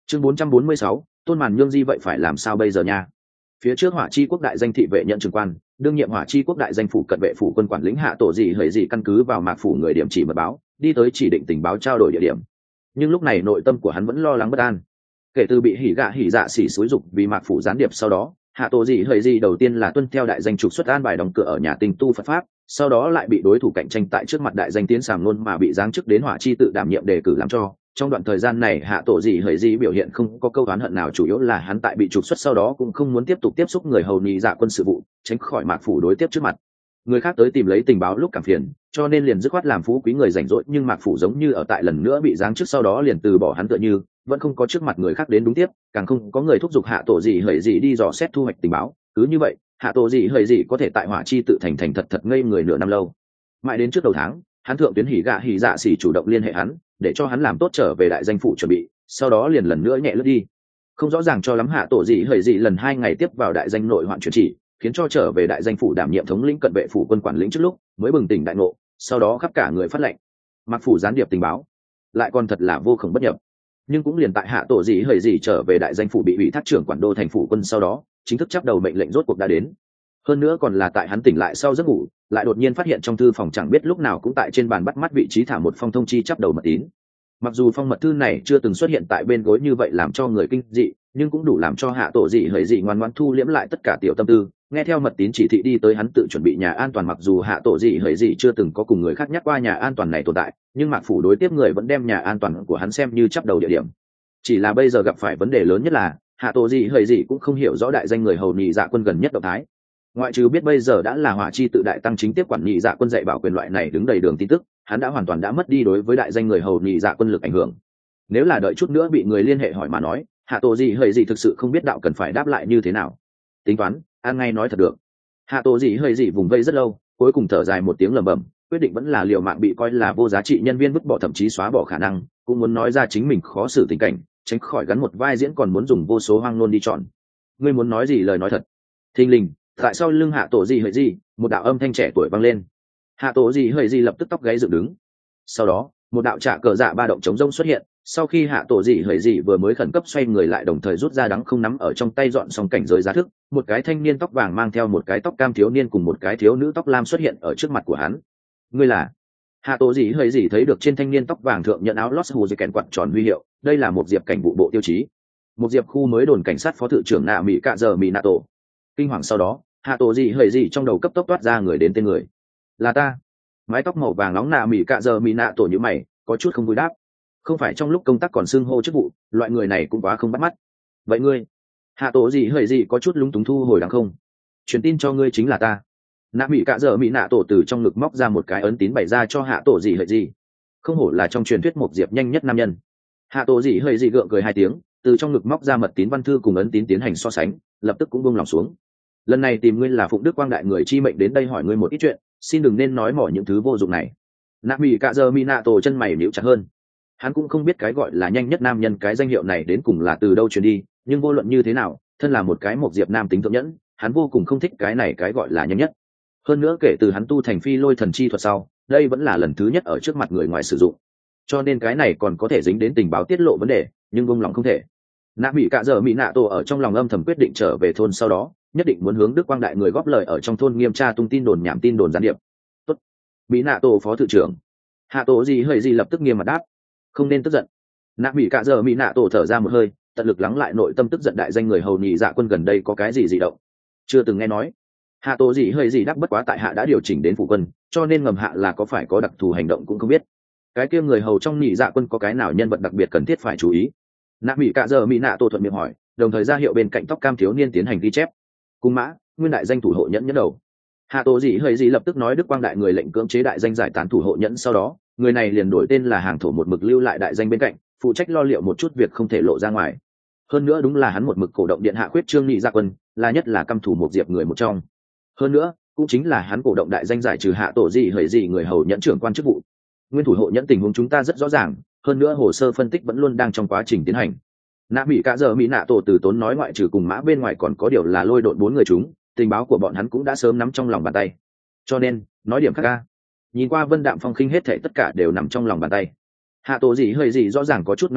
Chương 446, tôn màn nhương di vậy phải làm sao bây giờ nha. Phía trước Hỏa Chi quốc đại danh thị vệ nhận trường quan, đương nhiệm Hỏa Chi quốc đại danh phủ cận vệ phủ quân quản lĩnh hạ tổ gì hời gì căn cứ vào mạc phủ người điểm chỉ mật báo, đi tới chỉ định tình báo trao đổi địa điểm. Nhưng lúc này nội tâm của hắn vẫn lo lắng bất an. Kể từ bị hỉ dạ xỉ xúi dục vì mạc phủ gián điệp sau đó, hạ tổ gì hời gì đầu tiên là tuân theo đại danh trục xuất an bài đóng cửa ở nhà tình tu Phật pháp, sau đó lại bị đối thủ cạnh tranh tại trước mặt đại danh tiến sàm luôn mà bị giáng chức đến Hỏa Chi tự đảm nhiệm đề cử làm cho. Trong đoạn thời gian này hạ tổ gì hời gì biểu hiện không có câu oán hận nào, chủ yếu là hắn tại bị trục xuất sau đó cũng không muốn tiếp tục tiếp xúc người hầu nhị dạ quân sự vụ, tránh khỏi mạc phủ đối tiếp trước mặt người khác tới tìm lấy tình báo lúc cảm phiền, cho nên liền dứt khoát làm phú quý người rảnh rỗi. Nhưng mạc phủ giống như ở tại lần nữa bị giáng chức sau đó liền từ bỏ hắn, tựa như vẫn không có trước mặt người khác đến đúng tiếp, càng không có người thúc giục hạ tổ gì hời gì đi dò xét thu hoạch tình báo. Cứ như vậy hạ tổ gì hời gì có thể tại Hỏa Chi tự thành thật ngây người nửa năm lâu. Mãi đến trước đầu tháng, hắn thượng tuyến hỉ dạ xỉ chủ động liên hệ hắn, để cho hắn làm tốt trở về đại danh phủ chuẩn bị, sau đó liền lần nữa nhẹ lướt đi. Không rõ ràng cho lắm hạ tổ gì hời gì lần 2 ngày tiếp vào đại danh nội hoạn chuyển chỉ, khiến cho trở về đại danh phủ đảm nhiệm thống lĩnh cận vệ phủ quân quản lĩnh trước lúc mới bừng tỉnh đại ngộ, sau đó khắp cả người phát lệnh mặc phủ gián điệp tình báo lại còn thật là vô khổng bất nhập. Nhưng cũng liền tại hạ tổ gì hời gì trở về đại danh phủ bị ủy thác trưởng quản đô thành phủ quân sau đó, chính thức chắp đầu mệnh lệnh rốt cuộc đã đến. Hơn nữa còn là tại hắn tỉnh lại sau giấc ngủ, lại đột nhiên phát hiện trong thư phòng chẳng biết lúc nào cũng tại trên bàn bắt mắt vị trí thả một phong thông chi chắp đầu mật tín. Mặc dù phong mật thư này chưa từng xuất hiện tại bên gối như vậy làm cho người kinh dị, nhưng cũng đủ làm cho hạ tổ gì hời gì ngoan ngoãn thu liễm lại tất cả tiểu tâm tư, nghe theo mật tín chỉ thị đi tới hắn tự chuẩn bị nhà an toàn. Mặc dù hạ tổ gì hời gì chưa từng có cùng người khác nhắc qua nhà an toàn này tồn tại, nhưng mạc phủ đối tiếp người vẫn đem nhà an toàn của hắn xem như chắp đầu địa điểm. Chỉ là bây giờ gặp phải vấn đề lớn nhất là hạ tổ gì hời gì cũng không hiểu rõ đại danh người hầu nhị dạ quân gần nhất động thái, ngoại trừ biết bây giờ đã là Hỏa Chi tự đại tăng chính tiếp quản nhị dạ quân dạy bảo quyền loại này đứng đầy đường tin tức, hắn đã hoàn toàn đã mất đi đối với đại danh người hầu nhị dạ quân lực ảnh hưởng. Nếu là đợi chút nữa bị người liên hệ hỏi mà nói, hạ tổ gì hời gì thực sự không biết đạo cần phải đáp lại như thế nào. Tính toán an ngay nói thật được. Hạ tổ gì hời gì vùng vây rất lâu, cuối cùng thở dài một tiếng lẩm bẩm, quyết định vẫn là liều mạng bị coi là vô giá trị nhân viên vứt bỏ, thậm chí xóa bỏ khả năng, cũng muốn nói ra chính mình khó xử tình cảnh, tránh khỏi gắn một vai diễn còn muốn dùng vô số hoang nôn đi chọn. Ngươi muốn nói gì lời nói thật. Thình lình tại sau lưng hạ tổ gì hời gì một đạo âm thanh trẻ tuổi vang lên. Hạ tổ gì hời gì lập tức tóc gáy dựng đứng. Sau đó một đạo trả cờ dạ ba động chống rông xuất hiện. Sau khi hạ tổ gì hời gì vừa mới khẩn cấp xoay người lại, đồng thời rút ra đắng không nắm ở trong tay dọn xong cảnh giới giá thức, một cái thanh niên tóc vàng mang theo một cái tóc cam thiếu niên cùng một cái thiếu nữ tóc lam xuất hiện ở trước mặt của hắn. Ngươi là? Hạ tổ gì hời gì thấy được trên thanh niên tóc vàng thượng nhận áo lót hù dây kèn quạt tròn huy hiệu, đây là một diệp cảnh vụ bộ tiêu chí, một diệp khu mới đồn cảnh sát phó thự trưởng nạ mỹ cạ giờ mỹ nạ tổ. Kinh hoàng sau đó hạ tổ gì hời gì trong đầu cấp tốc toát ra người đến tên người. Là ta. Mái tóc màu vàng nóng nạ mỹ cạ giờ mỹ nạ tổ như mày có chút không vui đáp. Không phải trong lúc công tác còn xưng hô chức vụ, loại người này cũng quá không bắt mắt. Vậy ngươi? Hạ tổ gì hời gì có chút lúng túng thu hồi đằng không. Truyền tin cho ngươi chính là ta. Nạ mỹ cạ giờ mỹ nạ tổ từ trong ngực móc ra một cái ấn tín bày ra cho hạ tổ gì hời gì. Không hổ là trong truyền thuyết một diệp nhanh nhất nam nhân. Hạ tổ gì hời gì gượng cười 2 tiếng, từ trong ngực móc ra mật tín văn thư cùng ấn tín tiến hành so sánh, lập tức cũng buông lòng xuống. Lần này tìm ngươi là phụng đức quang đại người chi mệnh đến đây hỏi ngươi một ít chuyện, xin đừng nên nói mỏ những thứ vô dụng này. Nạ mỹ cạ giờ mỹ nạ tổ chân mày nhíu chặt hơn. Hắn cũng không biết cái gọi là nhanh nhất nam nhân cái danh hiệu này đến cùng là từ đâu truyền đi, nhưng vô luận như thế nào, thân là một cái một diệp nam tính thượng nhẫn, hắn vô cùng không thích cái này cái gọi là nhanh nhất. Hơn nữa kể từ hắn tu thành phi lôi thần chi thuật sau, đây vẫn là lần thứ nhất ở trước mặt người ngoài sử dụng, cho nên cái này còn có thể dính đến tình báo tiết lộ vấn đề, nhưng buông lòng không thể. Nạ mỹ cạ giờ mỹ nạ tổ ở trong lòng âm thầm quyết định trở về thôn sau đó nhất định muốn hướng đức quang đại người góp lời ở trong thôn nghiêm tra tung tin đồn nhảm tin đồn gián điệp. Tốt. Mỹ nạ tổ phó thự trưởng. Hạ tổ gì hơi gì lập tức nghiêm mặt đáp. Không nên tức giận. Nạ mỹ cạ giờ mỹ nạ tổ thở ra một hơi, tận lực lắng lại nội tâm tức giận. đại danh người hầu nhị dạ quân gần đây có cái gì dị động? Chưa từng nghe nói. Hạ tổ gì hơi gì đáp, bất quá tại hạ đã điều chỉnh đến phủ quân, cho nên ngầm hạ là có phải có đặc thù hành động cũng không biết. Cái kia người hầu trong nhị dạ quân có cái nào nhân vật đặc biệt cần thiết phải chú ý? Nạ mỹ cạ giờ mỹ nạ tổ thuận miệng hỏi, đồng thời ra hiệu bên cạnh tóc cam thiếu niên tiến hành ghi chép. Cung mã nguyên đại danh thủ hộ nhẫn nhẫn đầu. Hạ tổ gì hơi gì lập tức nói đức quang đại người lệnh cưỡng chế đại danh giải tán thủ hộ nhẫn, sau đó người này liền đổi tên là hàng thổ, một mực lưu lại đại danh bên cạnh, phụ trách lo liệu một chút việc không thể lộ ra ngoài. Hơn nữa đúng là hắn một mực cổ động điện hạ khuyết trương nhị gia quân, là nhất là căm thủ một diệp người một trong. Hơn nữa cũng chính là hắn cổ động đại danh giải trừ hạ tổ gì hơi gì người hầu nhẫn trưởng quan chức vụ. Nguyên thủ hộ nhẫn tình huống chúng ta rất rõ ràng, hơn nữa hồ sơ phân tích vẫn luôn đang trong quá trình tiến hành. Nạ mỹ cạ giờ mỹ nạ tổ từ tốn nói, ngoại trừ cùng mã bên ngoài còn có điều là lôi độn 4 người chúng, tình báo của bọn hắn cũng đã sớm nắm trong lòng bàn tay. Cho nên nói điểm khác ca. Nhìn qua vân đạm phong khinh, hết thảy tất cả đều nằm trong lòng bàn tay. Hạ tổ gì hơi gì rõ ràng có chút nóng nảy,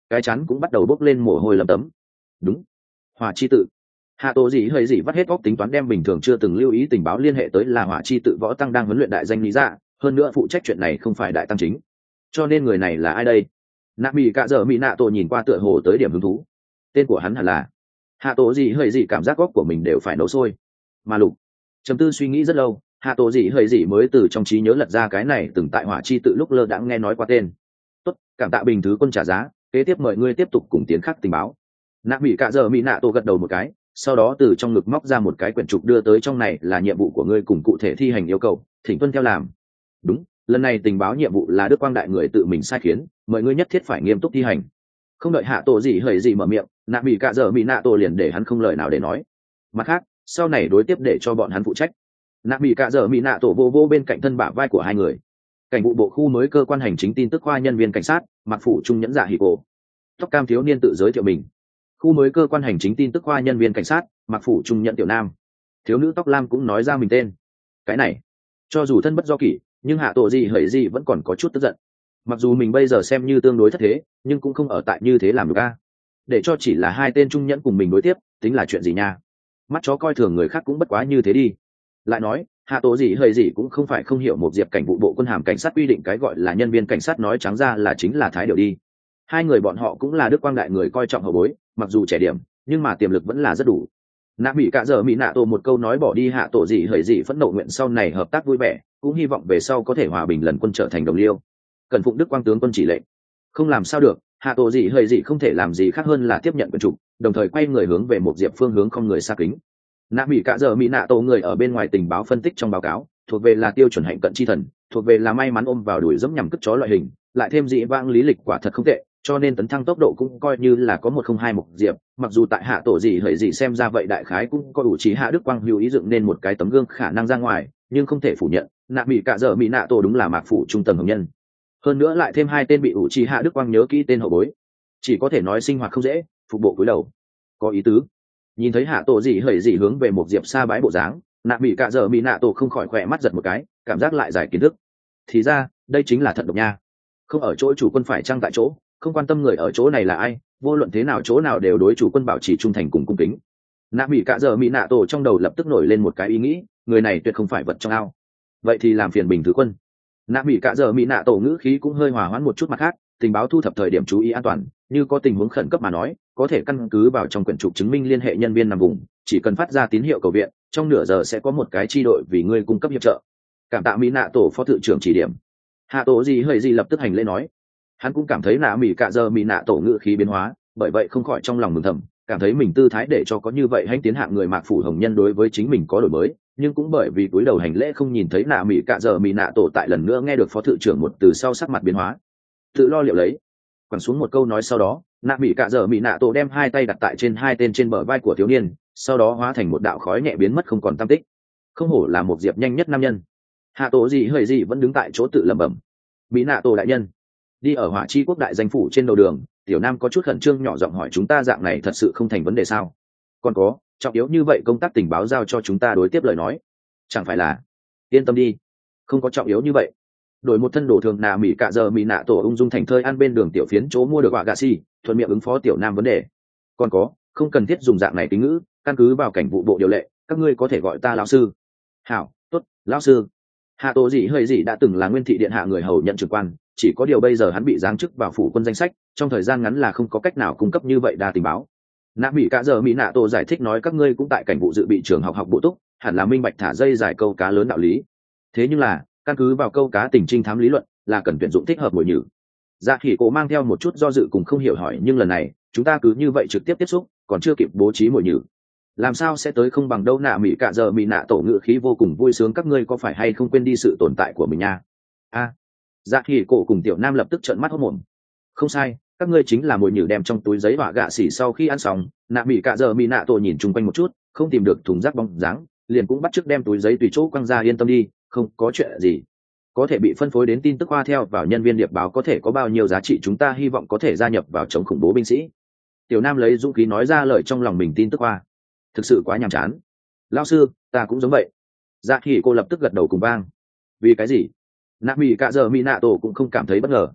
cái chắn cũng bắt đầu bốc lên mồ hôi lấm tấm. Đúng, hỏa chi tự. Hạ Tổ gì hơi gì vắt hết óc tính toán đem bình thường chưa từng lưu ý tình báo liên hệ tới là hỏa chi tự võ tăng đang huấn luyện đại danh lý dạ, hơn nữa phụ trách chuyện này không phải đại tăng chính, cho nên người này là ai đây? Nạ Mỹ Cạ Dở Mỹ Nạ Tổ nhìn qua tựa hồ tới điểm hứng thú. Tên của hắn hẳn là Hạ Tổ gì hơi gì, cảm giác góc của mình đều phải nấu sôi. Mà Lục trầm tư suy nghĩ rất lâu, Hạ Tổ gì hơi gì mới từ trong trí nhớ lật ra cái này từng tại hỏa chi tự lúc lơ đãng nghe nói qua tên. Tốt, cảm tạ bình thứ quân trả giá, kế tiếp mời ngươi tiếp tục cùng tiến khắc tình báo. Nạ Mỹ Cạ Dở Mỹ Nạ Tổ gật đầu một cái, sau đó từ trong ngực móc ra một cái quyển trục đưa tới, trong này là nhiệm vụ của ngươi cùng cụ thể thi hành yêu cầu, thỉnh tuân theo làm. Đúng, lần này tình báo nhiệm vụ là Đức Quang đại người tự mình sai khiến, mời ngươi nhất thiết phải nghiêm túc thi hành. Không đợi Hạ Tổ gì hơi gì mở miệng, Nạ Mỹ Cạ Dở Mỹ Nạ Tổ liền để hắn không lời nào để nói. Mặt khác, sau này đối tiếp để cho bọn hắn phụ trách. Nạ Mỹ Cạ Dở Mỹ Nạ Tổ vô vô bên cạnh thân bả vai của hai người. Cảnh vụ bộ khu mới cơ quan hành chính tin tức khoa nhân viên cảnh sát, Mặc Phủ Trung nhẫn dạ hỉ cổ. Tóc cam thiếu niên tự giới thiệu mình. Khu mới cơ quan hành chính tin tức khoa nhân viên cảnh sát, Mặc Phủ Trung nhận tiểu nam. Thiếu nữ tóc lam cũng nói ra mình tên. Cái này, cho dù thân bất do kỷ, nhưng Hạ Tổ gì hởi gì vẫn còn có chút tức giận. Mặc dù mình bây giờ xem như tương đối thất thế, nhưng cũng không ở tại như thế làm được a. Để cho chỉ là hai tên trung nhẫn cùng mình đối tiếp, tính là chuyện gì nha? Mắt chó coi thường người khác cũng bất quá như thế đi. Lại nói, Hạ Tổ gì hơi gì cũng không phải không hiểu một diệp cảnh vụ bộ quân hàm cảnh sát quy định cái gọi là nhân viên cảnh sát, nói trắng ra là chính là thái điều đi. Hai người bọn họ cũng là Đức Quang đại người coi trọng hậu bối, mặc dù trẻ điểm, nhưng mà tiềm lực vẫn là rất đủ. Nạ Mỹ Cạ Dở Mỹ Nạ Tổ một câu nói bỏ đi Hạ Tổ gì hơi gì phẫn nộ, nguyện sau này hợp tác vui vẻ, cũng hy vọng về sau có thể hòa bình lần quân trở thành đồng liêu. Cần phụng Đức Quang tướng quân chỉ lệnh. Không làm sao được, Hạ Tổ gì hơi gì không thể làm gì khác hơn là tiếp nhận quyền trục, đồng thời quay người hướng về một diệp phương hướng không người xa kính. Nạ Mỹ Cạ Dở Mỹ Nạ Tổ người ở bên ngoài tình báo phân tích trong báo cáo, thuộc về là tiêu chuẩn hạnh cận chi thần, thuộc về là may mắn ôm vào đuổi dẫm nhằm cất chó loại hình, lại thêm dị vãng lý lịch quả thật không tệ, cho nên tấn thăng tốc độ cũng coi như là có 102 một diệp. Mặc dù tại Hạ Tổ gì hởi gì xem ra vậy đại khái cũng có đủ trí Hạ Đức Quang hữu ý dựng nên một cái tấm gương khả năng ra ngoài, nhưng không thể phủ nhận, Nạ Mỹ Cạ Dở Mỹ Nạ Tổ đúng là Mạc Phủ trung tầng hồng nhân. Hơn nữa lại thêm hai tên bị ủ trì Hạ Đức Quang nhớ kỹ tên hậu bối, chỉ có thể nói sinh hoạt không dễ, phục bộ cúi đầu. Có ý tứ. Nhìn thấy Hạ Tổ gì hởi gì hướng về một diệp xa bãi bộ dáng, Nạ Mỹ Cạ Dở Mỹ Nạ Tổ không khỏi khỏe mắt giật một cái, cảm giác lại giải kiến thức. Thì ra, đây chính là thận độc nha. Không ở chỗ chủ quân phải chăng tại chỗ, không quan tâm người ở chỗ này là ai, vô luận thế nào chỗ nào đều đối chủ quân bảo trì trung thành cùng cung kính. Nạ Mỹ Cạ Dở Mỹ Nạ Tổ trong đầu lập tức nổi lên một cái ý nghĩ, người này tuyệt không phải vật trong ao. Vậy thì làm phiền bình thứ quân. Nạ Mỹ Cạ Dở Mỹ Nạ Tổ ngữ khí cũng hơi hòa hoãn một chút, mặt khác tình báo thu thập thời điểm chú ý an toàn, như có tình huống khẩn cấp mà nói, có thể căn cứ vào trong quyển trục chứng minh liên hệ nhân viên nằm vùng, chỉ cần phát ra tín hiệu cầu viện, trong nửa giờ sẽ có một cái chi đội vì ngươi cung cấp hiệp trợ. Cảm tạ Mỹ Nạ Tổ phó thự trưởng chỉ điểm. Hạ Tổ gì hơi gì lập tức hành lễ nói. Hắn cũng cảm thấy Nạ Mỹ Cạ Dở Mỹ Nạ Tổ ngữ khí biến hóa, bởi vậy không khỏi trong lòng mừng thầm, cảm thấy mình tư thái để cho có như vậy hãnh tiến hạng người Mạc Phủ hồng nhân đối với chính mình có đổi mới, nhưng cũng bởi vì cúi đầu hành lễ không nhìn thấy Nạ Mỹ Cạ Dở Mỹ Nạ Tổ tại lần nữa nghe được phó thự trưởng một từ sau sắc mặt biến hóa. Tự lo liệu lấy. Quẳng xuống một câu nói sau đó, Nạ Mỹ Cạ Dở Mỹ Nạ Tổ đem hai tay đặt tại trên hai tên trên bờ vai của thiếu niên, sau đó hóa thành một đạo khói nhẹ biến mất không còn tăm tích. Không hổ là một diệp nhanh nhất nam nhân. Hạ Tổ gì hơi gì vẫn đứng tại chỗ tự lẩm bẩm. Mỹ Nạ Tổ đại nhân. Đi ở Hỏa Chi quốc đại danh phủ trên đầu đường, tiểu nam có chút khẩn trương nhỏ giọng hỏi, chúng ta dạng này thật sự không thành vấn đề sao? Còn có, trọng yếu như vậy công tác tình báo giao cho chúng ta đối tiếp lời nói, chẳng phải là? Yên tâm đi, không có trọng yếu như vậy. Đổi một thân đồ thường, Nạ Mỹ Cạ Dở Mỹ Nạ Tổ ung dung thành thơi ăn bên đường tiểu phiến chỗ mua được quả gà xì, thuận miệng ứng phó tiểu nam vấn đề. Còn có, không cần thiết dùng dạng này tính ngữ, căn cứ vào cảnh vụ bộ điều lệ, các ngươi có thể gọi ta lão sư. Hảo, tốt, lão sư. Hạ Tổ gì hơi gì đã từng là nguyên thị điện hạ người hầu nhận trưởng quan, chỉ có điều bây giờ hắn bị giáng chức vào phủ quân danh sách, trong thời gian ngắn là không có cách nào cung cấp như vậy đa tình báo. Nạ Mỹ Cạ Dở Mỹ Nạ Tổ giải thích nói, các ngươi cũng tại cảnh vụ dự bị trường học học bộ túc, hẳn là minh bạch thả dây giải câu cá lớn đạo lý. Thế nhưng là, căn cứ vào câu cá tình trinh thám lý luận, là cần tuyển dụng thích hợp mồi nhử. Dạ Khỉ Cổ mang theo một chút do dự cùng không hiểu hỏi, nhưng lần này chúng ta cứ như vậy trực tiếp tiếp xúc, còn chưa kịp bố trí mồi nhử, làm sao sẽ tới không bằng đâu. Nạ Mỹ Cạ Dở Mỹ Nạ Tổ ngữ khí vô cùng vui sướng, các ngươi có phải hay không quên đi sự tồn tại của mình nha? Dạ Khỉ Cổ cùng tiểu nam lập tức trợn mắt hốt mồm. Không sai, các ngươi chính là mồi nhử đem trong túi giấy hỏa gạ xỉ sau khi ăn xong. Nạ Mỹ Cạ Dở Mỹ Nạ Tổ nhìn chung quanh một chút, không tìm được thùng rác bóng dáng, liền cũng bắt chước đem túi giấy tùy chỗ quăng ra, yên tâm đi, không có chuyện gì. Có thể bị phân phối đến tin tức khoa theo vào nhân viên điệp báo có thể có bao nhiêu giá trị, chúng ta hy vọng có thể gia nhập vào chống khủng bố binh sĩ. Tiểu nam lấy dũng khí nói ra lời trong lòng mình, tin tức khoa thực sự quá nhàm chán. Lão sư, ta cũng giống vậy. Dạ Khỉ Cô lập tức gật đầu cùng vang. Vì cái gì? Nạ Mỹ Cạ Dở Mỹ Nạ Tổ cũng không cảm thấy bất ngờ.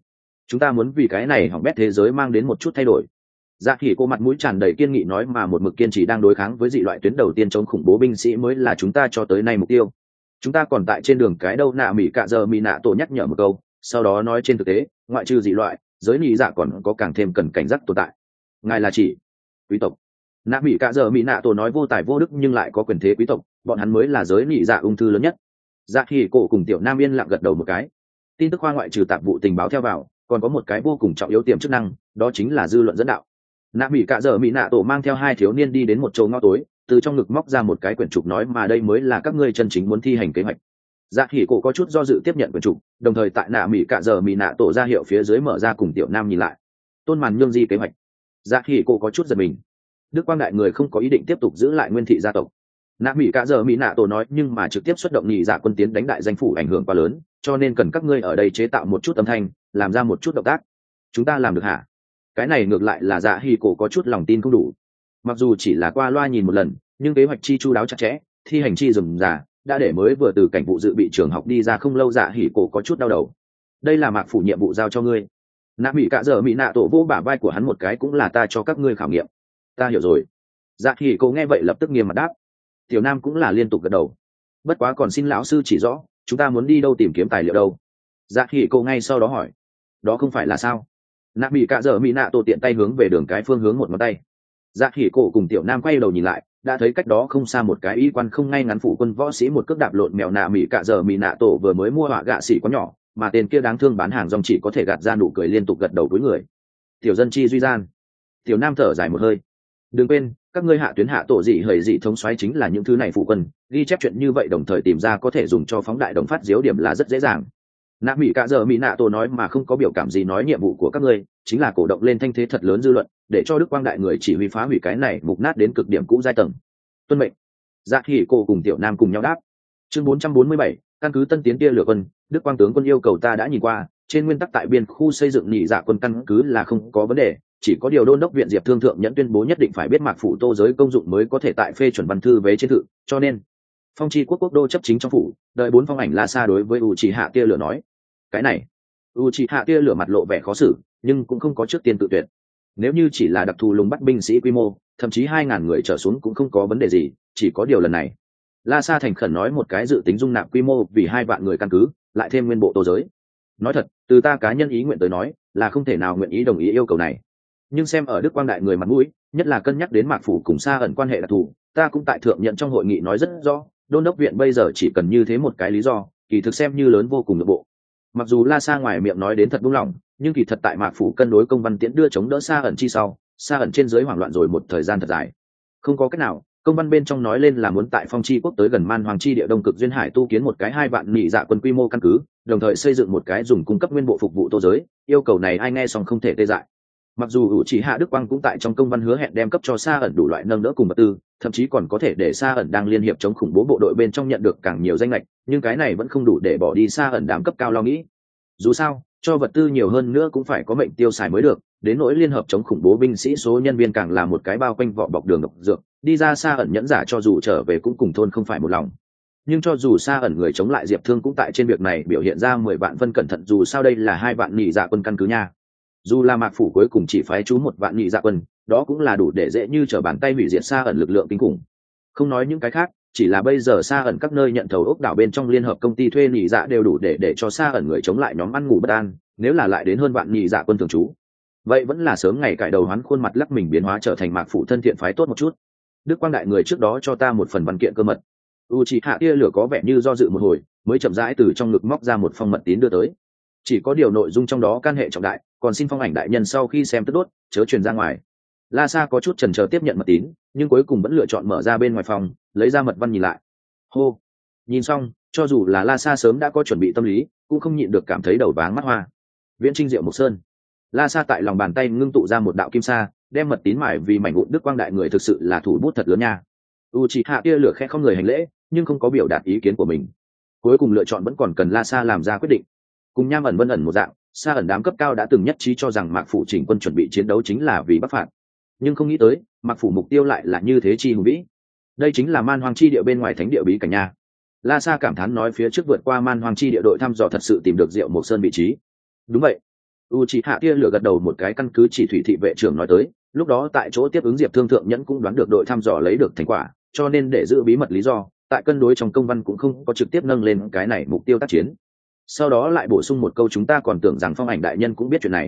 chúng ta muốn vì cái này hỏng bét thế giới mang đến một chút thay đổi. Dạ Hỉ cô mặt mũi tràn đầy kiên nghị nói, mà một mực kiên trì đang đối kháng với dị loại tuyến đầu tiên chống khủng bố binh sĩ mới là chúng ta cho tới nay mục tiêu. Chúng ta còn tại trên đường cái đâu. Nạ Mỹ Cạ Giờ Mỹ Nạ Tổ nhắc nhở một câu, sau đó nói trên thực tế ngoại trừ dị loại, giới nị dạ còn có càng thêm cần cảnh giác tồn tại. Ngài là chỉ quý tộc. Nạ Mỹ Cạ Giờ Mỹ Nạ Tổ nói, vô tài vô đức nhưng lại có quyền thế quý tộc, bọn hắn mới là giới nị dạ ung thư lớn nhất. Dạ Hỉ cô cùng Tiểu Nam yên lặng gật đầu một cái. Tin tức khoa ngoại trừ tạp vụ tình báo theo vào, còn có một cái vô cùng trọng yếu tiềm chức năng, đó chính là dư luận dẫn đạo. Nạ Mỹ Cạ Giờ Mỹ Nạ Tổ mang theo hai thiếu niên đi đến một chỗ ngõ tối, từ trong ngực móc ra một cái quyển trục nói, mà đây mới là các ngươi chân chính muốn thi hành kế hoạch. Dạ Hỉ cổ có chút do dự tiếp nhận quyển trục, đồng thời tại Nạ Mỹ Cạ Giờ Mỹ Nạ Tổ ra hiệu phía dưới mở ra, cùng Tiểu Nam nhìn lại. Tôn màn nhương di kế hoạch. Dạ Hỉ cổ có chút giật mình. Đức Quang đại người không có ý định tiếp tục giữ lại Nguyên thị gia tộc. Nạ Mỹ Cạ Giờ Mỹ Nạ Tổ nói, nhưng mà trực tiếp xuất động nhị dạ quân tiến đánh đại danh phủ ảnh hưởng quá lớn, cho nên cần các ngươi ở đây chế tạo một chút âm thanh, làm ra một chút động tác. Chúng ta làm được hả? Cái này ngược lại là Dạ Hỉ cổ có chút lòng tin không đủ. Mặc dù chỉ là qua loa nhìn một lần, nhưng kế hoạch chi chu đáo chặt chẽ, thi hành chi rườm rà, đã để mới vừa từ cảnh vụ dự bị trường học đi ra không lâu Dạ Hỉ cổ có chút đau đầu. Đây là mạc phủ nhiệm vụ giao cho ngươi. Nạ Mỹ Cạ Giờ Mỹ Nạ Tổ vỗ bả vai của hắn một cái, cũng là ta cho các ngươi khảo nghiệm. Ta hiểu rồi. Dạ Hỉ cổ nghe vậy lập tức nghiêm mặt đáp. Tiểu Nam cũng là liên tục gật đầu. Bất quá còn xin lão sư chỉ rõ, chúng ta muốn đi đâu tìm kiếm tài liệu đâu? Dạ Hỉ cổ ngay sau đó hỏi. Đó không phải là sao? Nạ Mỹ Cạ Giờ Mỹ Nạ Tổ tiện tay hướng về đường cái phương hướng một ngón tay. Dạ Hỉ cổ cùng Tiểu Nam quay đầu nhìn lại, đã thấy cách đó không xa một cái y quan không ngay ngắn phủ quân võ sĩ một cước đạp lộn mèo. Nạ Mỹ Cạ Giờ Mỹ Nạ Tổ vừa mới mua họa gạ xỉ quá nhỏ, mà tên kia đáng thương bán hàng rong chỉ có thể gạt ra nụ cười liên tục gật đầu với người. Tiểu dân chi duy gian. Tiểu Nam thở dài một hơi. Đừng quên, các ngươi hạ tuyến hạ tổ dị hời dị thống xoáy chính là những thứ này phụ quân, ghi chép chuyện như vậy đồng thời tìm ra có thể dùng cho phóng đại đồng phát diếu điểm là rất dễ dàng. Nạ Mỹ Cạ Giờ Mỹ Nạ Tổ nói mà không có biểu cảm gì, nói nhiệm vụ của các ngươi chính là cổ động lên thanh thế thật lớn dư luận, để cho Đức Quang đại người chỉ huy phá hủy cái này mục nát đến cực điểm cũ giai tầng. Tuân mệnh. Dạ Hỉ cổ cùng Tiểu Nam cùng nhau đáp. Chương 447, căn cứ Tân Tiến tia lửa quân. Đức Quang tướng quân yêu cầu ta đã nhìn qua, trên nguyên tắc tại biên khu xây dựng nhị dạ quân căn cứ là không có vấn đề, chỉ có điều đôn đốc viện Diệp Thương thượng nhẫn tuyên bố nhất định phải biết mạc phủ tô giới công dụng mới có thể tại phê chuẩn văn thư vế trên thự, cho nên phong chi quốc quốc đô chấp chính trong phủ đợi 4 phong ảnh La Sa đối với Uchiha tia lửa nói. Cái này Uchiha tia lửa mặt lộ vẻ khó xử, nhưng cũng không có trước tiên tự tuyệt. Nếu như chỉ là đặc thù lùng bắt binh sĩ quy mô, thậm chí 2.000 người trở xuống cũng không có vấn đề gì, chỉ có điều lần này La Sa thành khẩn nói một cái dự tính dung nạp quy mô vì 2 vạn người căn cứ, lại thêm nguyên bộ tô giới. Nói thật, từ ta cá nhân ý nguyện tới nói, là không thể nào nguyện ý đồng ý yêu cầu này. Nhưng xem ở Đức Quang đại người mặt mũi, nhất là cân nhắc đến mạc phủ cùng Sa ẩn quan hệ đặc thù, ta cũng tại thượng nhận trong hội nghị nói rất rõ, đôn đốc viện bây giờ chỉ cần như thế một cái lý do, kỳ thực xem như lớn vô cùng nội bộ. Mặc dù La Sa ngoài miệng nói đến thật buông lỏng, nhưng kỳ thật tại mạc phủ cân đối công văn tiễn đưa chống đỡ Sa ẩn chi sau, Sa ẩn trên dưới hoảng loạn rồi một thời gian thật dài. Không có cách nào, công văn bên trong nói lên là muốn tại phong chi quốc tới gần man hoàng chi địa đông cực duyên hải tu kiến một cái 2 vạn nhị dạ quân quy mô căn cứ, đồng thời xây dựng một cái dùng cung cấp nguyên bộ phục vụ tô giới. Yêu cầu này ai nghe xong không thể tê dại. Mặc dù Uchiha Đức Quang cũng tại trong công văn hứa hẹn đem cấp cho Sa ẩn đủ loại nâng đỡ cùng vật tư, thậm chí còn có thể để Sa ẩn đang liên hiệp chống khủng bố bộ đội bên trong nhận được càng nhiều danh lệch, nhưng cái này vẫn không đủ để bỏ đi Sa ẩn đám cấp cao lo nghĩ. Dù sao, cho vật tư nhiều hơn nữa cũng phải có mệnh tiêu xài mới được, đến nỗi liên hợp chống khủng bố binh sĩ số nhân viên càng là một cái bao quanh vỏ bọc đường độc dược, đi ra Sa ẩn nhẫn giả cho dù trở về cũng cùng thôn không phải một lòng. Nhưng cho dù Sa ẩn người chống lại Diệp Thương cũng tại trên việc này biểu hiện ra 10 vạn phân cẩn thận, dù sao đây là 2 vạn nhị dạ quân căn cứ nha. Dù là mạc phủ cuối cùng chỉ phái chú 1 vạn nhị dạ quân, đó cũng là đủ để dễ như trở bàn tay hủy diệt Sa ẩn lực lượng kinh khủng. Không nói những cái khác, chỉ là bây giờ Sa ẩn các nơi nhận thầu ốc đảo bên trong liên hợp công ty thuê nhị dạ đều đủ để cho Sa ẩn người chống lại nhóm ăn ngủ bất an, nếu là lại đến hơn vạn nhị dạ quân thường trú, vậy vẫn là sớm ngày cải đầu hoán khuôn mặt lắc mình biến hóa trở thành mạc phủ thân thiện phái tốt một chút. Đức Quang đại người trước đó cho ta một phần văn kiện cơ mật. Uchiha tia lửa có vẻ như do dự một hồi, mới chậm rãi từ trong ngực móc ra một phong mật tín đưa tới. Chỉ có điều nội dung trong đó can hệ trọng đại, còn xin phong ảnh đại nhân sau khi xem tức đốt chớ truyền ra ngoài. La Sa có chút chần chờ tiếp nhận mật tín, nhưng cuối cùng vẫn lựa chọn mở ra bên ngoài phòng, lấy ra mật văn nhìn lại. Hô, nhìn xong, cho dù là La Sa sớm đã có chuẩn bị tâm lý, cũng không nhịn được cảm thấy đầu váng mắt hoa. Viễn Trinh Diệu Mộc Sơn. La Sa tại lòng bàn tay ngưng tụ ra một đạo kim sa, đem mật tín mải vì mảnh vụn. Đức Quang đại người thực sự là thủ bút thật lớn nha. Uchiha tia lửa khẽ không người hành lễ, nhưng không có biểu đạt ý kiến của mình. Cuối cùng lựa chọn vẫn còn cần La Sa làm ra quyết định. Cùng Nham ẩn Vân ẩn một dạng, Sa ẩn đám cấp cao đã từng nhất trí cho rằng mạc phủ chỉnh quân chuẩn bị chiến đấu chính là vì bắc phạt, nhưng không nghĩ tới mạc phủ mục tiêu lại là như thế chi hùng vĩ. Đây chính là man hoang chi địa bên ngoài thánh địa bí cảnh nha. La Sa cảm thán nói, phía trước vượt qua man hoang chi địa đội thăm dò thật sự tìm được Diệu Mộc Sơn vị trí. Đúng vậy, Uchiha tia lửa gật đầu một cái, căn cứ chỉ thủy thị vệ trưởng nói tới, lúc đó tại chỗ tiếp ứng Diệp Thương thượng nhẫn cũng đoán được đội thăm dò lấy được thành quả, cho nên để giữ bí mật lý do, tại cân đối trong công văn cũng không có trực tiếp nâng lên cái này mục tiêu tác chiến. Sau đó lại bổ sung một câu, chúng ta còn tưởng rằng Phong Ảnh đại nhân cũng biết chuyện này.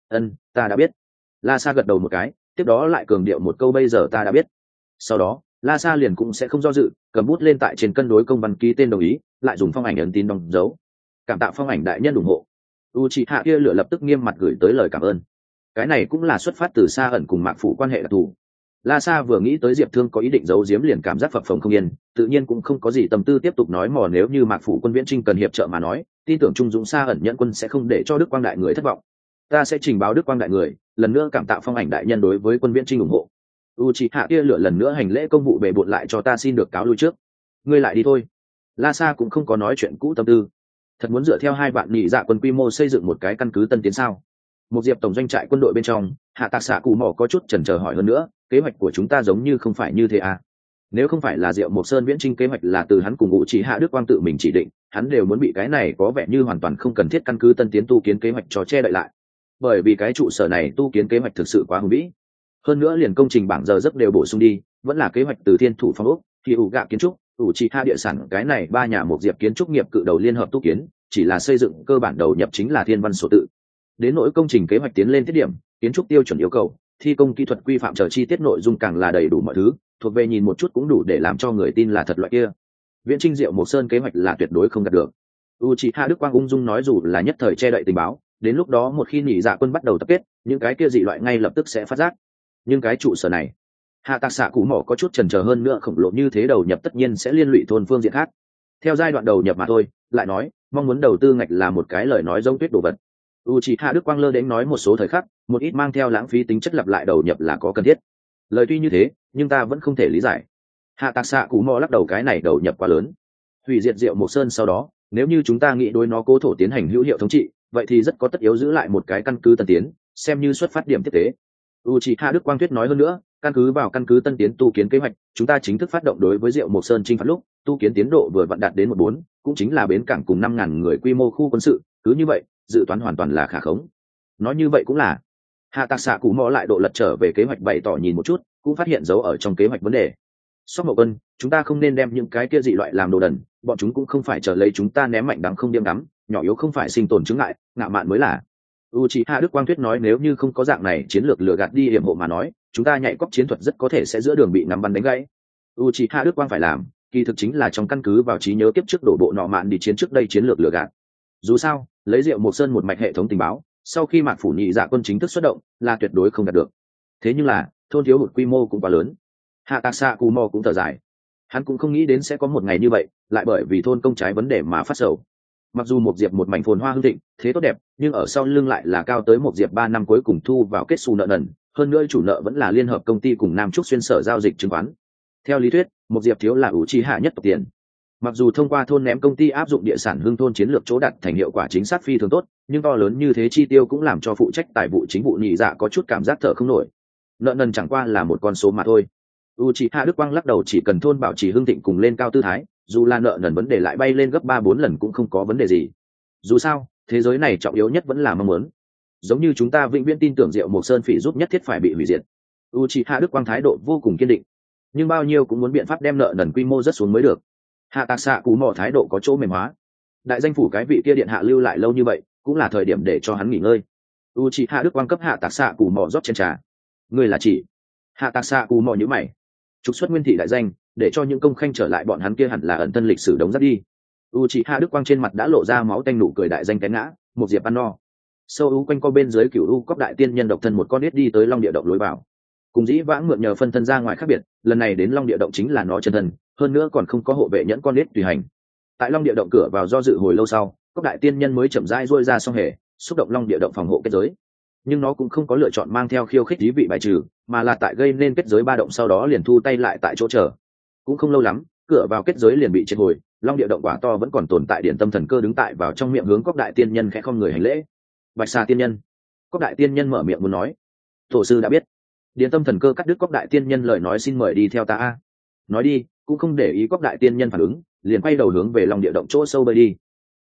Ta đã biết. La Sa gật đầu một cái, tiếp đó lại cường điệu một câu, bây giờ ta đã biết. Sau đó La Sa liền cũng sẽ không do dự, cầm bút lên tại trên cân đối công văn ký tên đồng ý, lại dùng Phong Ảnh ấn tín đóng dấu. Cảm tạ Phong Ảnh đại nhân ủng hộ. Uchiha kia lửa lập tức nghiêm mặt gửi tới lời cảm ơn. Cái này cũng là xuất phát từ Sa ẩn cùng Mạc Phủ quan hệ đặc thù. La Sa vừa nghĩ tới Diệp Thương có ý định giấu giếm liền cảm giác phập phồng không yên, tự nhiên cũng không có gì tâm tư tiếp tục nói mò, nếu như Mạc Phủ quân Viễn Trinh cần hiệp trợ mà nói, tin tưởng Trung Dũng Sa ẩn nhẫn quân sẽ không để cho Đức Quang đại người thất vọng. Ta sẽ trình báo Đức Quang đại người, lần nữa cảm tạ Phong Ảnh đại nhân đối với quân Viễn Trinh ủng hộ. Uchiha kia lửa lần nữa hành lễ, công vụ bề bộn lại cho ta xin được cáo lui trước. Ngươi lại đi thôi. La Sa cũng không có nói chuyện cũ tâm tư. Thật muốn dựa theo 2 vạn nhị dạ quân quy mô xây dựng một cái căn cứ tân tiến sao? Một Diệp tổng doanh trại quân đội bên trong, Hạ Tạc Xạ Cụ Mỏ có chút chần chờ hỏi, hơn nữa, kế hoạch của chúng ta giống như không phải như thế à? Nếu không phải là Diệu Mộc Sơn Viễn Trinh kế hoạch là từ hắn cùng Uchiha Đức Quang tự mình chỉ định, hắn đều muốn bị cái này có vẻ như hoàn toàn không cần thiết căn cứ tân tiến tu kiến kế hoạch cho che đậy lại. Bởi vì cái trụ sở này tu kiến kế hoạch thực sự quá hùng vĩ. Hơn nữa liền công trình bảng giờ giấc đều bổ sung đi, vẫn là kế hoạch từ Thiên Thủ Phong ốc, thì ủ gạ kiến trúc, Uchiha địa sản cái này 3 nhà một Diệp kiến trúc nghiệp cự đầu liên hợp tu kiến, chỉ là xây dựng cơ bản đầu nhập chính là thiên văn số tự. Đến nỗi công trình kế hoạch tiến lên thiết điểm, kiến trúc tiêu chuẩn yêu cầu, thi công kỹ thuật quy phạm chờ chi tiết nội dung càng là đầy đủ mọi thứ, thuộc về nhìn một chút cũng đủ để làm cho người tin là thật loại kia. Viễn Trinh Diệu Mộc Sơn kế hoạch là tuyệt đối không đạt được. Uchiha Đức Quang ung dung nói, dù là nhất thời che đậy tình báo, đến lúc đó một khi nhị dạ quân bắt đầu tập kết, những cái kia dị loại ngay lập tức sẽ phát giác. Nhưng cái trụ sở này, Hạ Tạc Xạ Cụ Mỏ có chút chần chờ, hơn nữa khổng lồ như thế đầu nhập tất nhiên sẽ liên lụy thôn phương diện khác. Theo giai đoạn đầu nhập mà thôi, lại nói, mong muốn đầu tư ngạch là một cái lời nói giống tuyết đồ vật. Uchiha Đức Quang lơ đến nói một số thời khắc, một ít mang theo lãng phí tính chất lặp lại đầu nhập là có cần thiết. Lời tuy như thế, nhưng ta vẫn không thể lý giải. Hạ Tạc Xạ Cụ Mỏ lắc đầu, cái này đầu nhập quá lớn. Hủy diệt Diệu Mộc Sơn sau đó, nếu như chúng ta nghĩ đối nó cố thổ tiến hành hữu hiệu thống trị, vậy thì rất có tất yếu giữ lại một cái căn cứ tân tiến, xem như xuất phát điểm tiếp tế. Uchiha Đức Quang Tuyết nói, hơn nữa, căn cứ vào căn cứ tân tiến tu kiến kế hoạch, chúng ta chính thức phát động đối với Diệu Mộc Sơn chinh phạt lúc, tu kiến tiến độ vừa vặn đạt đến 14, cũng chính là bến cảng cùng 5.000 người quy mô khu quân sự, cứ như vậy, dự toán hoàn toàn là khả khống. Nói như vậy cũng là. Hạ Tạc Xạ Cụ Mỏ lại độ lật trở về kế hoạch, bày tỏ nhìn một chút, cũng phát hiện dấu ở trong kế hoạch vấn đề. Sóc Mậu Quân, chúng ta không nên đem những cái kia dị loại làm đồ đần, bọn chúng cũng không phải chờ lấy chúng ta ném mạnh đắng không điềm đắm, nhỏ yếu không phải sinh tồn chứng ngại, ngạo mạn mới là. Uchiha Đức Quang Tuyết nói, nếu như không có dạng này chiến lược lừa gạt đi hiểm hộ mà nói, chúng ta nhảy cóc chiến thuật rất có thể sẽ giữa đường bị ngắm bắn đánh gãy. Uchiha Đức Quang phải làm, kỳ thực chính là trong căn cứ vào trí nhớ kiếp trước đổ bộ nọ mạn đi chiến trước đây chiến lược lừa gạt. Dù sao, lấy Diệu Mộc Sơn một mạch hệ thống tình báo, sau khi Mạc Phủ nhị dạ quân chính thức xuất động, là tuyệt đối không đạt được. Thế nhưng là, thôn thiếu hụt quy mô cũng quá lớn. Hạ Tạc Xạ Cụ Mỏ cũng thở dài. Hắn cũng không nghĩ đến sẽ có một ngày như vậy, lại bởi vì thôn công trái vấn đề mà phát sầu. Mặc dù một Diệp một mảnh phồn hoa hưng thịnh, thế tốt đẹp, nhưng ở sau lưng lại là cao tới một Diệp 3 năm cuối cùng thu vào kết xu nợ nần, hơn nữa chủ nợ vẫn là liên hợp công ty cùng Nam Trúc xuyên sở giao dịch chứng khoán. Theo lý thuyết, một Diệp thiếu là Uchiha nhất tộc tiền. Mặc dù thông qua thôn ném công ty áp dụng địa sản hưng thôn chiến lược chỗ đặt thành hiệu quả chính xác phi thường tốt, nhưng to lớn như thế chi tiêu cũng làm cho phụ trách tài vụ chính vụ nhị dạ có chút cảm giác thở không nổi. Nợ nần chẳng qua là một con số mà thôi. Uchiha Đức Quang lắc đầu, chỉ cần thôn bảo trì hưng thịnh cùng lên cao tư thái, dù là nợ nần vấn đề lại bay lên gấp 3-4 lần cũng không có vấn đề gì. Dù sao, thế giới này trọng yếu nhất vẫn là mong muốn. Giống như chúng ta vĩnh viễn tin tưởng Diệu Mộc Sơn phỉ giúp nhất thiết phải bị hủy diệt. Uchiha Đức Quang thái độ vô cùng kiên định, nhưng bao nhiêu cũng muốn biện pháp đem nợ nần quy mô rất xuống mới được. Hạ Tạc Xạ Cụ Mỏ thái độ có chỗ mềm hóa. Đại danh phủ cái vị kia điện hạ lưu lại lâu như vậy, cũng là thời điểm để cho hắn nghỉ ngơi. Uchiha Đức Quang cấp Hạ Tạc Xạ Cụ Mỏ rót chén trà. Ngươi là chỉ? Hạ Tạc Xạ Cụ Mỏ nhíu mày. Trục xuất nguyên thị đại danh, để cho những công khanh trở lại, bọn hắn kia hẳn là ẩn thân lịch sử đống rác đi. Uchiha Đức Quang trên mặt đã lộ ra máu tanh nụ cười, đại danh té ngã, một Diệp ăn no. Sâu u quanh co bên dưới Cửu U Cốc đại tiên nhân độc thân một con nít đi tới Long Địa động lối vào. Cùng dĩ vãng mượn nhờ phân thân ra ngoài khác biệt, lần này đến Long Địa động chính là nó chân thân, hơn nữa còn không có hộ vệ nhẫn con nít tùy hành. Tại Long Địa động cửa vào do dự hồi lâu sau, Cốc đại tiên nhân mới chậm rãi duỗi ra song hề, xúc động Long Địa động phòng hộ kết giới. Nhưng nó cũng không có lựa chọn mang theo khiêu khích ý vị bài trừ, mà là tại gây nên kết giới ba động sau đó liền thu tay lại tại chỗ chờ. Cũng không lâu lắm, cửa vào kết giới liền bị triệt hồi, Long Địa động quả to vẫn còn tồn tại, điện tâm thần cơ đứng tại vào trong miệng hướng Cốc đại tiên nhân khẽ không người hành lễ. Bạch Xà tiên nhân. Cốc đại tiên nhân mở miệng muốn nói. Tổ sư đã biết. Điện tâm thần cơ cắt đứt Cốc đại tiên nhân lời nói, xin mời đi theo ta a. Nói đi, cũng không để ý Cốc đại tiên nhân phản ứng, liền quay đầu hướng về Long Địa động chỗ sâu bơi đi.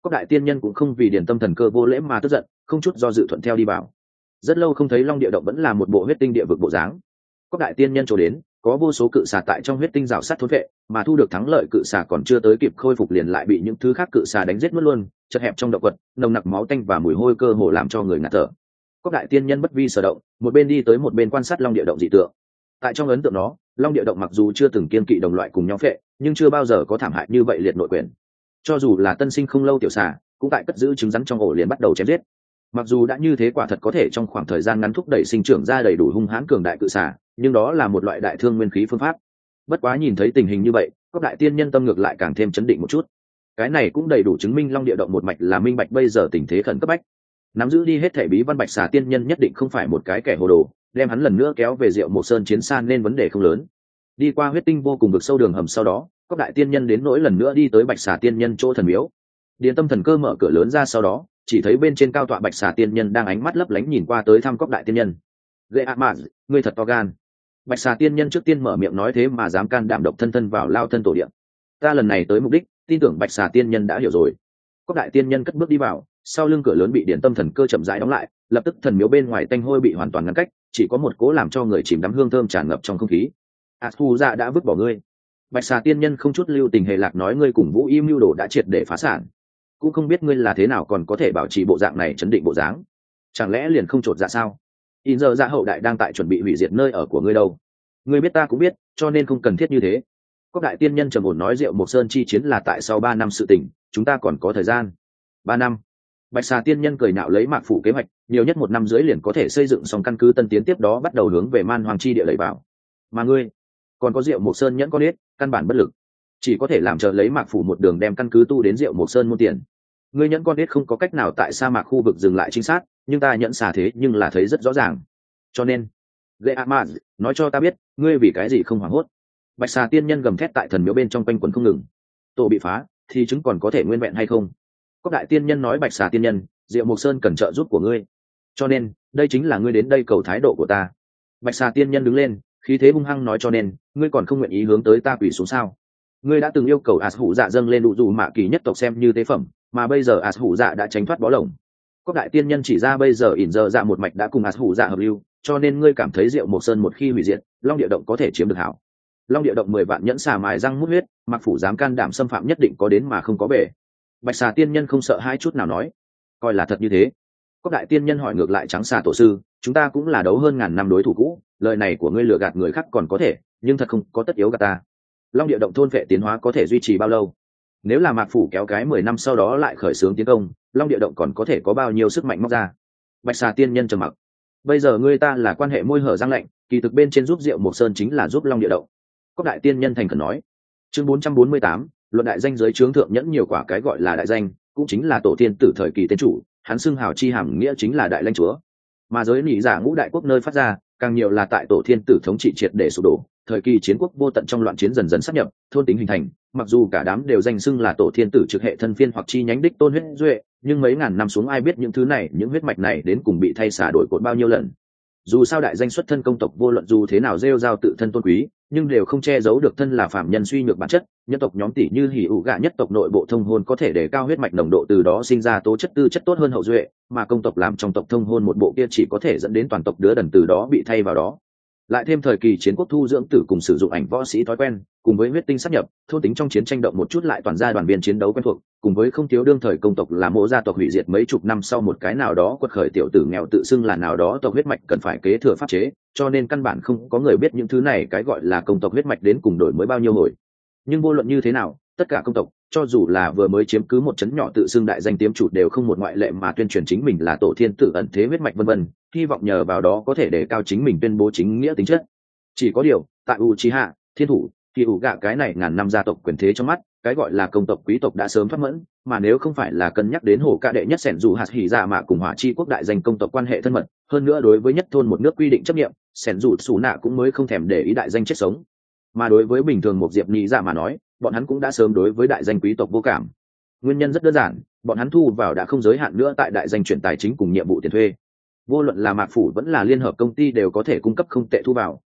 Cốc đại tiên nhân cũng không vì điền tâm thần cơ vô lễ mà tức giận, không chút do dự thuận theo đi vào. Rất lâu không thấy long địa động vẫn là một bộ huyết tinh địa vực bộ dáng. Cốc đại tiên nhân trổ đến, có vô số cự xà tại trong huyết tinh rào sát thốn vệ, mà thu được thắng lợi cự xà còn chưa tới kịp khôi phục liền lại bị những thứ khác cự xà đánh giết mất luôn, chật hẹp trong động vật, nồng nặc máu tanh và mùi hôi cơ hồ làm cho người ngạt thở. Cốc đại tiên nhân bất vi sở động, một bên đi tới một bên quan sát long địa động dị tượng. Tại trong ấn tượng đó, long địa động mặc dù chưa từng kiên kỵ đồng loại cùng nhau phệ, nhưng chưa bao giờ có thảm hại như vậy liệt nội quyền. Cho dù là tân sinh không lâu tiểu xà, cũng tại cất giữ trứng rắn trong ổ liền bắt đầu chém giết. Mặc dù đã như thế quả thật có thể trong khoảng thời gian ngắn thúc đẩy sinh trưởng ra đầy đủ hung hãn cường đại cự xà, nhưng đó là một loại đại thương nguyên khí phương pháp. Bất quá nhìn thấy tình hình như vậy, Cốc đại tiên nhân tâm ngược lại càng thêm chấn định một chút. Cái này cũng đầy đủ chứng minh long địa động một mạch là minh bạch bây giờ tình thế khẩn cấp bách. Nắm giữ đi hết thể bí văn bạch xà tiên nhân nhất định không phải một cái kẻ hồ đồ, đem hắn lần nữa kéo về Diệu Mộc Sơn chiến xa nên vấn đề không lớn. Đi qua huyết tinh vô cùng vực sâu đường hầm sau đó, Cốc đại tiên nhân đến nỗi lần nữa đi tới bạch xà tiên nhân chỗ thần miếu. Điền tâm thần cơ mở cửa lớn ra sau đó, chỉ thấy bên trên cao tọa bạch xà tiên nhân đang ánh mắt lấp lánh nhìn qua tới thăm Cốc đại tiên nhân. Ghê ạ mạn, ngươi thật to gan. Bạch xà tiên nhân trước tiên mở miệng nói thế mà dám can đảm độc thân thân vào lao thân tổ điện. Ta lần này tới mục đích, tin tưởng bạch xà tiên nhân đã hiểu rồi. Cốc đại tiên nhân cất bước đi vào, sau lưng cửa lớn bị điển tâm thần cơ chậm rãi đóng lại, lập tức thần miếu bên ngoài tanh hôi bị hoàn toàn ngăn cách, chỉ có một cỗ làm cho người chìm đắm hương thơm tràn ngập trong không khí. Thu dạ đã vứt bỏ ngươi. Bạch xà tiên nhân không chút lưu tình hề lạc nói ngươi cùng Vũ Y mưu đồ đã triệt để phá sản, cũng không biết ngươi là thế nào còn có thể bảo trì bộ dạng này chấn định bộ dáng, chẳng lẽ liền không trột dạ sao? In giờ dạ hậu đại đang tại chuẩn bị hủy diệt nơi ở của ngươi đâu. Ngươi biết ta cũng biết, cho nên không cần thiết như thế. Cốc đại tiên nhân trầm ổn nói Diệu Mộc Sơn chi chiến là tại sau 3 năm sự tình, chúng ta còn có thời gian. 3 năm. Bạch xà tiên nhân cười nạo lấy mạc phủ kế hoạch, nhiều nhất 1 năm rưỡi liền có thể xây dựng xong căn cứ tân tiến tiếp đó bắt đầu hướng về man hoàng chi địa đẩy vào. Mà ngươi, còn có Diệu Mộc Sơn nhẫn con ít, căn bản bất lực, chỉ có thể làm chờ lấy mạc phủ một đường đem căn cứ tu đến Diệu Mộc Sơn muôn tiền. Ngươi nhẫn con ít không có cách nào tại sa mạc khu vực dừng lại trinh sát, nhưng ta nhẫn xà thế nhưng là thấy rất rõ ràng. Cho nên, Lệ Ahmad, nói cho ta biết, ngươi vì cái gì không hoảng hốt? Bạch xà tiên nhân gầm thét tại thần miếu bên trong quanh quần không ngừng. Tổ bị phá, thì chứng còn có thể nguyên vẹn hay không? Cốc đại tiên nhân nói Bạch xà tiên nhân, Diệu Mộc Sơn cần trợ giúp của ngươi. Cho nên, đây chính là ngươi đến đây cầu thái độ của ta. Bạch xà tiên nhân đứng lên, khí thế hung hăng nói cho nên, ngươi còn không nguyện ý hướng tới ta quỳ xuống sao? Ngươi đã từng yêu cầu As Hủ Dạ dâng lên đủ dù mạ kỳ nhất tộc xem như tế phẩm, mà bây giờ As Hủ Dạ đã tránh thoát bó lồng. Cốc đại tiên nhân chỉ ra bây giờ ỉn giờ dạ một mạch đã cùng As Hủ Dạ hợp lưu, cho nên ngươi cảm thấy Diệu Mộc Sơn một khi hủy diệt, Long Địa Động có thể chiếm được hảo. Long Địa Động 10 vạn nhẫn xà mài răng mút huyết, mặc phủ dám can đảm xâm phạm nhất định có đến mà không có bể. Bạch xà tiên nhân không sợ hai chút nào nói, coi là thật như thế. Cốc đại tiên nhân hỏi ngược lại trắng xà tổ sư, chúng ta cũng là đấu hơn ngàn năm đối thủ cũ, lời này của ngươi lừa gạt người khác còn có thể, nhưng thật không có tất yếu gạt ta. Long Địa Động thôn vệ tiến hóa có thể duy trì bao lâu? Nếu là mạc phủ kéo cái 10 năm sau đó lại khởi xướng tiến công, Long Địa Động còn có thể có bao nhiêu sức mạnh móc ra? Bạch xà tiên nhân trầm mặc. Bây giờ ngươi ta là quan hệ môi hở răng lạnh, kỳ thực bên trên giúp Diệu Mộc Sơn chính là giúp Long Địa Động. Cốc đại tiên nhân thành khẩn nói. Chương 448, luận đại danh giới chướng thượng nhẫn nhiều quả cái gọi là đại danh, cũng chính là tổ tiên tử thời kỳ tên chủ, hắn xưng hào chi hàm nghĩa chính là đại lãnh chúa. Mà giới nỉ giả ngũ đại quốc nơi phát ra, càng nhiều là tại tổ thiên tử thống trị triệt để sụp đổ, thời kỳ chiến quốc vô tận trong loạn chiến dần dần sáp nhập, thôn tính hình thành, mặc dù cả đám đều danh xưng là tổ thiên tử trực hệ thân phiên hoặc chi nhánh đích tôn huyết duệ, nhưng mấy ngàn năm xuống ai biết những thứ này, những huyết mạch này đến cùng bị thay xả đổi cột bao nhiêu lần. Dù sao đại danh xuất thân công tộc vô luận dù thế nào rêu rao tự thân tôn quý, nhưng đều không che giấu được thân là phạm nhân suy nhược bản chất. Nhân tộc nhóm tỷ như hỉ ủ gạ nhất tộc nội bộ thông hôn có thể để cao huyết mạch nồng độ, từ đó sinh ra tố chất tư chất tốt hơn hậu duệ, mà công tộc làm trong tộc thông hôn một bộ kia chỉ có thể dẫn đến toàn tộc đứa đần từ đó bị thay vào đó. Lại thêm thời kỳ chiến quốc thu dưỡng tử cùng sử dụng ảnh võ sĩ thói quen, cùng với huyết tinh sát nhập, thôn tính trong chiến tranh động một chút lại toàn gia đoàn viên chiến đấu quen thuộc, cùng với không thiếu đương thời công tộc là mộ gia tộc hủy diệt mấy chục năm sau một cái nào đó quật khởi tiểu tử nghèo tự xưng là nào đó tộc huyết mạch cần phải kế thừa pháp chế, cho nên căn bản không có người biết những thứ này cái gọi là công tộc huyết mạch đến cùng đổi mới bao nhiêu hồi. Nhưng vô luận như thế nào, tất cả công tộc, cho dù là vừa mới chiếm cứ một trấn nhỏ tự xưng đại danh tiếm chủ đều không một ngoại lệ mà tuyên truyền chính mình là tổ thiên tử ẩn thế huyết mạch vân vân, hy vọng nhờ vào đó có thể đề cao chính mình tuyên bố chính nghĩa tính chất. Chỉ có điều, tại Uchiha, Thiên Thủ, thì ủ gạ cái này ngàn năm gia tộc quyền thế trong mắt, cái gọi là công tộc quý tộc đã sớm thoát mẫn, mà nếu không phải là cân nhắc đến hổ ca đệ nhất sẻn dù hạt hỉ dạ mạ cùng hỏa chi quốc đại danh công tộc quan hệ thân mật, hơn nữa đối với nhất thôn một nước quy định chấp nhiệm, sẻn dù xù nạ cũng mới không thèm để ý đại danh chết sống. Mà đối với bình thường một diệp nhị dạ mà nói, bọn hắn cũng đã sớm đối với đại danh quý tộc vô cảm. Nguyên nhân rất đơn giản, bọn hắn thu vào đã không giới hạn nữa tại đại danh chuyển tài chính cùng nhiệm vụ tiền thuê. Vô luận là mạc phủ vẫn là liên hợp công ty đều có thể cung cấp không tệ thu vào,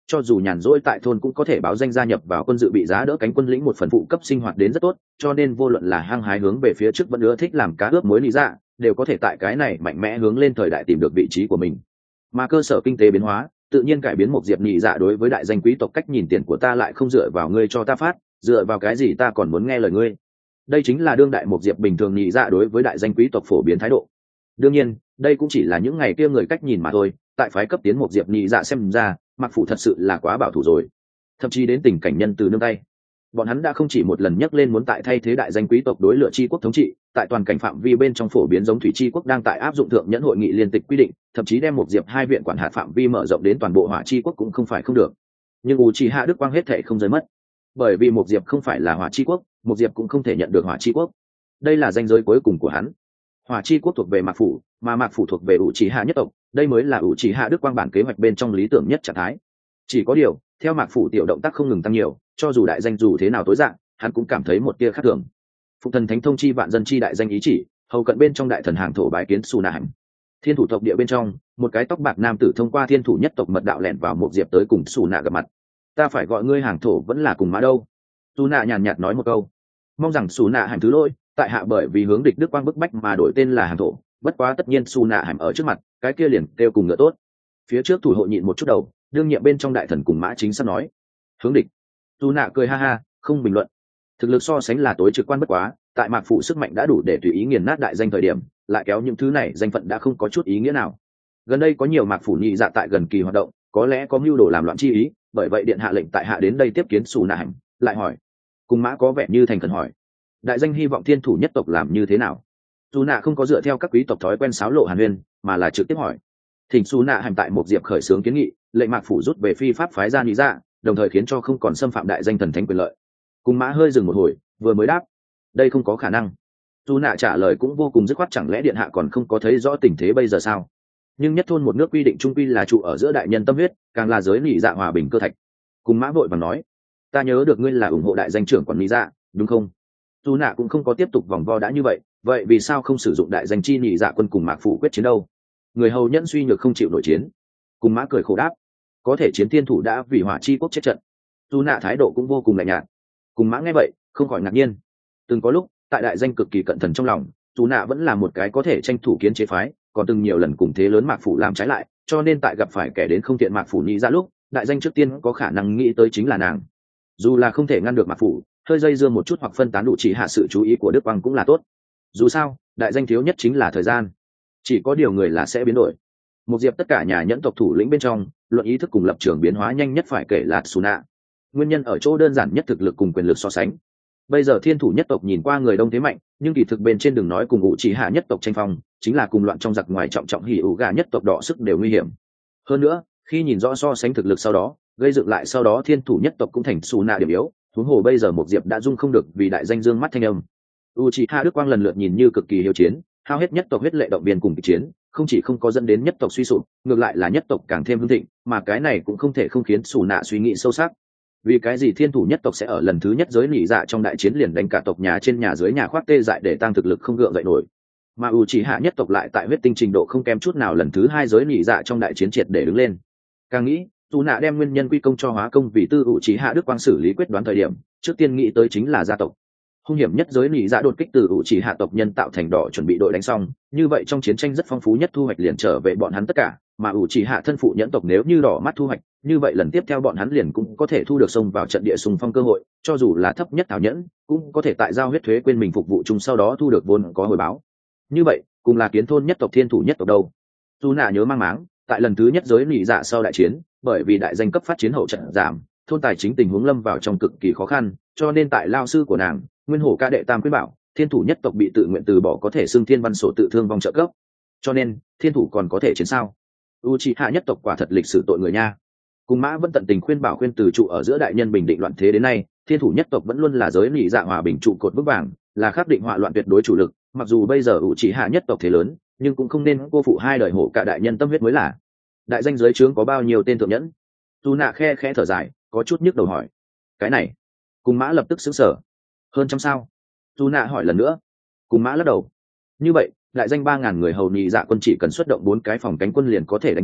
cho dù nhàn rỗi tại thôn cũng có thể báo danh gia nhập vào quân dự bị giá đỡ cánh quân lĩnh một phần phụ cấp sinh hoạt đến rất tốt, cho nên vô luận là hăng hái hướng về phía trước vẫn ưa thích làm cá ướp muối lý dạ, đều có thể tại cái này mạnh mẽ hướng lên thời đại tìm được vị trí của mình. Mà cơ sở kinh tế biến hóa tự nhiên cải biến một diệp nhị dạ đối với đại danh quý tộc cách nhìn tiền của ta lại không dựa vào ngươi cho ta phát, dựa vào cái gì ta còn muốn nghe lời ngươi. Đây chính là đương đại một diệp bình thường nhị dạ đối với đại danh quý tộc phổ biến thái độ. Đương nhiên đây cũng chỉ là những ngày kia người cách nhìn mà thôi, tại phái cấp tiến một diệp nhị dạ xem ra mặc phủ thật sự là quá bảo thủ rồi, thậm chí đến tình cảnh nhân từ nương tay. Bọn hắn đã không chỉ một lần nhắc lên muốn tại thay thế đại danh quý tộc đối lựa chi quốc thống trị, tại toàn cảnh phạm vi bên trong phổ biến giống thủy chi quốc đang tại áp dụng thượng nhẫn hội nghị liên tịch quy định, thậm chí đem một diệp hai viện quản hạt phạm vi mở rộng đến toàn bộ hỏa chi quốc cũng không phải không được. Nhưng Uchiha Đức Quang hết thể không rơi mất, bởi vì một diệp không phải là hỏa chi quốc, một diệp cũng không thể nhận được hỏa chi quốc. Đây là ranh giới cuối cùng của hắn. Hỏa chi quốc thuộc về mạc phủ, mà mạc phủ thuộc về Uchiha nhất tộc, đây mới là Uchiha Đức Quang bản kế hoạch bên trong lý tưởng nhất trạng thái. Chỉ có điều theo mạc phủ tiểu động tác không ngừng tăng nhiều, cho dù đại danh dù thế nào tối dạng, hắn cũng cảm thấy một tia khác thường. Phụ thần thánh thông chi vạn dân chi đại danh ý chỉ, hầu cận bên trong đại thần hàng thổ bái kiến Su Na Hành. Thiên thủ tộc địa bên trong, một cái tóc bạc nam tử thông qua thiên thủ nhất tộc mật đạo lẻn vào một diệp tới cùng Su Na gặp mặt. Ta phải gọi ngươi hàng thổ vẫn là cùng mã đâu? Su Na nhàn nhạt nói một câu. Mong rằng Su Na Hành thứ lỗi, tại hạ bởi vì hướng địch Đức Quang bức bách mà đổi tên là hàng thổ, bất quá tất nhiên Su Na Hành ở trước mặt, cái kia liền kêu cùng ngựa tốt. Phía trước thủ hộ nhịn một chút đầu, đương nhiệm bên trong đại thần cùng mã chính sắp nói hướng địch. Su Na cười ha ha, không bình luận. Thực lực so sánh là tối trực quan bất quá, tại mạc phủ sức mạnh đã đủ để tùy ý nghiền nát đại danh thời điểm, lại kéo những thứ này danh phận đã không có chút ý nghĩa nào. Gần đây có nhiều mạc phủ nhị dạ tại gần kỳ hoạt động, có lẽ có mưu đồ làm loạn chi ý, bởi vậy điện hạ lệnh tại hạ đến đây tiếp kiến Su Na Hành. Lại hỏi cùng mã có vẻ như thành khẩn hỏi đại danh hy vọng thiên thủ nhất tộc làm như thế nào. Su Na không có dựa theo các quý tộc thói quen sáo lộ hàn huyên, mà là trực tiếp hỏi. Thỉnh Su Na Hành tại một diệp khởi xướng kiến nghị, lệnh mạc phủ rút về phi pháp phái ra nhị dạ, đồng thời khiến cho không còn xâm phạm đại danh thần thánh quyền lợi. Cùng mã hơi dừng một hồi, vừa mới đáp đây không có khả năng. Su Na trả lời cũng vô cùng dứt khoát, chẳng lẽ điện hạ còn không có thấy rõ tình thế bây giờ sao? Nhưng nhất thôn một nước quy định trung quy là trụ ở giữa đại nhân tâm huyết, càng là giới nhị dạ hòa bình cơ thạch. Cùng mã vội vàng nói ta nhớ được ngươi là ủng hộ đại danh trưởng quản nhị dạ đúng không? Su Na cũng không có tiếp tục vòng vo đã như vậy vì sao không sử dụng đại danh chi nhị dạ quân cùng mạc phủ quyết chiến đâu? Người hầu nhẫn suy nhược không chịu nổi chiến. Cùng mã cười khổ đáp có thể chiến thiên thủ đã vì hỏa chi quốc chết trận. Su Na thái độ cũng vô cùng lạnh nhạt. Cùng mã nghe vậy không khỏi ngạc nhiên. Từng có lúc tại đại danh cực kỳ cẩn thận trong lòng, Su Na vẫn là một cái có thể tranh thủ kiến chế phái, còn từng nhiều lần cùng thế lớn mạc phủ làm trái lại, cho nên tại gặp phải kẻ đến không tiện mạc phủ nhị ra lúc, đại danh trước tiên có khả năng nghĩ tới chính là nàng. Dù là không thể ngăn được mạc phủ, hơi dây dưa một chút hoặc phân tán đủ chỉ hạ sự chú ý của Đức Quang cũng là tốt. Dù sao đại danh thiếu nhất chính là thời gian, chỉ có điều người là sẽ biến đổi. Một diệp tất cả nhà nhẫn tộc thủ lĩnh bên trong, luận ý thức cùng lập trường biến hóa nhanh nhất phải kể là Su Na. Nguyên nhân ở chỗ đơn giản nhất thực lực cùng quyền lực so sánh. Bây giờ thiên thủ nhất tộc nhìn qua người đông thế mạnh, nhưng kỳ thực bên trên đừng nói cùng ngụ chỉ hạ nhất tộc tranh phong, chính là cùng loạn trong giặc ngoài trọng trọng hỉ ủ gà nhất tộc đỏ sức đều nguy hiểm. Hơn nữa khi nhìn rõ so sánh thực lực sau đó, gây dựng lại sau đó thiên thủ nhất tộc cũng thành Su Na điểm yếu. Huống hồ bây giờ một diệp đã dung không được vì đại danh dương mắt thanh âm. Uchiha Đức Quang lần lượt nhìn như cực kỳ hiếu chiến, hao hết nhất tộc huyết lệ động viên cùng kịch chiến, không chỉ không có dẫn đến nhất tộc suy sụp, ngược lại là nhất tộc càng thêm hưng thịnh, mà cái này cũng không thể không khiến Su Na suy nghĩ sâu sắc. Vì cái gì thiên thủ nhất tộc sẽ ở lần thứ nhất giới nỉ dạ trong đại chiến liền đánh cả tộc nhà trên nhà dưới nhà khoác tê dại để tăng thực lực không gượng dậy nổi, mà Uchiha nhất tộc lại tại huyết tinh trình độ không kém chút nào lần thứ hai giới nỉ dạ trong đại chiến triệt để đứng lên. Càng nghĩ Su Na đem nguyên nhân quy công cho hóa công vì tư Uchiha Đức Quang xử lý quyết đoán thời điểm, trước tiên nghĩ tới chính là gia tộc. Hung hiểm nhất giới nỉ dạ đột kích từ Uchiha tộc nhân tạo thành đỏ chuẩn bị đội đánh xong, như vậy trong chiến tranh rất phong phú nhất thu hoạch liền trở về bọn hắn tất cả, mà Uchiha thân phụ nhẫn tộc nếu như đỏ mắt thu hoạch, như vậy lần tiếp theo bọn hắn liền cũng có thể thu được xông vào trận địa xung phong cơ hội, cho dù là thấp nhất thảo nhẫn, cũng có thể tại giao huyết thuế quên mình phục vụ chung sau đó thu được vốn có hồi báo. Như vậy, cùng là kiến thôn nhất tộc thiên thủ nhất tộc đâu. Su Na nhớ mang máng, tại lần thứ nhất giới nỉ dạ sau đại chiến, bởi vì đại danh cấp phát chiến hậu trận giảm, thôn tài chính tình huống lâm vào trong cực kỳ khó khăn, cho nên tại lao sư của nàng, nguyên hổ ca đệ tam quyết bảo, thiên thủ nhất tộc bị tự nguyện từ bỏ có thể xưng thiên văn sổ tự thương vong trợ cấp. Cho nên thiên thủ còn có thể chiến sao? Uchiha nhất tộc quả thật lịch sử tội người nha. Cùng mã vẫn tận tình khuyên bảo khuyên từ trụ ở giữa đại nhân bình định loạn thế đến nay, thiên thủ nhất tộc vẫn luôn là giới nỉ dạ hòa bình trụ cột vững vàng, là khắc định họa loạn tuyệt đối chủ lực. Mặc dù bây giờ Uchiha nhất tộc thế lớn, nhưng cũng không nên cô phụ hai đời hổ cả đại nhân tâm huyết mới là. Đại danh giới trướng có bao nhiêu tên thượng nhẫn? Su Na khe khẽ thở dài, có chút nhức đầu hỏi. Cái này, cùng mã lập tức sững sờ. Hơn trăm sao? Su Na hỏi lần nữa. Cùng mã lắc đầu. Như vậy đại danh 3.000 người hầu nhị dạ quân chỉ cần xuất động 4 cái phòng cánh quân liền có thể đánh tan,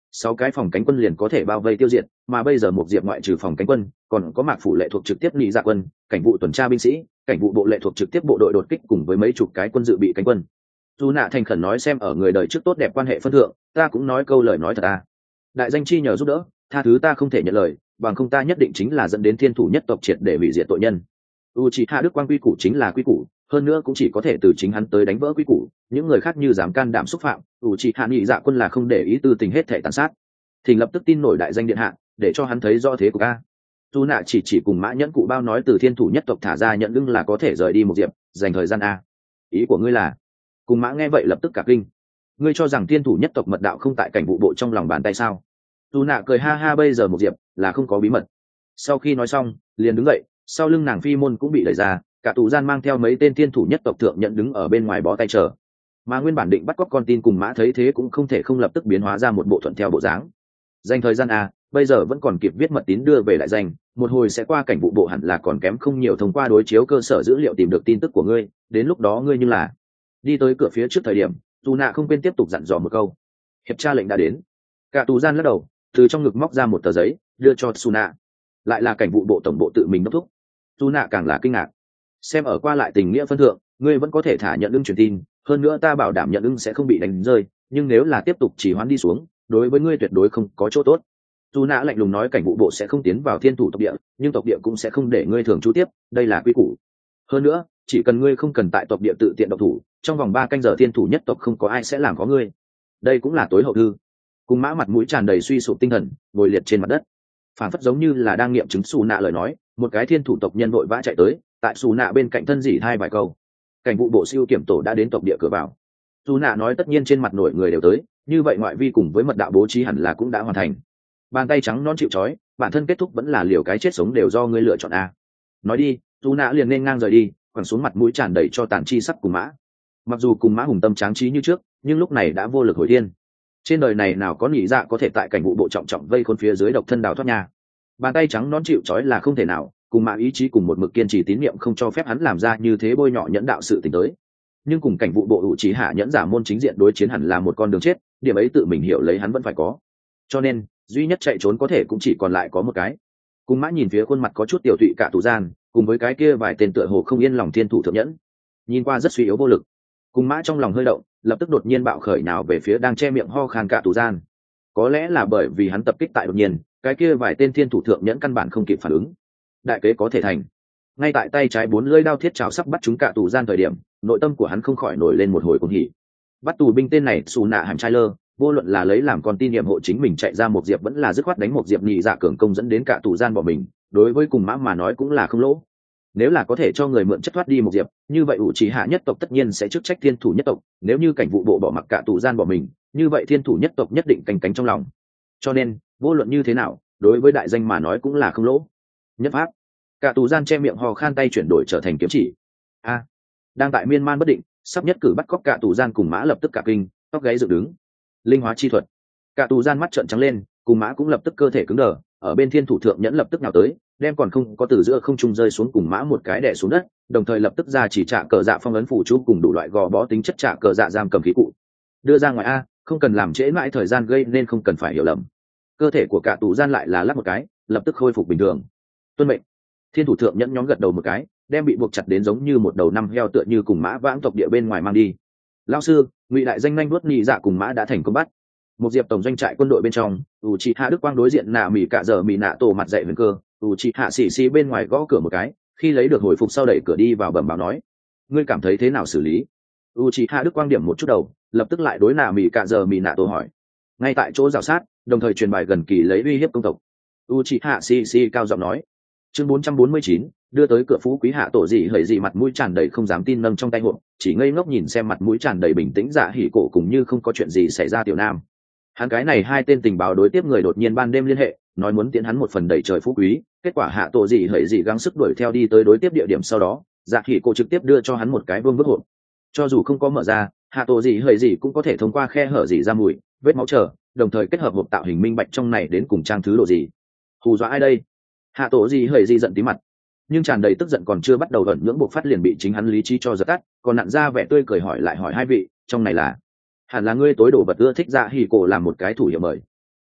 6 cái phòng cánh quân liền có thể bao vây tiêu diệt, mà bây giờ một diệp ngoại trừ phòng cánh quân còn có mạc phủ lệ thuộc trực tiếp nhị dạ quân, cảnh vụ tuần tra binh sĩ, cảnh vụ bộ lệ thuộc trực tiếp bộ đội đột kích cùng với mấy chục cái quân dự bị cánh quân. Dù nạ thành khẩn nói, xem ở người đời trước tốt đẹp quan hệ phân thượng, ta cũng nói câu lời nói thật à. Đại danh chi nhờ giúp đỡ, tha thứ ta không thể nhận lời, bằng không ta nhất định chính là dẫn đến thiên thủ nhất tộc triệt để hủy diệt tội nhân. Uchiha Đức Quang quy củ chính là quy củ, hơn nữa cũng chỉ có thể từ chính hắn tới đánh vỡ quy củ, những người khác như dám can đảm xúc phạm, Uchiha nhị dạ quân là không để ý tư tình hết thể tàn sát. Thỉnh lập tức tin nổi đại danh điện hạ, để cho hắn thấy rõ thế của ta. Dù nạ chỉ cùng Mã Nhẫn cụ bao nói từ thiên thủ nhất tộc thả ra nhận lưng là có thể rời đi một diệp, dành thời gian a. Ý của ngươi là? Cùng Mã nghe vậy lập tức cả kinh. Ngươi cho rằng thiên thủ nhất tộc mật đạo không tại cảnh vụ bộ trong lòng bàn tay sao? Dù nạ cười ha ha, bây giờ một diệp là không có bí mật. Sau khi nói xong, liền đứng dậy, sau lưng nàng phi môn cũng bị đẩy ra, cả tù gian mang theo mấy tên thiên thủ nhất tộc thượng nhận đứng ở bên ngoài bó tay chờ. Mà nguyên bản định bắt cóc con tin cùng Mã thấy thế cũng không thể không lập tức biến hóa ra một bộ thuận theo bộ dáng. Dành thời gian a, bây giờ vẫn còn kịp viết mật tín đưa về đại danh, một hồi sẽ qua cảnh vụ bộ hẳn là còn kém không nhiều, thông qua đối chiếu cơ sở dữ liệu tìm được tin tức của ngươi, đến lúc đó ngươi như là. Đi tới cửa phía trước thời điểm, dù nạ không quên tiếp tục dặn dò một câu. Hiệp tra lệnh đã đến. Cả tù gian lắc đầu, từ trong ngực móc ra một tờ giấy đưa cho Suna. Lại là cảnh vụ bộ tổng bộ tự mình đốc thúc. Suna càng là kinh ngạc. Xem ở qua lại tình nghĩa phân thượng, ngươi vẫn có thể thả nhận ưng truyền tin, hơn nữa ta bảo đảm nhận ưng sẽ không bị đánh rơi, nhưng nếu là tiếp tục chỉ hoãn đi xuống, đối với ngươi tuyệt đối không có chỗ tốt. Suna lạnh lùng nói, cảnh vụ bộ sẽ không tiến vào thiên thủ tộc địa, nhưng tộc địa cũng sẽ không để ngươi thường trú tiếp, đây là quy củ. Hơn nữa, chỉ cần ngươi không cần tại tộc địa tự tiện độc thủ, trong vòng 3 canh giờ thiên thủ nhất tộc không có ai sẽ làm có ngươi. Đây cũng là tối hậu thư. Cùng Mã mặt mũi tràn đầy suy sụp tinh thần, ngồi liệt trên mặt đất, phản phất giống như là đang nghiệm chứng xù nạ lời nói. Một cái thiên thủ tộc nhân vội vã chạy tới, tại xù nạ bên cạnh thân dỉ hai vài câu. Cảnh vụ bộ siêu kiểm tổ đã đến tộc địa cửa vào. Xù nạ nói, tất nhiên trên mặt nổi người đều tới, như vậy ngoại vi cùng với mật đạo bố trí hẳn là cũng đã hoàn thành. Bàn tay trắng non chịu trói, bản thân kết thúc vẫn là liều cái chết sống đều do ngươi lựa chọn a. Nói đi. Xù nạ liền nên ngang rời đi, quẳng xuống mặt mũi tràn đầy cho tàn chi sắc cùng Mã. Mặc dù cùng Mã hùng tâm tráng trí như trước, nhưng lúc này đã vô lực hồi thiên. Trên đời này nào có nhị dạ có thể tại cảnh vụ bộ trọng trọng vây khốn phía dưới độc thân đào thoát nhà. Bàn tay trắng nón chịu trói là không thể nào, cùng Mã ý chí cùng một mực kiên trì tín niệm không cho phép hắn làm ra như thế bôi nhọ nhẫn đạo sự tình tới. Nhưng cùng cảnh vụ bộ hữu trí hạ nhẫn giả môn chính diện đối chiến hẳn là một con đường chết, điểm ấy tự mình hiểu lấy hắn vẫn phải có. Cho nên duy nhất chạy trốn có thể cũng chỉ còn lại có một cái. Cùng Mã nhìn phía khuôn mặt có chút tiểu tụy cả tù gian, cùng với cái kia vài tên tựa hồ không yên lòng thiên thủ thượng nhẫn, nhìn qua rất suy yếu vô lực. Cùng Mã trong lòng hơi động, lập tức đột nhiên bạo khởi nào về phía đang che miệng ho khan cả tù gian. Có lẽ là bởi vì hắn tập kích tại đột nhiên, cái kia vài tên thiên thủ thượng nhẫn căn bản không kịp phản ứng. Đại kế có thể thành. Ngay tại tay trái 4 lưỡi đao thiết chảo sắp bắt chúng cả tù gian thời điểm, nội tâm của hắn không khỏi nổi lên một hồi cuồng hỉ. Bắt tù binh tên này xù nạ hàm trai lơ, vô luận là lấy làm con tin niệm hộ chính mình chạy ra một diệp, vẫn là dứt khoát đánh một diệp nhị dạ cường công dẫn đến cả tù gian bỏ mình, đối với cùng Mã mà nói cũng là không lỗ. Nếu là có thể cho người mượn chất thoát đi một diệp, như vậy ủ trì hạ nhất tộc tất nhiên sẽ chức trách thiên thủ nhất tộc. Nếu như cảnh vụ bộ bỏ mặc cả tù gian bỏ mình, như vậy thiên thủ nhất tộc nhất định canh cánh trong lòng. Cho nên vô luận như thế nào, đối với đại danh mà nói cũng là không lỗ. Nhất pháp, cả tù gian che miệng hò khan, tay chuyển đổi trở thành kiếm chỉ. A, đang tại miên man bất định, sắp nhất cử bắt cóc cả tù gian cùng Mã lập tức cả kinh, tóc gáy dựng đứng. Linh hóa chi thuật, cả tù gian mắt trợn trắng lên, cùng Mã cũng lập tức cơ thể cứng đờ, ở bên thiên thủ thượng nhẫn lập tức nào tới, đem còn không có từ giữa không trung rơi xuống cùng Mã một cái đè xuống đất, đồng thời lập tức ra chỉ trả cờ dạ phong ấn phủ chú cùng đủ loại gò bó tính chất trả cờ dạ giam cầm khí cụ, đưa ra ngoài a, không cần làm trễ mãi thời gian gây nên không cần phải hiểu lầm. Cơ thể của cả tù gian lại là lắc một cái, lập tức khôi phục bình thường. Tuân mệnh. Thiên thủ thượng nhẫn nhóm gật đầu một cái, đem bị buộc chặt đến giống như một đầu năm heo tựa như cùng Mã vãng tộc địa bên ngoài mang đi. Lão sư, Ngụy đại danh nhanh nuốt nhị dạ cùng Mã đã thành công bắt. Một diệp tổng doanh trại quân đội bên trong, Uchiha Đức Quang đối diện nạ mỉ cả giờ mỉ nạ tổ mặt dậy huyền cơ, Uchiha xì xì bên ngoài gõ cửa một cái, khi lấy được hồi phục sau đẩy cửa đi vào bẩm báo nói: ngươi cảm thấy thế nào xử lý? Uchiha Đức Quang điểm một chút đầu, lập tức lại đối nạ mỉ cả giờ mỉ nạ tổ hỏi. Ngay tại chỗ rào sát, đồng thời truyền bài gần kỳ lấy uy hiếp công tộc. Uchiha xì xì cao giọng nói. Chương 449, đưa tới cửa phú quý hạ tổ gì hởi gì mặt mũi tràn đầy không dám tin nâng trong tay hộp, chỉ ngây ngốc nhìn xem mặt mũi tràn đầy bình tĩnh Dạ Hỉ Cổ cùng như không có chuyện gì xảy ra tiểu nam. Hắn cái này hai tên tình báo đối tiếp người đột nhiên ban đêm liên hệ, nói muốn tiễn hắn một phần đầy trời phú quý, kết quả hạ tổ gì hởi gì gắng sức đuổi theo đi tới đối tiếp địa điểm, sau đó Dạ Hỉ Cổ trực tiếp đưa cho hắn một cái vương vức hộp. Cho dù không có mở ra, hạ tổ gì hởi gì cũng có thể thông qua khe hở gì ra mùi, vết máu chờ, đồng thời kết hợp hộp tạo hình minh bạch trong này đến cùng trang thứ đồ gì. Hù dọa ai đây? Hạ tổ gì hởi gì giận tí mặt, nhưng tràn đầy tức giận còn chưa bắt đầu ẩn nhưỡng buộc phát liền bị chính hắn lý trí cho giật tắt, còn nặn ra vẻ tươi cười hỏi lại hỏi hai vị, trong này là hẳn là ngươi tối đồ vật ưa thích Dạ Hỉ Cổ làm một cái thủ hiệu mời.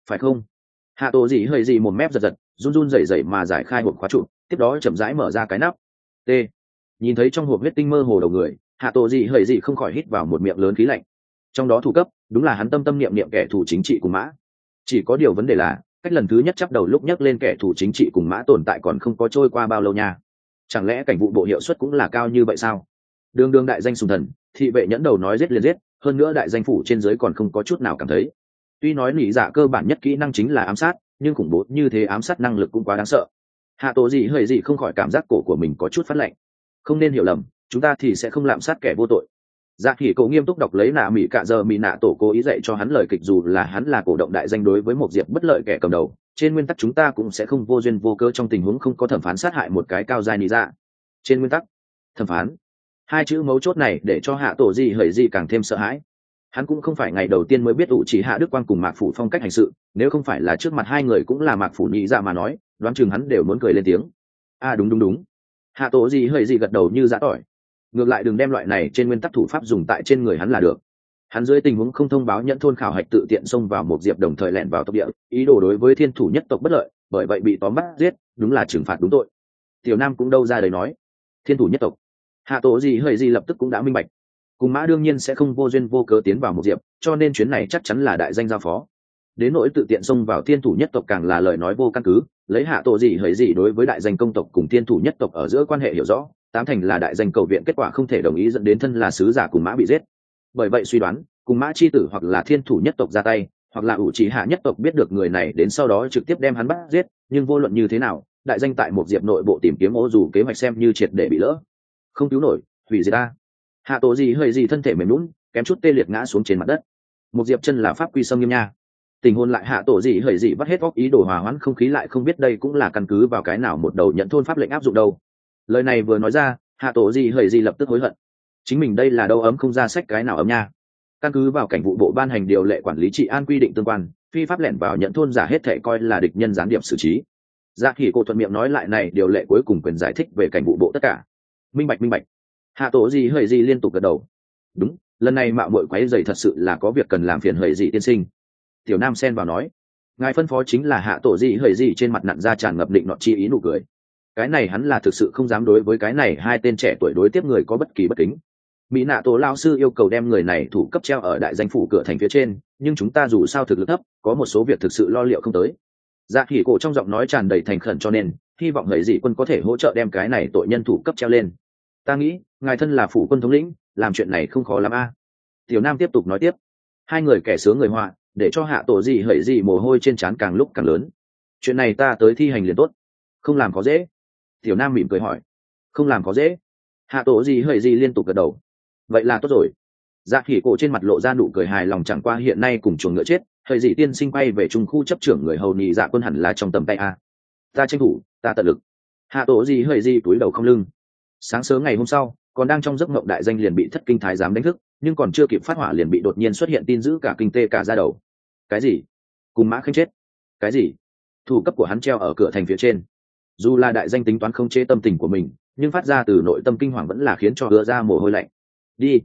phải không? Hạ tổ gì hơi gì một mép giật giật, run run rẩy rẩy mà giải khai hộp khóa trụ, tiếp đó chậm rãi mở ra cái nắp. T. Nhìn thấy trong hộp huyết tinh mơ hồ đầu người, hạ tổ gì hơi gì không khỏi hít vào một miệng lớn khí lạnh. Trong đó thủ cấp đúng là hắn tâm tâm niệm niệm kẻ thù chính trị cùng Mã. Chỉ có điều vấn đề là cách lần thứ nhất chắp đầu lúc nhắc lên kẻ thù chính trị cùng Mã tồn tại còn không có trôi qua bao lâu nha. Chẳng lẽ cảnh vụ bộ hiệu suất cũng là cao như vậy sao? Đường đường đại danh sùng thần, thị vệ nhẫn đầu nói giết liền giết, hơn nữa đại danh phủ trên dưới còn không có chút nào cảm thấy. Tuy nói nỉ dạ cơ bản nhất kỹ năng chính là ám sát, nhưng khủng bố như thế ám sát năng lực cũng quá đáng sợ. Hạ tổ gì hơi gì không khỏi cảm giác cổ của mình có chút phát lạnh. Không nên hiểu lầm, chúng ta thì sẽ không lạm sát kẻ vô tội. Dạ Hỉ Cổ nghiêm túc đọc lấy nạ mỹ cạ giờ mỹ nạ tổ cố ý dạy cho hắn lời kịch, dù là hắn là cổ động đại danh đối với một diệp bất lợi kẻ cầm đầu, trên nguyên tắc chúng ta cũng sẽ không vô duyên vô cớ trong tình huống không có thẩm phán sát hại một cái cao giai nỉ dạ. Trên nguyên tắc, thẩm phán, hai chữ mấu chốt này để cho hạ tổ gì hời gì càng thêm sợ hãi. Hắn cũng không phải ngày đầu tiên mới biết ủ chỉ hạ đức quang cùng mạc phủ phong cách hành sự, nếu không phải là trước mặt hai người cũng là mạc phủ nhị dạ mà nói, đoán chừng hắn đều muốn cười lên tiếng. Đúng, hạ tổ gì hời gì gật đầu như giã tỏi. Ngược lại đừng đem loại này trên nguyên tắc thủ pháp dùng tại trên người hắn là được. Hắn dưới tình huống không thông báo nhẫn thôn khảo hạch tự tiện xông vào một diệp, đồng thời lẻn vào tộc địa, ý đồ đối với thiên thủ nhất tộc bất lợi, bởi vậy bị tóm bắt giết, đúng là trừng phạt đúng tội. Tiểu Nam cũng đâu ra đấy nói thiên thủ nhất tộc. Hạ tổ gì hơi gì lập tức cũng đã minh bạch, cùng Mã đương nhiên sẽ không vô duyên vô cớ tiến vào một diệp, cho nên chuyến này chắc chắn là đại danh giao phó. Đến nỗi tự tiện xông vào thiên thủ nhất tộc càng là lời nói vô căn cứ, lấy hạ tổ gì hơi gì đối với đại danh công tộc cùng thiên thủ nhất tộc ở giữa quan hệ hiểu rõ, tám thành là đại danh cầu viện kết quả không thể đồng ý dẫn đến thân là sứ giả cùng Mã bị giết. Bởi vậy suy đoán cùng Mã chi tử hoặc là thiên thủ nhất tộc ra tay, hoặc là ủ trì hạ nhất tộc biết được người này đến sau đó trực tiếp đem hắn bắt giết, nhưng vô luận như thế nào đại danh tại một diệp nội bộ tìm kiếm ô dù kế hoạch xem như triệt để bị lỡ, không cứu nổi, hủy diệt ta. Hạ tổ gì hơi gì thân thể mềm nhũn, kém chút tê liệt ngã xuống trên mặt đất. Một diệp chân là pháp quy sâm nghiêm nha. Tình hôn lại hạ tổ gì hơi gì bắt hết óc ý đồ hòa hoãn không khí, lại không biết đây cũng là căn cứ vào cái nào một đầu nhận thôn pháp lệnh áp dụng đâu. Lời này vừa nói ra, hạ tổ gì hơi gì lập tức hối hận. Chính mình đây là đâu ấm không ra sách cái nào ấm nha. Căn cứ vào cảnh vụ bộ ban hành điều lệ quản lý trị an quy định tương quan, phi pháp lẻn vào nhận thôn giả hết thể coi là địch nhân gián điệp xử trí. Dạ Hỉ Cổ thuận miệng nói lại này điều lệ cuối cùng quyền giải thích về cảnh vụ bộ tất cả. Minh bạch. Hạ tổ gì hơi gì liên tục gật đầu. Đúng, lần này mạo muội quấy rầy thật sự là có việc cần làm phiền hơi gì tiên sinh. Tiểu Nam xen vào nói, ngài phân phó chính là hạ tổ gì hơi gì trên mặt nặn ra tràn ngập định nọ chi ý nụ cười. Cái này hắn là thực sự không dám đối với cái này hai tên trẻ tuổi đối tiếp người có bất kỳ bất kính. Mỹ nạ tổ lao sư yêu cầu đem người này thủ cấp treo ở đại danh phủ cửa thành phía trên, nhưng chúng ta dù sao thực lực thấp, có một số việc thực sự lo liệu không tới. Dạ Hỉ Cổ trong giọng nói tràn đầy thành khẩn, cho nên hy vọng hỡi dị quân có thể hỗ trợ đem cái này tội nhân thủ cấp treo lên. Ta nghĩ ngài thân là phủ quân thống lĩnh, làm chuyện này không khó lắm a. Tiểu Nam tiếp tục nói tiếp. Hai người kẻ sướng người họa, để cho hạ tổ gì hỡi gì mồ hôi trên trán càng lúc càng lớn. Chuyện này ta tới thi hành liền tốt, không làm có dễ. Tiểu Nam mỉm cười hỏi. Không làm có dễ. Hạ tổ gì hỡi gì liên tục gật đầu. Vậy là tốt rồi. Dạ Hỉ Cổ trên mặt lộ ra nụ cười hài lòng, chẳng qua hiện nay cùng chuồng ngựa chết, hỡi gì tiên sinh quay về trung khu chấp trưởng người hầu nhị dạ quân hẳn là trong tầm tay a. Ta tranh thủ, ta tận lực. Hạ tổ gì hỡi gì túi đầu không lưng. Sáng sớm ngày hôm sau, còn đang trong giấc mộng đại danh liền bị thất kinh thái giám đánh thức, nhưng còn chưa kịp phát hỏa liền bị đột nhiên xuất hiện tin dữ cả kinh tê cả da đầu. Cái gì? Cùng Mã Khanh chết? Cái gì? Thủ cấp của hắn treo ở cửa thành phía trên. Dù là đại danh tính toán không chế tâm tình của mình, nhưng phát ra từ nội tâm kinh hoàng vẫn là khiến cho ứa ra mồ hôi lạnh. Đi,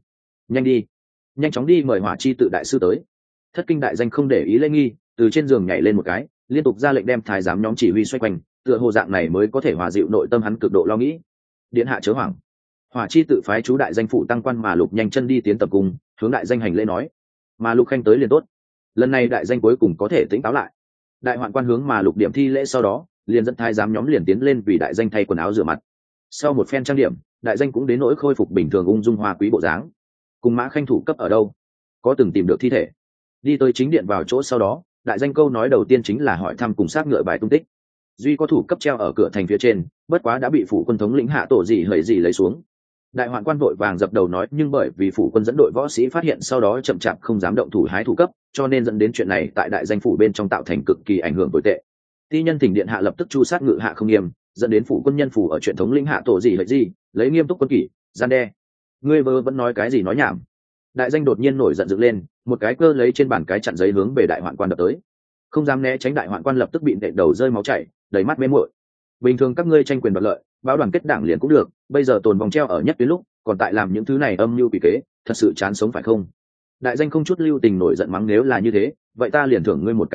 nhanh chóng đi mời Hỏa Chi tự đại sư tới. Thất kinh đại danh không để ý lễ nghi, từ trên giường nhảy lên một cái, liên tục ra lệnh đem thái giám nhóm chỉ huy xoay quanh, tựa hồ dạng này mới có thể hòa dịu nội tâm hắn cực độ lo nghĩ. Điện hạ chớ hoảng. Hỏa Chi tự phái chú đại danh phụ tăng quan Mà Lục nhanh chân đi tiến tập cung, hướng đại danh hành lễ nói. Mà Lục khanh tới liền tốt. Lần này đại danh cuối cùng có thể tỉnh táo lại. Đại hoạn quan hướng Mà Lục điểm thi lễ, sau đó liền dẫn thái giám nhóm liền tiến lên vì đại danh thay quần áo rửa mặt. Sau một phen trang điểm, đại danh cũng đến nỗi khôi phục bình thường ung dung hoa quý bộ dáng. Cùng Mã Khanh thủ cấp ở đâu? Có từng tìm được thi thể? Đi tới chính điện vào chỗ sau đó, đại danh câu nói đầu tiên chính là hỏi thăm cùng xác ngựa bài tung tích. Duy có thủ cấp treo ở cửa thành phía trên, bất quá đã bị phủ quân thống lĩnh hạ tổ gì hời gì lấy xuống. Đại hoạn quan vội vàng dập đầu nói, nhưng bởi vì phủ quân dẫn đội võ sĩ phát hiện sau đó chậm chạp không dám động thủ hái thủ cấp, cho nên dẫn đến chuyện này tại đại danh phủ bên trong tạo thành cực kỳ ảnh hưởng tồi tệ. Ti nhân thỉnh điện hạ lập tức chu sát ngự hạ không nghiêm, dẫn đến phủ quân nhân phủ ở chuyện thống lĩnh hạ tổ gì hời gì lấy nghiêm túc quân kỷ gian đe. Ngươi vơ vẫn nói cái gì nói nhảm. Đại danh đột nhiên nổi giận dựng lên, một cái cơ lấy trên bàn cái chặn giấy hướng về đại hoạn quan đập tới. Không dám né tránh đại hoạn quan lập tức bị nện đầu rơi máu chảy, đầy mắt mê muội. Bình thường các ngươi tranh quyền đoạt lợi, báo đoàn kết đảng liền cũng được, bây giờ tồn vòng treo ở nhất tuyến lúc, còn tại làm những thứ này âm mưu quỷ kế, thật sự chán sống phải không? Đại danh không chút lưu tình nổi giận mắng, nếu là như thế, vậy ta liền thưởng ngươi một cái chết,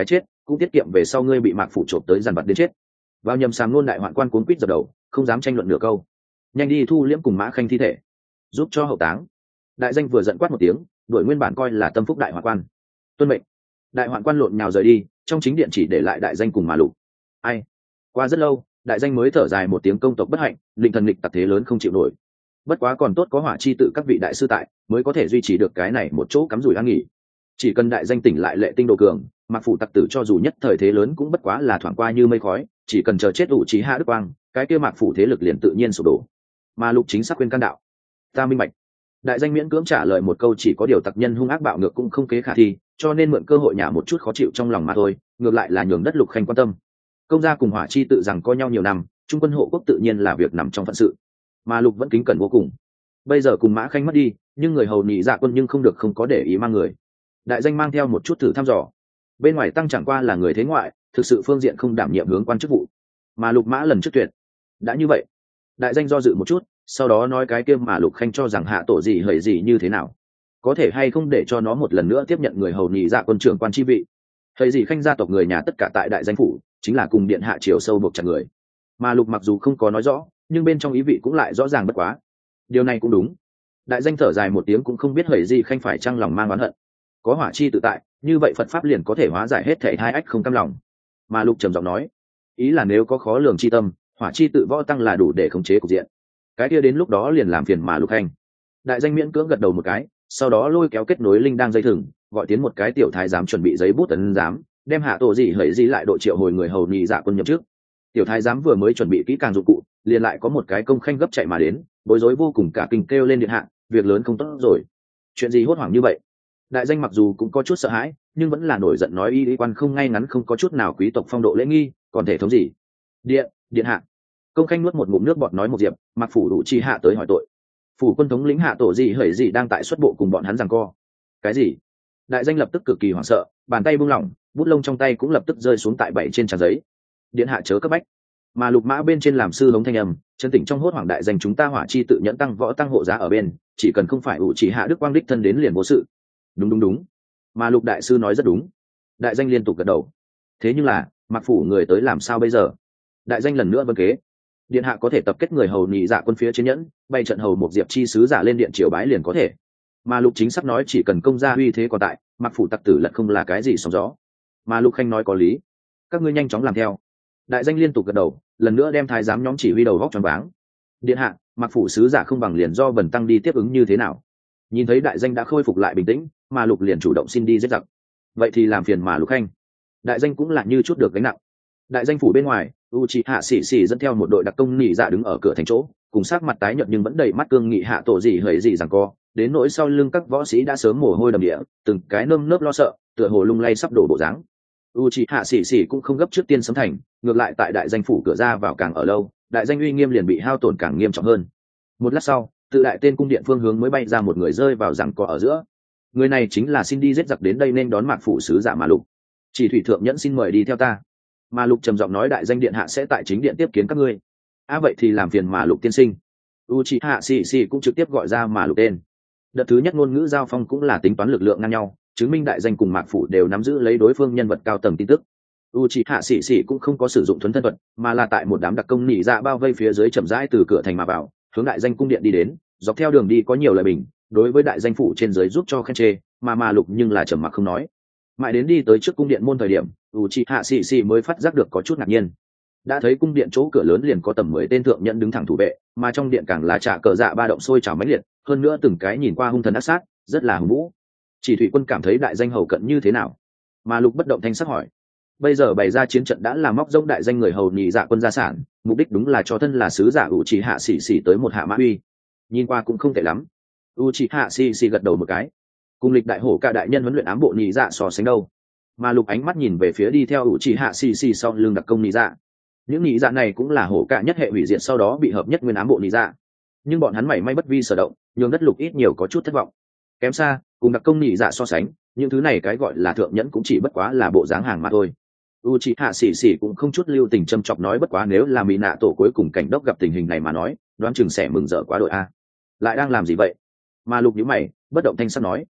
cũng tiết kiệm về sau ngươi bị mạc phủ trộm tới dằn vặt đến chết. Vào nhầm sàm nôn đại hoạn quan cuốn quýt dập đầu, không dám tranh luận nửa câu. Nhanh đi thu liễm cùng Mã Khanh thi thể, giúp cho hậu táng. Đại danh vừa giận quát một tiếng, đuổi nguyên bản coi là tâm phúc đại hoạn quan. Tuân mệnh. Đại hoạn quan lộn nhào rời đi, trong chính điện chỉ để lại đại danh cùng Mà Lục. Ai? Qua rất lâu, đại danh mới thở dài một tiếng công tộc bất hạnh, định thần nghịch tặc thế lớn không chịu nổi. Bất quá còn tốt có hỏa chi tự các vị đại sư tại, mới có thể duy trì được cái này một chỗ cắm rủi an nghỉ. Chỉ cần đại danh tỉnh lại lệ tinh độ cường, mặc phủ tặc tử cho dù nhất thời thế lớn cũng bất quá là thoảng qua như mây khói, chỉ cần chờ chết ủ trí hạ đức quang, cái kia mạc phủ thế lực liền tự nhiên sụp đổ. Mà Lục chính xác khuyên can đạo. Ta minh bạch. Đại danh miễn cưỡng trả lời một câu, chỉ có điều tặc nhân hung ác bạo ngược cũng không kế khả thi, cho nên mượn cơ hội nhả một chút khó chịu trong lòng mà thôi, ngược lại là nhường đất Lục Khanh quan tâm. Công gia cùng hỏa chi tự rằng coi nhau nhiều năm, trung quân hộ quốc tự nhiên là việc nằm trong phận sự, mà Lục vẫn kính cẩn vô cùng. Bây giờ cùng Mã Khanh mất đi, nhưng người hầu nhị dạ quân nhưng không được không có để ý mang người. Đại danh mang theo một chút thử thăm dò, bên ngoài tăng chẳng qua là người thế ngoại, thực sự phương diện không đảm nhiệm hướng quan chức vụ, mà Lục Mã lần trước tuyệt. Đã như vậy, đại danh do dự một chút, sau đó nói cái kia mà Lục Khanh cho rằng hạ tổ gì hời gì như thế nào, có thể hay không để cho nó một lần nữa tiếp nhận người hầu nhị dạ quân trưởng quan chi vị. Hời gì Khanh gia tộc người nhà tất cả tại đại danh phủ, chính là cùng điện hạ triều sâu buộc chặt người. Mà Lục mặc dù không có nói rõ, nhưng bên trong ý vị cũng lại rõ ràng bất quá. Điều này cũng đúng. Đại danh thở dài một tiếng, cũng không biết Hời gì Khanh phải chăng lòng mang oán hận. Có hỏa chi tự tại, như vậy Phật pháp liền có thể hóa giải hết thảy hai ách không cam lòng. Mà Lục trầm giọng nói, ý là nếu có khó lường chi tâm, hỏa chi tự võ tăng là đủ để khống chế cục diện. Cái kia đến lúc đó liền làm phiền mà Lục Khanh. Đại danh miễn cưỡng gật đầu một cái, sau đó lôi kéo kết nối linh đang dây thừng, gọi tiến một cái tiểu thái giám chuẩn bị giấy bút ấn giám, đem hạ tổ gì hời gì lại độ triệu hồi người hầu nhị dạ quân nhậm trước. Tiểu thái giám vừa mới chuẩn bị kỹ càng dụng cụ, liền lại có một cái công khanh gấp chạy mà đến, bối rối vô cùng cả kinh kêu lên điện hạ, việc lớn không tốt rồi. Chuyện gì hốt hoảng như vậy? Đại danh mặc dù cũng có chút sợ hãi, nhưng vẫn là nổi giận nói y quan không ngay ngắn, không có chút nào quý tộc phong độ lễ nghi, còn thể thống gì? Điện hạ. Công khanh nuốt một ngụm nước bọt nói một diệp, mặc phủ đủ chi hạ tới hỏi tội. Phủ quân thống lĩnh hạ tổ gì hởi gì đang tại xuất bộ cùng bọn hắn giằng co. Cái gì? Đại danh lập tức cực kỳ hoảng sợ, bàn tay buông lỏng, bút lông trong tay cũng lập tức rơi xuống tại bảy trên trang giấy. Điện hạ chớ cấp bách. Mà Lục Mã bên trên làm sư hống thanh âm, chân tỉnh trong hốt hoảng đại danh chúng ta hỏa chi tự nhẫn tăng võ tăng hộ giá ở bên, chỉ cần không phải ủ chỉ hạ đức quang đích thân đến liền vô sự. Đúng. Mà Lục đại sư nói rất đúng. Đại danh liên tục gật đầu. Thế nhưng là, mặc phủ người tới làm sao bây giờ? Đại danh lần nữa vân kế. Điện hạ có thể tập kết người hầu nhị dạ quân phía trên nhẫn, bay trận hầu một diệp chi sứ giả lên điện triều bái liền có thể. Mà Lục chính sắp nói chỉ cần công gia uy thế còn tại, mặc phủ tặc tử lật không là cái gì sóng gió. Mà Lục Khanh nói có lý, các ngươi nhanh chóng làm theo. Đại danh liên tục gật đầu, lần nữa đem thái giám nhóm chỉ huy đầu góc tròn váng. Điện hạ, mặc phủ sứ giả không bằng liền do Vân Tăng đi tiếp ứng như thế nào? Nhìn thấy đại danh đã khôi phục lại bình tĩnh, mà Lục liền chủ động xin đi giết giặc. Vậy thì làm phiền mà Lục Khanh. Đại danh cũng là như chút được gánh nặng. Đại danh phủ bên ngoài, Uchiha Sĩ Sĩ dẫn theo một đội đặc công nhị dạ đứng ở cửa thành chỗ, cùng sắc mặt tái nhợt nhưng vẫn đầy mắt cương nghị hạ tổ gì hời gì rằng co, đến nỗi sau lưng các võ sĩ đã sớm mồ hôi đầm địa, từng cái nơm nớp lo sợ, tựa hồ lung lay sắp đổ bộ dáng. Uchiha Sĩ Sĩ cũng không gấp trước tiên sấm thành, ngược lại tại đại danh phủ cửa ra vào càng ở lâu, đại danh uy nghiêm liền bị hao tổn càng nghiêm trọng hơn. Một lát sau, tự đại tên cung điện phương hướng mới bay ra một người rơi vào giằng co ở giữa. Người này chính là xin đi giết giặc đến đây nên đón mạc phủ sứ giả Mà Lục. Chỉ thủy thượng nhẫn xin mời đi theo ta. Mà Lục trầm giọng nói đại danh điện hạ sẽ tại chính điện tiếp kiến các ngươi. Vậy thì làm phiền Mà Lục tiên sinh. Uchiha Sĩ Sĩ cũng trực tiếp gọi ra Mà Lục tên. Đợt thứ nhất ngôn ngữ giao phong cũng là tính toán lực lượng ngang nhau, chứng minh đại danh cùng mạc phủ đều nắm giữ lấy đối phương nhân vật cao tầng tin tức. Uchiha Sĩ Sĩ cũng không có sử dụng thuấn thân thuật, mà là tại một đám đặc công nhị dạ bao vây phía dưới chậm rãi từ cửa thành mà vào, hướng đại danh cung điện đi đến. Dọc theo đường đi có nhiều lời bình, đối với đại danh phủ trên dưới giúp cho khen chê, mà Lục nhưng là trầm mặc không nói. Mãi đến đi tới trước cung điện môn thời điểm, Uchiha Sĩ Sĩ mới phát giác được có chút ngạc nhiên. Đã thấy cung điện chỗ cửa lớn liền có tầm 10 tên thượng nhận đứng thẳng thủ vệ, mà trong điện càng là trả cờ dạ ba động sôi trào mãnh liệt, hơn nữa từng cái nhìn qua hung thần ác sát, rất là hùng vũ. Chỉ thủy quân cảm thấy đại danh hầu cận như thế nào? Mà Lục bất động thanh sắc hỏi. Bây giờ bày ra chiến trận đã là móc rông đại danh người hầu nhị dạ quân gia sản, mục đích đúng là cho thân là sứ giả Uchiha Sĩ Sĩ tới một hạ mã uy. Nhìn qua cũng không tệ lắm. Uchiha Sĩ Sĩ gật đầu một cái. Cùng lịch đại hổ cả đại nhân huấn luyện ám bộ nhị dạ so sánh đâu. Mà Lục ánh mắt nhìn về phía đi theo Uchiha Sĩ Sĩ sau lưng đặc công nhị dạ. Những nhị dạ này cũng là hổ cả nhất hệ hủy diệt sau đó bị hợp nhất nguyên ám bộ nhị dạ. Nhưng bọn hắn mảy may bất vi sở động, nhường đất Lục ít nhiều có chút thất vọng. Kém xa, cùng đặc công nhị dạ so sánh, những thứ này cái gọi là thượng nhẫn cũng chỉ bất quá là bộ dáng hàng mà thôi. Uchiha Sĩ Sĩ cũng không chút lưu tình châm chọc nói bất quá nếu là Mỹ Nạ tổ cuối cùng cảnh đốc gặp tình hình này mà nói, đoán chừng sẽ mừng rỡ quá đội a. Lại đang làm gì vậy? Mà Lục nhíu mày, bất động thanh sắc nói,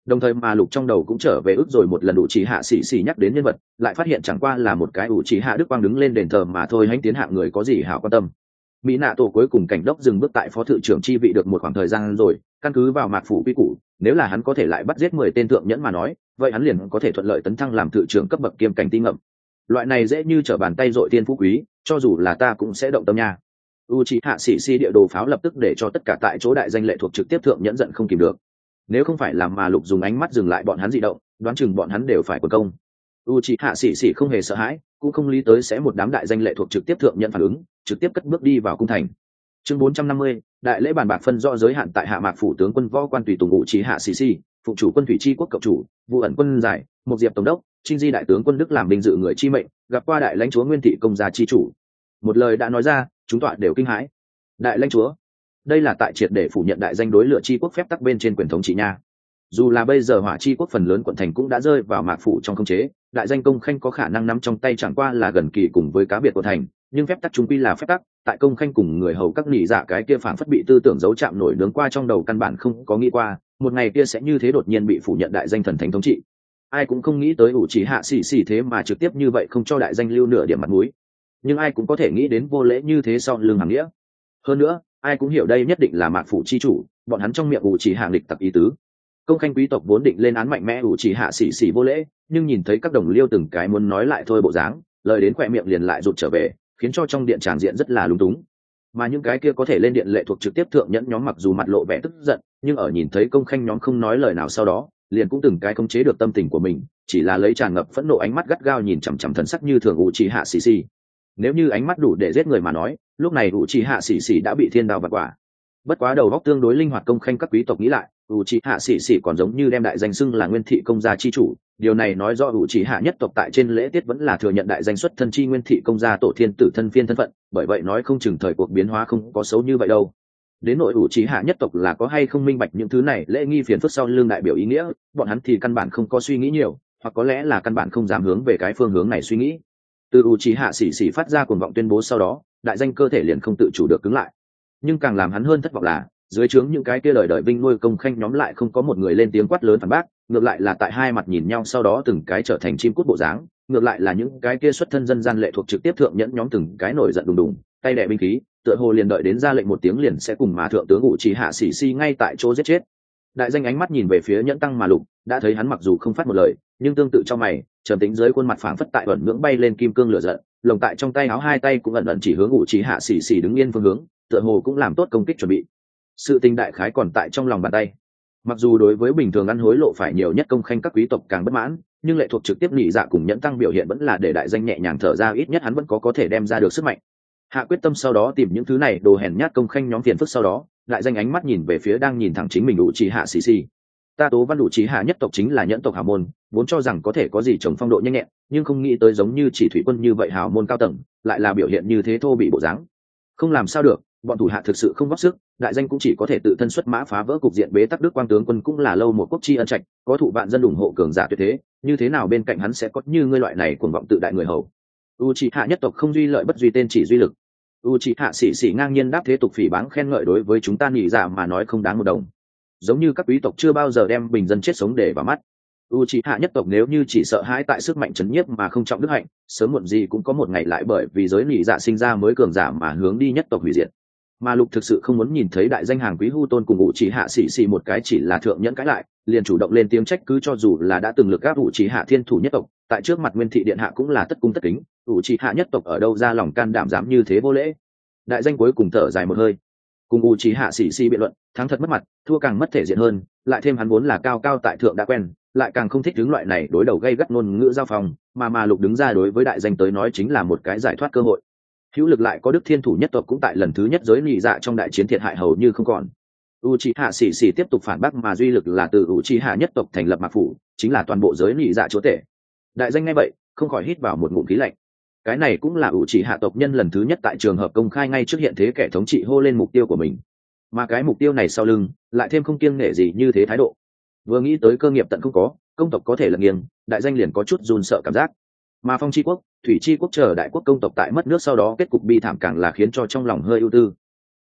Đồng thời mà lục trong đầu cũng trở về ước rồi một lần ủ trì hạ xì xì nhắc đến nhân vật, lại phát hiện chẳng qua là một cái ủ trì hạ đức quang đứng lên đền thờ mà thôi, hãnh tiến hạng người có gì hảo quan tâm. Mỹ nạ tổ cuối cùng cảnh đốc dừng bước tại phó thự trưởng chi vị được một khoảng thời gian rồi, căn cứ vào mạc phủ quy củ, nếu là hắn có thể lại bắt giết 10 tên thượng nhẫn mà nói, vậy hắn liền có thể thuận lợi tấn thăng làm thự trưởng cấp bậc kiêm cảnh ti ngậm. Loại này dễ như trở bàn tay dội tiên phú quý, cho dù là ta cũng sẽ động tâm nha. Uchiha Sĩ địa đồ pháo lập tức để cho tất cả tại chỗ đại danh lệ thuộc trực tiếp thượng nhẫn giận không kìm được. Nếu không phải làm mà lục dùng ánh mắt dừng lại bọn hắn dị động, đoán chừng bọn hắn đều phải quật công. Uchiha Sĩ không hề sợ hãi, cũng không lý tới sẽ một đám đại danh lệ thuộc trực tiếp thượng nhẫn phản ứng, trực tiếp cất bước đi vào cung thành. Chương 450, đại lễ bàn bạc phân rõ giới hạn tại Hạ Mạc phủ tướng quân võ quan tùy tùng Uchiha Sĩ, phụ chủ quân thủy chi quốc cộng chủ, vụ ẩn quân giải, một diệp tổng đốc, Trinh Di đại tướng quân Đức làm binh dự người chi mệnh, gặp qua đại lãnh chúa Nguyên thị công gia chi chủ. Một lời đã nói ra, chúng tọa đều kinh hãi. Đại lãnh chúa, đây là tại triệt để phủ nhận đại danh đối lựa chi quốc phép tắc bên trên quyền thống trị nha. Dù là bây giờ hỏa chi quốc phần lớn quận thành cũng đã rơi vào mạc phủ trong khống chế, đại danh công khanh có khả năng nắm trong tay chẳng qua là gần kỳ cùng với cá biệt của thành, nhưng phép tắc chúng quy là phép tắc, tại công khanh cùng người hầu các nị dạ cái kia phảng phất bị tư tưởng giấu chạm nổi nướng qua trong đầu, căn bản không có nghĩ qua một ngày kia sẽ như thế đột nhiên bị phủ nhận đại danh thần thánh thống trị. Ai cũng không nghĩ tới Uchiha Sĩ thế mà trực tiếp như vậy không cho đại danh lưu nửa điểm mặt mũi, nhưng ai cũng có thể nghĩ đến vô lễ như thế sau lưng hàng nghĩa. Hơn nữa ai cũng hiểu đây nhất định là mạc phủ chi chủ, bọn hắn trong miệng Uchiha lịch tặc ý tứ. Công khanh quý tộc vốn định lên án mạnh mẽ Uchiha Sĩ vô lễ, nhưng nhìn thấy các đồng liêu từng cái muốn nói lại thôi bộ dáng, lời đến khỏe miệng liền lại rụt trở về, khiến cho trong điện tràng diện rất là lúng túng. Mà những cái kia có thể lên điện lệ thuộc trực tiếp thượng nhẫn nhóm mặc dù mặt lộ vẻ tức giận, nhưng ở nhìn thấy công khanh nhóm không nói lời nào sau đó, liền cũng từng cái khống chế được tâm tình của mình, chỉ là lấy tràn ngập phẫn nộ ánh mắt gắt gao nhìn chằm chằm thần sắc như thường Uchiha Sĩ. Nếu như ánh mắt đủ để giết người mà nói, lúc này Uchiha Sĩ đã bị thiên đao vặt quả. Bất quá đầu óc tương đối linh hoạt công khanh các quý tộc nghĩ lại, Uchiha Sĩ còn giống như đem đại danh xưng là Nguyên thị công gia chi chủ, điều này nói rõ Uchiha nhất tộc tại trên lễ tiết vẫn là thừa nhận đại danh xuất thân chi Nguyên thị công gia tổ thiên tử thân phiên thân phận, bởi vậy nói không chừng thời cuộc biến hóa không có xấu như vậy đâu. Đến nội Uchiha nhất tộc là có hay không minh bạch những thứ này lễ nghi phiền phức sau lưng đại biểu ý nghĩa, bọn hắn thì căn bản không có suy nghĩ nhiều, hoặc có lẽ là căn bản không dám hướng về cái phương hướng này suy nghĩ. Từ Uchiha Sĩ phát ra cuồng vọng tuyên bố sau đó, đại danh cơ thể liền không tự chủ được cứng lại. Nhưng càng làm hắn hơn thất vọng là, dưới trướng những cái kia đời đời vinh nuôi công khanh nhóm lại không có một người lên tiếng quát lớn phản bác, ngược lại là tại hai mặt nhìn nhau sau đó từng cái trở thành chim cút bộ dáng, ngược lại là những cái kia xuất thân dân gian lệ thuộc trực tiếp thượng nhẫn nhóm từng cái nổi giận đùng đùng, tay đè binh khí, tựa hồ liền đợi đến ra lệnh một tiếng liền sẽ cùng mà thượng tướng Uchiha Sĩ ngay tại chỗ giết chết. Đại danh ánh mắt nhìn về phía nhẫn tăng mà lục, đã thấy hắn mặc dù không phát một lời, nhưng tương tự trong mày trầm tĩnh dưới khuôn mặt phảng phất tại ẩn ngưỡng bay lên kim cương lửa giận, lồng tại trong tay áo hai tay cũng ẩn ẩn chỉ hướng Uchiha Sĩ đứng yên phương hướng, tựa hồ cũng làm tốt công kích chuẩn bị. Sự tình đại khái còn tại trong lòng bàn tay. Mặc dù đối với bình thường ăn hối lộ phải nhiều nhất công khanh các quý tộc càng bất mãn, nhưng lệ thuộc trực tiếp nhị dạ cùng nhẫn tăng biểu hiện vẫn là để đại danh nhẹ nhàng thở ra, ít nhất hắn vẫn có thể đem ra được sức mạnh. Hạ quyết tâm sau đó tìm những thứ này đồ hèn nhát công khanh nhóm phiền phức sau đó, đại danh ánh mắt nhìn về phía đang nhìn thẳng chính mình Uchiha Sĩ. Ta tố văn Uchiha nhất tộc chính là nhẫn tộc hào môn, vốn cho rằng có thể có gì trồng phong độ nhanh nhẹn, nhưng không nghĩ tới giống như chỉ thủy quân như vậy hào môn cao tầng, lại là biểu hiện như thế thô bị bộ dáng. Không làm sao được, bọn thủ hạ thực sự không góp sức, đại danh cũng chỉ có thể tự thân xuất mã phá vỡ cục diện bế tắc. Đức quang tướng quân cũng là lâu một quốc chi ân trạch, có thụ vạn dân ủng hộ cường giả tuyệt thế, như thế nào bên cạnh hắn sẽ có như ngươi loại này cuồng vọng tự đại người hầu. Uchiha nhất tộc không duy lợi bất duy tên chỉ duy lực. Uchiha Sĩ ngang nhiên đáp thế tục phỉ báng khen ngợi đối với chúng ta nhị dạ mà nói không đáng một đồng. Giống như các quý tộc chưa bao giờ đem bình dân chết sống để vào mắt. Uchiha nhất tộc nếu như chỉ sợ hãi tại sức mạnh chấn nhiếp mà không trọng đức hạnh, sớm muộn gì cũng có một ngày lại bởi vì giới nhị dạ sinh ra mới cường giả mà hướng đi nhất tộc hủy diệt. Mà lục thực sự không muốn nhìn thấy đại danh hàng quý hu tôn cùng Uchiha Sĩ một cái chỉ là thượng nhẫn cãi lại, liền chủ động lên tiếng trách cứ, cho dù là đã từng lực gáp Uchiha thiên thủ nhất tộc, tại trước mặt Nguyên thị điện hạ cũng là tất cung tất kính, Uchiha nhất tộc ở đâu ra lòng can đảm dám như thế vô lễ. Đại danh cuối cùng thở dài một hơi, cùng Uchiha Sĩ biện luận, thắng thật mất mặt, thua càng mất thể diện hơn, lại thêm hắn vốn là cao cao tại thượng đã quen, lại càng không thích hướng loại này đối đầu gây gắt ngôn ngữ giao phòng, mà lục đứng ra đối với đại danh tới nói chính là một cái giải thoát cơ hội. Hữu lực lại có đức thiên thủ nhất tộc cũng tại lần thứ nhất giới nhị dạ trong đại chiến thiệt hại hầu như không còn. Uchiha Sĩ tiếp tục phản bác mà duy lực là từ Uchiha nhất tộc thành lập mạc phủ, chính là toàn bộ giới nhị dạ chúa tể. Đại danh nghe vậy không khỏi hít vào một ngụm khí lạnh. Cái này cũng là Uchiha tộc nhân lần thứ nhất tại trường hợp công khai ngay trước hiện thế kẻ thống trị hô lên mục tiêu của mình, mà cái mục tiêu này sau lưng lại thêm không kiêng nể gì như thế thái độ. Vừa nghĩ tới cơ nghiệp tận không có, công tộc có thể lật nghiêng, đại danh liền có chút run sợ cảm giác. Mà phong chi quốc, thủy chi quốc chờ đại quốc công tộc tại mất nước sau đó kết cục bi thảm càng là khiến cho trong lòng hơi ưu tư.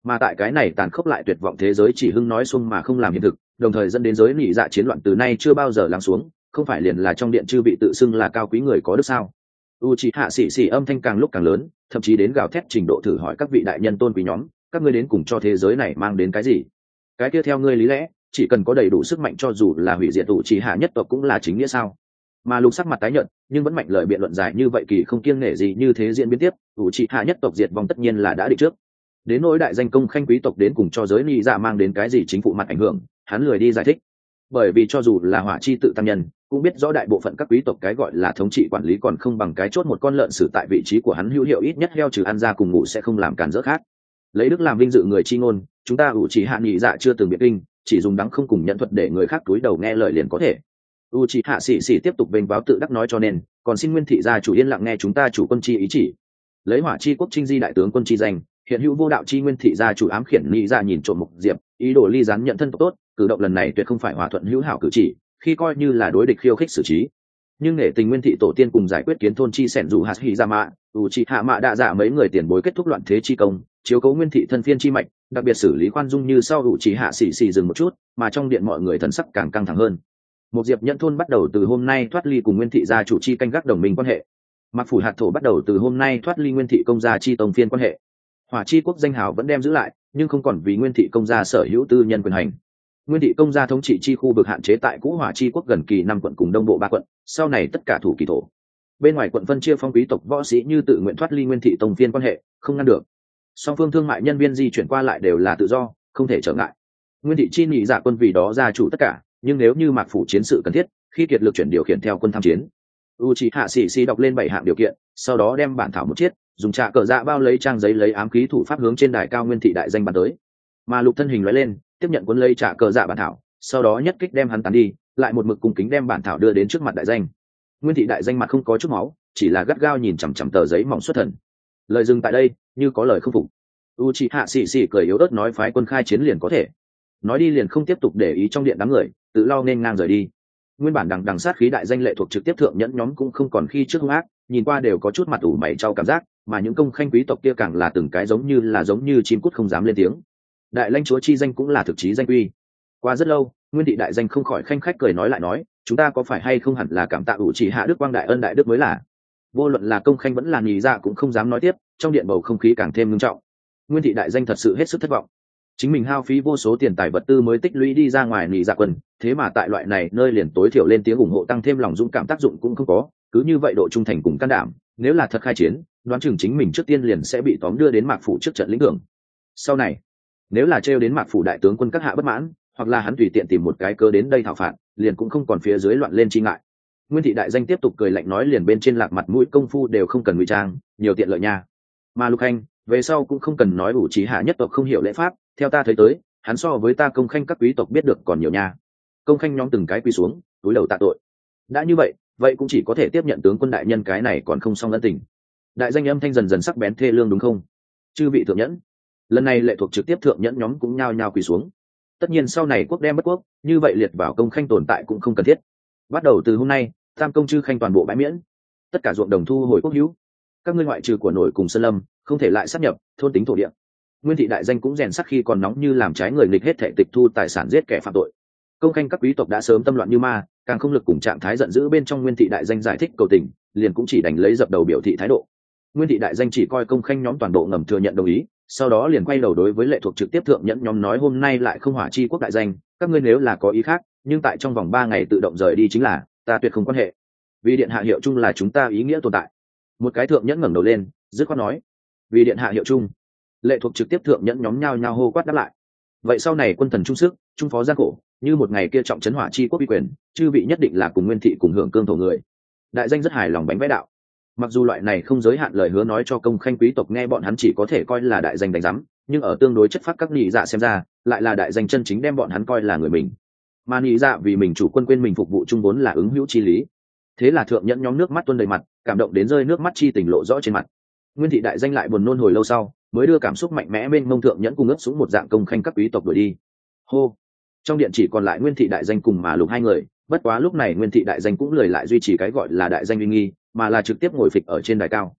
Mà tại cái này tàn khốc lại tuyệt vọng thế giới chỉ hưng nói xuông mà không làm hiện thực, đồng thời dẫn đến giới nỉ dạ chiến loạn từ nay chưa bao giờ lắng xuống, không phải liền là trong điện chư bị tự xưng là cao quý người có đức sao? Uchiha xì xì âm thanh càng lúc càng lớn, thậm chí đến gào thét trình độ thử hỏi các vị đại nhân tôn quý nhóm, các ngươi đến cùng cho thế giới này mang đến cái gì? Cái kia theo ngươi lý lẽ, chỉ cần có đầy đủ sức mạnh cho dù là hủy diệt Uchiha nhất tộc cũng là chính nghĩa sao? Mà Lục sắc mặt tái nhợt, nhưng vẫn mạnh lời biện luận dài như vậy kỳ không kiêng nể gì như thế diễn biến tiếp, Uchiha nhất tộc diệt vong tất nhiên là đã định trước. Đến nỗi đại danh công khanh quý tộc đến cùng cho giới nỉ dạ mang đến cái gì chính phủ mặt ảnh hưởng, hắn lười đi giải thích. Bởi vì cho dù là hỏa chi tự tăng nhân, cũng biết rõ đại bộ phận các quý tộc cái gọi là thống trị quản lý còn không bằng cái chốt một con lợn xử tại vị trí của hắn hữu hiệu, ít nhất heo trừ ăn ra cùng ngủ sẽ không làm cản rỡ khác. Lấy đức làm vinh dự người chi ngôn, chúng ta Uchiha nhị dạ chưa từng biệt kinh, chỉ dùng đắng không cùng nhận thuật để người khác cúi đầu nghe lời liền có thể. Uchiha xì xì tiếp tục vênh váo tự đắc nói, cho nên còn xin nguyên thị gia chủ yên lặng nghe chúng ta chủ quân chi ý chỉ. Lấy hỏa chi quốc trinh di đại tướng quân chi danh, hiện hữu vô đạo chi nguyên thị gia chủ ám khiển nhị dạ nhìn trộm mục diệp, ý đồ ly gián nhận thân tộc tốt, cử động lần này tuyệt không phải hòa thuận hữu hảo cử chỉ, khi coi như là đối địch khiêu khích xử trí. Nhưng nể tình nguyên thị tổ tiên cùng giải quyết kiến thôn chi sẻn dù hạt hỉ ra mạ, Uchiha mạ đa dạ mấy người tiền bối kết thúc loạn thế chi công, chiếu cố nguyên thị thân phiên chi mạch, đặc biệt xử lý khoan dung như sau. Uchiha xì xì dừng một chút, mà trong điện mọi người thần sắc càng căng thẳng hơn. Một diệp nhận thôn bắt đầu từ hôm nay thoát ly cùng nguyên thị gia chủ chi canh gác đồng minh quan hệ. Mặc phủ hạt thổ bắt đầu từ hôm nay thoát ly nguyên thị công gia chi tông phiên quan hệ. Hỏa chi quốc danh hào vẫn đem giữ lại, nhưng không còn vì nguyên thị công gia sở hữu tư nhân quyền hành. Nguyên thị công gia thống trị chi khu vực hạn chế tại cũ hỏa chi quốc gần kỳ 5 quận cùng đông bộ 3 quận, sau này tất cả thủ kỳ thổ. Bên ngoài quận phân chia phong quý tộc võ sĩ như tự nguyện thoát ly nguyên thị tông phiên quan hệ, không ngăn được. Song phương thương mại nhân viên di chuyển qua lại đều là tự do, không thể trở ngại. Nguyên thị chi nhị dạ quân vì đó gia chủ tất cả, nhưng nếu như mạc phủ chiến sự cần thiết, khi kiệt lực chuyển điều khiển theo quân tham chiến. Uchiha xì xì đọc lên 7 hạng điều kiện, sau đó đem bản thảo một chiết, dùng trà cờ dạ bao lấy trang giấy lấy ám khí thủ pháp hướng trên đài cao nguyên thị đại danh bàn tới. Mà Lục thân hình lóe lên, tiếp nhận cuốn lấy trà cờ dạ bản thảo, sau đó nhất kích đem hắn tán đi, lại một mực cung kính đem bản thảo đưa đến trước mặt đại danh. Nguyên thị đại danh mặt không có chút máu, chỉ là gắt gao nhìn chằm chằm tờ giấy mỏng xuất thần. Lời dừng tại đây, như có lời không phục. Uchiha xì xì cười yếu ớt nói, phái quân khai chiến liền có thể. Nói đi liền không tiếp tục để ý trong điện đám người, tự lao nên ngang rời đi. Nguyên bản đằng sát khí đại danh lệ thuộc trực tiếp thượng nhẫn nhóm cũng không còn khi trước hung ác, nhìn qua đều có chút mặt ủ mày trao cảm giác, mà những công khanh quý tộc kia càng là từng cái giống như chim cút không dám lên tiếng. Đại lãnh chúa chi danh cũng là thực chí danh uy. Qua rất lâu, nguyên thị đại danh không khỏi khanh khách cười nói lại nói, chúng ta có phải hay không hẳn là cảm tạ Uchiha đức quang đại ân đại đức mới là. Vô luận là công khanh vẫn là nhị dạ cũng không dám nói tiếp, trong điện bầu không khí càng thêm nghiêm trọng. Nguyên thị đại danh thật sự hết sức thất vọng. Chính mình hao phí vô số tiền tài vật tư mới tích lũy đi ra ngoài nhị dạ quân, thế mà tại loại này nơi liền tối thiểu lên tiếng ủng hộ tăng thêm lòng dũng cảm tác dụng cũng không có, cứ như vậy độ trung thành cùng can đảm, nếu là thật khai chiến, đoán chừng chính mình trước tiên liền sẽ bị tóm đưa đến mạc phủ trước trận lĩnh thưởng. Sau này, nếu là trêu đến mạc phủ đại tướng quân các hạ bất mãn, hoặc là hắn tùy tiện tìm một cái cớ đến đây thảo phạt, liền cũng không còn phía dưới loạn lên chi ngại. Nguyên thị đại danh tiếp tục cười lạnh nói, liền bên trên lạc mặt mũi công phu đều không cần ngụy trang, nhiều tiện lợi nha. Mà Lục Khanh, về sau cũng không cần nói Uchiha nhất tộc không hiểu lễ pháp, theo ta thấy tới, hắn so với ta công khanh các quý tộc biết được còn nhiều nha. Công khanh nhóm từng cái quỳ xuống, túi đầu tạ tội. Đã như vậy, vậy cũng chỉ có thể tiếp nhận tướng quân đại nhân cái này còn không xong ân tình. Đại danh âm thanh dần dần sắc bén thê lương đúng không? Chư vị thượng nhẫn. Lần này lệ thuộc trực tiếp thượng nhẫn nhóm cũng nhao nhao quỳ xuống. Tất nhiên sau này quốc đem bất quốc, như vậy liệt vào công khanh tồn tại cũng không cần thiết. Bắt đầu từ hôm nay, tam công chư khanh toàn bộ bãi miễn, tất cả ruộng đồng thu hồi quốc hữu. Các ngươi ngoại trừ của nổi cùng sơn lâm, không thể lại sát nhập thôn tính thổ địa. Nguyên thị đại danh cũng rèn sắc khi còn nóng như làm trái người nghịch hết thể tịch thu tài sản giết kẻ phạm tội. Công khanh các quý tộc đã sớm tâm loạn như ma, càng không lực cùng trạng thái giận dữ bên trong nguyên thị đại danh giải thích cầu tình, liền cũng chỉ đành lấy dập đầu biểu thị thái độ. Nguyên thị đại danh chỉ coi công khanh nhóm toàn bộ ngầm thừa nhận đồng ý, sau đó liền quay đầu đối với lệ thuộc trực tiếp thượng nhẫn nhóm nói, hôm nay lại không hỏa chi quốc đại danh, các ngươi nếu là có ý khác, nhưng tại trong vòng 3 ngày tự động rời đi chính là, ta tuyệt không quan hệ. Vì điện hạ hiệu chung là chúng ta ý nghĩa tồn tại. Một cái thượng nhẫn ngẩng đầu lên, dứt khoát nói, vì điện hạ hiệu chung. Lệ thuộc trực tiếp thượng nhẫn nhóm nhao nhao hô quát đáp lại. Vậy sau này quân thần trung sức, trung phó gian khổ, như một ngày kia trọng trấn hỏa chi quốc uy quyền, chư vị nhất định là cùng nguyên thị cùng hưởng cương thổ người. Đại danh rất hài lòng bánh vẽ đạo. Mặc dù loại này không giới hạn lời hứa nói cho công khanh quý tộc nghe, bọn hắn chỉ có thể coi là đại danh đánh giám, nhưng ở tương đối chất phác các nhị dạ xem ra, lại là đại danh chân chính đem bọn hắn coi là người mình. Mà nhị dạ vì mình chủ quân quên mình phục vụ chung vốn là ứng hữu chi lý. Thế là thượng nhẫn nhóm nước mắt tuôn đầy mặt, cảm động đến rơi nước mắt chi tình lộ rõ trên mặt. Nguyên thị đại danh lại buồn nôn hồi lâu sau, mới đưa cảm xúc mạnh mẽ bên mông thượng nhẫn cùng ướp xuống một dạng công khanh các quý tộc đuổi đi. Hô, trong điện chỉ còn lại Nguyên thị đại danh cùng mà Lục hai người, bất quá lúc này Nguyên thị đại danh cũng lười lại duy trì cái gọi là đại danh uy nghi, mà là trực tiếp ngồi phịch ở trên đài cao.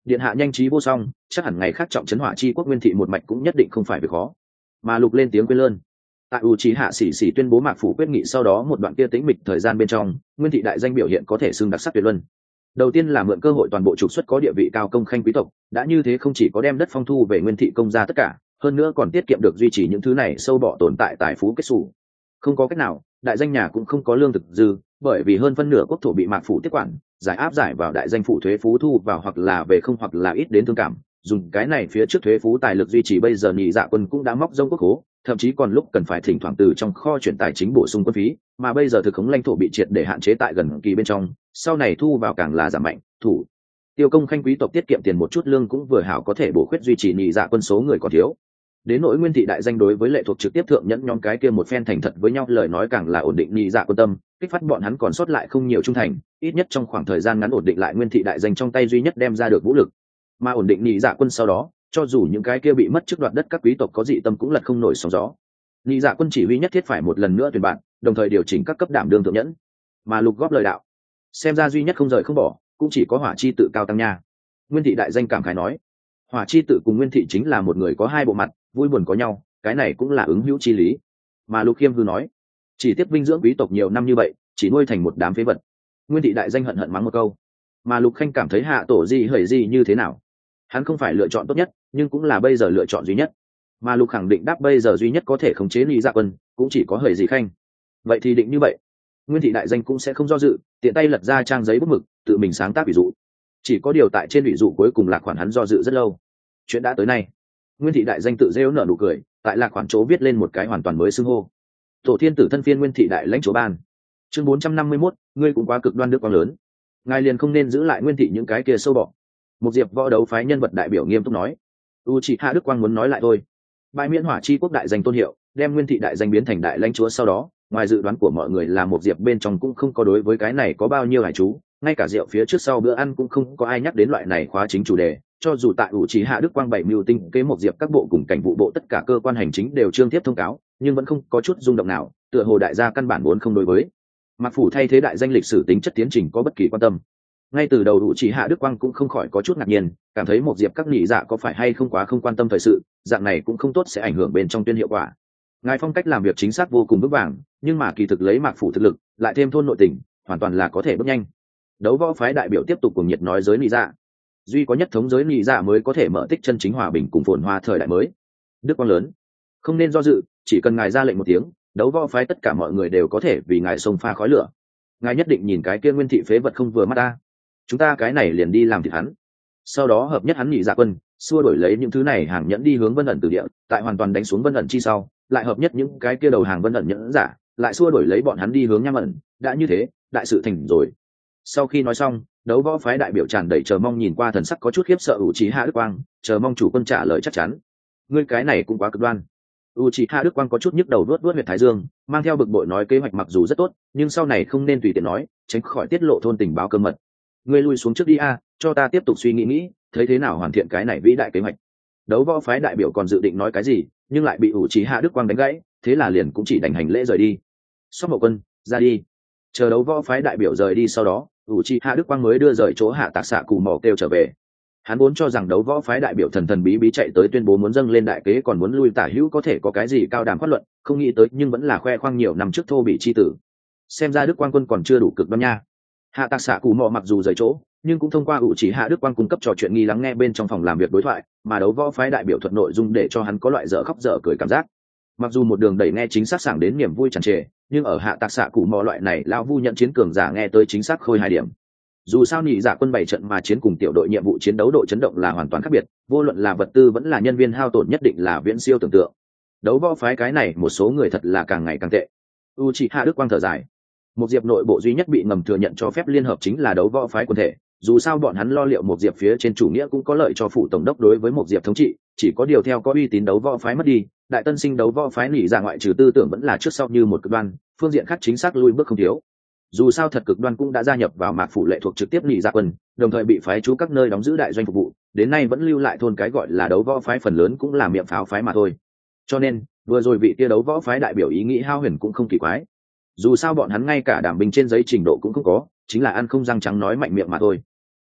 điện hạ nhanh trí vô song, chắc hẳn ngày khác trọng trấn hỏa chi quốc nguyên thị một mạch cũng nhất định không phải việc khó. Mà Lục lên tiếng quên lơn. Tại Uchiha Sĩ Sĩ tuyên bố mạc phủ quyết nghị sau đó một đoạn kia tĩnh mịch thời gian bên trong, nguyên thị đại danh biểu hiện có thể xưng đặc sắc tuyệt luân. Đầu tiên là mượn cơ hội toàn bộ trục xuất có địa vị cao công khanh quý tộc, đã như thế không chỉ có đem đất phong thu về nguyên thị công ra tất cả, hơn nữa còn tiết kiệm được duy trì những thứ này sâu bọ tồn tại tài phú kết xù. Không có cách nào, đại danh nhà cũng không có lương thực dư, bởi vì hơn phân nửa quốc thổ bị mạc phủ tiếp quản, giải áp giải vào đại danh phủ thuế phú thu vào hoặc là về không hoặc là ít đến thương cảm, dùng cái này phía trước thuế phú tài lực duy trì bây giờ nhị dạ quân cũng đã móc rông quốc hố, thậm chí còn lúc cần phải thỉnh thoảng từ trong kho chuyển tài chính bổ sung quân phí, mà bây giờ thực khống lãnh thổ bị triệt để hạn chế tại gần kỳ bên trong, sau này thu vào càng là giảm mạnh, thủ tiêu công khanh quý tộc tiết kiệm tiền một chút lương cũng vừa hảo có thể bổ khuyết duy trì nhị dạ quân số người còn thiếu. Đến nỗi nguyên thị đại danh đối với lệ thuộc trực tiếp thượng nhẫn nhóm cái kia một phen thành thật với nhau lời nói càng là ổn định nhị dạ quân tâm, kích phát bọn hắn còn sót lại không nhiều trung thành, ít nhất trong khoảng thời gian ngắn ổn định lại nguyên thị đại danh trong tay duy nhất đem ra được vũ lực. Mà ổn định nhị dạ quân sau đó, cho dù những cái kia bị mất trước đoạt đất các quý tộc có dị tâm cũng lật không nổi sóng gió. Nhị dạ quân chỉ huy nhất thiết phải một lần nữa tuyển bạn, đồng thời điều chỉnh các cấp đảm đương thượng nhẫn. Mà Lục góp lời đạo, xem ra duy nhất không rời không bỏ, cũng chỉ có Hỏa chi tự cao tăng nha. Nguyên thị đại danh cảm khái nói, Hỏa chi tự cùng Nguyên thị chính là một người có hai bộ mặt, vui buồn có nhau, cái này cũng là ứng hữu chi lý. Mà Lục Khiêm hư nói, chỉ tiếp vinh dưỡng quý tộc nhiều năm như vậy, chỉ nuôi thành một đám phế vật. Nguyên thị đại danh hận hận mắng một câu. Mà Lục Khanh cảm thấy hạ tổ gì hởi gì như thế nào, hắn không phải lựa chọn tốt nhất, nhưng cũng là bây giờ lựa chọn duy nhất. Mà Lục khẳng định đáp bây giờ duy nhất có thể khống chế Lý Dạ Quân cũng chỉ có hởi gì Khanh. Vậy thì định như vậy. Nguyên thị đại danh cũng sẽ không do dự, tiện tay lật ra trang giấy bút mực, tự mình sáng tác ví dụ. Chỉ có điều tại trên ví dụ cuối cùng là khoản hắn do dự rất lâu. Chuyện đã tới nay, Nguyên thị đại danh tự rêu nở nụ cười, tại là khoản chỗ viết lên một cái hoàn toàn mới xưng hô. Tổ thiên tử thân phiên Nguyên thị đại lãnh chúa ban. Chương 451, ngươi cũng quá cực đoan đức quá lớn. Ngài liền không nên giữ lại Nguyên thị những cái kia sâu bọ. Một diệp võ đấu phái nhân vật đại biểu nghiêm túc nói. Uchiha Đức Quang muốn nói lại thôi. Bãi miễn Hỏa chi quốc đại danh tôn hiệu, đem Nguyên thị đại danh biến thành đại lãnh chúa sau đó, ngoài dự đoán của mọi người là một diệp bên trong cũng không có đối với cái này có bao nhiêu hải chú, ngay cả rượu phía trước sau bữa ăn cũng không có ai nhắc đến loại này khóa chính chủ đề, cho dù tại Uchiha Đức Quang bảy mưu tinh kế một diệp các bộ cùng cảnh vụ bộ tất cả cơ quan hành chính đều trương tiếp thông cáo, nhưng vẫn không có chút rung động nào, tựa hồ đại gia căn bản vốn không đối với Mạc phủ thay thế đại danh lịch sử tính chất tiến trình có bất kỳ quan tâm. Ngay từ đầu Uchiha Đức Quang cũng không khỏi có chút ngạc nhiên, cảm thấy một diệp các nhị dạ có phải hay không quá không quan tâm thời sự, dạng này cũng không tốt sẽ ảnh hưởng bên trong tuyên hiệu quả. Ngài phong cách làm việc chính xác vô cùng vững vàng, nhưng mà kỳ thực lấy Mạc phủ thực lực, lại thêm thôn nội tình, hoàn toàn là có thể bước nhanh. Đấu võ phái đại biểu tiếp tục cùng nhiệt nói giới nhị dạ, duy có nhất thống giới nhị dạ mới có thể mở tích chân chính hòa bình cùng phồn hoa thời đại mới. Đức Quang lớn, không nên do dự, chỉ cần ngài ra lệnh một tiếng, đấu võ phái tất cả mọi người đều có thể vì ngài xông pha khói lửa. Ngài nhất định nhìn cái kia Nguyên thị phế vật không vừa mắt ta, chúng ta cái này liền đi làm thịt hắn, sau đó hợp nhất hắn nhị dạ quân, xua đổi lấy những thứ này hàng nhẫn đi hướng Vân ẩn từ địa, tại hoàn toàn đánh xuống Vân ẩn chi sau, lại hợp nhất những cái kia đầu hàng Vân ẩn nhẫn giả, lại xua đổi lấy bọn hắn đi hướng Nham ẩn, đã như thế, đại sự thành rồi. Sau khi nói xong, đấu võ phái đại biểu tràn đầy chờ mong nhìn qua thần sắc có chút khiếp sợ Uchiha Đức Quang, chờ mong chủ quân trả lời chắc chắn. Ngươi cái này cũng quá cực đoan. Uchiha Đức Quang có chút nhức đầu vuốt huyệt thái dương, mang theo bực bội nói kế hoạch mặc dù rất tốt, nhưng sau này không nên tùy tiện nói, tránh khỏi tiết lộ thôn tình báo cơ mật. Ngươi lui xuống trước đi a, cho ta tiếp tục suy nghĩ, thấy thế nào hoàn thiện cái này vĩ đại kế hoạch. Đấu võ phái đại biểu còn dự định nói cái gì, nhưng lại bị Uchiha Đức Quang đánh gãy, thế là liền cũng chỉ đành hành lễ rời đi. Sóc Mậu Quân, ra đi. Chờ đấu võ phái đại biểu rời đi sau đó, Uchiha Đức Quang mới đưa rời chỗ hạ tạc xạ cù mỏ kêu trở về. Hắn vốn cho rằng đấu võ phái đại biểu thần thần bí bí chạy tới tuyên bố muốn dâng lên đại kế còn muốn lui tả hữu có thể có cái gì cao đàm phát luận, không nghĩ tới nhưng vẫn là khoe khoang nhiều năm trước thô bị chi tử. Xem ra Đức Quang quân còn chưa đủ cực đoan nha. Hạ tạc xạ cù mỏ mặc dù rời chỗ, nhưng cũng thông qua Uchiha Đức Quang cung cấp trò chuyện nghi lắng nghe bên trong phòng làm việc đối thoại, mà đấu võ phái đại biểu thuật nội dung để cho hắn có loại dở khóc dở cười cảm giác. Mặc dù một đường đẩy nghe chính xác sảng đến niềm vui tràn trề, nhưng ở hạ tạc xạ cù mỏ loại này lão vu nhận chiến cường giả nghe tới chính xác khôi 2 điểm. Dù sao nhị dạ quân 7 trận mà chiến cùng tiểu đội nhiệm vụ chiến đấu độ chấn động là hoàn toàn khác biệt, vô luận là vật tư vẫn là nhân viên hao tổn nhất định là viễn siêu tưởng tượng. Đấu võ phái cái này một số người thật là càng ngày càng tệ. Uchiha Đức Quang thở dài. Một diệp nội bộ duy nhất bị ngầm thừa nhận cho phép liên hợp chính là đấu võ phái quần thể, dù sao bọn hắn lo liệu một diệp phía trên chủ nghĩa cũng có lợi cho phụ tổng đốc đối với một diệp thống trị, chỉ có điều theo có uy tín đấu võ phái mất đi, đại tân sinh đấu võ phái nỉ ra ngoại trừ tư tưởng vẫn là trước sau như một cực đoan, phương diện khác chính xác lui bước không thiếu. Dù sao thật cực đoan cũng đã gia nhập vào mạc phủ lệ thuộc trực tiếp nỉ ra quân, đồng thời bị phái trú các nơi đóng giữ đại doanh phục vụ, đến nay vẫn lưu lại thôn cái gọi là đấu võ phái phần lớn cũng là miệng pháo phái mà thôi. Cho nên vừa rồi vị kia đấu võ phái đại biểu ý nghĩ hao huyền cũng không kỳ quái. Dù sao bọn hắn ngay cả đảm binh trên giấy trình độ cũng không có, chính là ăn không răng trắng nói mạnh miệng mà thôi.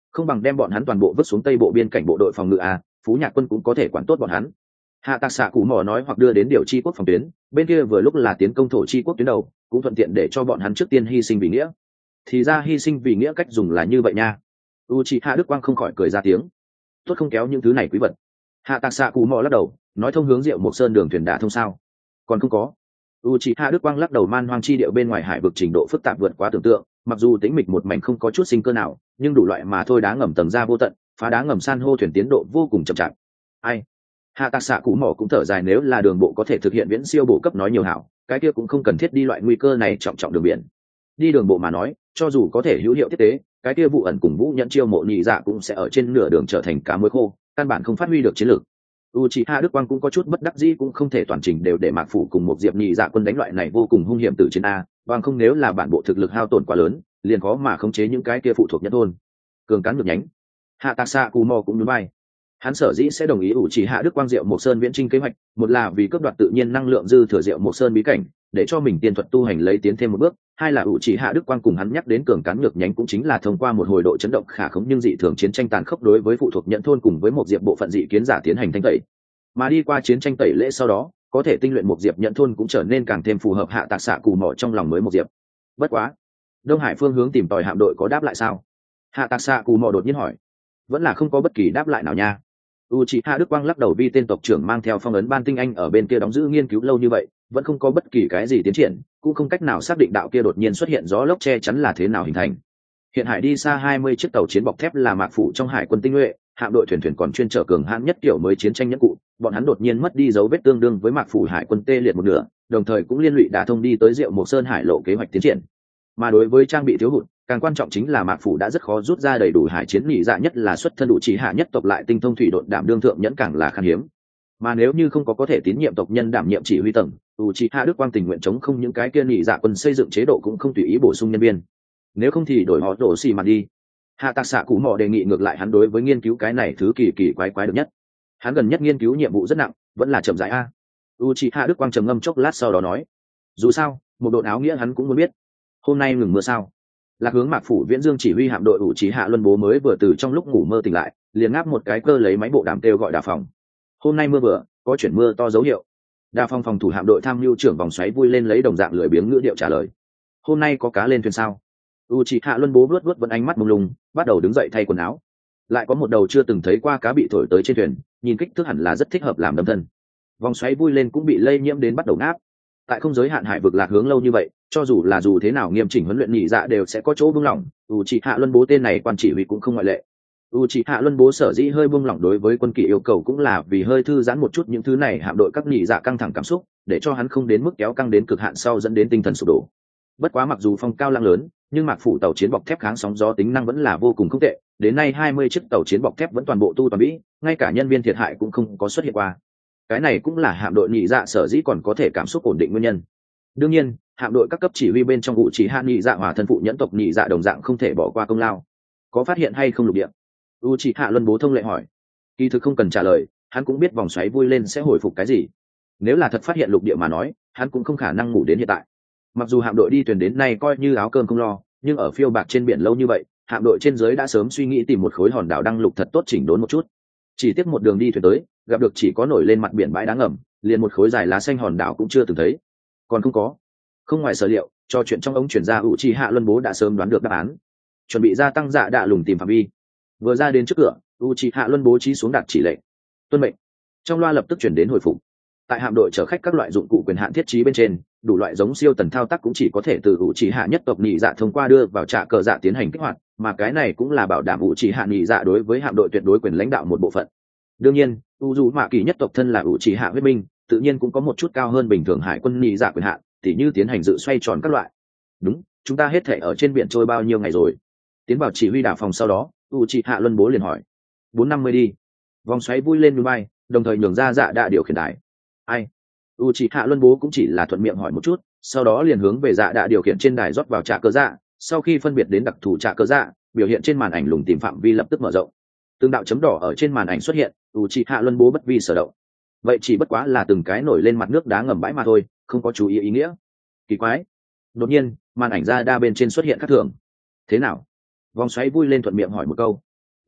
không bằng đem bọn hắn toàn bộ vứt xuống tây bộ biên cảnh bộ đội phòng ngự à, Phú Nhạc quân cũng có thể quản tốt bọn hắn. Hạ Tạc Xạ Cụ Mỏ nói, hoặc đưa đến điều chi quốc phòng tuyến, bên kia vừa lúc là tiến công thổ chi quốc tuyến đầu, cũng thuận tiện để cho bọn hắn trước tiên hy sinh vì nghĩa. Thì ra hy sinh vì nghĩa cách dùng là như vậy nha. Uchiha Đức Quang không khỏi cười ra tiếng. Tốt, không kéo những thứ này quý vật. Hạ Tạc Xạ Cụ Mỏ lắc đầu, nói, thông hướng Diệu Mộc Sơn đường thuyền đã thông sao? Còn không có. Uchiha Đức Quang lắc đầu, man hoang chi điệu bên ngoài hải vực trình độ phức tạp vượt quá tưởng tượng, mặc dù tĩnh mịch một mảnh không có chút sinh cơ nào, nhưng đủ loại mà thôi, đá ngầm tầng ra vô tận, phá đá ngầm san hô thuyền tiến độ vô cùng chậm chạp. Ai? Hạ Tạc Xạ Cụ Mỏ cũng thở dài, nếu là đường bộ có thể thực hiện viễn siêu bộ cấp nói nhiều hảo, cái kia cũng không cần thiết đi loại nguy cơ này trọng trọng đường biển. Đi đường bộ mà nói, cho dù có thể hữu hiệu tiếp tế, cái kia vụ ẩn cùng Vũ Nhẫn chiêu mộ nhị dạ cũng sẽ ở trên nửa đường trở thành cá muối khô, căn bản không phát huy được chiến lược. Uchiha Đức Quang cũng có chút bất đắc dĩ, cũng không thể toàn trình đều để Mạc Phủ cùng một diệp nhị dạ quân đánh loại này vô cùng hung hiểm từ chiến a, bằng không nếu là bản bộ thực lực hao tổn quá lớn, liền khó mà khống chế những cái kia phụ thuộc nhất thôn. Cường cán ngược nhánh. Hạ Tạc Xạ Cụ Mỏ cũng nhún vai. Hắn sở dĩ sẽ đồng ý Uchiha Đức Quang Diệu Mộc Sơn viễn chinh kế hoạch, một là vì cướp đoạt tự nhiên năng lượng dư thừa Diệu Mộc Sơn bí cảnh, để cho mình tiên thuật tu hành lấy tiến thêm một bước, hai là Uchiha Đức Quang cùng hắn nhắc đến cường cán ngược nhánh cũng chính là thông qua một hồi độ chấn động khả khống nhưng dị thường chiến tranh tàn khốc đối với phụ thuộc nhận thôn cùng với một diệp bộ phận dị kiến giả tiến hành thanh tẩy. Mà đi qua chiến tranh tẩy lễ sau đó, có thể tinh luyện một diệp nhận thôn cũng trở nên càng thêm phù hợp Hạ Tạc Xạ Cụ Mỏ trong lòng mới một diệp. Bất quá, Đông Hải phương hướng tìm tòi hạm đội có đáp lại sao? Hạ Tạc Xạ Cụ Mỏ đột nhiên hỏi. Vẫn là không có bất kỳ đáp lại nào nha. Uchiha Đức Quang lắc đầu, vi tên tộc trưởng mang theo phong ấn ban tinh anh ở bên kia đóng giữ nghiên cứu lâu như vậy, vẫn không có bất kỳ cái gì tiến triển, cũng không cách nào xác định đạo kia đột nhiên xuất hiện gió lốc che chắn là thế nào hình thành. Hiện hải đi xa 20 chiếc tàu chiến bọc thép là Mạc Phủ trong hải quân tinh nhuệ, hạm đội thuyền còn chuyên chở cường hãn nhất kiểu mới chiến tranh nhất cụ, bọn hắn đột nhiên mất đi dấu vết tương đương với Mạc Phủ hải quân tê liệt một nửa, đồng thời cũng liên lụy đả thông đi tới Diệu Mộc Sơn hải lộ kế hoạch tiến triển. Mà đối với trang bị thiếu hụt, càng quan trọng chính là Mạc Phủ đã rất khó rút ra đầy đủ hải chiến nhị dạ, nhất là xuất thân đủ chỉ hạ nhất tộc lại tinh thông thủy độn đảm đương thượng nhẫn càng là khan hiếm. Mà nếu như không có thể tín nhiệm tộc nhân đảm nhiệm chỉ huy tầng, Uchiha Đức Quang tình nguyện chống không những cái kia nhị dạ quân xây dựng chế độ cũng không tùy ý bổ sung nhân viên. Nếu không thì đổi họ đổ xì mặt đi. Hạ Tạc Xạ Cụ Mỏ đề nghị ngược lại, hắn đối với nghiên cứu cái này thứ kỳ kỳ quái quái được nhất. Hắn gần nhất nghiên cứu nhiệm vụ rất nặng, vẫn là chậm rãi a. Uchiha Đức Quang trầm ngâm chốc lát sau đó nói, dù sao, một độ áo nghĩa hắn cũng muốn biết. Hôm nay ngừng mưa sao? Lạc hướng Mạc Phủ Viễn Dương chỉ huy hạm đội Uchiha Luân Bố mới vừa từ trong lúc ngủ mơ tỉnh lại, liền ngáp một cái cơ lấy máy bộ đàm kêu gọi Đà Phòng. Hôm nay mưa vừa, có chuyển mưa to dấu hiệu. Đà Phòng phòng thủ hạm đội tham mưu trưởng vòng xoáy vui lên lấy đồng dạng lười biếng ngữ điệu trả lời. Hôm nay có cá lên thuyền sao? Uchiha Luân Bố vuốt vẫn ánh mắt mông lung, bắt đầu đứng dậy thay quần áo. Lại có một đầu chưa từng thấy qua cá bị thổi tới trên thuyền, nhìn kích thước hẳn là rất thích hợp làm đâm thân. Vòng xoáy vui lên cũng bị lây nhiễm đến bắt đầu ngáp. Tại không giới hạn hải vực lạc hướng lâu như vậy, cho dù là dù thế nào nghiêm chỉnh huấn luyện nhị dạ đều sẽ có chỗ buông lỏng, Uchiha Luân Bố tên này quan chỉ huy cũng không ngoại lệ. Uchiha Luân Bố sở dĩ hơi buông lỏng đối với quân kỵ yêu cầu cũng là vì hơi thư giãn một chút những thứ này hạm đội các nhị dạ căng thẳng cảm xúc, để cho hắn không đến mức kéo căng đến cực hạn sau dẫn đến tinh thần sụp đổ. Bất quá mặc dù phong cao lăng lớn, nhưng Mạc Phủ tàu chiến bọc thép kháng sóng gió tính năng vẫn là vô cùng không tệ, đến nay 20 chiếc tàu chiến bọc thép vẫn toàn bộ tu toàn vĩ, ngay cả nhân viên thiệt hại cũng không có xuất hiện qua. Cái này cũng là hạm đội nhị dạ sở dĩ còn có thể cảm xúc ổn định nguyên nhân. Đương nhiên, hạm đội các cấp chỉ huy bên trong vụ chỉ hạ nhị dạ hòa thân phụ nhẫn tộc nhị dạ đồng dạng không thể bỏ qua công lao. Có phát hiện hay không lục địa? Uchiha Luân Bố thông lệ hỏi. Kỳ thực không cần trả lời, hắn cũng biết vòng xoáy vui lên sẽ hồi phục cái gì. Nếu là thật phát hiện lục địa mà nói, hắn cũng không khả năng ngủ đến hiện tại. Mặc dù hạm đội đi thuyền đến nay coi như áo cơm không lo, nhưng ở phiêu bạc trên biển lâu như vậy, hạm đội trên dưới đã sớm suy nghĩ tìm một khối hòn đảo đăng lục thật tốt chỉnh đốn một chút. Chỉ tiếc một đường đi thuyền tới, gặp được chỉ có nổi lên mặt biển bãi đá ngầm, liền một khối dài lá xanh hòn đảo cũng chưa từng thấy. Còn không có. Không ngoài sở liệu, cho chuyện trong ống chuyển ra Uchiha Luân Bố đã sớm đoán được đáp án, chuẩn bị gia tăng dạ đạ lùng tìm phạm vi. Vừa ra đến trước cửa, Uchiha Luân bố trí xuống đặt chỉ lệnh. Tuân mệnh. Trong loa lập tức chuyển đến hồi phục. Tại hạm đội chở khách các loại dụng cụ quyền hạn thiết trí bên trên, đủ loại giống siêu tần thao tác cũng chỉ có thể từ Uchiha nhất tộc nhị dạ thông qua đưa vào trạ cờ dạ tiến hành kích hoạt, mà cái này cũng là bảo đảm Uchiha nhị dạ đối với hạm đội tuyệt đối quyền lãnh đạo một bộ phận. Đương nhiên, Uzumaki nhất tộc thân là Uchiha huyết minh, tự nhiên cũng có một chút cao hơn bình thường hải quân nhị dạ quyền hạn, tỉ như tiến hành dự xoay tròn các loại. Đúng, chúng ta hết thể ở trên biển trôi bao nhiêu ngày rồi? Tiến vào chỉ huy đảo phòng sau đó, Uchiha Luân bố liền hỏi. 450 đi. Vòng xoáy vui lên núi bay, đồng thời nhường ra dạ đạ điều khiển đài. Ai? Uchiha Luân bố cũng chỉ là thuận miệng hỏi một chút, sau đó liền hướng về dạ đạ điều khiển trên đài rót vào trạ cơ dạ. Sau khi phân biệt đến đặc thù trạ cơ dạ, biểu hiện trên màn ảnh lùng tìm phạm vi lập tức mở rộng. Từng đạo chấm đỏ ở trên màn ảnh xuất hiện, Uchiha Luân bố bất vi sở động. Vậy chỉ bất quá là từng cái nổi lên mặt nước đá ngầm bãi mà thôi, không có chú ý nghĩa. Kỳ quái. Đột nhiên, màn ảnh ra đa bên trên xuất hiện khác thường. Thế nào? Vòng xoáy vui lên thuận miệng hỏi một câu.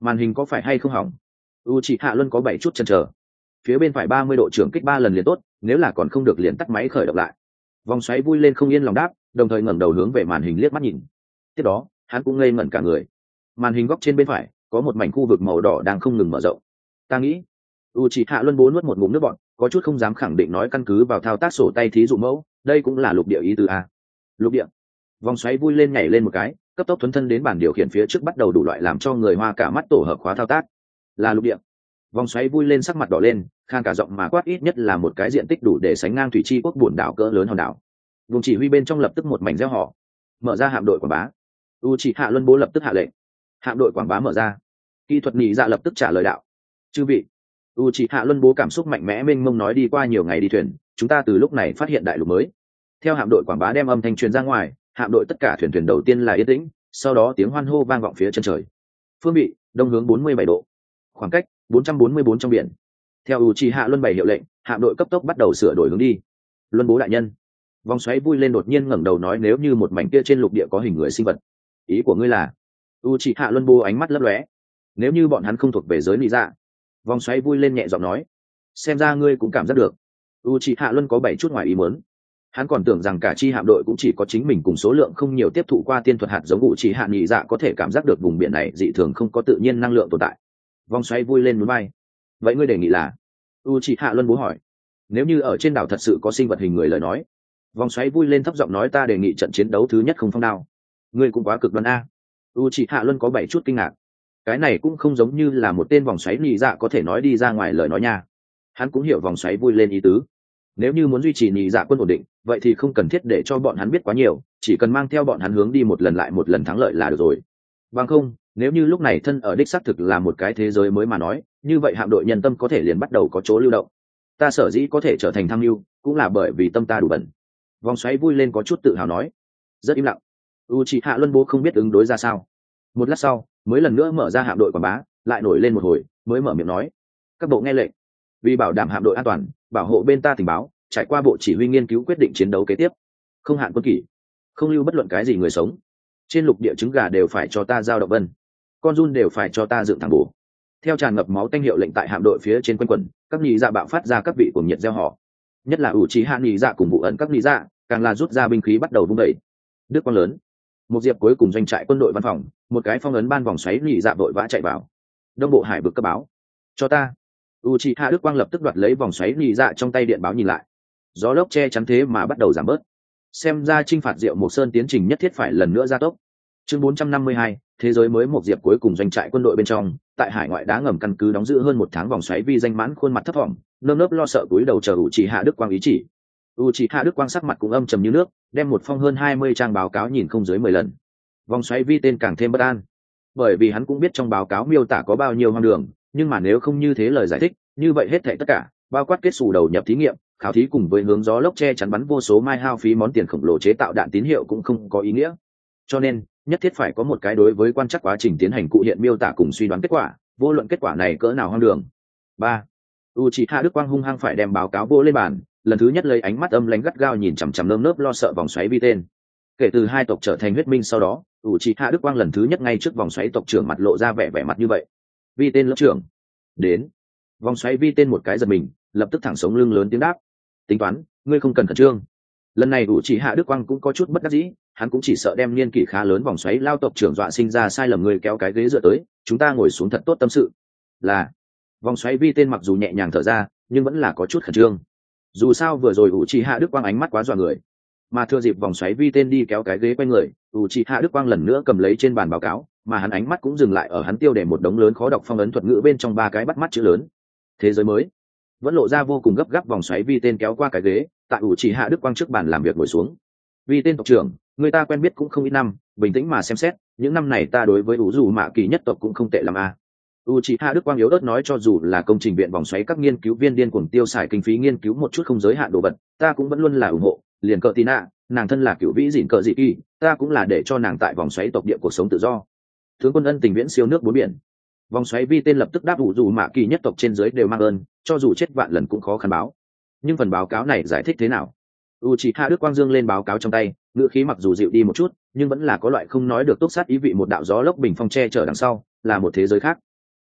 Màn hình có phải hay không hỏng? Uchiha Luân có 7 chút chần chờ. Phía bên phải 30 độ trưởng kích 3 lần liền tốt, nếu là còn không được liền tắt máy khởi động lại. Vòng xoáy vui lên không yên lòng đáp, đồng thời ngẩng đầu hướng về màn hình liếc mắt nhìn. Tiếp đó, hắn cũng ngây ngẩn cả người. Màn hình góc trên bên phải có một mảnh khu vực màu đỏ đang không ngừng mở rộng. Ta nghĩ, Uchiha Luân bố nuốt một ngụm nước bọt, có chút không dám khẳng định nói căn cứ vào thao tác sổ tay thí dụ mẫu, đây cũng là lục địa ý tứ a. Lục địa. Vòng xoáy vui lên nhảy lên một cái, cấp tốc thuấn thân đến bàn điều khiển phía trước bắt đầu đủ loại làm cho người hoa cả mắt tổ hợp khóa thao tác. Là lục địa. Vòng xoáy vui lên sắc mặt đỏ lên, khan cả giọng mà quát ít nhất là một cái diện tích đủ để sánh ngang thủy chi quốc buồn đảo cỡ lớn hòn đảo. Vùng chỉ huy bên trong lập tức một mảnh reo hò. Mở ra hạm đội quảng bá. Uchiha Luân bố lập tức hạ lệnh. Hạm đội quảng bá mở ra. Kỹ thuật nhị dạ lập tức trả lời đạo. Chư vị. Uchiha Luân bố cảm xúc mạnh mẽ mênh mông nói đi qua nhiều ngày đi thuyền, chúng ta từ lúc này phát hiện đại lục mới. Theo hạm đội quảng bá đem âm thanh truyền ra ngoài, hạm đội tất cả thuyền đầu tiên là yên tĩnh, sau đó tiếng hoan hô vang vọng phía chân trời. Phương vị, đông hướng 47 độ. Khoảng cách 444 trong biển. Theo Uchiha Luân bày hiệu lệnh, hạm đội cấp tốc bắt đầu sửa đổi hướng đi. Luân bố đại nhân. Vòng xoáy vui lên đột nhiên ngẩng đầu nói nếu như một mảnh kia trên lục địa có hình người sinh vật. Ý của ngươi là? Uchiha Luân bố ánh mắt lấp lóe. Nếu như bọn hắn không thuộc về giới lý dạ. Vòng xoáy vui lên nhẹ giọng nói. Xem ra ngươi cũng cảm giác được. Uchiha Luân có 7 chút ngoài ý muốn. Hắn còn tưởng rằng cả chi hạm đội cũng chỉ có chính mình cùng số lượng không nhiều tiếp thụ qua tiên thuật hạt giống Uchiha nhị dạ có thể cảm giác được vùng biển này dị thường không có tự nhiên năng lượng tồn tại. Vòng xoáy vui lên núi bay. Vậy ngươi đề nghị là? Uchiha Luân bố hỏi. Nếu như ở trên đảo thật sự có sinh vật hình người lời nói. Vòng xoáy vui lên thấp giọng nói ta đề nghị trận chiến đấu thứ nhất không phong đao. Ngươi cũng quá cực đoan a. Uchiha Luân có 7 chút kinh ngạc. Cái này cũng không giống như là một tên vòng xoáy nhị dạ có thể nói đi ra ngoài lời nói nha. Hắn cũng hiểu vòng xoáy vui lên ý tứ. Nếu như muốn duy trì nhị dạ quân ổn định, vậy thì không cần thiết để cho bọn hắn biết quá nhiều, chỉ cần mang theo bọn hắn hướng đi một lần lại một lần thắng lợi là được rồi. Bằng không, nếu như lúc này thân ở đích xác thực là một cái thế giới mới mà nói, như vậy hạm đội nhân tâm có thể liền bắt đầu có chỗ lưu động. Ta sở dĩ có thể trở thành tham mưu, cũng là bởi vì tâm ta đủ bẩn. Vòng xoáy vui lên có chút tự hào nói. Rất im lặng. Uchiha Luân bố không biết ứng đối ra sao. Một lát sau, mới lần nữa mở ra hạm đội quảng bá, lại nổi lên một hồi, mới mở miệng nói. Các bộ nghe lệnh. Vì bảo đảm hạm đội an toàn, bảo hộ bên ta tình báo, trải qua bộ chỉ huy nghiên cứu quyết định chiến đấu kế tiếp. Không hạn quân kỷ, không lưu bất luận cái gì người sống. Trên lục địa trứng gà đều phải cho ta giao động vân, con giun đều phải cho ta dựng thẳng bổ. Theo tràn ngập máu tanh hiệu lệnh tại hạm đội phía trên quân quần, các nhị dạ bạo phát ra các vị cuồng nhiệt gieo họ. Nhất là Uchiha nhị dạ cùng vụ ẩn các nhị dạ, càng là rút ra binh khí bắt đầu vung đẩy. Đức quang lớn. Một diệp cuối cùng doanh trại quân đội văn phòng, một cái phong ấn ban vòng xoáy nhị dạ vội vã chạy vào. Đông bộ hải vực cấp báo. Cho ta. Uchiha Đức Quang lập tức đoạt lấy vòng xoáy nhị dạ trong tay điện báo nhìn lại. Gió lốc che chắn thế mà bắt đầu giảm bớt. Xem ra chinh phạt Diệu Mộc Sơn tiến trình nhất thiết phải lần nữa gia tốc. Chương 452, thế giới mới một diệp cuối cùng doanh trại quân đội bên trong, tại hải ngoại đá ngầm căn cứ đóng giữ hơn một tháng vòng xoáy vi danh mãn khuôn mặt thấp thỏm, nơm nớp lo sợ cúi đầu chờ Uchiha Đức Quang ý chỉ. Uchiha Đức Quang sắc mặt cũng âm trầm như nước, đem một phong hơn 20 trang báo cáo nhìn không dưới 10 lần. Vòng xoáy vi tên càng thêm bất an, bởi vì hắn cũng biết trong báo cáo miêu tả có bao nhiêu hoang đường, nhưng mà nếu không như thế lời giải thích, như vậy hết thảy tất cả, bao quát kết xù đầu nhập thí nghiệm, khảo thí cùng với hướng gió lốc che chắn bắn vô số mai hao phí món tiền khổng lồ chế tạo đạn tín hiệu cũng không có ý nghĩa. Cho nên, nhất thiết phải có một cái đối với quan trắc quá trình tiến hành cụ hiện miêu tả cùng suy đoán kết quả, vô luận kết quả này cỡ nào hoang đường. 3. Uchiha Đức Quang hung hăng phải đem báo cáo vô lên bàn, lần thứ nhất lấy ánh mắt âm lãnh gắt gao nhìn chằm chằm nơm nớp lo sợ vòng xoáy vi tên. Kể từ hai tộc trở thành huyết minh sau đó, Uchiha Đức Quang lần thứ nhất ngay trước vòng xoáy tộc trưởng mặt lộ ra vẻ mặt như vậy. Vi tên lớp trưởng đến. Vòng xoáy vi tên một cái giật mình, lập tức thẳng sống lưng lớn tiếng đáp. Tính toán, ngươi không cần khẩn trương. Lần này Uchiha Đức Quang cũng có chút bất đắc dĩ, hắn cũng chỉ sợ đem niên kỷ khá lớn vòng xoáy lao tộc trưởng dọa sinh ra sai lầm, người kéo cái ghế dựa tới, chúng ta ngồi xuống thật tốt tâm sự. Là. Vòng xoáy vi tên mặc dù nhẹ nhàng thở ra, nhưng vẫn là có chút khẩn trương. Dù sao vừa rồi Uchiha Đức Quang ánh mắt quá dọa người, mà thừa dịp vòng xoáy vi tên đi kéo cái ghế quay người, Uchiha Đức Quang lần nữa cầm lấy trên bàn báo cáo, mà hắn ánh mắt cũng dừng lại ở hắn tiêu đề một đống lớn khó đọc phong ấn thuật ngữ bên trong ba cái bắt mắt chữ lớn. Thế giới mới. Vẫn lộ ra vô cùng gấp gáp. Vòng xoáy vi tên kéo qua cái ghế, tại Uchiha Đức Quang trước bàn làm việc ngồi xuống. Vi tên tộc trưởng, người ta quen biết cũng không ít năm, bình tĩnh mà xem xét, những năm này ta đối với Dù Mạ Kỳ nhất tộc cũng không tệ lắm a. Uchiha Đức Quang yếu ớt nói cho dù là công trình viện vòng xoáy các nghiên cứu viên điên cuồng tiêu xài kinh phí nghiên cứu một chút không giới hạn đồ vật, ta cũng vẫn luôn là ủng hộ, liền cờ Tina, nàng thân là cựu vĩ dịn cờ dị kỳ, ta cũng là để cho nàng tại vòng xoáy tộc địa cuộc sống tự do. Tướng quân ân tình viễn siêu nước bốn biển. Vòng xoáy vi tên lập tức đáp Dù Mạ Kỳ nhất tộc trên dưới đều mang ơn, cho dù chết vạn lần cũng khó khăn báo. Nhưng phần báo cáo này giải thích thế nào? Uchiha Đức Quang dương lên báo cáo trong tay, ngữ khí mặc dù dịu đi một chút, nhưng vẫn là có loại không nói được túc sát ý vị. Một đạo gió lốc bình phong che chở đằng sau, là một thế giới khác.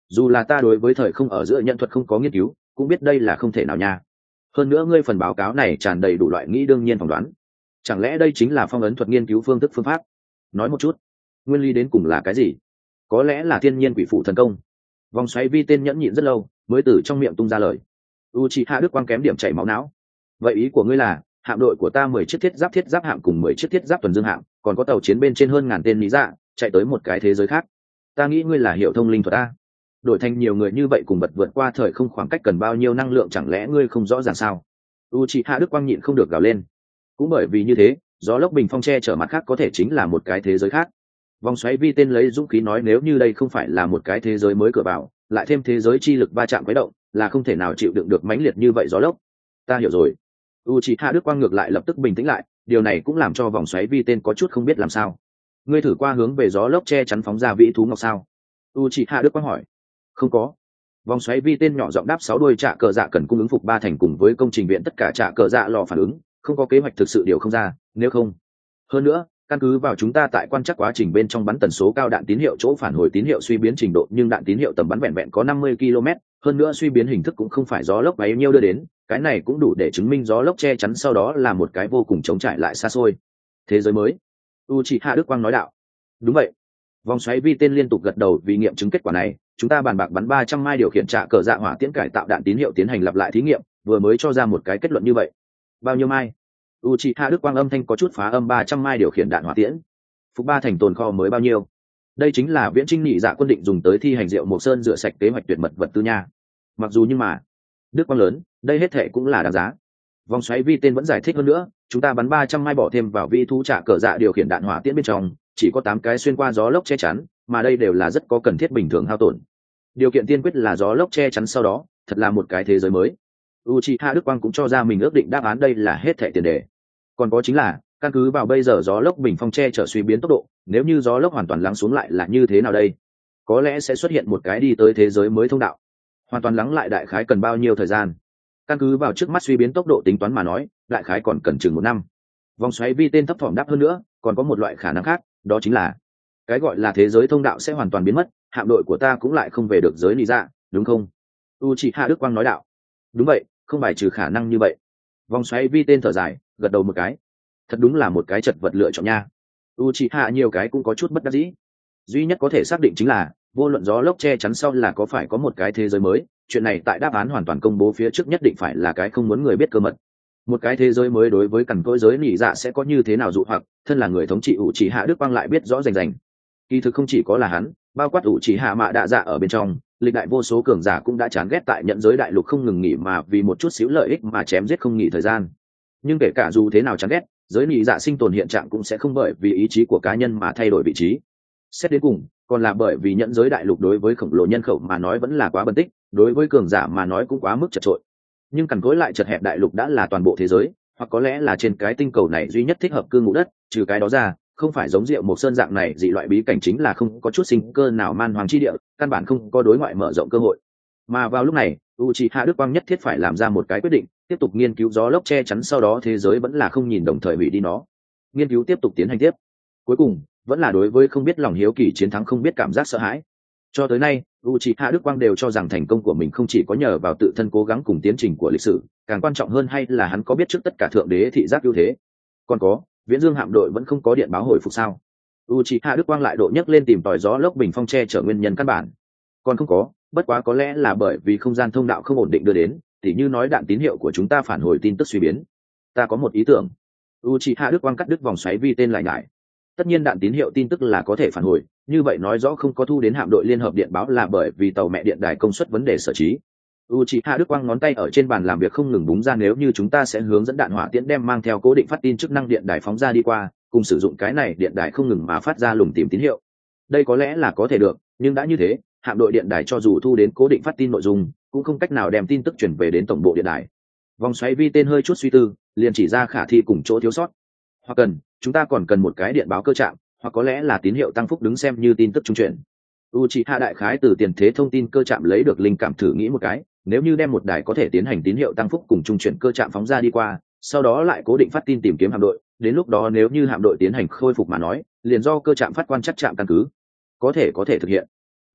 dù là ta đối với thời không ở giữa nhận thuật không có nghiên cứu cũng biết đây là không thể nào nha. Hơn nữa ngươi phần báo cáo này tràn đầy đủ loại nghĩ đương nhiên phỏng đoán, chẳng lẽ đây chính là phong ấn thuật nghiên cứu phương thức phương pháp? Nói một chút, nguyên lý đến cùng là cái gì? Có lẽ là thiên nhiên quỷ phụ thần công. Vòng xoáy vi tên nhẫn nhịn rất lâu mới từ trong miệng tung ra lời. Uchiha Đức Quang kém điểm chảy máu não. Vậy ý của ngươi là hạm đội của ta 10 chiếc thiết giáp hạm cùng 10 chiếc thiết giáp tuần dương hạm, còn có tàu chiến bên trên hơn ngàn tên lý dạ chạy tới một cái thế giới khác. Ta nghĩ ngươi là hiểu thông linh thuật ta. Đổi thành nhiều người như vậy cùng bật vượt qua thời không khoảng cách cần bao nhiêu năng lượng, chẳng lẽ ngươi không rõ ràng sao? Uchiha Đức Quang nhịn không được gào lên. Cũng bởi vì như thế, gió lốc bình phong che chở mặt khác có thể chính là một cái thế giới khác. Vòng xoáy vi tên lấy dũng khí nói, nếu như đây không phải là một cái thế giới mới cửa vào, lại thêm thế giới chi lực va chạm quấy động, là không thể nào chịu đựng được mãnh liệt như vậy gió lốc. Ta hiểu rồi. Uchiha Đức Quang ngược lại lập tức bình tĩnh lại, điều này cũng làm cho vòng xoáy vi tên có chút không biết làm sao. Ngươi thử qua hướng về gió lốc che chắn phóng ra vĩ thú ngọc sao? Uchiha Đức Quang hỏi. Không có. Vòng xoáy vi tên nhỏ giọng đáp, 6 đuôi trạ cờ dạ cần cung ứng phục 3 thành cùng với công trình viện tất cả trạ cờ dạ lò phản ứng, không có kế hoạch thực sự điều không ra, nếu không. Hơn nữa, căn cứ vào chúng ta tại quan trắc quá trình bên trong bắn tần số cao đạn tín hiệu chỗ phản hồi tín hiệu suy biến trình độ, nhưng đạn tín hiệu tầm bắn vẹn vẹn có 50 km, hơn nữa suy biến hình thức cũng không phải gió lốc bấy nhiêu đưa đến, cái này cũng đủ để chứng minh gió lốc che chắn sau đó là một cái vô cùng chống trải lại xa xôi thế giới mới. Uchiha Đức Quang nói đạo. Đúng vậy. Vòng xoáy vi tên liên tục gật đầu, vì nghiệm chứng kết quả này, chúng ta bàn bạc bắn 300 mai điều khiển trạ cờ dạ hỏa tiễn cải tạo đạn tín hiệu tiến hành lặp lại thí nghiệm, vừa mới cho ra một cái kết luận như vậy. Bao nhiêu mai? Uchiha Đức Quang âm thanh có chút phá âm. 300 mai điều khiển đạn hỏa tiễn. Phục 3 thành tồn kho mới bao nhiêu? Đây chính là viễn trinh nhị dạ quân định dùng tới thi hành Diệu Mộc Sơn rửa sạch kế hoạch tuyệt mật vật tư nha. Mặc dù nhưng mà, Đức Quang lớn, đây hết thệ cũng là đáng giá. Vòng xoáy vi tên vẫn giải thích hơn nữa, chúng ta bắn 300 mai bỏ thêm vào vi thú trạ cờ dạ điều khiển đạn hỏa tiễn bên trong, chỉ có 8 cái xuyên qua gió lốc che chắn, mà đây đều là rất có cần thiết bình thường hao tổn. Điều kiện tiên quyết là gió lốc che chắn sau đó thật là một cái thế giới mới. Uchiha Đức Quang cũng cho ra mình ước định đáp án, đây là hết thệ tiền đề. Còn có chính là căn cứ vào bây giờ gió lốc bình phong che chở suy biến tốc độ, nếu như gió lốc hoàn toàn lắng xuống lại là như thế nào đây? Có lẽ sẽ xuất hiện một cái đi tới thế giới mới thông đạo. Hoàn toàn lắng lại đại khái cần bao nhiêu thời gian? Căn cứ vào trước mắt suy biến tốc độ tính toán mà nói, đại khái còn cần chừng 1 năm. Vòng xoáy vi tên thấp thỏm đáp hơn nữa, còn có một loại khả năng khác, đó chính là cái gọi là thế giới thông đạo sẽ hoàn toàn biến mất, hạm đội của ta cũng lại không về được giới lý dạ, đúng không? Uchiha Đức Quang nói đạo. Đúng vậy, không bài trừ khả năng như vậy. Vòng xoáy vi tên thở dài, gật đầu một cái. Thật đúng là một cái chật vật lựa chọn nha. Uchiha nhiều cái cũng có chút bất đắc dĩ. Duy nhất có thể xác định chính là vô luận gió lốc che chắn sau là có phải có một cái thế giới mới, chuyện này tại đáp án hoàn toàn công bố phía trước nhất định phải là cái không muốn người biết cơ mật. Một cái thế giới mới đối với cằn cỗi giới nỉ dạ sẽ có như thế nào dụ hoặc, thân là người thống trị Uchiha Đức Quang lại biết rõ rành rành. Kỳ thực không chỉ có là hắn, bao quát Uchiha Mạ Đạ Dạ ở bên trong, lịch đại vô số cường giả cũng đã chán ghét tại nhận giới đại lục không ngừng nghỉ mà vì một chút xíu lợi ích mà chém giết không nghỉ thời gian. Nhưng kể cả dù thế nào chán ghét, giới nỉ dạ sinh tồn hiện trạng cũng sẽ không bởi vì ý chí của cá nhân mà thay đổi vị trí. Xét đến cùng, còn là bởi vì nhận giới đại lục đối với khổng lồ nhân khẩu mà nói vẫn là quá bần tích, đối với cường giả mà nói cũng quá mức chật trội. Nhưng cằn cỗi lại chật hẹp đại lục đã là toàn bộ thế giới, hoặc có lẽ là trên cái tinh cầu này duy nhất thích hợp cư ngụ đất, trừ cái đó ra, không phải giống Diệu Mộc Sơn dạng này dị loại bí cảnh chính là không có chút sinh cơ nào man hoàng chi địa, căn bản không có đối ngoại mở rộng cơ hội. Mà vào lúc này, Uchiha Đức Quang nhất thiết phải làm ra một cái quyết định, tiếp tục nghiên cứu gió lốc che chắn sau đó thế giới vẫn là không nhìn đồng thời hủy đi nó. Nghiên cứu tiếp tục tiến hành tiếp. Cuối cùng, vẫn là đối với không biết lòng hiếu kỳ chiến thắng không biết cảm giác sợ hãi. Cho tới nay, Uchiha Đức Quang đều cho rằng thành công của mình không chỉ có nhờ vào tự thân cố gắng cùng tiến trình của lịch sử, càng quan trọng hơn hay là hắn có biết trước tất cả thượng đế thị giác ưu thế. Còn có, Viễn Dương hạm đội vẫn không có điện báo hồi phục sao? Uchiha Đức Quang lại độ nhấc lên tìm tòi gió lốc bình phong che chở nguyên nhân căn bản. Còn không có, bất quá có lẽ là bởi vì không gian thông đạo không ổn định đưa đến, tỉ như nói đạn tín hiệu của chúng ta phản hồi tin tức suy biến. Ta có một ý tưởng. Uchiha Đức Quang cắt đứt vòng xoáy vi tên lại nhải. Tất nhiên đạn tín hiệu tin tức là có thể phản hồi, như vậy nói rõ không có thu đến hạm đội liên hợp điện báo là bởi vì tàu mẹ điện đài công suất vấn đề sở trí. Uchiha Đức Quang ngón tay ở trên bàn làm việc không ngừng búng ra, nếu như chúng ta sẽ hướng dẫn đạn hỏa tiễn đem mang theo cố định phát tin chức năng điện đài phóng ra đi qua, cùng sử dụng cái này điện đài không ngừng mà phát ra lùng tìm tín hiệu. Đây có lẽ là có thể được, nhưng đã như thế, hạm đội điện đài cho dù thu đến cố định phát tin nội dung, cũng không cách nào đem tin tức chuyển về đến tổng bộ điện đài. Vòng xoáy vi tên hơi chút suy tư, liền chỉ ra khả thi cùng chỗ thiếu sót. Hoặc chúng ta còn cần một cái điện báo cơ trạm, hoặc có lẽ là tín hiệu tăng phúc đứng xem như tin tức trung chuyển. Uchiha đại khái từ tiền thế thông tin cơ trạm lấy được linh cảm, thử nghĩ một cái, nếu như đem một đài có thể tiến hành tín hiệu tăng phúc cùng trung chuyển cơ trạm phóng ra đi qua, sau đó lại cố định phát tin tìm kiếm hạm đội, đến lúc đó nếu như hạm đội tiến hành khôi phục mà nói, liền do cơ trạm phát quan chắc trạm căn cứ. Có thể thực hiện.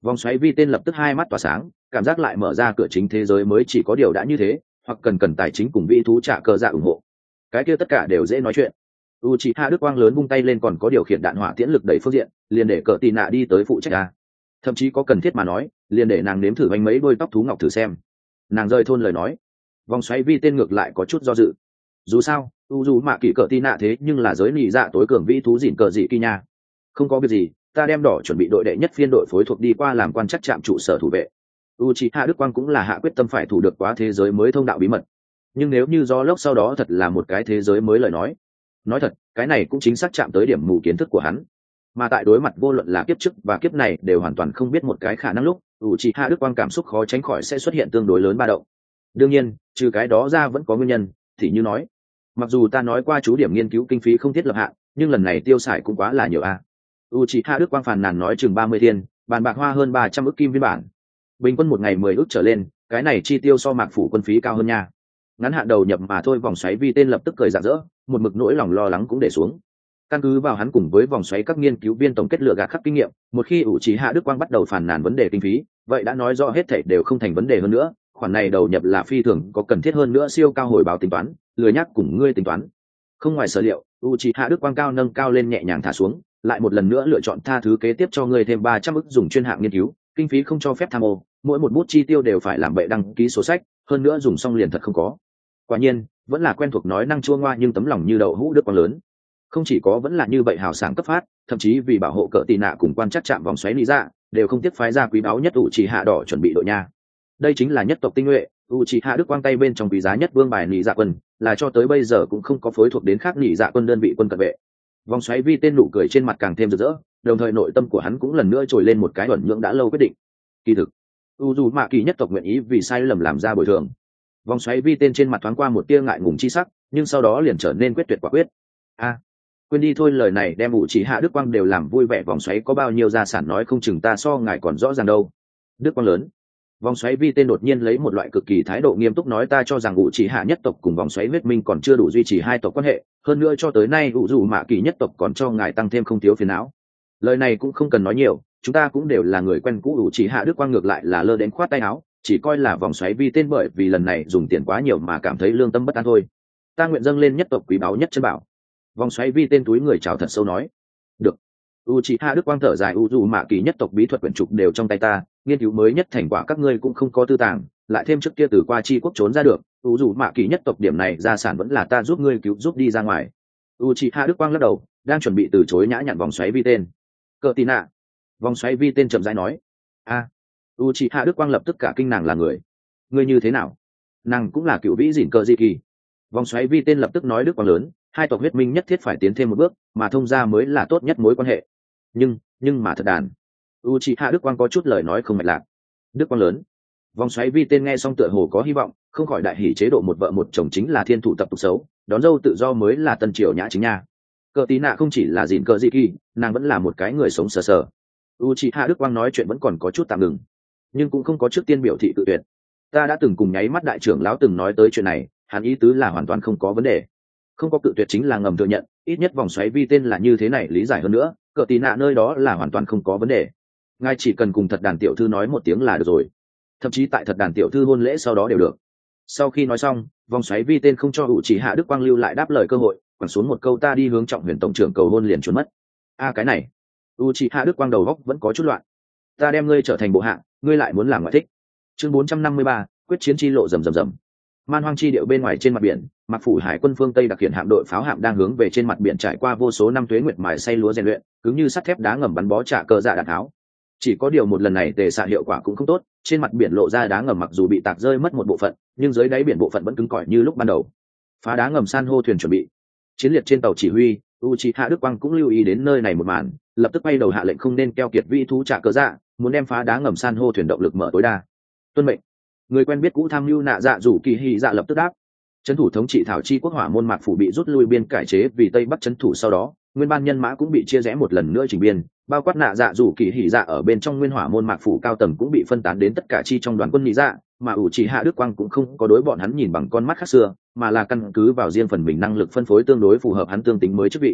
Vòng xoáy vi tên lập tức hai mắt tỏa sáng, cảm giác lại mở ra cửa chính thế giới mới, chỉ có điều đã như thế, hoặc cần tài chính cùng vị thú trả cờ dạ ủng hộ, cái kia tất cả đều dễ nói chuyện. Uchiha Đức Quang lớn vung tay lên, còn có điều khiển đạn hỏa tiễn lực đẩy phương diện, liền để cờ tì nạ đi tới phụ trách ra. Thậm chí có cần thiết mà nói, liền để nàng nếm thử bánh mấy đôi tóc thú ngọc thử xem. Nàng rời thôn lời nói. Vòng xoáy vi tên ngược lại có chút do dự. Dù sao, dù mà kỳ cờ tì nạ thế nhưng là giới nị dạ tối cường vĩ thú dịn cờ dị kỳ nha. Không có việc gì, ta đem đỏ chuẩn bị đội đệ nhất phiên đội phối thuộc đi qua làm quan chắc trạm trụ sở thủ vệ. Uchiha Đức Quang cũng là hạ quyết tâm phải thủ được quá thế giới mới thông đạo bí mật. Nhưng nếu như do lốc sau đó thật là một cái thế giới mới lời nói thật, cái này cũng chính xác chạm tới điểm mù kiến thức của hắn. Mà tại đối mặt vô luận là kiếp trước và kiếp này đều hoàn toàn không biết một cái khả năng lúc, Uchiha Đức Quang cảm xúc khó tránh khỏi sẽ xuất hiện tương đối lớn ba động. Đương nhiên, trừ cái đó ra vẫn có nguyên nhân, thì như nói, mặc dù ta nói qua chú điểm nghiên cứu kinh phí không thiết lập hạn, nhưng lần này tiêu xài cũng quá là nhiều a. Uchiha Đức Quang phàn nàn nói chừng 30 thiên, bàn bạc hoa hơn 300 ức kim viên bản. Bình quân một ngày 10 ức trở lên, cái này chi tiêu so mạc phủ quân phí cao hơn nha. Ngắn hạn đầu nhập mà thôi. Vòng xoáy vi tên lập tức cười rạng rỡ, một mực nỗi lòng lo lắng cũng để xuống. Căn cứ vào hắn cùng với vòng xoáy các nghiên cứu viên tổng kết lựa gạt khắc kinh nghiệm, một khi Uchiha Đức Quang bắt đầu phàn nàn vấn đề kinh phí, vậy đã nói rõ hết thảy đều không thành vấn đề hơn nữa, khoản này đầu nhập là phi thường có cần thiết hơn nữa, siêu cao hồi báo tính toán, lười nhắc cùng ngươi tính toán. Không ngoài sở liệu, Uchiha Đức Quang cao nâng cao lên nhẹ nhàng thả xuống, lại một lần nữa lựa chọn tha thứ kế tiếp cho ngươi thêm 300 ức dùng chuyên hạng nghiên cứu, kinh phí không cho phép tham ô, mỗi một bút chi tiêu đều phải làm bệ đăng ký sổ sách, hơn nữa dùng xong liền thật không có. Quả nhiên, vẫn là quen thuộc nói năng chua ngoa nhưng tấm lòng như đậu hũ Đức Quang lớn. Không chỉ có vẫn là như vậy hào sảng cấp phát, thậm chí vì bảo hộ cỡ tì nạ cùng quan chắc chạm vòng xoáy lý dạ, đều không tiếc phái ra quý báu nhất Uchiha đỏ chuẩn bị đội nha. Đây chính là nhất tộc tinh nhuệ, Uchiha Đức Quang tay bên trong quý giá nhất vương bài lý dạ quân, là cho tới bây giờ cũng không có phối thuộc đến khác lý dạ quân đơn vị quân cận vệ. Vòng xoáy vi tên nụ cười trên mặt càng thêm rực rỡ, đồng thời nội tâm của hắn cũng lần nữa trồi lên một cái ẩn nhưỡng đã lâu quyết định. Kỳ thực, dù mà kỳ nhất tộc nguyện ý vì sai lầm làm ra bồi thường. Vòng xoáy vi tên trên mặt thoáng qua một tia ngại ngùng chi sắc, nhưng sau đó liền trở nên quyết tuyệt quả quyết. Quên đi thôi, lời này đem Uchiha Đức Quang đều làm vui vẻ. Vòng xoáy có bao nhiêu gia sản nói không chừng ta so ngài còn rõ ràng đâu. Đức Quang lớn. Vòng xoáy vi tên đột nhiên lấy một loại cực kỳ thái độ nghiêm túc nói, ta cho rằng Uchiha nhất tộc cùng vòng xoáy huyết minh còn chưa đủ duy trì hai tộc quan hệ, hơn nữa cho tới nay dù mạ kỳ nhất tộc còn cho ngài tăng thêm không thiếu phiền não. Lời này cũng không cần nói nhiều, chúng ta cũng đều là người quen cũ. Uchiha Đức Quang ngược lại là lơ đến khoát tay áo, chỉ coi là vòng xoáy vi tên bởi vì lần này dùng tiền quá nhiều mà cảm thấy lương tâm bất an thôi. Ta nguyện dâng lên nhất tộc quý báu nhất chân bảo. Vòng xoáy vi tên túi người chào thật sâu nói. Được. Uchiha Đức Quang thở dài, dù mạ kỳ nhất tộc bí thuật quyển trục đều trong tay ta, nghiên cứu mới nhất thành quả các ngươi cũng không có tư tàng, lại thêm trước kia từ qua chi quốc trốn ra được, dù mạ kỳ nhất tộc điểm này gia sản vẫn là ta giúp ngươi cứu giúp đi ra ngoài. Uchiha Đức Quang lắc đầu, đang chuẩn bị từ chối nhã nhặn vòng xoáy vi tên. Cờ tì nạ. Vòng xoáy vi tên chậm rãi nói. Uchiha Đức Quang lập tức cả kinh, nàng là người ngươi như thế nào? Nàng cũng là cựu vĩ dỉn cờ dị kỳ. Vòng xoáy vi tên lập tức nói, Đức Quang lớn, hai tộc huyết minh nhất thiết phải tiến thêm một bước, mà thông gia mới là tốt nhất mối quan hệ. Nhưng mà thật đàn. Uchiha Đức Quang có chút lời nói không mạch lạc. Đức Quang lớn. Vòng xoáy vi tên nghe xong tựa hồ có hy vọng, không khỏi đại hỉ, chế độ một vợ một chồng chính là thiên thủ tập tục xấu, đón dâu tự do mới là tân triều nhã chính nha. Cờ tí nạ không chỉ là dịn cờ dị kỳ, nàng vẫn là một cái người sống sờ sờ. Uchiha Đức Quang nói chuyện vẫn còn có chút tạm ngừng, nhưng cũng không có trước tiên biểu thị tự tuyệt. Ta đã từng cùng nháy mắt đại trưởng lão từng nói tới chuyện này, hắn ý tứ là hoàn toàn không có vấn đề. Không có cự tuyệt chính là ngầm thừa nhận, ít nhất vòng xoáy vi tên là như thế này, lý giải hơn nữa, cờ tí nạ nơi đó là hoàn toàn không có vấn đề. Ngài chỉ cần cùng thật đàn tiểu thư nói một tiếng là được rồi, thậm chí tại thật đàn tiểu thư hôn lễ sau đó đều được. Sau khi nói xong, vòng xoáy vi tên không cho Uchiha Đức Quang lưu lại đáp lời cơ hội, quẳng xuống một câu, ta đi hướng Trọng Huyền tổng trưởng cầu hôn liền trốn mất. Cái này, Uchiha Đức Quang đầu góc vẫn có chút loạn. Ta đem ngươi trở thành bộ hạ, ngươi lại muốn làm ngoại thích. Chương 453, quyết chiến chi lộ rầm rầm rầm. Man hoang chi điệu bên ngoài trên mặt biển, Mạc phủ hải quân phương Tây đặc hiện hạm đội pháo hạm đang hướng về trên mặt biển trải qua vô số năm tuế nguyệt mài xay lúa rèn luyện, cứng như sắt thép đá ngầm bắn bó trả cờ dạ đạn tháo. Chỉ có điều một lần này tề xạ hiệu quả cũng không tốt, trên mặt biển lộ ra đá ngầm mặc dù bị tạc rơi mất một bộ phận, nhưng dưới đáy biển bộ phận vẫn cứng cỏi như lúc ban đầu. Phá đá ngầm san hô thuyền chuẩn bị. Chiến liệt trên tàu chỉ huy, Uchiha Đức Quang cũng lưu ý đến nơi này một màn, lập tức bay đầu hạ lệnh không nên keo kiệt vĩ thú trả cờ dạ, muốn đem phá đá ngầm san hô thuyền động lực mở tối đa. Tuân mệnh. Người quen biết cũ tham mưu nạ dạ rủ kỳ hy dạ lập tức đáp. Trấn thủ thống trị thảo chi quốc hỏa môn Mạc phủ bị rút lui biên cải chế vì tây bắc trấn thủ, sau đó nguyên ban nhân mã cũng bị chia rẽ một lần nữa chỉnh biên, bao quát nạ dạ rủ kỳ hỉ dạ ở bên trong nguyên hỏa môn Mạc phủ cao tầng cũng bị phân tán đến tất cả chi trong đoàn quân lý dạ, mà Uchiha Đức Quang cũng không có đối bọn hắn nhìn bằng con mắt khác xưa, mà là căn cứ vào riêng phần mình năng lực phân phối tương đối phù hợp hắn tương tính mới chức vị.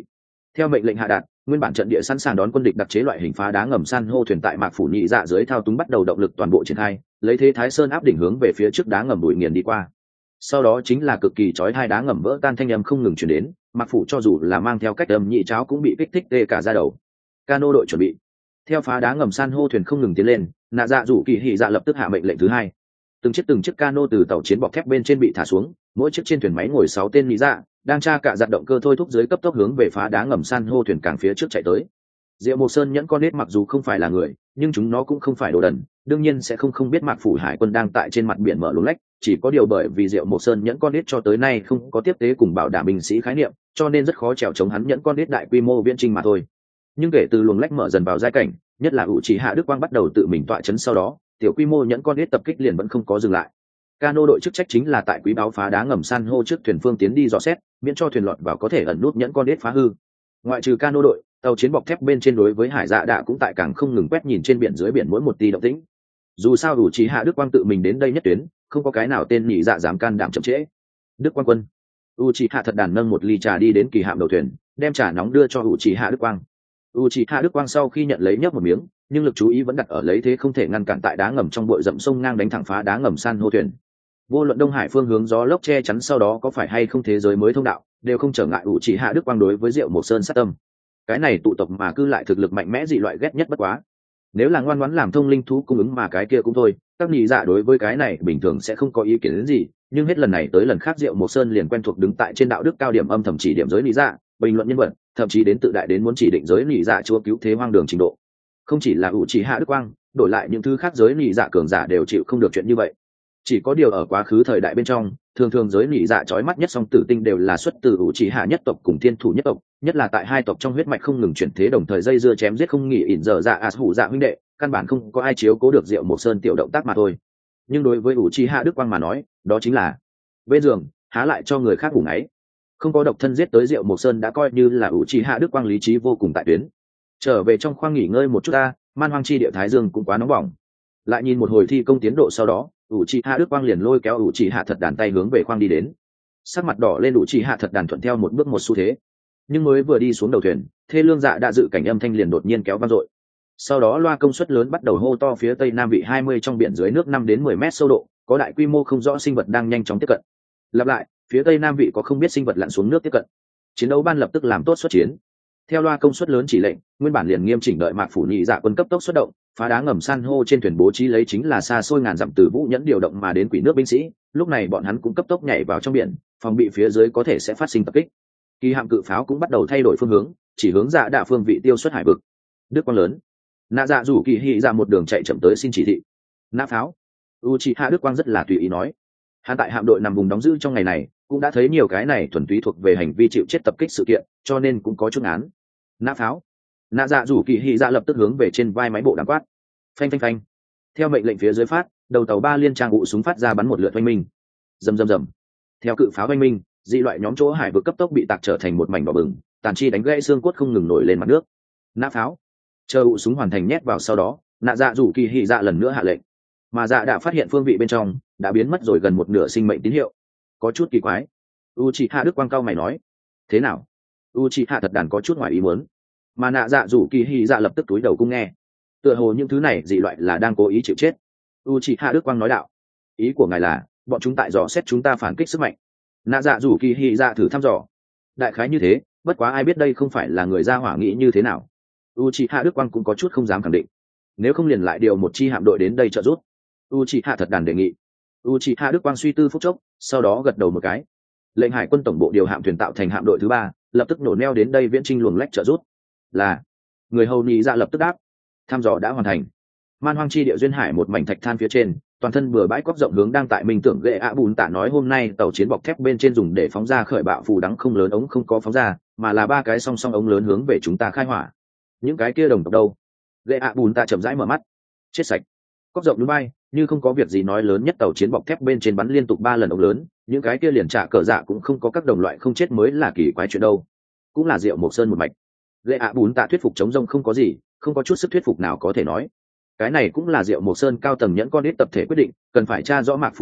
Theo mệnh lệnh hạ đạt, nguyên bản trận địa sẵn sàng đón quân địch đặc chế loại hình phá đá ngầm san hô thuyền tại mạc phủ nhị dạ dưới thao túng bắt đầu động lực toàn bộ triển khai, lấy thế thái sơn áp đỉnh hướng về phía trước đá ngầm bụi nghiền đi qua. Sau đó chính là cực kỳ chói hai đá ngầm vỡ tan thanh âm không ngừng chuyển đến, mạc phủ cho dù là mang theo cách âm nhị cháo cũng bị kích thích tê cả ra đầu. Cano đội chuẩn bị. Theo phá đá ngầm san hô thuyền không ngừng tiến lên, nạ dạ rủ kỳ hỉ dạ lập tức hạ mệnh lệnh thứ hai. Từng chiếc cano từ tàu chiến bọc thép bên trên bị thả xuống, mỗi chiếc trên thuyền máy ngồi 6 tên nhị dạ, đang tra cả giật động cơ thôi thúc dưới cấp tốc hướng về phá đá ngầm san hô thuyền càng phía trước chạy tới. Diệu Mộc Sơn nhẫn con nết mặc dù không phải là người, nhưng chúng nó cũng không phải đồ đần, đương nhiên sẽ không biết Mạc Phủ Hải quân đang tại trên mặt biển mở luồng lách, chỉ có điều bởi vì Diệu Mộc Sơn nhẫn con nết cho tới nay không có tiếp tế cùng bảo đảm binh sĩ khái niệm, cho nên rất khó chèo chống hắn nhẫn con nết đại quy mô viễn chinh mà thôi. Nhưng kể từ luồng lách mở dần vào giai cảnh, nhất là Uchiha Đức Quang bắt đầu tự mình tọa chấn sau đó, tiểu quy mô nhẫn con nết tập kích liền vẫn không có dừng lại. Cano đội chức trách chính là tại quý báo phá đá ngầm san hô trước thuyền phương tiến đi dò xét, miễn cho thuyền lọt vào có thể ẩn nút nhẫn con nết phá hư. Ngoại trừ cano đội, tàu chiến bọc thép bên trên đối với hải dạ đạ cũng tại cảng không ngừng quét nhìn trên biển dưới biển mỗi một tí động tĩnh. Dù sao đủ trí hạ Đức Quang tự mình đến đây nhất tuyến, không có cái nào tên nhị dạ dám can đảm chậm trễ. Đức Quang quân. Uchiha thật đàn nâng một ly trà đi đến kỳ hạm đầu thuyền, đem trà nóng đưa cho Uchiha Đức Quang. Uchiha Đức Quang sau khi nhận lấy nhấp một miếng, nhưng lực chú ý vẫn đặt ở lấy thế không thể ngăn cản tại đá ngầm trong bụi rậm sông ngang đánh thẳng phá đá ngầm san hô thuyền. Vô luận Đông Hải phương hướng gió lốc che chắn sau đó có phải hay không thế giới mới thông đạo, đều không trở ngại Uchiha Đức Quang đối với Diệu Mộc Sơn sát tâm. Cái này tụ tập mà cư lại thực lực mạnh mẽ dị loại ghét nhất bất quá. Nếu là ngoan ngoãn làm thông linh thú cung ứng mà cái kia cũng thôi, các nhị dạ đối với cái này bình thường sẽ không có ý kiến đến gì, nhưng hết lần này tới lần khác Diệu Mộc Sơn liền quen thuộc đứng tại trên đạo đức cao điểm âm thầm chỉ điểm giới nhị dạ, bình luận nhân vật, thậm chí đến tự đại đến muốn chỉ định giới nhị dạ chúa cứu thế hoang đường trình độ. Không chỉ là Uchiha Đức Quang, đổi lại những thứ khác giới nhị dạ cường giả đều chịu không được chuyện như vậy. Chỉ có điều ở quá khứ thời đại bên trong, thường giới nhị dạ chói mắt nhất song tử tinh đều là xuất từ Uchiha nhất tộc cùng thiên thủ nhất tộc, nhất là tại hai tộc trong huyết mạch không ngừng chuyển thế đồng thời dây dưa chém giết không nghỉ ỉn giờ dạ hủ dạ huynh đệ, căn bản không có ai chiếu cố được Diệu Mộc Sơn tiểu động tác mà thôi. Nhưng đối với Uchiha Đức Quang mà nói, đó chính là bên giường há lại cho người khác ngủ ngáy. Không có độc thân giết tới Diệu Mộc Sơn đã coi như là Uchiha Đức Quang lý trí vô cùng tại tuyến. Trở về trong khoang nghỉ ngơi một chút ta, man hoang chi địa thái dương cũng quá nóng bỏng. Lại nhìn một hồi thi công tiến độ sau đó, Uchiha Đức Quang liền lôi kéo Uchiha thật đàn tay hướng về khoang đi đến. Sắc mặt đỏ lên Uchiha thật đàn thuận theo một bước một xu thế. Nhưng mới vừa đi xuống đầu thuyền, thê lương dạ đã dự cảnh âm thanh liền đột nhiên kéo vang dội. Sau đó loa công suất lớn bắt đầu hô to phía tây nam vị 20 trong biển dưới nước 5 đến 10 mét sâu độ, có đại quy mô không rõ sinh vật đang nhanh chóng tiếp cận. Lặp lại, phía tây nam vị có không biết sinh vật lặn xuống nước tiếp cận. Chiến đấu ban lập tức làm tốt xuất chiến. Theo loa công suất lớn chỉ lệnh, nguyên bản liền nghiêm chỉnh đợi Mạc Phủ nhị dạ quân cấp tốc xuất động, phá đá ngầm san hô trên thuyền bố trí lấy chính là xa xôi ngàn dặm từ Vũ Nhẫn điều động mà đến quỷ nước binh sĩ, lúc này bọn hắn cũng cấp tốc nhảy vào trong biển, phòng bị phía dưới có thể sẽ phát sinh tập kích. Kỳ hạm cự pháo cũng bắt đầu thay đổi phương hướng, chỉ hướng dạ đạ phương vị tiêu xuất hải vực. Đức Quang lớn. Nạ dạ rủ kỳ hỉ ra một đường chạy chậm tới xin chỉ thị. Nã pháo. Uchiha Đức Quang rất là tùy ý nói. Hắn tại hạm đội nằm vùng đóng giữ trong ngày này, cũng đã thấy nhiều cái này thuần túy thuộc về hành vi chịu chết tập kích sự kiện, cho nên cũng có chút án. Nã pháo. Nạ dạ rủ kỳ hỉ ra lập tức hướng về trên vai máy bộ đàm quát. Phanh phanh phanh. Theo mệnh lệnh phía dưới phát, đầu tàu ba liên trang ụ súng phát ra bắn một lượt oanh minh. Rầm rầm rầm. Theo cự pháo oanh minh, dị loại nhóm chỗ hải vực cấp tốc bị tạc trở thành một mảnh đỏ bừng, tàn chi đánh gãy xương cốt không ngừng nổi lên mặt nước. Nã pháo. Chờ ụ súng hoàn thành nhét vào sau đó, nạ dạ rủ kỳ hỉ dạ lần nữa hạ lệnh. Mà dạ đã phát hiện phương vị bên trong đã biến mất rồi gần một nửa sinh mệnh tín hiệu. Có chút kỳ quái. Uchiha Đức Quang cao mày nói. Thế nào? Uchiha thật đàn có chút ngoài ý muốn. Mà nạ dạ rủ kỳ hỉ dạ lập tức túi đầu cung nghe. Tựa hồ những thứ này dị loại là đang cố ý chịu chết. Uchiha Đức Quang nói đạo. Ý của ngài là bọn chúng tại dò xét chúng ta phản kích sức mạnh. Nạ dạ rủ kỳ hỉ dạ thử thăm dò. Đại khái như thế, bất quá ai biết đây không phải là người ra hỏa nghĩ như thế nào. Uchiha Đức Quang cũng có chút không dám khẳng định. Nếu không liền lại điều một chi hạm đội đến đây trợ giúp. Uchiha thật đàn đề nghị. Uchiha Đức Quang suy tư phút chốc, sau đó gật đầu một cái. Lệnh hải quân tổng bộ điều hạm thuyền tạo thành hạm đội thứ 3, lập tức nổ neo đến đây viễn trinh luồng lách trợ giúp. Là người hầu nhị dạ lập tức đáp. Thăm dò đã hoàn thành. Man hoang chi địa duyên hải một mảnh thạch than phía trên, toàn thân bừa bãi cóc rộng hướng đang tại minh tưởng ghệ ạ bùn tạ nói hôm nay tàu chiến bọc thép bên trên dùng để phóng ra khởi bạo phù đắng không lớn ống không có phóng ra, mà là 3 cái song song ống lớn hướng về chúng ta khai hỏa. Những cái kia đồng tộc đâu? Ghệ ạ bùn tạ chậm rãi mở mắt. Chết sạch. Cóc rộng núi bay, như không có việc gì nói lớn nhất tàu chiến bọc thép bên trên bắn liên tục 3 lần ống lớn, những cái kia liền trả cờ dạ cũng không có các đồng loại không chết mới là kỳ quái chuyện đâu. Cũng là Diệu Mộc Sơn một mạch. Ghệ ạ bùn tạ thuyết phục chống rông không có gì, không có chút sức thuyết phục nào có thể nói. Cái này cũng là Diệu Mộc Sơn cao tầng nhẫn con ít tập thể quyết định, cần phải tra rõ Mạc Phủ thực lực,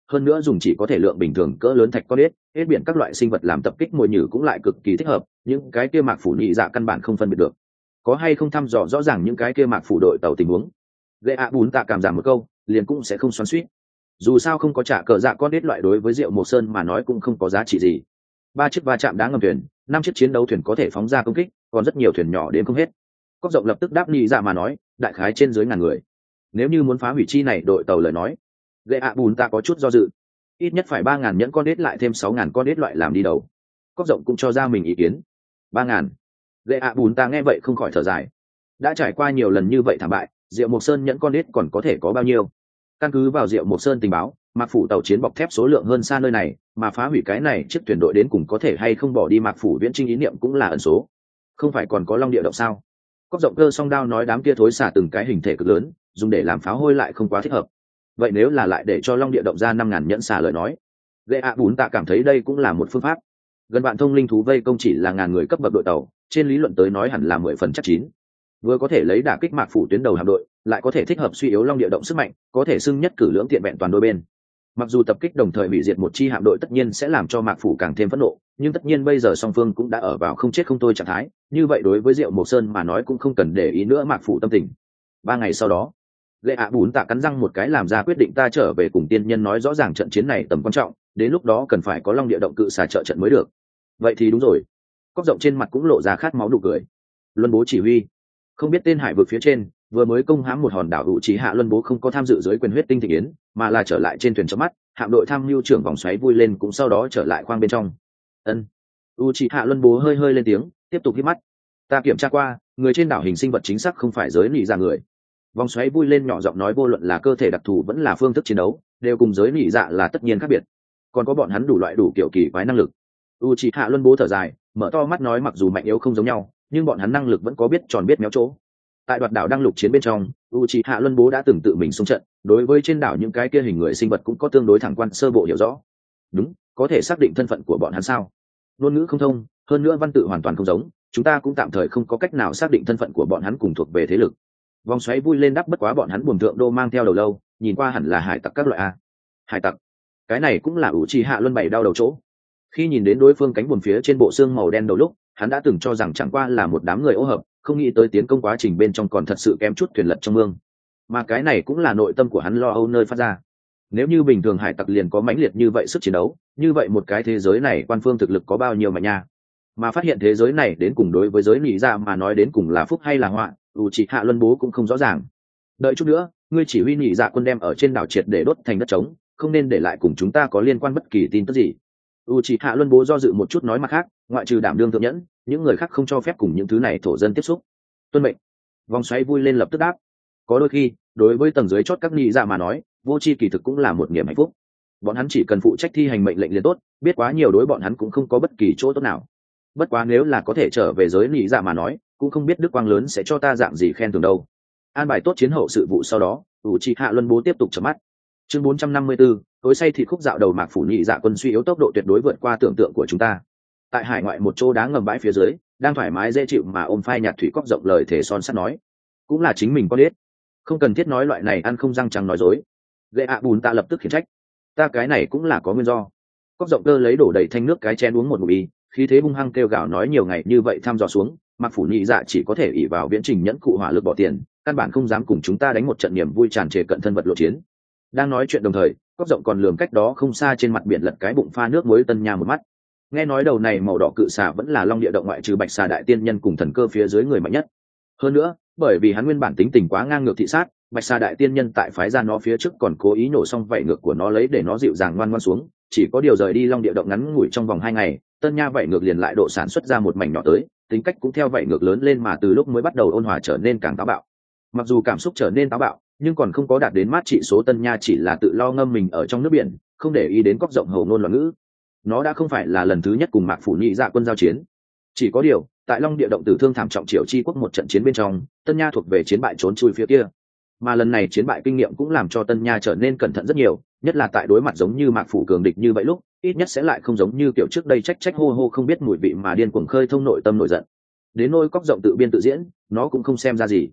hơn nữa dùng chỉ có thể lượng bình thường cỡ lớn thạch con hết biển các loại sinh vật làm tập kích mồi nhử cũng lại cực kỳ thích hợp, những cái kia mạc phủ nhị dạ căn bản không phân biệt được có hay không thăm dò rõ ràng những cái kia mạc phủ đội tàu tình huống. Lệ ạ bùn tạ cảm giảm một câu liền cũng sẽ không xoắn suýt, dù sao không có trả cờ dạ con đít loại đối với rượu Mộc Sơn mà nói cũng không có giá trị gì. 3 chiếc va chạm đá ngầm thuyền, 5 chiếc chiến đấu thuyền có thể phóng ra công kích, còn rất nhiều thuyền nhỏ đến không hết. Cốc rộng lập tức đáp nhị dạ mà nói, đại khái trên dưới ngàn người. Nếu như muốn phá hủy chi này đội tàu lời nói, Lệ ạ bùn tạ có chút do dự, ít nhất phải 3.000 nhẫn con đít lại thêm 6.000 con đít loại làm đi đầu. Cốc rộng cũng cho ra mình ý kiến, 3.000. Lệ ạ bùn tạ nghe vậy không khỏi thở dài, đã trải qua nhiều lần như vậy thảm bại, Diệu Mộc Sơn nhẫn con đít còn có thể có bao nhiêu? Căn cứ vào Diệu Mộc Sơn tình báo, mạc phủ tàu chiến bọc thép số lượng hơn xa nơi này, mà phá hủy cái này chiếc thuyền đội đến cùng có thể hay không bỏ đi mạc phủ viễn trinh ý niệm cũng là ẩn số. Không phải còn có long địa động sao? Cốc rộng cơ song đao nói đám kia thối xả từng cái hình thể cực lớn, dùng để làm pháo hôi lại không quá thích hợp. Vậy nếu là lại để cho long địa động ra 5.000 nhẫn xả lời nói, Lệ ạ bùn tạ cảm thấy đây cũng là một phương pháp. Gần bạn thông linh thú vây công chỉ là ngàn người cấp bậc đội tàu, trên lý luận tới nói hẳn là 10 phần chắc chín. Vừa có thể lấy đả kích mạc phủ tuyến đầu hạm đội, lại có thể thích hợp suy yếu long địa động sức mạnh, có thể xưng nhất cử lưỡng tiện vẹn toàn đôi bên. Mặc dù tập kích đồng thời hủy diệt một chi hạm đội tất nhiên sẽ làm cho mạc phủ càng thêm phẫn nộ, nhưng tất nhiên bây giờ song phương cũng đã ở vào không chết không thôi trạng thái, như vậy đối với Diệu Mộc Sơn mà nói cũng không cần để ý nữa mạc phủ tâm tình. 3 ngày sau đó, Lệ ạ bùn tạ cắn răng một cái làm ra quyết định, ta trở về cùng tiên nhân nói rõ ràng trận chiến này tầm quan trọng, đến lúc đó cần phải có long địa động cự xà trợ trận mới được. Vậy thì đúng rồi. Cốc rộng trên mặt cũng lộ ra khát máu nụ cười. Luân bố chỉ huy, không biết tên hải vực phía trên vừa mới công hãm một hòn đảo hữu trí hạ luân bố không có tham dự dưới quyền huyết tinh thị yến, mà là trở lại trên thuyền chớp mắt, hạm đội tham mưu trưởng vòng xoáy vui lên cũng sau đó trở lại khoang bên trong. Ân. U trí hạ luân bố hơi hơi lên tiếng, tiếp tục hít mắt. Ta kiểm tra qua, người trên đảo hình sinh vật chính xác không phải giới nị dạ người. Vòng xoáy vui lên nhỏ giọng nói, vô luận là cơ thể đặc thù vẫn là phương thức chiến đấu đều cùng giới nị dạ là tất nhiên khác biệt, còn có bọn hắn đủ loại đủ kiểu kỳ quái năng lực. U trí hạ luân bố thở dài, mở to mắt nói, mặc dù mạnh yếu không giống nhau nhưng bọn hắn năng lực vẫn có biết tròn biết méo chỗ. Tại đoạt đảo đăng lục chiến bên trong, Uchiha Luân Bố đã từng tự mình xung trận, đối với trên đảo những cái kia hình người sinh vật cũng có tương đối thẳng quan sơ bộ hiểu rõ. Đúng, có thể xác định thân phận của bọn hắn sao? Ngôn ngữ không thông, hơn nữa văn tự hoàn toàn không giống, chúng ta cũng tạm thời không có cách nào xác định thân phận của bọn hắn cùng thuộc về thế lực. Vòng xoáy vui lên đắp, bất quá bọn hắn buồm thượng đô mang theo đầu lâu, nhìn qua hẳn là hải tặc các loại a. Hải tặc? Cái này cũng là Uchiha Luân bảy đau đầu chỗ. Khi nhìn đến đối phương cánh buồm phía trên bộ xương màu đen đầu lúc, hắn đã từng cho rằng chẳng qua là một đám người ô hợp, không nghĩ tới tiến công quá trình bên trong còn thật sự kém chút thuyền lật trong mương. Mà cái này cũng là nội tâm của hắn lo âu nơi phát ra. Nếu như bình thường hải tặc liền có mãnh liệt như vậy sức chiến đấu, như vậy một cái thế giới này quan phương thực lực có bao nhiêu mạnh nha. Mà phát hiện thế giới này đến cùng đối với giới nị dạ mà nói đến cùng là phúc hay là họa, Uchiha Luân Bố cũng không rõ ràng. Đợi chút nữa, ngươi chỉ huy nị dạ quân đem ở trên đảo triệt để đốt thành đất trống, không nên để lại cùng chúng ta có liên quan bất kỳ tin tức gì. Uchiha Luân Bố do dự một chút nói, mặt khác, ngoại trừ đảm đương thượng nhẫn, những người khác không cho phép cùng những thứ này thổ dân tiếp xúc. Tuân mệnh. Vòng xoáy vui lên lập tức đáp. Có đôi khi, đối với tầng dưới chót các nị dạ mà nói, vô tri kỳ thực cũng là một niềm hạnh phúc. Bọn hắn chỉ cần phụ trách thi hành mệnh lệnh liền tốt, biết quá nhiều đối bọn hắn cũng không có bất kỳ chỗ tốt nào. Bất quá nếu là có thể trở về giới nị dạ mà nói, cũng không biết đức quang lớn sẽ cho ta dạng gì khen thưởng đâu. An bài tốt chiến hậu sự vụ sau đó, Uchiha Luân Bố tiếp tục chớp mắt. Chương 454, tối say thịt khúc dạo đầu mạc phủ nhị dạ quân suy yếu tốc độ tuyệt đối vượt qua tưởng tượng của chúng ta. Tại hải ngoại một chỗ đá ngầm bãi phía dưới, đang thoải mái dễ chịu mà ôm phai nhạt thủy cốc rộng lời thể son sắt nói, cũng là chính mình có biết, không cần thiết nói loại này ăn không răng trắng nói dối. Lệ ạ bùn tạ lập tức khiển trách, ta cái này cũng là có nguyên do. Cốc rộng cơ lấy đổ đầy thanh nước cái chén uống một ngụm y, khí thế hung hăng kêu gào nói, nhiều ngày như vậy thăm dò xuống, mạc phủ nhị dạ chỉ có thể ỷ vào viễn trình nhẫn cụ hỏa lực bỏ tiền, căn bản không dám cùng chúng ta đánh một trận niềm vui tràn trề cận thân vật lộ chiến. Đang nói chuyện đồng thời, Cốc rộng còn lường cách đó không xa trên mặt biển lật cái bụng pha nước muối tân nha một mắt. Nghe nói đầu này màu đỏ cự xà vẫn là long địa động ngoại trừ bạch xà đại tiên nhân cùng thần cơ phía dưới người mạnh nhất. Hơn nữa, bởi vì hắn nguyên bản tính tình quá ngang ngược thị sát, bạch xà đại tiên nhân tại phái ra nó phía trước còn cố ý nổ xong vảy ngược của nó lấy để nó dịu dàng ngoan ngoan xuống, chỉ có điều rời đi long địa động ngắn ngủi trong vòng 2 ngày, tân nha vảy ngược liền lại độ sản xuất ra một mảnh nhỏ tới, tính cách cũng theo vảy ngược lớn lên mà từ lúc mới bắt đầu ôn hòa trở nên càng táo bạo. Mặc dù cảm xúc trở nên táo bạo, nhưng còn không có đạt đến mát trị số, tân nha chỉ là tự lo ngâm mình ở trong nước biển, không để ý đến Cốc rộng hầu ngôn loạn ngữ. Nó đã không phải là lần thứ nhất cùng mạc phủ nhị dạ quân giao chiến, chỉ có điều tại long địa động tử thương thảm trọng Triệu Chi quốc một trận chiến bên trong, tân nha thuộc về chiến bại trốn chui phía kia, mà lần này chiến bại kinh nghiệm cũng làm cho tân nha trở nên cẩn thận rất nhiều, nhất là tại đối mặt giống như mạc phủ cường địch như vậy lúc, ít nhất sẽ lại không giống như kiểu trước đây trách trách hô hô không biết mùi vị mà điên cuồng khơi thông nội tâm nổi giận. Đến nôi Cốc rộng tự biên tự diễn, nó cũng không xem ra gì.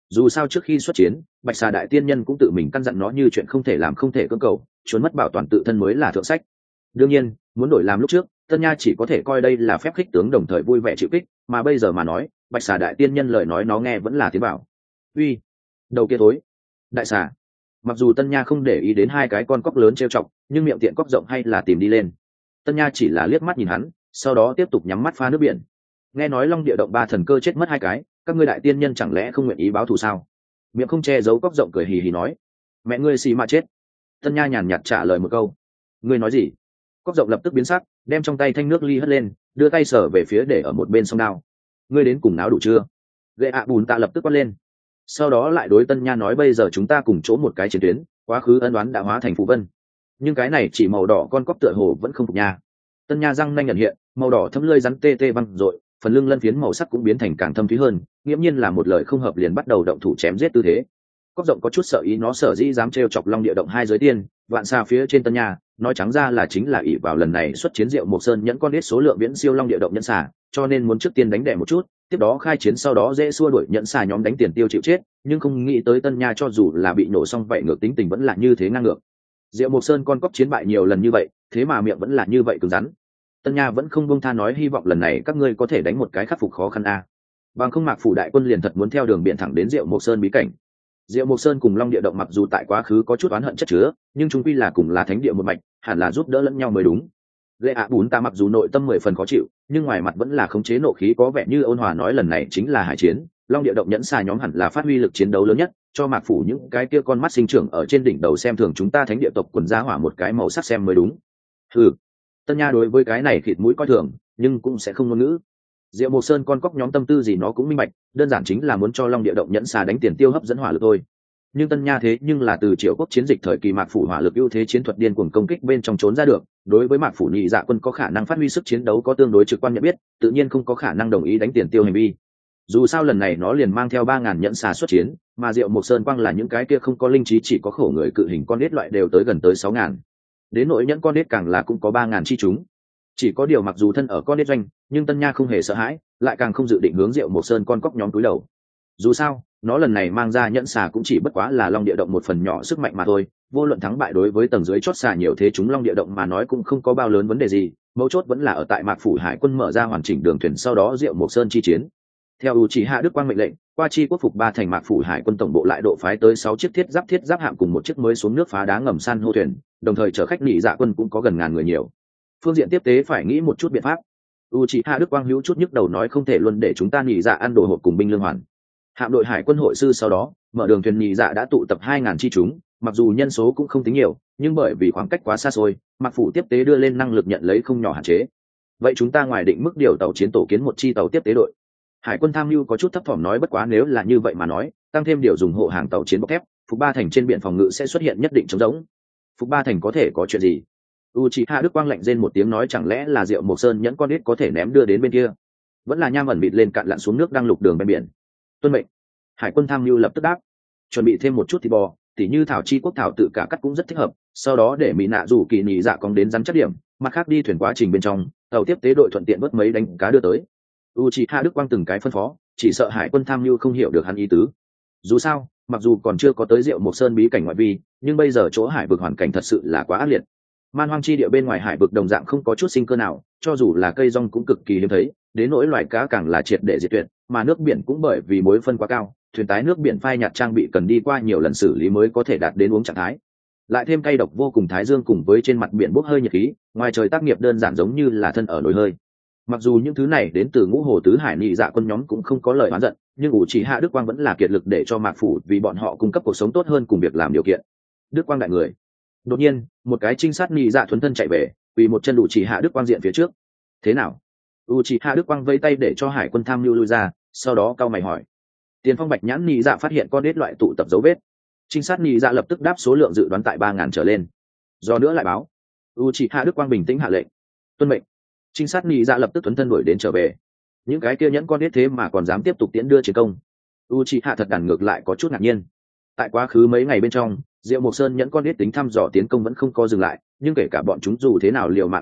Dù sao trước khi xuất chiến, bạch xà đại tiên nhân cũng tự mình căn dặn nó như chuyện không thể làm không thể cưỡng cầu, trốn mất bảo toàn tự thân mới là thượng sách. Đương nhiên, muốn đổi làm lúc trước, Tân Nha chỉ có thể coi đây là phép khích tướng đồng thời vui vẻ chịu kích, mà bây giờ mà nói, bạch xà đại tiên nhân lời nói nó nghe vẫn là tiến bảo. Uy, đầu kia thối, đại xà. Mặc dù Tân Nha không để ý đến hai cái con cóc lớn trêu chọc, nhưng miệng tiện cóc rộng hay là tìm đi lên. Tân Nha chỉ là liếc mắt nhìn hắn, sau đó tiếp tục nhắm mắt pha nước biển. Nghe nói Long Địa động 3 thần cơ chết mất 2 cái, các ngươi đại tiên nhân chẳng lẽ không nguyện ý báo thù sao? Miệng không che giấu cóc rộng cười hì hì nói. Mẹ ngươi xì mà chết. Tân Nha nhàn nhạt trả lời một câu. Ngươi nói gì? Cóc rộng lập tức biến sắc, đem trong tay thanh nước ly hất lên, đưa tay sở về phía để ở một bên sông đao. Ngươi đến cùng náo đủ chưa? Gệ ạ bùn tạ lập tức quát lên. Sau đó lại đối Tân Nha nói bây giờ chúng ta cùng chỗ một cái chiến tuyến, quá khứ ân oán đã hóa thành phù vân. Nhưng cái này chỉ màu đỏ con cóc tựa hồ vẫn không phục nha. Tân Nha răng nanh nhận hiện, màu đỏ thấm lơi rắn tê tê văng rội, phần lưng lân phiến màu sắc cũng biến thành càng thâm thúy hơn, nghiễm nhiên là một lời không hợp liền bắt đầu động thủ chém giết tư thế. Cóc rộng có chút sợ ý nó sở dĩ dám trêu chọc Long Địa động 2 giới tiên, vạn xa phía trên Tân Nha, nói trắng ra là chính là ỷ vào lần này xuất chiến Diệu Mộc Sơn nhẫn con đít số lượng viễn siêu Long Địa động nhẫn xà, cho nên muốn trước tiên đánh đẻ một chút, tiếp đó khai chiến sau đó dễ xua đuổi nhẫn xà nhóm đánh tiền tiêu chịu chết, nhưng không nghĩ tới Tân Nha cho dù là bị nổ xong vậy ngược tính tình vẫn là như thế ngang ngược. Diệu Mộc Sơn con cóc chiến bại nhiều lần như vậy, thế mà miệng vẫn là như vậy cứng rắn. Tân Nha vẫn không buông tha nói hy vọng lần này các ngươi có thể đánh một cái khắc phục khó khăn a. Bằng không Mạc phủ đại quân liền thật muốn theo đường biển thẳng đến Diệu Mộc Sơn bí cảnh. Diệu Mộc Sơn cùng Long Địa động mặc dù tại quá khứ có chút oán hận chất chứa, nhưng chúng quy là cùng là thánh địa một mạch, hẳn là giúp đỡ lẫn nhau mới đúng. Lệ ạ bún ta mặc dù nội tâm 10 phần khó chịu, nhưng ngoài mặt vẫn là khống chế nộ khí có vẻ như ôn hòa nói lần này chính là hải chiến, Long Địa động nhẫn xà nhóm hẳn là phát huy lực chiến đấu lớn nhất, cho Mạc phủ những cái kia con mắt sinh trưởng ở trên đỉnh đầu xem thường chúng ta thánh địa tộc quần gia hỏa một cái màu sắc xem mới đúng. Ừ. Tân Nha đối với cái này khịt mũi coi thường, nhưng cũng sẽ không ngôn ngữ. Diệu Mộc Sơn con cóc nhóm tâm tư gì nó cũng minh bạch, đơn giản chính là muốn cho Long Địa động nhẫn xà đánh tiền tiêu hấp dẫn hỏa lực thôi. Nhưng Tân Nha thế nhưng là từ Triệu Quốc chiến dịch thời kỳ Mạc phủ hỏa lực ưu thế chiến thuật điên cuồng công kích bên trong trốn ra được, đối với Mạc phủ nhị dạ quân có khả năng phát huy sức chiến đấu có tương đối trực quan nhận biết, tự nhiên không có khả năng đồng ý đánh tiền tiêu hành vi. Dù sao lần này nó liền mang theo 3000 nhẫn xà xuất chiến, mà Diệu Mộc Sơn quang là những cái kia không có linh trí chỉ có khổ người cự hình con đít loại đều tới gần tới 6000. Đến nội nhẫn con đít càng là cũng có 3000 chi chúng. Chỉ có điều mặc dù thân ở con đít doanh, nhưng Tân Nha không hề sợ hãi, lại càng không dự định hướng Diệu Mộc Sơn con cóc nhóm túi đầu. Dù sao, nó lần này mang ra nhẫn xà cũng chỉ bất quá là Long Địa động một phần nhỏ sức mạnh mà thôi, vô luận thắng bại đối với tầng dưới chót xà nhiều thế chúng Long Địa động mà nói cũng không có bao lớn vấn đề gì, mấu chốt vẫn là ở tại Mạc phủ hải quân mở ra hoàn chỉnh đường thuyền sau đó Diệu Mộc Sơn chi chiến. Theo Uchiha Đức Quang mệnh lệnh, qua chi quốc phục 3 thành Mạc phủ hải quân tổng bộ lại độ phái tới 6 chiếc thiết giáp hạm cùng một chiếc mới xuống nước phá đá ngầm san hô thuyền, đồng thời chở khách nhị dạ quân cũng có gần ngàn người nhiều. Phương diện tiếp tế phải nghĩ một chút biện pháp. Uchiha Đức Quang hữu chút nhức đầu nói không thể luôn để chúng ta nhị dạ ăn đồ hộp cùng binh lương hoàn. Hạm đội hải quân hội sư sau đó mở đường thuyền nhị dạ đã tụ tập 2000 chi chúng, mặc dù nhân số cũng không tính nhiều, nhưng bởi vì khoảng cách quá xa xôi, Mạc phủ tiếp tế đưa lên năng lực nhận lấy không nhỏ hạn chế. Vậy chúng ta ngoài định mức điều tàu chiến tổ kiến một chi tàu tiếp tế đội. Hải quân tham mưu có chút thấp thỏm nói bất quá nếu là như vậy mà nói, tăng thêm điều dùng hộ hàng tàu chiến bọc thép, Phục Ba thành trên biển phòng ngự sẽ xuất hiện nhất định trống rỗng. Phục Ba thành có thể có chuyện gì? Uchiha Đức Quang lạnh rên một tiếng nói chẳng lẽ là Diệu Mộc Sơn nhẫn con đít có thể ném đưa đến bên kia? Vẫn là nham ẩn bịt lên cạn lặn xuống nước đang lục đường bên biển. Tuân mệnh. Hải quân tham mưu lập tức đáp, chuẩn bị thêm một chút thịt bò, tỉ như thảo chi quốc thảo tự cả cắt cũng rất thích hợp, sau đó để mỹ nạ rủ kỳ nhị dạ cong đến rắn chắc điểm, mặt khác đi thuyền quá trình bên trong, tàu tiếp tế đội thuận tiện vớt mấy đánh cá đưa tới. Uchiha Đức Quang từng cái phân phó, chỉ sợ hải quân tham mưu không hiểu được hắn ý tứ. Dù sao, mặc dù còn chưa có tới Diệu Mộc Sơn bí cảnh ngoại vi, nhưng bây giờ chỗ hải vực hoàn cảnh thật sự là quá ác liệt. Man hoang chi địa bên ngoài hải vực đồng dạng không có chút sinh cơ nào, cho dù là cây rong cũng cực kỳ hiếm thấy, đến nỗi loài cá càng là triệt để diệt tuyệt, mà nước biển cũng bởi vì mối phân quá cao, thuyền tái nước biển phai nhạt trang bị cần đi qua nhiều lần xử lý mới có thể đạt đến uống trạng thái. Lại thêm cay độc vô cùng thái dương cùng với trên mặt biển bốc hơi nhiệt khí, ngoài trời tác nghiệp đơn giản giống như là thân ở nồi hơi. Mặc dù những thứ này đến từ ngũ hồ tứ hải nhị dạ quân nhóm cũng không có lời oán giận, nhưng Uchiha Đức Quang vẫn là kiệt lực để cho Mạc phủ vì bọn họ cung cấp cuộc sống tốt hơn cùng việc làm điều kiện. Đức Quang đại người. Đột nhiên, một cái trinh sát nhị dạ thuần thân chạy về, vì một chân Uchiha Đức Quang diện phía trước. Thế nào? Uchiha Đức Quang vây tay để cho hải quân tham mưu lui ra, sau đó cau mày hỏi. Tiền phong bạch nhãn nhị dạ phát hiện con đít loại tụ tập dấu vết. Trinh sát nhị dạ lập tức đáp số lượng dự đoán tại 3000 trở lên. Do nữa lại báo. Uchiha Đức Quang bình tĩnh hạ lệnh. Tuân mệnh. Trinh sát nhị dạ lập tức tuấn thân đuổi đến trở về. Những cái kia nhẫn con đít thế mà còn dám tiếp tục tiễn đưa chiến công. Uchiha thật đàn ngược lại có chút ngạc nhiên. Tại quá khứ mấy ngày bên trong, Diệu Mộc Sơn nhẫn con đít tính thăm dò tiến công vẫn không có dừng lại, nhưng kể cả bọn chúng dù thế nào liều mạng tập kích,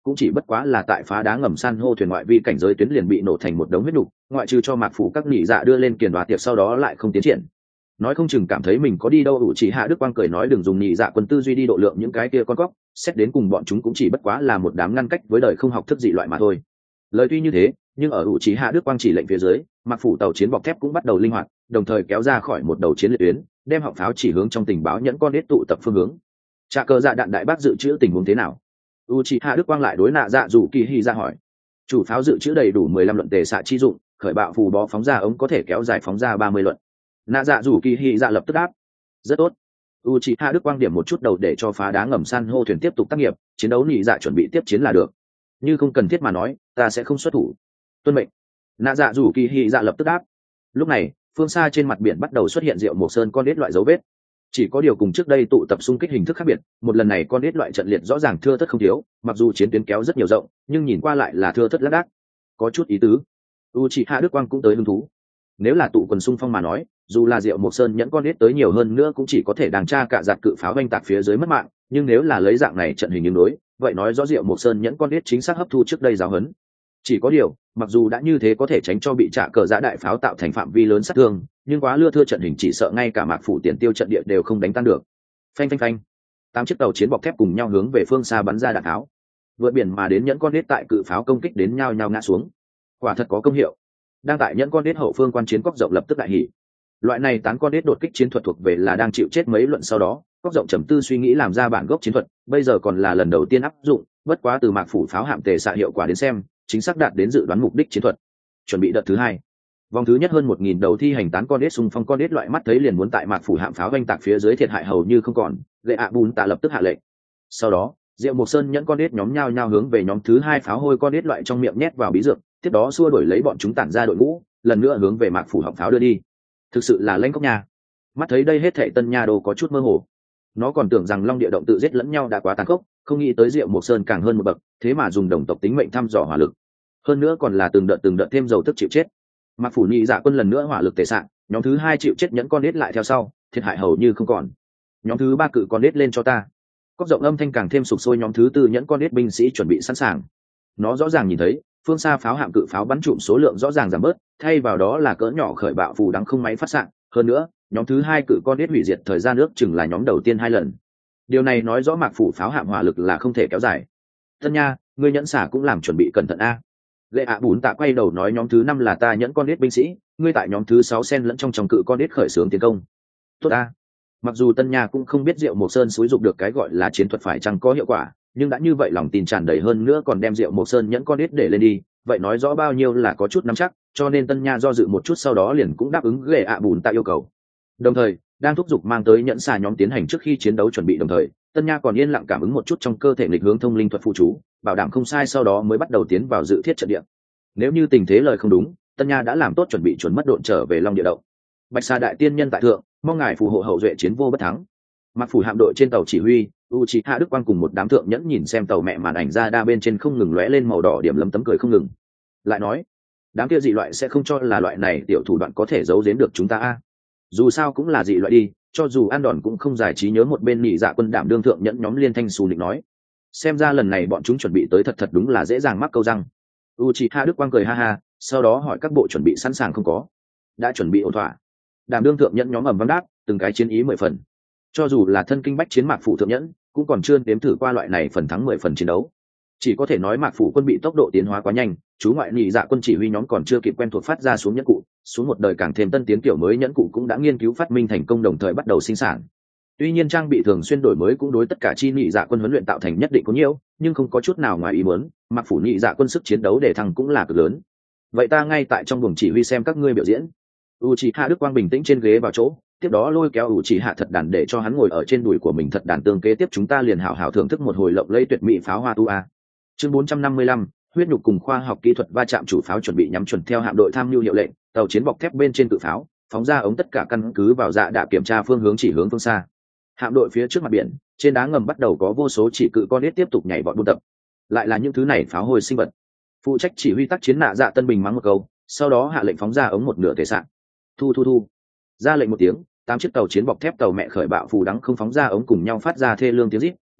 cũng chỉ bất quá là tại phá đá ngầm san hô thuyền ngoại vi cảnh giới tuyến liền bị nổ thành một đống huyết nục, ngoại trừ cho mạc phủ các nhị dạ đưa lên kiền đoá tiệc sau đó lại không tiến triển. Nói không chừng cảm thấy mình có đi đâu. ủ chỉ hạ đức quang cười nói đừng dùng nhị dạ quân tư duy đi độ lượng những cái kia con cóc, xét đến cùng bọn chúng cũng chỉ bất quá là một đám ngăn cách với đời không học thức dị loại mà thôi. Lời tuy như thế, nhưng ở ủ chỉ hạ đức quang chỉ lệnh phía dưới, mạc phủ tàu chiến bọc thép cũng bắt đầu linh hoạt, đồng thời kéo ra khỏi một đầu chiến liệt tuyến, đem họng pháo chỉ hướng trong tình báo nhẫn con đết tụ tập phương hướng. Trà cờ dạ đạn đại bác dự trữ tình huống thế nào? Uchiha Đức Quang lại đối nạ dạ dù kỳ hy ra hỏi. Chủ pháo dự trữ đầy đủ 15 luận tề xạ chi dụng, khởi bạo phù bó phóng ra ống có thể kéo dài phóng ra 30 luận. Nạ dạ dù kỳ hy ra lập tức đáp. Rất tốt. Uchiha Đức Quang điểm một chút đầu để cho phá đá ngầm san hô thuyền tiếp tục tác nghiệp, chiến đấu nhị dạ chuẩn bị tiếp chiến là được. Như không cần thiết mà nói, ta sẽ không xuất thủ. Tuân mệnh. Nạ dạ dù kỳ hy dạ lập tức đáp. Lúc này, phương xa trên mặt biển bắt đầu xuất hiện rượu mộc sơn con đít loại dấu vết. Chỉ có điều cùng trước đây tụ tập xung kích hình thức khác biệt, một lần này con đít loại trận liệt rõ ràng thưa thớt không thiếu, mặc dù chiến tuyến kéo rất nhiều rộng, nhưng nhìn qua lại là thưa thớt lác đác, có chút ý tứ. Uchiha Đức Quang cũng tới hứng thú. Nếu là tụ quần xung phong mà nói, dù là Diệu Mộc Sơn nhẫn con đít tới nhiều hơn nữa cũng chỉ có thể đàng tra cả giạt cự pháo vanh tạc phía dưới mất mạng, nhưng nếu là lấy dạng này trận hình ứng đối, vậy nói rõ Diệu Mộc Sơn nhẫn con đít chính xác hấp thu trước đây giáo huấn. Chỉ có điều, mặc dù đã như thế có thể tránh cho bị trả cờ giã đại pháo tạo thành phạm vi lớn sát thương, nhưng quá lưa thưa trận hình chỉ sợ ngay cả mạc phủ tiền tiêu trận địa đều không đánh tan được. Phanh phanh phanh, 8 chiếc tàu chiến bọc thép cùng nhau hướng về phương xa bắn ra đạn tháo, vượt biển mà đến nhẫn con đít tại cự pháo công kích đến nhau nhau ngã xuống. Quả thật có công hiệu. Đang tại nhẫn con đít hậu phương quan chiến cóc rộng lập tức đại hỉ. Loại này tán con đít đột kích chiến thuật thuộc về là đang chịu chết mấy luận sau đó, cóc rộng trầm tư suy nghĩ làm ra bản gốc chiến thuật, bây giờ còn là lần đầu tiên áp dụng, bất quá từ mạc phủ pháo hạm tề xạ hiệu quả đến xem, chính xác đạt đến dự đoán mục đích chiến thuật. Chuẩn bị đợt thứ hai. Vòng thứ nhất hơn 1000 đầu thi hành tán con đít xung phong con đít loại mắt thấy liền muốn tại mạc phủ hạm pháo vanh tạc phía dưới thiệt hại hầu như không còn, lệ ạ bùn tạ lập tức hạ lệnh. Sau đó, Diệu Mộc Sơn nhẫn con đít nhóm nhau nhau hướng về nhóm thứ hai pháo hôi con đít loại trong miệng nhét vào bí dược, tiếp đó xua đuổi lấy bọn chúng tản ra đội ngũ, lần nữa hướng về mạc phủ hạm pháo đưa đi. Thực sự là lanh cốc nhà. Mắt thấy đây hết thảy Tân Nha Đô có chút mơ hồ. Nó còn tưởng rằng Long Địa động tự giết lẫn nhau đã quá tàn khốc, không nghĩ tới Diệu Mộc Sơn càng hơn một bậc, thế mà dùng đồng tộc tính mệnh thăm dò hỏa lực. Hơn nữa còn là từng đợt thêm dầu tức chịu chết. Mạc phủ nhị dạ quân lần nữa hỏa lực tề sạn, nhóm thứ hai chịu chết nhẫn con đít lại theo sau, thiệt hại hầu như không còn. Nhóm thứ ba cự con đít lên cho ta. Cóc rộng âm thanh càng thêm sục sôi, nhóm thứ tư nhẫn con đít binh sĩ chuẩn bị sẵn sàng. Nó rõ ràng nhìn thấy phương xa pháo hạm cự pháo bắn trụm số lượng rõ ràng giảm bớt, thay vào đó là cỡ nhỏ khởi bạo phù đắng không máy phát xạ. Hơn nữa, nhóm thứ hai cự con đít hủy diệt thời gian ước chừng là nhóm đầu tiên 2 lần. Điều này nói rõ mạc phủ pháo hạm hỏa lực là không thể kéo dài. Tân Nha, ngươi nhẫn xả cũng làm chuẩn bị cẩn thận a. Lệ ạ bùn tạ quay đầu nói nhóm thứ 5 là ta nhẫn con đít binh sĩ, ngươi tại nhóm thứ 6 xen lẫn trong cự con đít khởi xướng tiến công. Tốt a. Mặc dù Tân Nha cũng không biết Diệu Mộc Sơn xúi dục được cái gọi là chiến thuật phải chăng có hiệu quả, nhưng đã như vậy lòng tin tràn đầy hơn nữa còn đem Diệu Mộc Sơn nhẫn con đít để lên đi, vậy nói rõ bao nhiêu là có chút nắm chắc, cho nên Tân Nha do dự một chút sau đó liền cũng đáp ứng Lệ ạ bùn tạ yêu cầu. Đồng thời, đang thúc giục mang tới nhẫn xà nhóm tiến hành trước khi chiến đấu chuẩn bị, đồng thời Tân Nha còn yên lặng cảm ứng một chút trong cơ thể nghịch hướng thông linh thuật phụ chú, bảo đảm không sai sau đó mới bắt đầu tiến vào dự thiết trận địa. Nếu như tình thế lời không đúng, Tân Nha đã làm tốt chuẩn bị chuẩn mất độn trở về Long Địa động. Bạch Sa đại tiên nhân tại thượng, mong ngài phù hộ hậu duệ chiến vô bất thắng. Mặc phủ hạm đội trên tàu chỉ huy, Uchiha Đức Quang cùng một đám thượng nhẫn nhìn xem tàu mẹ màn ảnh ra đa bên trên không ngừng lóe lên màu đỏ điểm lấm tấm cười không ngừng. Lại nói, đám kia dị loại sẽ không cho là loại này tiểu thủ đoạn có thể giấu giếm được chúng ta a. Dù sao cũng là dị loại đi, cho dù ăn đòn cũng không giải trí. Nhớ một bên nhị dạ quân đảm đương thượng nhẫn nhóm liên thanh xù định nói, xem ra lần này bọn chúng chuẩn bị tới thật đúng là dễ dàng mắc câu răng. Uchiha Đức Quang cười ha ha, sau đó hỏi các bộ chuẩn bị sẵn sàng không có. Đã chuẩn bị ổn thỏa. Đảm đương thượng nhẫn nhóm ầm vang đáp, từng cái chiến ý 10 phần. Cho dù là thân kinh bách chiến mạc phủ thượng nhẫn, cũng còn chưa đếm thử qua loại này phần thắng 10 phần chiến đấu. Chỉ có thể nói mạc phủ quân bị tốc độ tiến hóa quá nhanh, chú ngoại nhị dạ quân chỉ huy nhóm còn chưa kịp quen thuộc phát ra xuống nhẫn cụ, xuống một đời càng thêm tân tiến kiểu mới nhẫn cụ cũng đã nghiên cứu phát minh thành công đồng thời bắt đầu sinh sản. Tuy nhiên trang bị thường xuyên đổi mới cũng đối tất cả chi nhị dạ quân huấn luyện tạo thành nhất định có nhiều, nhưng không có chút nào ngoài ý muốn, mạc phủ nhị dạ quân sức chiến đấu để thăng cũng là cực lớn. Vậy ta ngay tại trong buồng chỉ huy xem các ngươi biểu diễn. Uchiha Đức Quang bình tĩnh trên ghế vào chỗ, tiếp đó lôi kéo Uchiha thật đàn để cho hắn ngồi ở trên đùi của mình thật đàn tương kế tiếp chúng ta liền hảo hảo thưởng thức một hồi lộng lẫy tuyệt mỹ pháo hoa tu a. Chương 455, huyết nhục cùng khoa học kỹ thuật va chạm. Chủ pháo chuẩn bị nhắm chuẩn theo hạm đội tham nhu hiệu lệnh, tàu chiến bọc thép bên trên cự pháo phóng ra ống tất cả căn cứ vào dạ đạ kiểm tra phương hướng chỉ hướng phương xa. Hạm đội phía trước mặt biển, trên đá ngầm bắt đầu có vô số chỉ cự con nít tiếp tục nhảy vọt buôn tập. Lại là những thứ này pháo hồi sinh vật. Phụ trách chỉ huy tác chiến nạ dạ Tân Bình mắng một câu, sau đó hạ lệnh phóng ra ống một nửa thể sạn. Thu. Ra lệnh một tiếng, 8 chiếc tàu chiến bọc thép tàu mẹ khởi bạo phù đắng không phóng ra ống cùng nhau phát ra thê lương tiếng rít,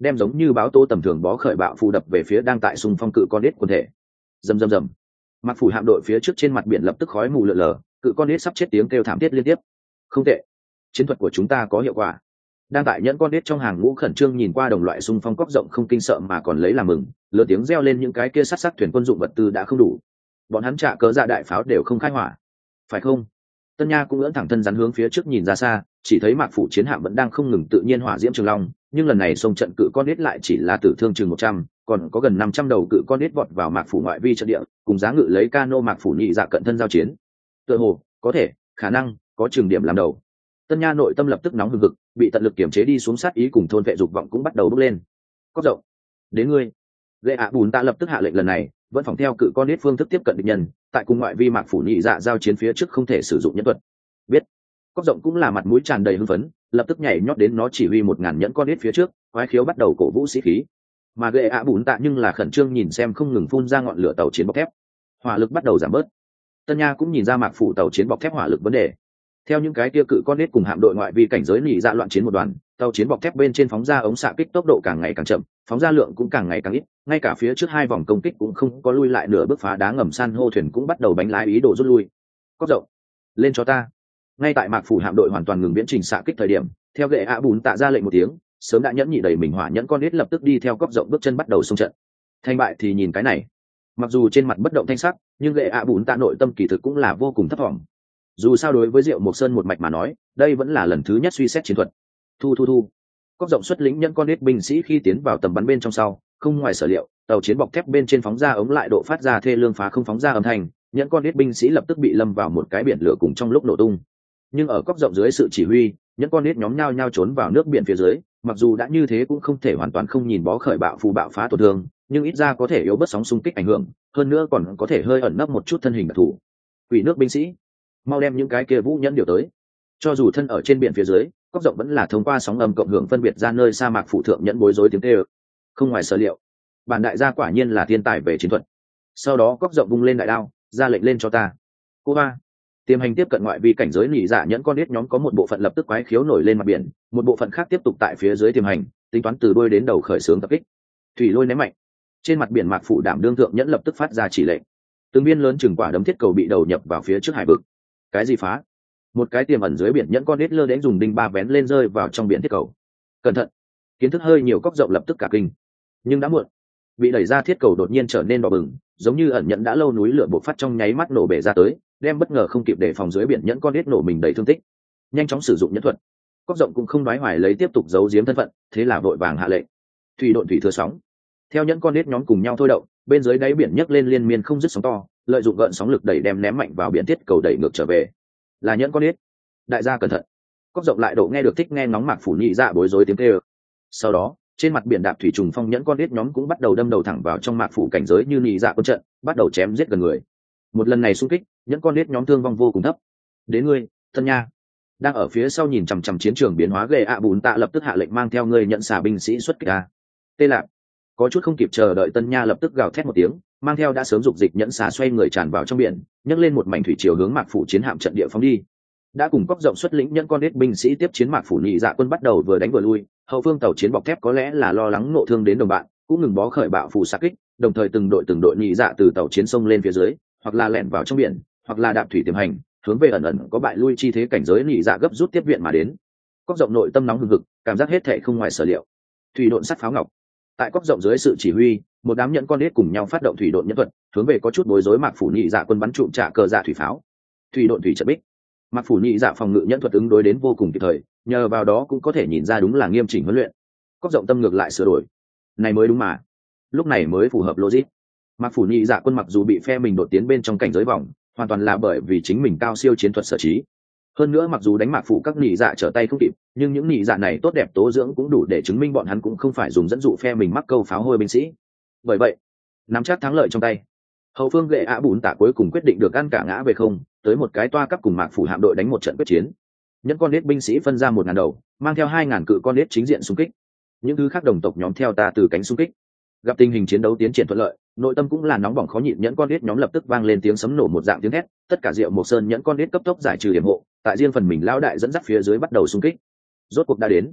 đem giống như báo tố tầm thường bó khởi bạo phù đập về phía đang tại xung phong cự con đít quần thể. Rầm rầm rầm. Mặc phủ hạm đội phía trước trên mặt biển lập tức khói mù lượn lờ, cự con đít sắp chết tiếng kêu thảm thiết liên tiếp. Không tệ, chiến thuật của chúng ta có hiệu quả. Đang tại nhẫn con đít trong hàng ngũ khẩn trương nhìn qua đồng loại xung phong cóc rộng không kinh sợ mà còn lấy làm mừng, lớn tiếng reo lên những cái kia sát sát thuyền quân dụng vật tư đã không đủ. Bọn hắn trả cớ dạ đại pháo đều không khai hỏa, phải không? Tân Nha cũng ưỡn thẳng thân rắn hướng phía trước nhìn ra xa, chỉ thấy mạc phủ chiến hạm vẫn đang không ngừng tự nhiên hỏa diễm trường long, nhưng lần này xông trận cự con đít lại chỉ là tử thương chừng 100, còn có gần 500 đầu cự con đít vọt vào mạc phủ ngoại vi trận địa, cùng giá ngự lấy cano mạc phủ nhị dạ cận thân giao chiến. Tựa hồ có thể, khả năng có trường điểm làm đầu. Tân Nha nội tâm lập tức nóng hừng hực, bị tận lực kiểm chế đi xuống sát ý cùng thôn vệ dục vọng cũng bắt đầu bốc lên. Cóc rộng, đến ngươi. Lệ ạ bùn tạ lập tức hạ lệnh lần này, vẫn phòng theo cự con đít phương thức tiếp cận địch nhân, tại cùng ngoại vi mạc phủ nhị dạ giao chiến phía trước không thể sử dụng nhân thuật. Biết. Cóc rộng cũng là mặt mũi tràn đầy hưng phấn, lập tức nhảy nhót đến nó chỉ huy 1000 nhẫn con đít phía trước, quái khiếu bắt đầu cổ vũ sĩ khí. Mà Lệ ạ bùn tạ nhưng là khẩn trương nhìn xem không ngừng phun ra ngọn lửa tàu chiến bọc thép, hỏa lực bắt đầu giảm bớt. Tân Nha cũng nhìn ra mạc phủ tàu chiến bọc thép hỏa lực vấn đề. Theo những cái kia cự con nết cùng hạm đội ngoại vi cảnh giới nỉ dạ loạn chiến một đoàn, tàu chiến bọc thép bên trên phóng ra ống xạ kích tốc độ càng ngày càng chậm, phóng ra lượng cũng càng ngày càng ít, ngay cả phía trước 2 vòng công kích cũng không có lui lại nửa bước, phá đá ngầm san hô thuyền cũng bắt đầu bánh lái ý đồ rút lui. Cóc rộng, lên cho ta. Ngay tại mạc phủ hạm đội hoàn toàn ngừng viễn trình xạ kích thời điểm, theo Lệ ạ bùn tạ ra lệnh một tiếng, sớm đã nhẫn nhị đầy mình hỏa nhẫn con nết lập tức đi theo Cóc rộng bước chân bắt đầu xung trận. Thành bại thì nhìn cái này. Mặc dù trên mặt bất động thanh sắc, nhưng Lệ ạ bùn tạ nội tâm kỳ thực cũng là vô cùng thấp vọng. Dù sao đối với Diệu Mộc Sơn một mạch mà nói, đây vẫn là lần thứ nhất suy xét chiến thuật. Thu. Cóc rộng xuất lĩnh nhẫn con nết binh sĩ khi tiến vào tầm bắn bên trong sau, không ngoài sở liệu, tàu chiến bọc thép bên trên phóng ra ống lại độ phát ra thê lương phá không phóng ra âm thanh, nhẫn con nết binh sĩ lập tức bị lâm vào một cái biển lửa cùng trong lúc nổ tung. Nhưng ở Cóc rộng dưới sự chỉ huy, nhẫn con nết nhóm nhao trốn vào nước biển phía dưới, mặc dù đã như thế cũng không thể hoàn toàn không nhìn bó khởi bạo phù bạo phá tổn thương, nhưng ít ra có thể yếu bớt sóng xung kích ảnh hưởng, hơn nữa còn có thể hơi ẩn nấp một chút thân hình đặc thù. Quỷ nước binh sĩ, mau đem những cái kia vũ nhẫn điều tới. Cho dù thân ở trên biển phía dưới, Cóc rộng vẫn là thông qua sóng âm cộng hưởng phân biệt ra nơi sa mạc phụ thượng nhẫn bối rối tiếng kêu. Không ngoài sở liệu, bản đại gia quả nhiên là thiên tài về chiến thuật. Sau đó Cóc rộng vung lên đại đao, ra lệnh lên cho ta. Cô ba, tiềm hành tiếp cận ngoại vi cảnh giới nỉ dạ nhẫn con đít nhóm có một bộ phận lập tức quái khiếu nổi lên mặt biển, một bộ phận khác tiếp tục tại phía dưới tiềm hành, tính toán từ đuôi đến đầu khởi xướng tập kích. Thủy lôi ném mạnh. Trên mặt biển mạc phủ đảm đương thượng nhẫn lập tức phát ra chỉ lệnh. Từng viên lớn chừng quả đấm thiết cầu bị đầu nhập vào phía trước hải vực. Cái gì phá? Một cái tiềm ẩn dưới biển nhẫn con đít lơ đến dùng đinh ba vén lên rơi vào trong biển thiết cầu. Cẩn thận! Kiến thức hơi nhiều Cóc rộng lập tức cả kinh. Nhưng đã muộn. Bị đẩy ra thiết cầu đột nhiên trở nên đỏ bừng, giống như ẩn nhẫn đã lâu núi lửa bộc phát trong nháy mắt nổ bể ra tới, đem bất ngờ không kịp để phòng dưới biển nhẫn con đít nổ mình đầy thương tích. Nhanh chóng sử dụng nhẫn thuật. Cóc rộng cũng không đoái hoài lấy tiếp tục giấu giếm thân phận, thế là vội vàng hạ lệnh. Thủy độn thủy thừa sóng. Theo nhẫn con đít nhóm cùng nhau thôi động, bên dưới đáy biển nhấc lên liên miên không dứt sóng to, lợi dụng gợn sóng lực đẩy đem ném mạnh vào biển thiết cầu đẩy ngược trở về. Là nhẫn con đít. Đại gia cẩn thận. Cóc rộng lại độ nghe được thích nghe ngóng mạc phủ nhị dạ bối rối tiếng kêu. Sau đó, trên mặt biển đạp thủy trùng phong nhẫn con đít nhóm cũng bắt đầu đâm đầu thẳng vào trong mạc phủ cảnh giới như nhị dạ quân trận, bắt đầu chém giết gần người. Một lần này xung kích, nhẫn con đít nhóm thương vong vô cùng thấp. Đến ngươi, Tân Nha. Đang ở phía sau nhìn chằm chằm chiến trường biến hóa Lệ ạ bùn tạ lập tức hạ lệnh mang theo ngươi nhận xả binh sĩ xuất kích ra. Tê lạc. Có chút không kịp chờ đợi Tân Nha lập tức gào thét một tiếng, mang theo đã sớm dục dịch nhẫn xả xoay người tràn vào trong biển, nhấc lên một mảnh thủy chiều hướng mạc phủ chiến hạm trận địa phóng đi. Đã cùng Cóc rộng xuất lĩnh nhẫn con đít binh sĩ tiếp chiến mạc phủ nhị dạ quân bắt đầu vừa đánh vừa lui, hậu phương tàu chiến bọc thép có lẽ là lo lắng nộ thương đến đồng bạn, cũng ngừng bó khởi bạo phù xạ kích, đồng thời từng đội nhị dạ từ tàu chiến sông lên phía dưới, hoặc là lẻn vào trong biển, hoặc là đạp thủy tiềm hành, hướng về ẩn có bại lui chi thế cảnh giới nhị dạ gấp rút tiếp viện mà đến. Cóc rộng nội tâm nóng hừng hực, cảm giác hết thảy không ngoài sở liệu. Thủy độn sắt pháo ngọc. Tại Cóc rộng dưới sự chỉ huy, một đám nhẫn con đít cùng nhau phát động thủy độn nhẫn thuật, hướng về có chút bối rối mạc phủ nhị dạ quân bắn trụm trả cờ dạ thủy pháo. Thủy độn thủy trận bích. Mạc phủ nhị dạ phòng ngự nhẫn thuật ứng đối đến vô cùng kịp thời, nhờ vào đó cũng có thể nhìn ra đúng là nghiêm chỉnh huấn luyện. Cóc rộng tâm ngược lại sửa đổi. Này mới đúng mà. Lúc này mới phù hợp logic. Mạc phủ nhị dạ quân mặc dù bị phe mình đột tiến bên trong cảnh giới vòng, hoàn toàn là bởi vì chính mình cao siêu chiến thuật sở trí. Hơn nữa mặc dù đánh mạc phủ các nhị dạ trở tay không kịp, nhưng những nhị dạ này tốt đẹp tố dưỡng cũng đủ để chứng minh bọn hắn cũng không phải dùng dẫn dụ phe mình mắc câu pháo hôi binh sĩ. Bởi vậy, nắm chắc thắng lợi trong tay. Hậu phương Lệ ạ bùn tạ cuối cùng quyết định được ăn cả ngã về không, tới một cái toa cấp cùng mạc phủ hạm đội đánh một trận quyết chiến. Những con nết binh sĩ phân ra 1000 đầu, mang theo 2000 cự con nết chính diện xung kích. Những thứ khác đồng tộc nhóm theo ta từ cánh xung kích. Gặp tình hình chiến đấu tiến triển thuận lợi, nội tâm cũng là nóng bỏng khó nhịn, nhẫn con nết nhóm lập tức vang lên tiếng sấm nổ một dạng tiếng hét, tất cả Diệu Mộc Sơn nhẫn con nết cấp tốc giải trừ điểm hộ, tại riêng phần mình lão đại dẫn dắt phía dưới bắt đầu xung kích. Rốt cuộc đã đến.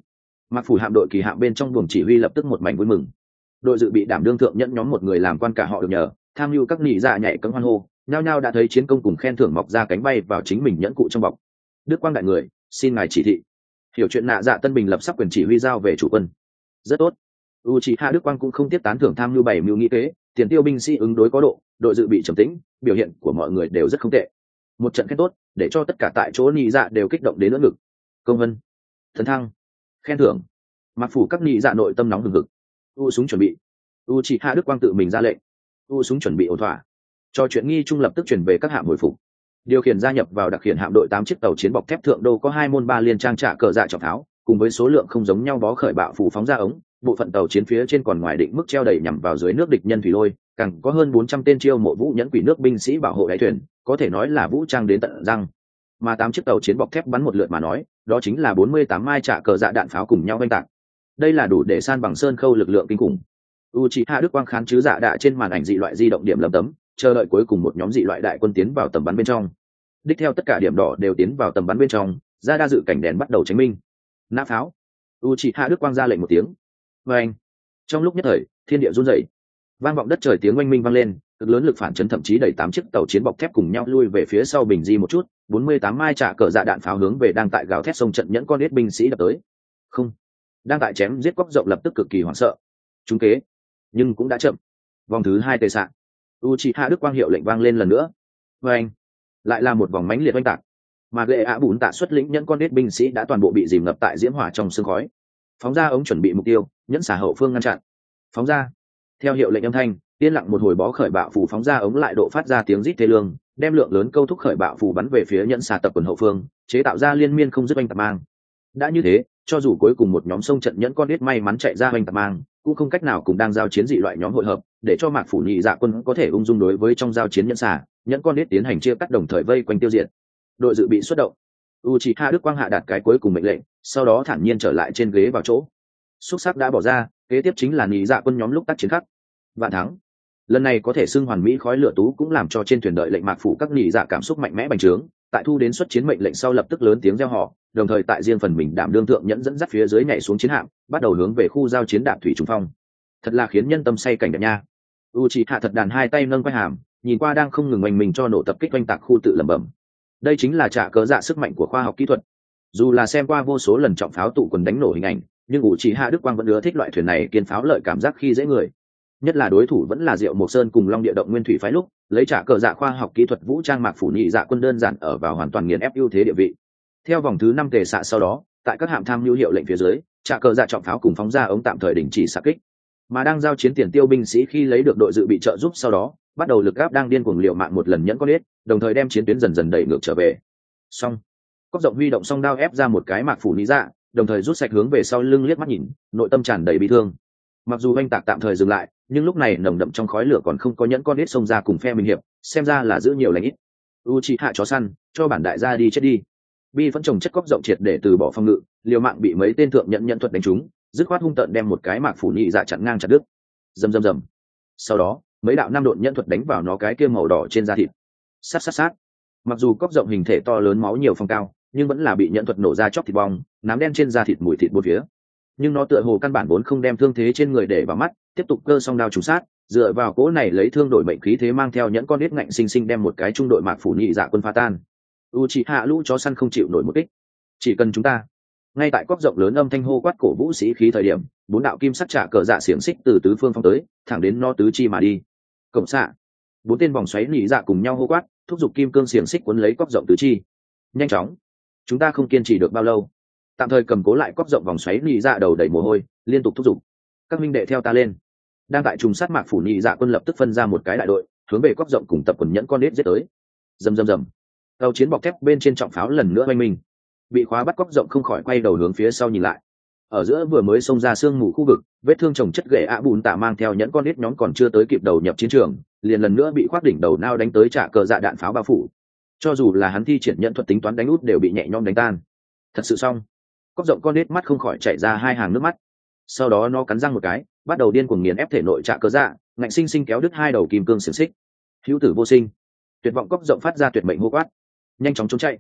Mạc phủ hạm đội kỳ hạm bên trong buồng chỉ huy lập tức một mảnh vui mừng. Đội dự bị đảm đương thượng nhẫn nhóm một người làm quan cả họ được nhờ, tham mưu các nhị dạ nhảy cẫng hoan hô, nhao nhao đã thấy chiến công cùng khen thưởng mọc ra cánh bay vào chính mình nhẫn cụ trong bọc. Đức Quang đại người, xin ngài chỉ thị. Hiểu chuyện nạ dạ Tân Bình lập sắp quyền chỉ huy giao về chủ quân. Rất tốt. Uchiha Đức Quang cũng không tiếp tán thưởng tham mưu bảy mưu nghĩ kế, tiền tiêu binh sĩ ứng đối có độ, đội dự bị trầm tĩnh, biểu hiện của mọi người đều rất không tệ. Một trận khen tốt, để cho tất cả tại chỗ nhị dạ đều kích động đến ngỡ ngực. Công vân, thần thăng, khen thưởng. Mặc phủ các nhị dạ nội tâm nóng hừng hực. Súng chuẩn bị. Uchiha Đức Quang tự mình ra lệnh. Súng chuẩn bị ổn thỏa. Cho chuyện nghi trung lập tức chuyển về các hạm hồi phục. Điều khiển gia nhập vào đặc khiển hạm đội 8 chiếc tàu chiến bọc thép thượng đô có 2 môn 3 liên trang trả cờ dạ trọng tháo, cùng với số lượng không giống nhau bó khởi bạo phủ phóng ra ống, bộ phận tàu chiến phía trên còn ngoài định mức treo đầy nhằm vào dưới nước địch nhân thủy lôi, càng có hơn 400 tên chiêu mộ vũ nhẫn quỷ nước binh sĩ bảo hộ đáy thuyền, có thể nói là vũ trang đến tận răng. Mà 8 chiếc tàu chiến bọc thép bắn một lượt mà nói, đó chính là 48 mai trả cờ dạ đạn pháo cùng nhau oanh tạc. Đây là đủ để san bằng sơn khâu lực lượng kinh khủng. Uchiha Đức Quang khán chứ dạ đạ trên màn ảnh dị loại di động điểm lấm tấm, chờ đợi cuối cùng một nhóm dị loại đại quân tiến vào tầm bắn bên trong. Đích theo tất cả điểm đỏ đều tiến vào tầm bắn bên trong, ra đa dự cảnh đèn bắt đầu tránh minh. Nã pháo. Uchiha Đức Quang ra lệnh một tiếng. Oanh. Trong lúc nhất thời, thiên địa run rẩy, vang vọng đất trời tiếng oanh minh vang lên, cực lớn lực phản chấn thậm chí đẩy 8 chiếc tàu chiến bọc thép cùng nhau lui về phía sau bình di một chút. 48 mai trả cờ dạ đạn pháo hướng về đang tại gào thét sông trận nhẫn con nết binh sĩ đập tới. Không, đang tại chém giết cóc rộng lập tức cực kỳ hoảng sợ. Trúng kế, nhưng cũng đã chậm. Vòng thứ 2 tề sạn. Uchiha Đức Quang hiệu lệnh vang lên lần nữa. Oanh. Lại là một vòng mãnh liệt oanh tạc, mà ghệ ạ bùn tạ xuất lĩnh nhẫn con nết binh sĩ đã toàn bộ bị dìm ngập tại diễm hỏa trong sương khói. Phóng ra ống chuẩn bị mục tiêu, nhẫn xả hậu phương ngăn chặn. Phóng ra. Theo hiệu lệnh âm thanh, yên lặng một hồi bó khởi bạo phủ phóng ra ống lại độ phát ra tiếng rít thê lương, đem lượng lớn câu thúc khởi bạo phủ bắn về phía nhẫn xả tập quần hậu phương, chế tạo ra liên miên không dứt oanh tạc mang. Đã như thế, cho dù cuối cùng một nhóm sông trận nhẫn con nết may mắn chạy ra oanh tạc mang, cũng không cách nào cùng đang giao chiến dị loại nhóm hội hợp, để cho mạc phủ nhị dạ quân có thể ung dung đối với trong giao chiến nhẫn xả nhẫn con nết tiến hành chia cắt đồng thời vây quanh tiêu diệt. Đội dự bị xuất động. Uchiha Đức Quang hạ đạt cái cuối cùng mệnh lệnh, sau đó thản nhiên trở lại trên ghế vào chỗ. Xúc sắc đã bỏ ra, kế tiếp chính là nhị dạ quân nhóm lúc tác chiến khắc. Vạn thắng. Lần này có thể xưng hoàn mỹ khói lửa tú cũng làm cho trên thuyền đợi lệnh mạc phủ các nhị dạ cảm xúc mạnh mẽ bành trướng, tại thu đến xuất chiến mệnh lệnh sau lập tức lớn tiếng reo hò, đồng thời tại riêng phần mình đảm đương thượng nhẫn dẫn dắt phía dưới nhảy xuống chiến hạm, bắt đầu hướng về khu giao chiến đạp thủy trùng phong. Thật là khiến nhân tâm say cảnh đẹp nha. Uchiha thật đàn hai tay nâng quay hàm, nhìn qua đang không ngừng oanh mình cho nổ tập kích oanh tạc khu tự lẩm bẩm. Đây chính là trả cớ dạ sức mạnh của khoa học kỹ thuật. Dù là xem qua vô số lần trọng pháo tụ quần đánh nổ hình ảnh, nhưng Uchiha Đức Quang vẫn ưa thích loại thuyền này kiên pháo lợi cảm giác khi dễ người. Nhất là đối thủ vẫn là Diệu Mộc Sơn cùng Long Địa Động Nguyên Thủy phái lúc, lấy trả cờ dạ khoa học kỹ thuật vũ trang mạc phủ nhị dạ quân đơn giản ở vào hoàn toàn nghiền ép ưu thế địa vị. Theo vòng thứ 5 tề xạ sau đó, tại các hạm tham nhu hiệu lệnh phía dưới, trả cờ dạ trọng pháo cùng phóng ra ống tạm thời đình chỉ xạ kích. Mà đang giao chiến tiền tiêu binh sĩ khi lấy được đội dự bị trợ giúp sau đó, bắt đầu lực áp đang điên cuồng liều mạng một lần nhẫn con nết, đồng thời đem chiến tuyến dần dần đẩy ngược trở về. Xong, cốc rộng huy động song đao ép ra một cái mạc phủ nhị dạ, đồng thời rút sạch hướng về sau lưng liếc mắt nhìn, nội tâm tràn đầy bi thương. Mặc dù oanh tạc tạm thời dừng lại, nhưng lúc này nồng đậm trong khói lửa còn không có nhẫn con nết xông ra cùng phe mình hiệp, xem ra là giữ nhiều lành ít. Uchiha chó săn, cho bản đại gia đi chết đi. Bi vẫn trồng chất cốc rộng triệt để từ bỏ phòng ngự, liều mạng bị mấy tên thượng nhận thuật đánh trúng, dứt khoát hung tợn đem một cái mạc phủ nhị dạ chặn ngang chặt đứt. Rầm rầm rầm. Sau đó, mấy đạo năm độn nhận thuật đánh vào nó cái kia màu đỏ trên da thịt. Sát sát sát. Mặc dù cốc rộng hình thể to lớn máu nhiều phong cao, nhưng vẫn là bị nhận thuật nổ ra chóc thịt bong, nám đen trên da thịt mùi thịt bốn phía. Nhưng nó tựa hồ căn bản vốn không đem thương thế trên người để vào mắt, tiếp tục cơ song đao trùng sát, dựa vào cỗ này lấy thương đổi mệnh khí thế mang theo nhẫn con nết ngạnh sinh sinh đem một cái trung đội mạc phủ nhị dạ quân phá tan. Uchiha lũ chó săn không chịu nổi một kích. Chỉ cần chúng ta. Ngay tại cốc rộng lớn âm thanh hô quát cổ vũ sĩ khí thời điểm, 4 đạo kim sắc trả cờ dạ xiềng xích từ tứ phương phong tới, thẳng đến no tứ chi mà đi. Cộng xạ. 4 tên vòng xoáy nhị dạ cùng nhau hô quát, thúc giục kim cương xiềng xích cuốn lấy cốc rộng tứ chi. Nhanh chóng. Chúng ta không kiên trì được bao lâu. Tạm thời cầm cố lại cốc rộng vòng xoáy nhị dạ đầu đầy mồ hôi, liên tục thúc giục. Các minh đệ theo ta lên. Đang tại trùng sát mạc phủ nhị dạ quân lập tức phân ra một cái đại đội, hướng về cốc rộng cùng tập quần nhẫn con nết giết tới. Rầm rầm rầm. Tàu chiến bọc thép bên trên trọng pháo lần nữa oanh minh. Bị khóa bắt cốc rộng không khỏi quay đầu hướng phía sau nhìn lại. Ở giữa vừa mới xông ra sương mù khu vực, vết thương chồng chất ghệ ạ bùn tạ mang theo nhẫn con nít nhóm còn chưa tới kịp đầu nhập chiến trường, liền lần nữa bị khoác đỉnh đầu nao đánh tới trả cờ dạ đạn pháo bao phủ. Cho dù là hắn thi triển nhẫn thuật tính toán đánh út đều bị nhẹ nhõm đánh tan. Thật sự xong. Cốc rộng con nít mắt không khỏi chảy ra 2 hàng nước mắt. Sau đó nó cắn răng một cái, bắt đầu điên cuồng nghiền ép thể nội trả cờ dạ, ngạnh sinh sinh kéo đứt 2 đầu kim cương xiềng xích. Hữu tử vô sinh. Tuyệt vọng cốc rộng phát ra tuyệt mệnh hô quát. Nhanh chóng trốn chạy.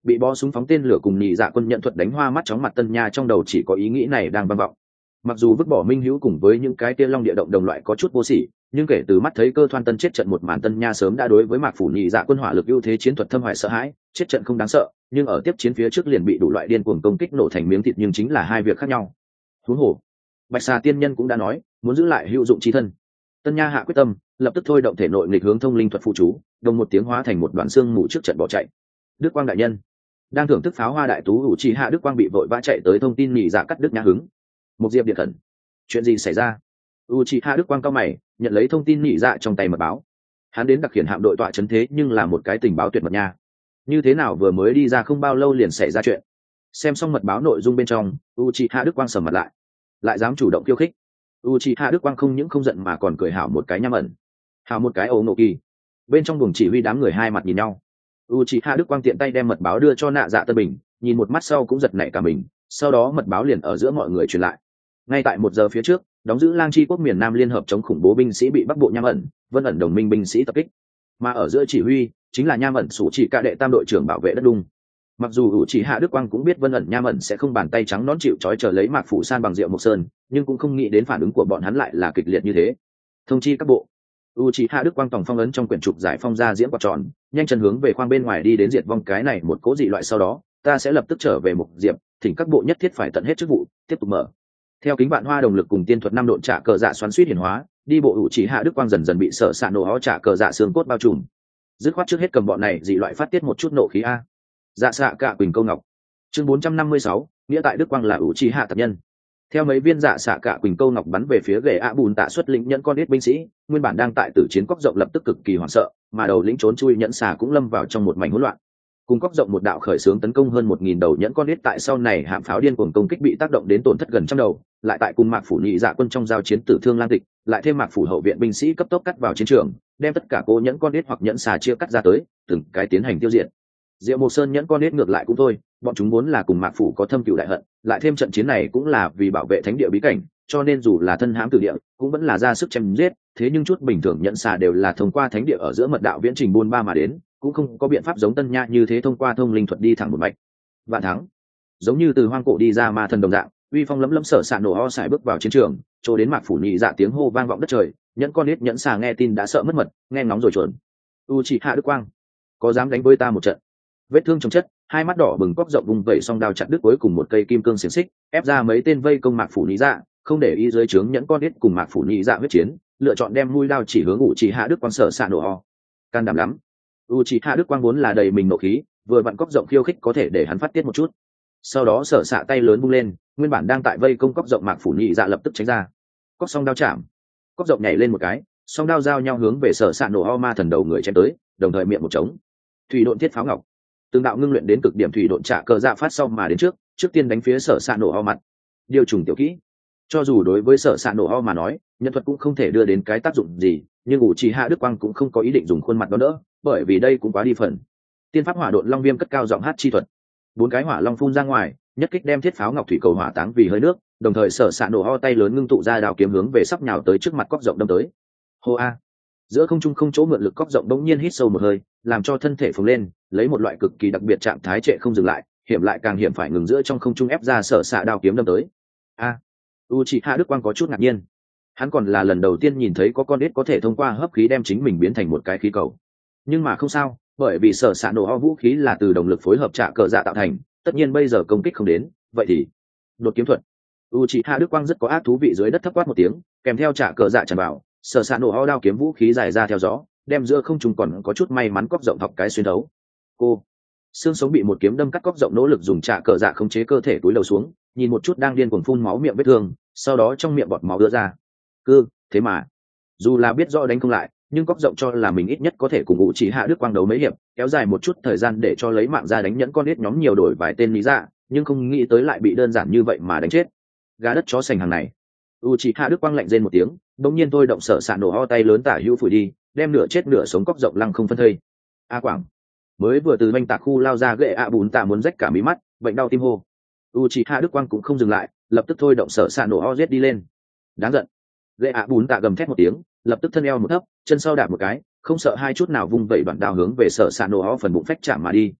bị bó súng phóng tên lửa cùng nhị dạ quân nhận thuật đánh hoa mắt chóng mặt Tân Nha trong đầu chỉ có ý nghĩ này đang vang vọng. Mặc dù vứt bỏ Minh Hữu cùng với những cái tia long địa động đồng loại có chút vô sỉ, nhưng kể từ mắt thấy Cơ Thoan Tân chết trận một màn, Tân Nha sớm đã đối với Mạc phủ nhị dạ quân hỏa lực ưu thế chiến thuật thâm hoại sợ hãi. Chết trận không đáng sợ, nhưng ở tiếp chiến phía trước liền bị đủ loại điên cuồng công kích nổ thành miếng thịt, nhưng chính là hai việc khác nhau. Huống hồ, Bạch Xà tiên nhân cũng đã nói muốn giữ lại hữu dụng chi thân. Tân Nha hạ quyết tâm, lập tức thôi động thể nội nghịch hướng thông linh thuật phụ chú, đồng một tiếng hóa thành một đoạn xương mù trước trận bỏ chạy. Đức Quang đại nhân đang thưởng thức pháo hoa đại tú ủ trì hạ Đức Quang bị vội vã chạy tới thông tin nhị dạ cắt Đức Nhã hứng. Một diệp điện khẩn, chuyện gì xảy ra? Uchiha Đức Quang cao mày, nhận lấy thông tin nhị dạ trong tay mật báo. Hắn đến đặc khiển hạm đội tọa trấn thế nhưng là một cái tình báo tuyệt mật nha. Như thế nào vừa mới đi ra không bao lâu liền xảy ra chuyện? Xem xong mật báo nội dung bên trong, Uchiha Đức Quang sầm mặt lại dám chủ động khiêu khích. Uchiha Đức Quang không những không giận mà còn cười hảo một cái nham ẩn, hảo một cái ấu nộ kỳ. Bên trong buồng chỉ huy đám người hai mặt nhìn nhau. Uchiha Đức Quang tiện tay đem mật báo đưa cho Nạ Dạ Tân Bình, nhìn một mắt sau cũng giật nảy cả mình. Sau đó mật báo liền ở giữa mọi người truyền lại. Ngay tại 1 giờ phía trước, đóng giữ Lang Chi quốc miền Nam liên hợp chống khủng bố binh sĩ bị Bắc Bộ Nham ẩn, Vân ẩn đồng minh binh sĩ tập kích, mà ở giữa chỉ huy chính là Nham ẩn Sủ Chỉ Cả đệ tam đội trưởng bảo vệ đất đung. Mặc dù Uchiha Đức Quang cũng biết Vân ẩn Nham ẩn sẽ không bàn tay trắng nón chịu trói chờ lấy Mạc phủ san bằng rượu Mộc Sơn, nhưng cũng không nghĩ đến phản ứng của bọn hắn lại là kịch liệt như thế. Thông chi các bộ. Uchiha Đức Quang tổng phong ấn trong quyển trục giải phong ra diễm quạt tròn, nhanh chân hướng về khoang bên ngoài đi đến diệt vong cái này một cố dị loại, sau đó ta sẽ lập tức trở về Mục Diệp, thỉnh các bộ nhất thiết phải tận hết chức vụ, tiếp tục mở. Theo kính vạn hoa đồng lực cùng tiên thuật 5 độn trả cờ dạ xoắn suýt hiển hóa, đi bộ Uchiha Đức Quang dần dần bị sợ sạ nổ ó trả cờ dạ xương cốt bao trùm. Dứt khoát trước hết cầm bọn này dị loại phát tiết một chút nộ khí a. Dạ xạ cả Quỳnh Câu Ngọc. Chương 456, nghĩa tại Đức Quang là Uchiha tập nhân. Theo mấy viên dạ xạ cả Quỳnh Câu Ngọc bắn về phía ghệ ạ bùn tạ xuất lĩnh nhẫn con ít binh sĩ, nguyên bản đang tại tử chiến cóc rộng lập tức cực kỳ hoảng sợ, mà đầu lĩnh trốn chui nhẫn xà cũng lâm vào trong một mảnh hỗn loạn. Cùng cóc rộng một đạo khởi xướng tấn công hơn 1000 đầu nhẫn con ít, tại sau này hạm pháo điên cuồng công kích bị tác động đến tổn thất gần trăm đầu, lại tại cùng Mạc phủ nhị dạ quân trong giao chiến tử thương lang tịch, lại thêm Mạc phủ hậu viện binh sĩ cấp tốc cắt vào chiến trường, đem tất cả cô nhẫn con ít hoặc nhẫn xà chia cắt ra tới, từng cái tiến hành tiêu diệt. Diệu Mộc Sơn nhẫn con ít ngược lại cũng thôi, bọn chúng vốn là cùng Mạc phủ có thâm cừu đại hận, lại thêm trận chiến này cũng là vì bảo vệ thánh địa bí cảnh, cho nên dù là thân hãm tử địa, cũng vẫn là ra sức chém giết. Thế nhưng chút bình thường nhẫn xà đều là thông qua thánh địa ở giữa mật đạo viễn trình buôn ba mà đến, cũng không có biện pháp giống Tân Nha như thế thông qua thông linh thuật đi thẳng một mạch. Vạn thắng, giống như từ hoang cổ đi ra ma thần đồng dạng, uy phong lấm lấm sở sạ nổ ho sải bước vào chiến trường, chỗ đến Mạc phủ nhị dạ tiếng hô vang vọng đất trời, nhẫn con nít nhẫn xà nghe tin đã sợ mất mật, nghe ngóng rồi chuẩn. Uchiha Đức Quang, có dám đánh với ta một trận? Vết thương chồng chất, hai mắt đỏ bừng cóc rộng vùng vẩy song đao chặt đứt cuối cùng một cây kim cương xiềng xích, ép ra mấy tên vây công Mạc phủ nhị dạ, không để ý dưới trướng nhẫn con nít cùng Mạc phủ nhị dạ huyết chiến, lựa chọn đem mũi đao chỉ hướng Uchiha Đức Quang sở sạ nổ ho. Can đảm lắm. Uchiha Đức Quang vốn là đầy mình nộ khí, vừa vặn cóc rộng khiêu khích có thể để hắn phát tiết một chút. Sau đó sở xạ tay lớn bung lên, nguyên bản đang tại vây công cóc rộng Mạc phủ nhị dạ lập tức tránh ra. Cóc song đao chạm, cóc rộng nhảy lên một cái, song đao giao nhau hướng về sở xạ nổ ho ma thần đầu người chém tới, đồng thời miệng một trống. Thủy độn thiết pháo ngọc, từng đạo ngưng luyện đến cực điểm thủy độn trả cờ dạ phát sau mà đến trước tiên đánh phía sở xạ nổ ho mặt. Điều trùng tiểu kỹ, cho dù đối với sở xạ nổ ho mà nói, nhân thuật cũng không thể đưa đến cái tác dụng gì, nhưng Uchiha Đức Quang cũng không có ý định dùng khuôn mặt đó đỡ, bởi vì đây cũng quá đi phần. Tiên pháp hỏa độn long viêm cất cao giọng hát chi thuật, 4 cái hỏa long phun ra ngoài, nhất kích đem thiết pháo ngọc thủy cầu hỏa táng vì hơi nước, đồng thời sở xạ nổ ho tay lớn ngưng tụ ra đao kiếm hướng về sắp nhào tới trước mặt cóc rộng đâm tới. Hô a! Giữa không trung không chỗ mượn lực, cóc rộng đống nhiên hít sâu một hơi, làm cho thân thể phồng lên, lấy một loại cực kỳ đặc biệt trạng thái trệ không dừng lại, hiểm lại càng hiểm phải ngừng giữa trong không trung ép ra sở xạ đao kiếm đâm tới. A! Uchiha Đức Quang có chút ngạc nhiên. Hắn còn là lần đầu tiên nhìn thấy có con ếch có thể thông qua hấp khí đem chính mình biến thành một cái khí cầu. Nhưng mà không sao, bởi vì sở xạ nổ ho vũ khí là từ động lực phối hợp trả cờ dạ tạo thành, tất nhiên bây giờ công kích không đến, vậy thì đột kiếm thuật. Uchiha Đức Quang rất có ác thú vị, dưới đất thấp quát một tiếng, kèm theo trả cờ dạ tràn vào, sở xạ nổ ho đao kiếm vũ khí dài ra theo gió, đem giữa không trung còn có chút may mắn cóc rộng thọc cái xuyên đấu. Cô xương sống bị một kiếm đâm cắt, cóc rộng nỗ lực dùng trả cờ dạ khống chế cơ thể túi đầu xuống, nhìn một chút đang điên cuồng phun máu miệng vết thương, sau đó trong miệng bọt máu đưa ra. Thế mà dù là biết rõ đánh không lại, nhưng cóc rộng cho là mình ít nhất có thể cùng Uchiha Đức Quang đấu mấy hiệp, kéo dài một chút thời gian để cho lấy mạng ra đánh nhẫn con nít nhóm nhiều đổi vài tên lý dạ, nhưng không nghĩ tới lại bị đơn giản như vậy mà đánh chết. Gà đất chó sành hàng này. Uchiha Đức Quang lạnh rên một tiếng, đống nhiên thôi động sở sạn nổ ho tay lớn tả hữu phủi đi, đem nửa chết nửa sống cóc rộng lăng không phân thây. A Quảng mới vừa từ banh tạc khu lao ra, ghệ ạ bùn tạ muốn rách cả mí mắt, bệnh đau tim hô. Uchiha Đức Quang cũng không dừng lại, lập tức thôi động sở sạn nổ ho giết đi lên. Đáng giận. Ghệ ạ bùn tạ gầm thét một tiếng, lập tức thân eo một thấp, chân sau đạp một cái, không sợ hai chút nào vung vẩy đoạn đao hướng về sở sạn nổ ho phần bụng phách chạm mà đi.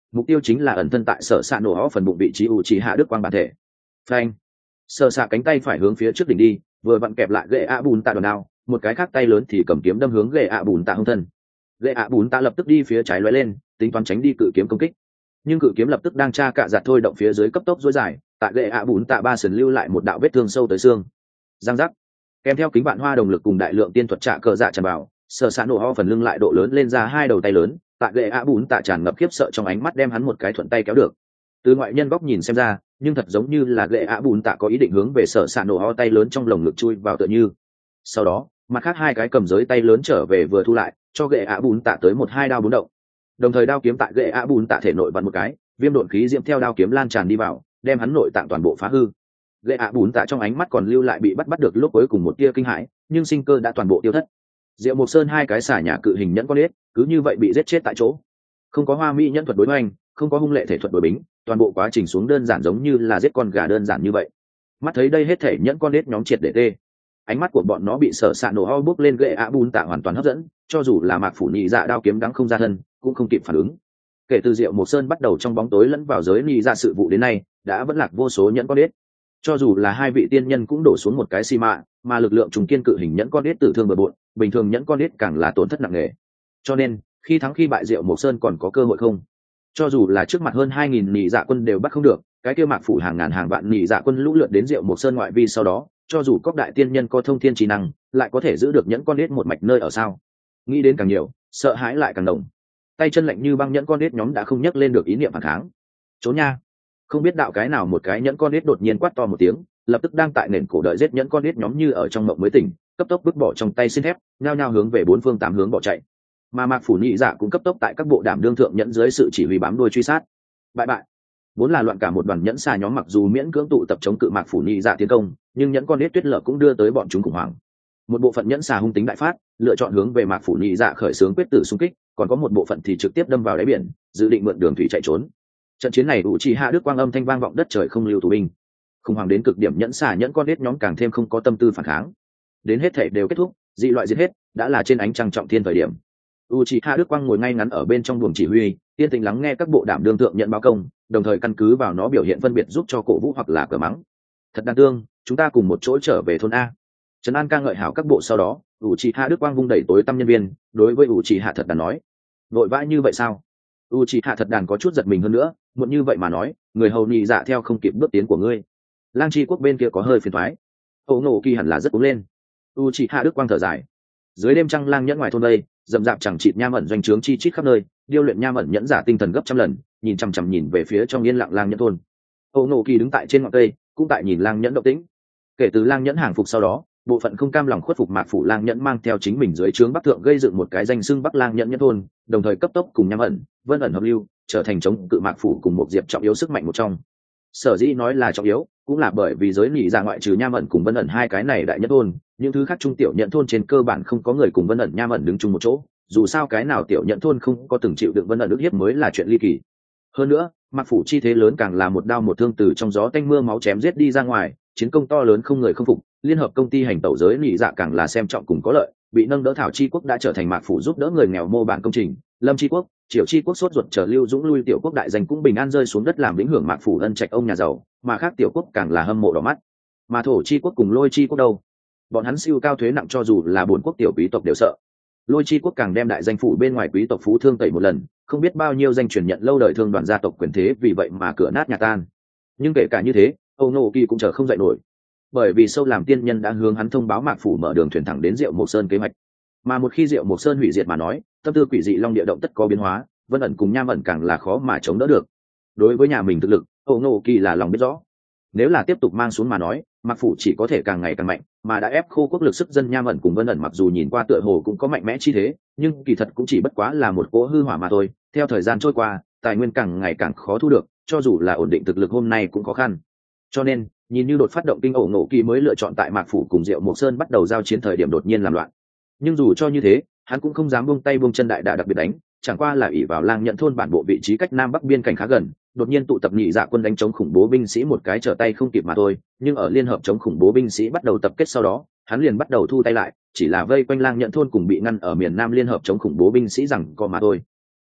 mục tiêu chính là ẩn thân tại sở xạ nổ ho phần bụng vị trí u trí hạ đức quang bản thể. Phanh, sở xạ cánh tay phải hướng phía trước đỉnh đi, vừa vặn kẹp lại ghệ ạ bùn tạ đòn đao, một cái khác tay lớn thì cầm kiếm đâm hướng ghệ ạ bùn tạ hông thân. Ghệ ạ bùn tạ lập tức đi phía trái lóe lên, tính toán tránh đi cự kiếm công kích, nhưng cự kiếm lập tức đang tra cạ giặt thôi động phía dưới cấp tốc dối dài, tại ghệ ạ bùn tạ ba sườn lưu lại một đạo vết thương sâu tới xương. Giang giác, kèm theo kính vạn hoa đồng lực cùng đại lượng tiên thuật trả cờ dạ tràn vào, sở xạ nổ ho phần lưng lại độ lớn lên ra hai đầu tay lớn, tại ghệ ạ bùn tạ tràn ngập khiếp sợ trong ánh mắt đem hắn một cái thuận tay kéo được. Từ ngoại nhân góc nhìn xem ra, nhưng thật giống như là ghệ ạ bùn tạ có ý định hướng về sở xạ nổ ho tay lớn trong lồng ngực chui vào tựa như. Sau đó mặt khác hai cái cầm giới tay lớn trở về vừa thu lại, cho ghệ ạ bùn tạ tới một hai đao bốn động, đồng thời đao kiếm tại ghệ ạ bùn tạ thể nội vặn một cái, viêm độn khí diễm theo đao kiếm lan tràn đi vào, đem hắn nội tạng toàn bộ phá hư. Ghệ ạ bùn tạ trong ánh mắt còn lưu lại bị bắt được lúc cuối cùng một tia kinh hãi, nhưng sinh cơ đã toàn bộ tiêu thất. Diệu Mộc Sơn hai cái xả nhà cự hình nhẫn con ếch cứ như vậy bị giết chết tại chỗ, không có hoa mỹ nhẫn thuật đối hoành, không có hung lệ thể thuật đối bính, toàn bộ quá trình xuống đơn giản giống như là giết con gà đơn giản như vậy. Mắt thấy đây hết thể nhẫn con ếch nhóm triệt để tê, ánh mắt của bọn nó bị sở xạ nổ ho bước lên ghệ ạ bùn tạ hoàn toàn hấp dẫn, cho dù là mạc phủ nhị dạ đao kiếm đắng không ra thân cũng không kịp phản ứng. Kể từ Diệu Mộc Sơn bắt đầu trong bóng tối lẫn vào giới nhị dạ sự vụ đến nay, đã vẫn lạc vô số nhẫn con ếch, cho dù là hai vị tiên nhân cũng đổ xuống một cái xi mạ, mà lực lượng trùng kiên cự hình nhẫn con ếch tử thương bừa bộn, bình thường nhẫn con ếch càng là tổn thất nặng nề. Cho nên khi thắng khi bại Diệu Mộc Sơn còn có cơ hội không? Cho dù là trước mặt hơn 2000 nhị dạ quân đều bắt không được, cái kia mạc phủ hàng ngàn hàng vạn nhị dạ quân lũ lượt đến Diệu Mộc Sơn ngoại vi sau đó, cho dù cốc đại tiên nhân có thông thiên trí năng, lại có thể giữ được nhẫn con ếch một mạch nơi ở sao? Nghĩ đến càng nhiều, sợ hãi lại càng đồng. Tay chân lạnh như băng nhẫn con ếch nhóm đã không nhấc lên được ý niệm phản kháng. Trốn nha! Không biết đạo cái nào một cái nhẫn con ếch đột nhiên quát to một tiếng, lập tức đang tại nền cổ đợi giết nhẫn con ếch nhóm như ở trong mộng mới tỉnh, cấp tốc vứt bỏ trong tay xin thép, nhao nhao hướng về bốn phương tám hướng bỏ chạy. Mà mạc phủ nhị dạ cũng cấp tốc tại các bộ đảm đương thượng nhẫn dưới sự chỉ huy bám đuôi truy sát. Bại bại, vốn là loạn cả một đoàn nhẫn xà nhóm mặc dù miễn cưỡng tụ tập chống cự mạc phủ nhị dạ tiến công, nhưng nhẫn con ếch tuyết lở cũng đưa tới bọn chúng khủng hoảng. Một bộ phận nhẫn xà hung tính đại phát, lựa chọn hướng về mạc phủ nhị dạ khởi xướng quyết tử xung kích, còn có một bộ phận thì trực tiếp đâm vào đáy biển, dự định mượn đường thủy chạy trốn. Trận chiến này Uchiha Đức Quang âm thanh vang vọng đất trời không lưu tù binh. Khủng hoảng đến cực điểm nhẫn xà nhẫn con ếch nhóm càng thêm không có tâm tư phản kháng. Đến hết thể đều kết thúc, dị loại giết hết, đã là trên ánh trăng trọng thiên thời điểm. Uchiha Đức Quang ngồi ngay ngắn ở bên trong buồng chỉ huy, yên tĩnh lắng nghe các bộ đảm đương thượng nhận báo công, đồng thời căn cứ vào nó biểu hiện phân biệt giúp cho cổ vũ hoặc là cờ mắng. Thật đáng thương, chúng ta cùng một chỗ trở về thôn a. Trấn An ca ngợi hảo các bộ sau đó, Uchiha Đức Quang vung đẩy tối tăm nhân viên, đối với Uchiha Thật Đàn nói: "Vội vã như vậy sao?" Uchiha Thật Đàn có chút giật mình hơn nữa, muộn như vậy mà nói, người hầu nhị dạ theo không kịp bước tiến của ngươi. Lang Chi quốc bên kia có hơi phiền toái. Ổ Ngộ Kỳ hẳn là rất cuống lên. Uchiha Đức Quang thở dài. Dưới đêm trăng lang nhẫn ngoài thôn đây, dầm dạp chẳng chịt nham ẩn doanh trướng chi chít khắp nơi, điêu luyện nham ẩn nhẫn giả tinh thần gấp trăm lần, nhìn chằm chằm nhìn về phía trong yên lặng lang nhẫn thôn. Ổ Ngộ Kỳ đứng tại trên ngọn cây, cũng tại nhìn lang nhẫn động tĩnh. Kể từ lang nhẫn hàng phục sau đó, bộ phận không cam lòng khuất phục mạc phủ lang nhẫn mang theo chính mình dưới trướng bắc thượng gây dựng một cái danh xưng bắc lang nhẫn nhẫn thôn, đồng thời cấp tốc cùng nham ẩn vân ẩn hợp lưu, trở thành chống cự mạc phủ cùng một diệp trọng yếu sức mạnh một trong. Sở dĩ nói là trọng yếu, cũng là bởi vì giới nỉ ra ngoại trừ nham ẩn cùng vân ẩn hai cái này đại nhất thôn, những thứ khác trung tiểu nhận thôn trên cơ bản không có người cùng vân ẩn nham ẩn đứng chung một chỗ, dù sao cái nào tiểu nhận thôn không có từng chịu đựng vân ẩn ức hiếp mới là chuyện ly kỳ. Hơn nữa mạc phủ chi thế lớn càng là một đao một thương từ trong gió tanh mưa máu chém giết đi ra ngoài, chiến công to lớn không người không phục, liên hợp công ty hành tẩu giới nỉ dạ càng là xem trọng cùng có lợi, bị nâng đỡ thảo chi quốc đã trở thành mạc phủ giúp đỡ người nghèo mô bản công trình, lâm chi quốc triều chi quốc sốt ruột chờ lưu dũng lui tiểu quốc đại danh cũng bình an rơi xuống đất làm lĩnh hưởng mạc phủ ân trạch ông nhà giàu, mà khác tiểu quốc càng là hâm mộ đỏ mắt. Mà thổ chi quốc cùng lôi chi quốc đâu, bọn hắn siêu cao thuế nặng cho dù là bốn quốc tiểu quý tộc đều sợ. Lôi chi quốc càng đem đại danh phủ bên ngoài quý tộc phú thương tẩy một lần, không biết bao nhiêu danh truyền nhận lâu đời thương đoàn gia tộc quyền thế vì vậy mà cửa nát nhà tan. Nhưng kể cả như thế, Âu Nô Kỳ cũng chờ không dậy nổi, bởi vì sâu làm tiên nhân đã hướng hắn thông báo mạc phủ mở đường thuyền thẳng đến Diệu Mộc Sơn kế hoạch. Mà một khi Diệu Mộc Sơn hủy diệt mà nói, tâm tư quỷ dị long địa động tất có biến hóa, vân ẩn cùng nham ẩn càng là khó mà chống đỡ được. Đối với nhà mình thực lực, Âu Nô Kỳ là lòng biết rõ. Nếu là tiếp tục mang xuống mà nói, mạc phủ chỉ có thể càng ngày càng mạnh, mà đã ép khô quốc lực sức dân nham ẩn cùng vân ẩn mặc dù nhìn qua tựa hồ cũng có mạnh mẽ chi thế, nhưng kỳ thật cũng chỉ bất quá là một cỗ hư hỏa mà thôi. Theo thời gian trôi qua, tài nguyên càng ngày càng khó thu được, cho dù là ổn định thực lực hôm nay cũng khó khăn. Cho nên nhìn như đột phát động kinh Ổ Ngộ Kỳ mới lựa chọn tại mạc phủ cùng Diệu Mộc Sơn bắt đầu giao chiến thời điểm đột nhiên làm loạn. Nhưng dù cho như thế, hắn cũng không dám buông tay buông chân đại đả đặc biệt đánh, chẳng qua là ỷ vào lang nhận thôn bản bộ vị trí cách nam bắc biên cảnh khá gần, đột nhiên tụ tập nhị dạ quân đánh chống khủng bố binh sĩ một cái trở tay không kịp mà thôi. Nhưng ở liên hợp chống khủng bố binh sĩ bắt đầu tập kết sau đó, hắn liền bắt đầu thu tay lại, chỉ là vây quanh lang nhận thôn cùng bị ngăn ở miền nam liên hợp chống khủng bố binh sĩ rằng co mà thôi.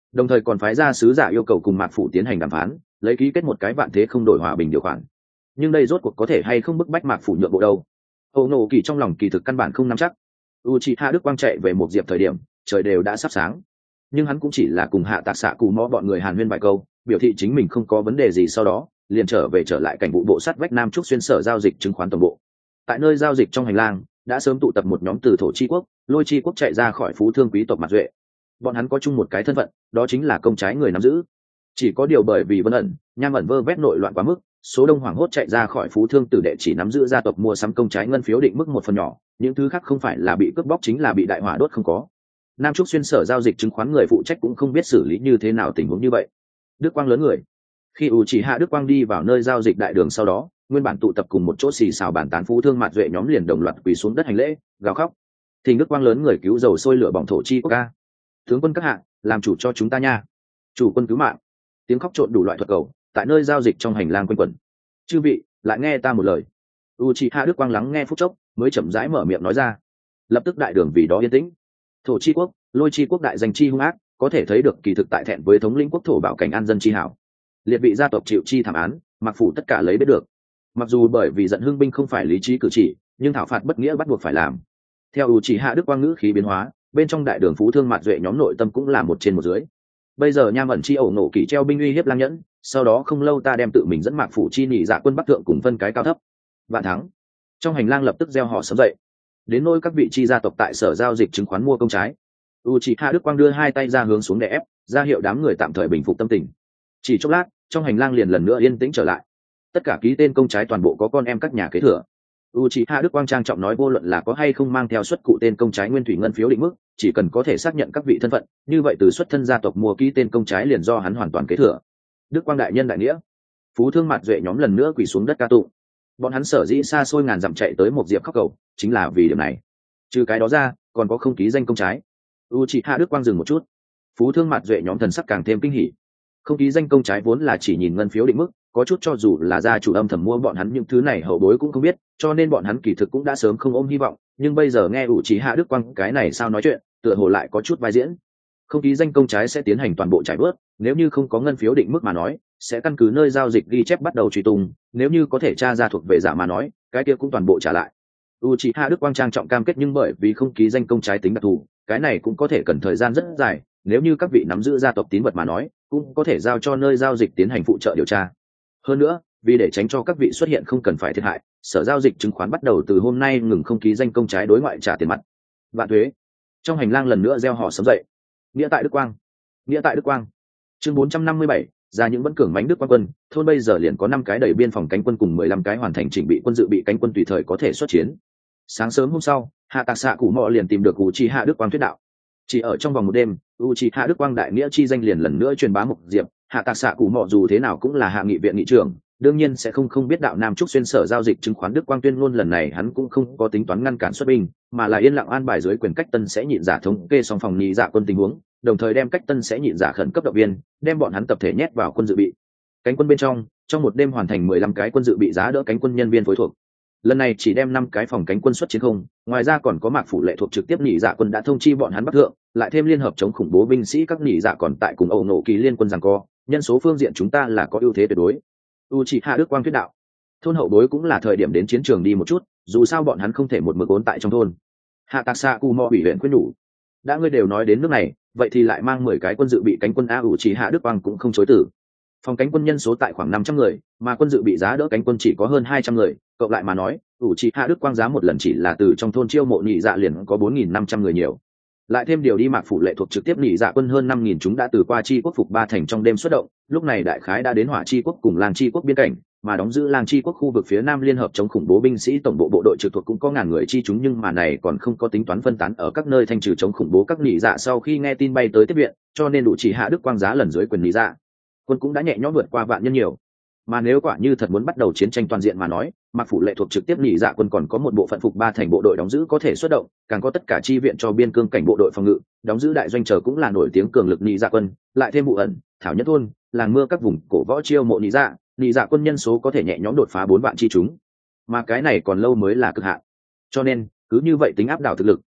đồng thời còn phái ra sứ giả yêu cầu cùng mạc phủ tiến hành đàm phán, lấy ký kết một cái vạn thế không đổi hòa bình điều khoản. Nhưng đây rốt cuộc có thể hay không bức bách mạc phủ nhượng bộ đâu? Âu Nộ Kỳ trong lòng kỳ thực căn bản không nắm chắc. Uchiha Đức Quang chạy về một diệp thời điểm trời đều đã sắp sáng, nhưng hắn cũng chỉ là cùng hạ tạc xạ cù mò bọn người hàn huyên vài câu, biểu thị chính mình không có vấn đề gì, sau đó liền trở lại cảnh vụ bộ sát vách Nam Trúc xuyên sở giao dịch chứng khoán tổng bộ. Tại nơi giao dịch trong hành lang đã sớm tụ tập một nhóm từ thổ chi quốc, lôi chi quốc chạy ra khỏi phú thương quý tộc mặt duệ. Bọn hắn có chung một cái thân phận, đó chính là công trái người nắm giữ. Chỉ có điều bởi vì Vân ẩn, Nham ẩn vơ vét nội loạn quá mức, số đông hoảng hốt chạy ra khỏi phú thương tử đệ chỉ nắm giữ gia tộc mua sắm công trái ngân phiếu định mức một phần nhỏ, những thứ khác không phải là bị cướp bóc chính là bị đại hỏa đốt không có. Nam Trúc xuyên sở giao dịch chứng khoán người phụ trách cũng không biết xử lý như thế nào tình huống như vậy. Đức Quang lớn người. Khi Uchiha Đức Quang đi vào nơi giao dịch đại đường sau đó, nguyên bản tụ tập cùng một chỗ xì xào bàn tán phú thương mạt duệ nhóm liền đồng loạt quỳ xuống đất hành lễ, gào khóc. Thỉnh Đức Quang lớn người cứu dầu sôi lửa bỏng thổ chi quốc ca. Tướng quân các hạ, làm chủ cho chúng ta nha. Chủ quân cứu mạng. Tiếng khóc trộn đủ loại thuật cầu, tại nơi giao dịch trong hành lang quanh quẩn. Chư vị, lại nghe ta một lời. Uchiha Đức Quang lắng nghe phút chốc, mới chậm rãi mở miệng nói ra. Lập tức đại đường vì đó yên tĩnh. Thổ chi quốc, lôi chi quốc đại danh chi hung ác, có thể thấy được kỳ thực tại thẹn với thống lĩnh quốc thổ bảo cảnh an dân chi hảo. Liệt vị gia tộc chịu chi thảm án, mặc phủ tất cả lấy biết được. Mặc dù bởi vì giận hưng binh không phải lý trí cử chỉ, nhưng thảo phạt bất nghĩa bắt buộc phải làm. Theo Uchiha Đức Quang ngữ khí biến hóa, bên trong đại đường phú thương mạt duệ nhóm nội tâm cũng là một trên một dưới. Bây giờ Nham ẩn chi ẩu nổ kỳ treo binh uy hiếp lang nhẫn, sau đó không lâu ta đem tự mình dẫn mạc phủ chi nhị dạ quân bắc thượng cùng phân cái cao thấp. Vạn thắng. Trong hành lang lập tức gieo họ sớm dậy. Đến nỗi các vị chi gia tộc tại sở giao dịch chứng khoán mua công trái. Uchiha Đức Quang đưa hai tay ra hướng xuống để ép, ra hiệu đám người tạm thời bình phục tâm tình. Chỉ chốc lát, trong hành lang liền lần nữa yên tĩnh trở lại. Tất cả ký tên công trái toàn bộ có con em các nhà kế thừa. Uchiha Đức Quang trang trọng nói vô luận là có hay không mang theo xuất cụ tên công trái nguyên thủy ngân phiếu định mức, chỉ cần có thể xác nhận các vị thân phận, như vậy từ xuất thân gia tộc mua ký tên công trái liền do hắn hoàn toàn kế thừa. Đức Quang đại nhân đại nghĩa. Phú thương mạt duệ nhóm lần nữa quỳ xuống đất ca tụng. Bọn hắn sở dĩ xa xôi ngàn dặm chạy tới một diệp khóc cầu, chính là vì điều này. Trừ cái đó ra, còn có không ký danh công trái. Uchiha Đức Quang dừng một chút. Phú thương mạt duệ nhóm thần sắc càng thêm kinh hỉ. Không ký danh công trái vốn là chỉ nhìn ngân phiếu định mức, có chút cho dù là gia chủ âm thầm mua bọn hắn những thứ này hậu bối cũng không biết, cho nên bọn hắn kỳ thực cũng đã sớm không ôm hy vọng, nhưng bây giờ nghe Uchiha Đức Quang cái này sao nói chuyện, tựa hồ lại có chút vai diễn. Không ký danh công trái sẽ tiến hành toàn bộ trải bớt, nếu như không có ngân phiếu định mức mà nói, sẽ căn cứ nơi giao dịch ghi chép bắt đầu truy tung, nếu như có thể tra ra thuộc về giả mà nói, cái kia cũng toàn bộ trả lại. Uchiha Đức Quang trang trọng cam kết, nhưng bởi vì không ký danh công trái tính đặc thù, cái này cũng có thể cần thời gian rất dài, nếu như các vị nắm giữ gia tộc tín vật mà nói, cũng có thể giao cho nơi giao dịch tiến hành phụ trợ điều tra. Hơn nữa, vì để tránh cho các vị xuất hiện không cần phải thiệt hại, sở giao dịch chứng khoán bắt đầu từ hôm nay ngừng không ký danh công trái đối ngoại trả tiền mặt. Vạn thuế. Trong hành lang lần nữa gieo họ sớm dậy. Nghĩa tại Đức Quang. Nghĩa tại Đức Quang. Chương 457, ra những vẫn cường mãnh Đức Quang quân, thôn bây giờ liền có 5 cái đầy biên phòng cánh quân cùng 15 cái hoàn thành chỉnh bị quân dự bị cánh quân tùy thời có thể xuất chiến. Sáng sớm hôm sau, hạ tạc xạ cụ mọ liền tìm được Uchiha Đức Quang thuyết đạo. Chỉ ở trong vòng một đêm, Uchiha Đức Quang đại nghĩa chi danh liền lần nữa truyền bá một diệp. Hạ tạc xạ cụ mọ dù thế nào cũng là hạ nghị viện nghị trưởng, đương nhiên sẽ không biết đạo Nam Trúc xuyên sở giao dịch chứng khoán Đức Quang tuyên ngôn lần này hắn cũng không có tính toán ngăn cản xuất binh, mà là yên lặng an bài dưới quyền cách tân sẽ nhịn giả thống kê xong phòng nhị dạ quân tình huống, đồng thời đem cách tân sẽ nhịn giả khẩn cấp động viên, đem bọn hắn tập thể nhét vào quân dự bị. Cánh quân bên trong một đêm hoàn thành 15 cái quân dự bị giá đỡ cánh quân nhân viên phối thuộc. Lần này chỉ đem 5 cái phòng cánh quân xuất chiến không, ngoài ra còn có mạc phủ lệ thuộc trực tiếp nhị dạ quân đã thông chi bọn hắn bắc thượng, lại thêm liên hợp chống khủng bố binh sĩ các nhị dạ còn tại cùng Âu Nộ Kỳ liên quân giằng co, nhân số phương diện chúng ta là có ưu thế tuyệt đối. Uchiha Đức Quang thuyết đạo. Thôn hậu bối cũng là thời điểm đến chiến trường đi một chút, dù sao bọn hắn không thể một mực ốn tại trong thôn. Hạ tạc xạ cụ mò ủy huyện khuyên nhủ. Đã ngươi đều nói đến nước này, vậy thì lại mang 10 cái quân dự bị cánh quân a. Uchiha Đức Quang cũng không chối từ. Phòng cánh quân nhân số tại khoảng 500 người, mà quân dự bị giá đỡ cánh quân chỉ có hơn 200 người, cộng lại mà nói, Uchiha Đức Quang giá một lần chỉ là từ trong thôn chiêu mộ nhị dạ liền có 4.500 người nhiều. Lại thêm điều đi mạc phủ lệ thuộc trực tiếp nhị dạ quân hơn 5.000 chúng đã từ qua chi quốc phục ba thành trong đêm xuất động, lúc này đại khái đã đến hỏa chi quốc cùng lang chi quốc biên cảnh, mà đóng giữ lang chi quốc khu vực phía nam liên hợp chống khủng bố binh sĩ tổng bộ bộ đội trực thuộc cũng có ngàn người chi chúng, nhưng mà này còn không có tính toán phân tán ở các nơi thanh trừ chống khủng bố các nhị dạ sau khi nghe tin bay tới tiếp viện, cho nên Uchiha Đức Quang giá lần dưới quyền nhị dạ quân cũng đã nhẹ nhõm vượt qua vạn nhân nhiều. Mà nếu quả như thật muốn bắt đầu chiến tranh toàn diện mà nói, mạc phủ lệ thuộc trực tiếp nhị dạ quân còn có một bộ phận phục ba thành bộ đội đóng giữ có thể xuất động, càng có tất cả chi viện cho biên cương cảnh bộ đội phòng ngự đóng giữ đại doanh chờ cũng là nổi tiếng cường lực nhị dạ quân, lại thêm Bụ ẩn, Thảo Nhất thôn, làng mưa các vùng cổ võ chiêu mộ nhị dạ quân nhân số có thể nhẹ nhõm đột phá 4 vạn chi chúng, mà cái này còn lâu mới là cực hạn. Cho nên cứ như vậy tính áp đảo thực lực,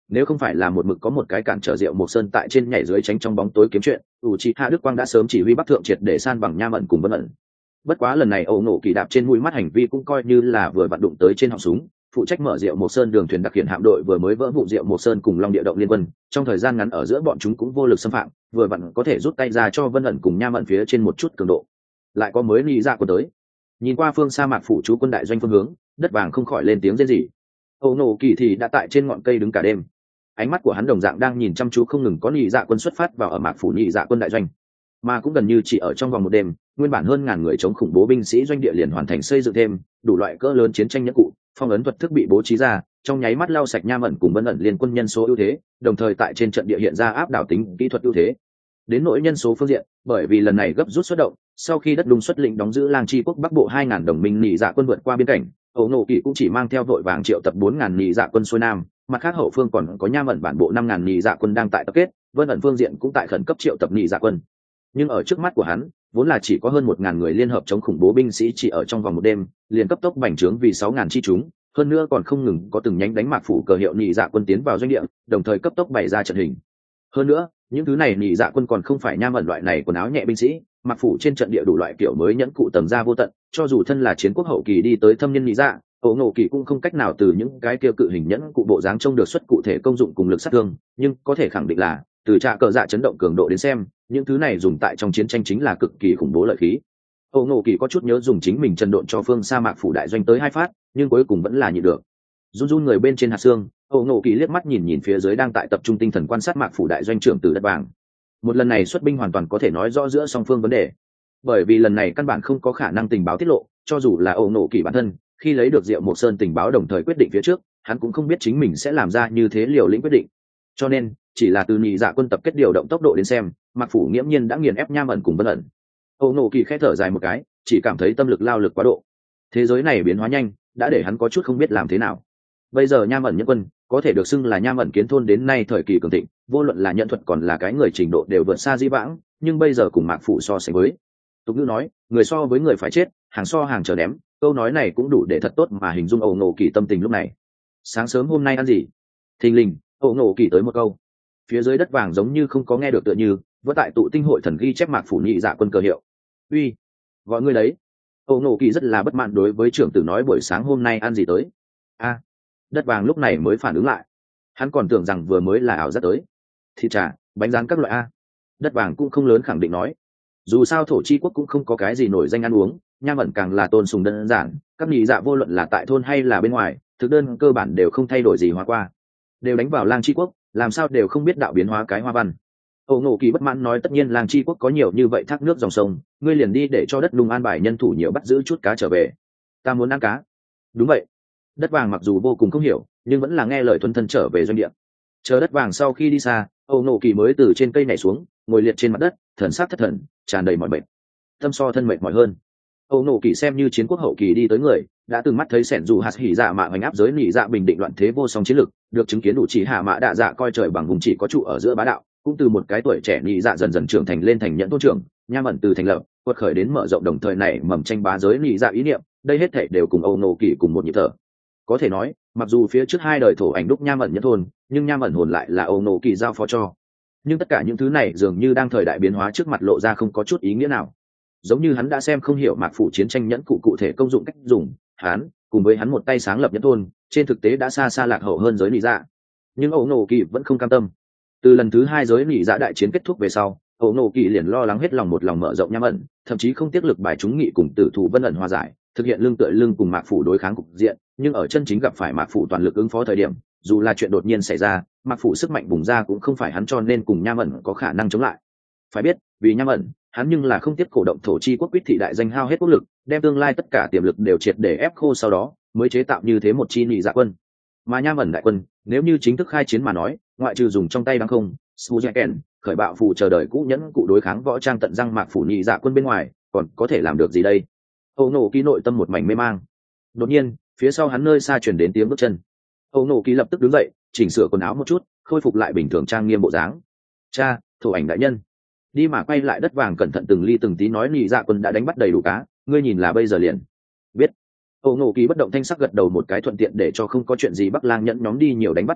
nếu không phải là một mực có một cái cản trở Diệu Mộc Sơn tại trên nhảy dưới tránh trong bóng tối kiếm chuyện, Uchiha Đức Quang đã sớm chỉ huy Bắc Thượng triệt để san bằng Nha Mận cùng Vân ẩn. Bất quá lần này Âu Nổ Kỳ đạp trên mũi mắt hành vi cũng coi như là vừa vặn đụng tới trên họng súng, phụ trách mở Diệu Mộc Sơn đường thuyền đặc hiện hạm đội vừa mới vỡ vụ Diệu Mộc Sơn cùng Long Địa động liên quân, trong thời gian ngắn ở giữa bọn chúng cũng vô lực xâm phạm, vừa vặn có thể rút tay ra cho Vân ẩn cùng Nha Mận phía trên một chút cường độ. Lại có mới nghĩ ra quân tới. Nhìn qua phương sa mạc phủ chú quân đại doanh phương hướng, Đất Vàng không khỏi lên tiếng rên rỉ. Âu Nổ Kỳ thì đã tại trên ngọn cây đứng cả đêm, ánh mắt của hắn đồng dạng đang nhìn chăm chú không ngừng có nhị dạ quân xuất phát vào ở mạc phủ nhị dạ quân đại doanh, mà cũng gần như chỉ ở trong vòng một đêm, nguyên bản hơn ngàn người chống khủng bố binh sĩ doanh địa liền hoàn thành xây dựng thêm đủ loại cỡ lớn chiến tranh nhẫn cụ, phong ấn thuật thức bị bố trí ra, trong nháy mắt lau sạch Nham ẩn cùng Vân ẩn liên quân nhân số ưu thế, đồng thời tại trên trận địa hiện ra áp đảo tính kỹ thuật ưu thế. Đến nỗi nhân số phương diện, bởi vì lần này gấp rút xuất động, sau khi Đất Đung xuất lĩnh đóng giữ Lang Chi quốc Bắc Bộ 2000 đồng minh nhị dạ quân vượt qua biên cảnh, Âu Nổ Kỳ cũng chỉ mang theo vội vàng triệu tập 4000 nhị dạ quân xuôi nam, mặt khác hậu phương còn có Nham ẩn bản bộ 5000 nhị dạ quân đang tại tập kết, Vân ẩn phương diện cũng tại khẩn cấp triệu tập nhị dạ quân. Nhưng ở trước mắt của hắn, vốn là chỉ có hơn 1000 người liên hợp chống khủng bố binh sĩ chỉ ở trong vòng một đêm, liền cấp tốc bành trướng vì 6000 chi chúng, hơn nữa còn không ngừng có từng nhánh đánh mạc phủ cờ hiệu nhị dạ quân tiến vào doanh địa, đồng thời cấp tốc bày ra trận hình. Hơn nữa, những thứ này nhị dạ quân còn không phải Nham ẩn loại này quần áo nhẹ binh sĩ, mặc phủ trên trận địa đủ loại kiểu mới nhẫn cụ tầm ra vô tận, cho dù thân là chiến quốc hậu kỳ đi tới thâm niên nhị dạ, Âu Nổ Kỳ cũng không cách nào từ những cái kia cự hình nhẫn cụ bộ dáng trông được xuất cụ thể công dụng cùng lực sát thương, nhưng có thể khẳng định là từ trạ cờ dạ chấn động cường độ đến xem, những thứ này dùng tại trong chiến tranh chính là cực kỳ khủng bố lợi khí. Âu Nổ Kỳ có chút nhớ dùng chính mình chân độn cho phương sa mạc phủ đại doanh tới 2 phát, nhưng cuối cùng vẫn là nhịn được. Run run người bên trên hạt xương, Âu Nổ Kỳ liếc mắt nhìn phía dưới đang tại tập trung tinh thần quan sát mạc phủ đại doanh trưởng từ Đất Vàng. Một lần này xuất binh hoàn toàn có thể nói rõ giữa song phương vấn đề, bởi vì lần này căn bản không có khả năng tình báo tiết lộ, cho dù là Âu Nổ Kỳ bản thân khi lấy được Diệu Mộc Sơn tình báo đồng thời quyết định phía trước, hắn cũng không biết chính mình sẽ làm ra như thế liều lĩnh quyết định. Cho nên chỉ là từ nhị dạ quân tập kết điều động tốc độ đến xem, mạc phủ nghiễm nhiên đã nghiền ép Nham ẩn cùng Vân ẩn. Âu Nổ Kỳ khẽ thở dài một cái, chỉ cảm thấy tâm lực lao lực quá độ. Thế giới này biến hóa nhanh, đã để hắn có chút không biết làm thế nào. Bây giờ Nham ẩn nhân quân có thể được xưng là Nham ẩn kiến thôn đến nay thời kỳ cường thịnh, vô luận là nhận thuật còn là cái người trình độ đều vượt xa di vãng, nhưng bây giờ cùng mạc phủ so sánh với, tục ngữ nói người so với người phải chết, hàng so hàng chờ ném, câu nói này cũng đủ để thật tốt mà hình dung Âu Nổ Kỳ tâm tình lúc này. Sáng sớm hôm nay ăn gì? Thình lình, Âu Nổ Kỳ tới một câu. Phía dưới Đất Vàng giống như không có nghe được, tựa như vẫn tại tụ tinh hội thần ghi chép mạc phủ nhị dạ quân cờ hiệu. Uy, gọi ngươi đấy. Âu Nổ Kỳ rất là bất mãn đối với trưởng tử nói buổi sáng hôm nay ăn gì tới. A, Đất Vàng lúc này mới phản ứng lại, hắn còn tưởng rằng vừa mới là ảo giác tới. Thịt chả, bánh rán các loại a. Đất Vàng cũng không lớn khẳng định nói, dù sao thổ chi quốc cũng không có cái gì nổi danh ăn uống, Nham ẩn càng là tôn sùng đơn giản, các nhị dạ vô luận là tại thôn hay là bên ngoài, thực đơn cơ bản đều không thay đổi gì hóa qua, đều đánh vào Lang Chi quốc, làm sao đều không biết đạo biến hóa cái hoa văn. Âu Nổ Kỳ bất mãn nói, tất nhiên Lang Chi quốc có nhiều như vậy thác nước dòng sông, ngươi liền đi để cho Đất Đung an bài nhân thủ nhiều bắt giữ chút cá trở về. Ta muốn ăn cá. Đúng vậy. Đất Vàng mặc dù vô cùng không hiểu, nhưng vẫn là nghe lời thuần thân trở về doanh địa. Chờ Đất Vàng sau khi đi xa, Âu Nổ Kỳ mới từ trên cây nhảy xuống, ngồi liệt trên mặt đất, thần sắc thất thần, tràn đầy mỏi mệt, tâm so thân mệt mỏi hơn. Âu Nổ Kỳ xem như chiến quốc hậu kỳ đi tới người, đã từng mắt thấy sẻn dù hạt hỉ dạ mạ hoành áp giới nhị dạ bình định loạn thế vô song chiến lực, được chứng kiến đủ chỉ hạ mạ đạ dạ coi trời bằng vùng chỉ có trụ ở giữa bá đạo, cũng từ một cái tuổi trẻ nhị dạ dần dần trưởng thành lên thành nhẫn thôn trưởng, Nham ẩn từ thành lập quật khởi đến mở rộng, đồng thời này mầm tranh bá giới nhị dạ ý niệm, đây hết thảy đều cùng Âu Nổ Kỳ cùng một nhịp thở. Có thể nói, mặc dù phía trước 2 đời thổ ảnh đúc Nham ẩn nhẫn thôn, nhưng Nham ẩn hồn lại là Âu Nổ Kỳ giao phó cho. Nhưng tất cả những thứ này dường như đang thời đại biến hóa trước mặt lộ ra không có chút ý nghĩa nào, giống như hắn đã xem không hiểu mạc phủ chiến tranh nhẫn cụ thể công dụng cách dùng, hắn cùng với hắn một tay sáng lập nhẫn thôn, trên thực tế đã xa xa lạc hậu hơn giới nị dạ. Nhưng Âu Nổ Kỳ vẫn không cam tâm. Từ lần thứ 2 giới nị dạ đại chiến kết thúc về sau, Âu Nổ Kỳ liền lo lắng hết lòng một lòng mở rộng Nham ẩn, thậm chí không tiếc lực bài chúng nghị cùng tử thủ Vân ẩn hòa giải, thực hiện lưng tựa lưng cùng mạc phủ đối kháng cục diện. Nhưng ở chân chính gặp phải mạc phủ toàn lực ứng phó thời điểm, dù là chuyện đột nhiên xảy ra, mạc phủ sức mạnh bùng ra cũng không phải hắn cho nên cùng Nham ẩn có khả năng chống lại. Phải biết, vì Nham ẩn, hắn nhưng là không tiếc cổ động thổ chi quốc Quýt thị đại danh hao hết quốc lực, đem tương lai tất cả tiềm lực đều triệt để ép khô, sau đó mới chế tạo như thế một chi nhị dạ quân. Mà Nham ẩn đại quân, nếu như chính thức khai chiến mà nói, ngoại trừ dùng trong tay đăng không Suzuken khởi bạo phù chờ đợi cũ nhẫn cụ đối kháng võ trang tận răng mạc phủ nhị dạ quân bên ngoài, còn có thể làm được gì đây? Âu Nổ Kỳ nội tâm một mảnh mê mang. Đột nhiên, phía sau hắn nơi xa truyền đến tiếng bước chân. Âu Nổ Kỳ lập tức đứng dậy, chỉnh sửa quần áo một chút, khôi phục lại bình thường trang nghiêm bộ dáng. Cha, thổ ảnh đại nhân. Đi mà quay lại Đất Vàng cẩn thận từng ly từng tí nói, nhị dạ quân đã đánh bắt đầy đủ cá, ngươi nhìn là bây giờ liền biết. Âu Nổ Kỳ bất động thanh sắc gật đầu một cái, thuận tiện để cho không có chuyện gì Bắc Lang nhẫn nhóm đi nhiều đánh bắt chút cá,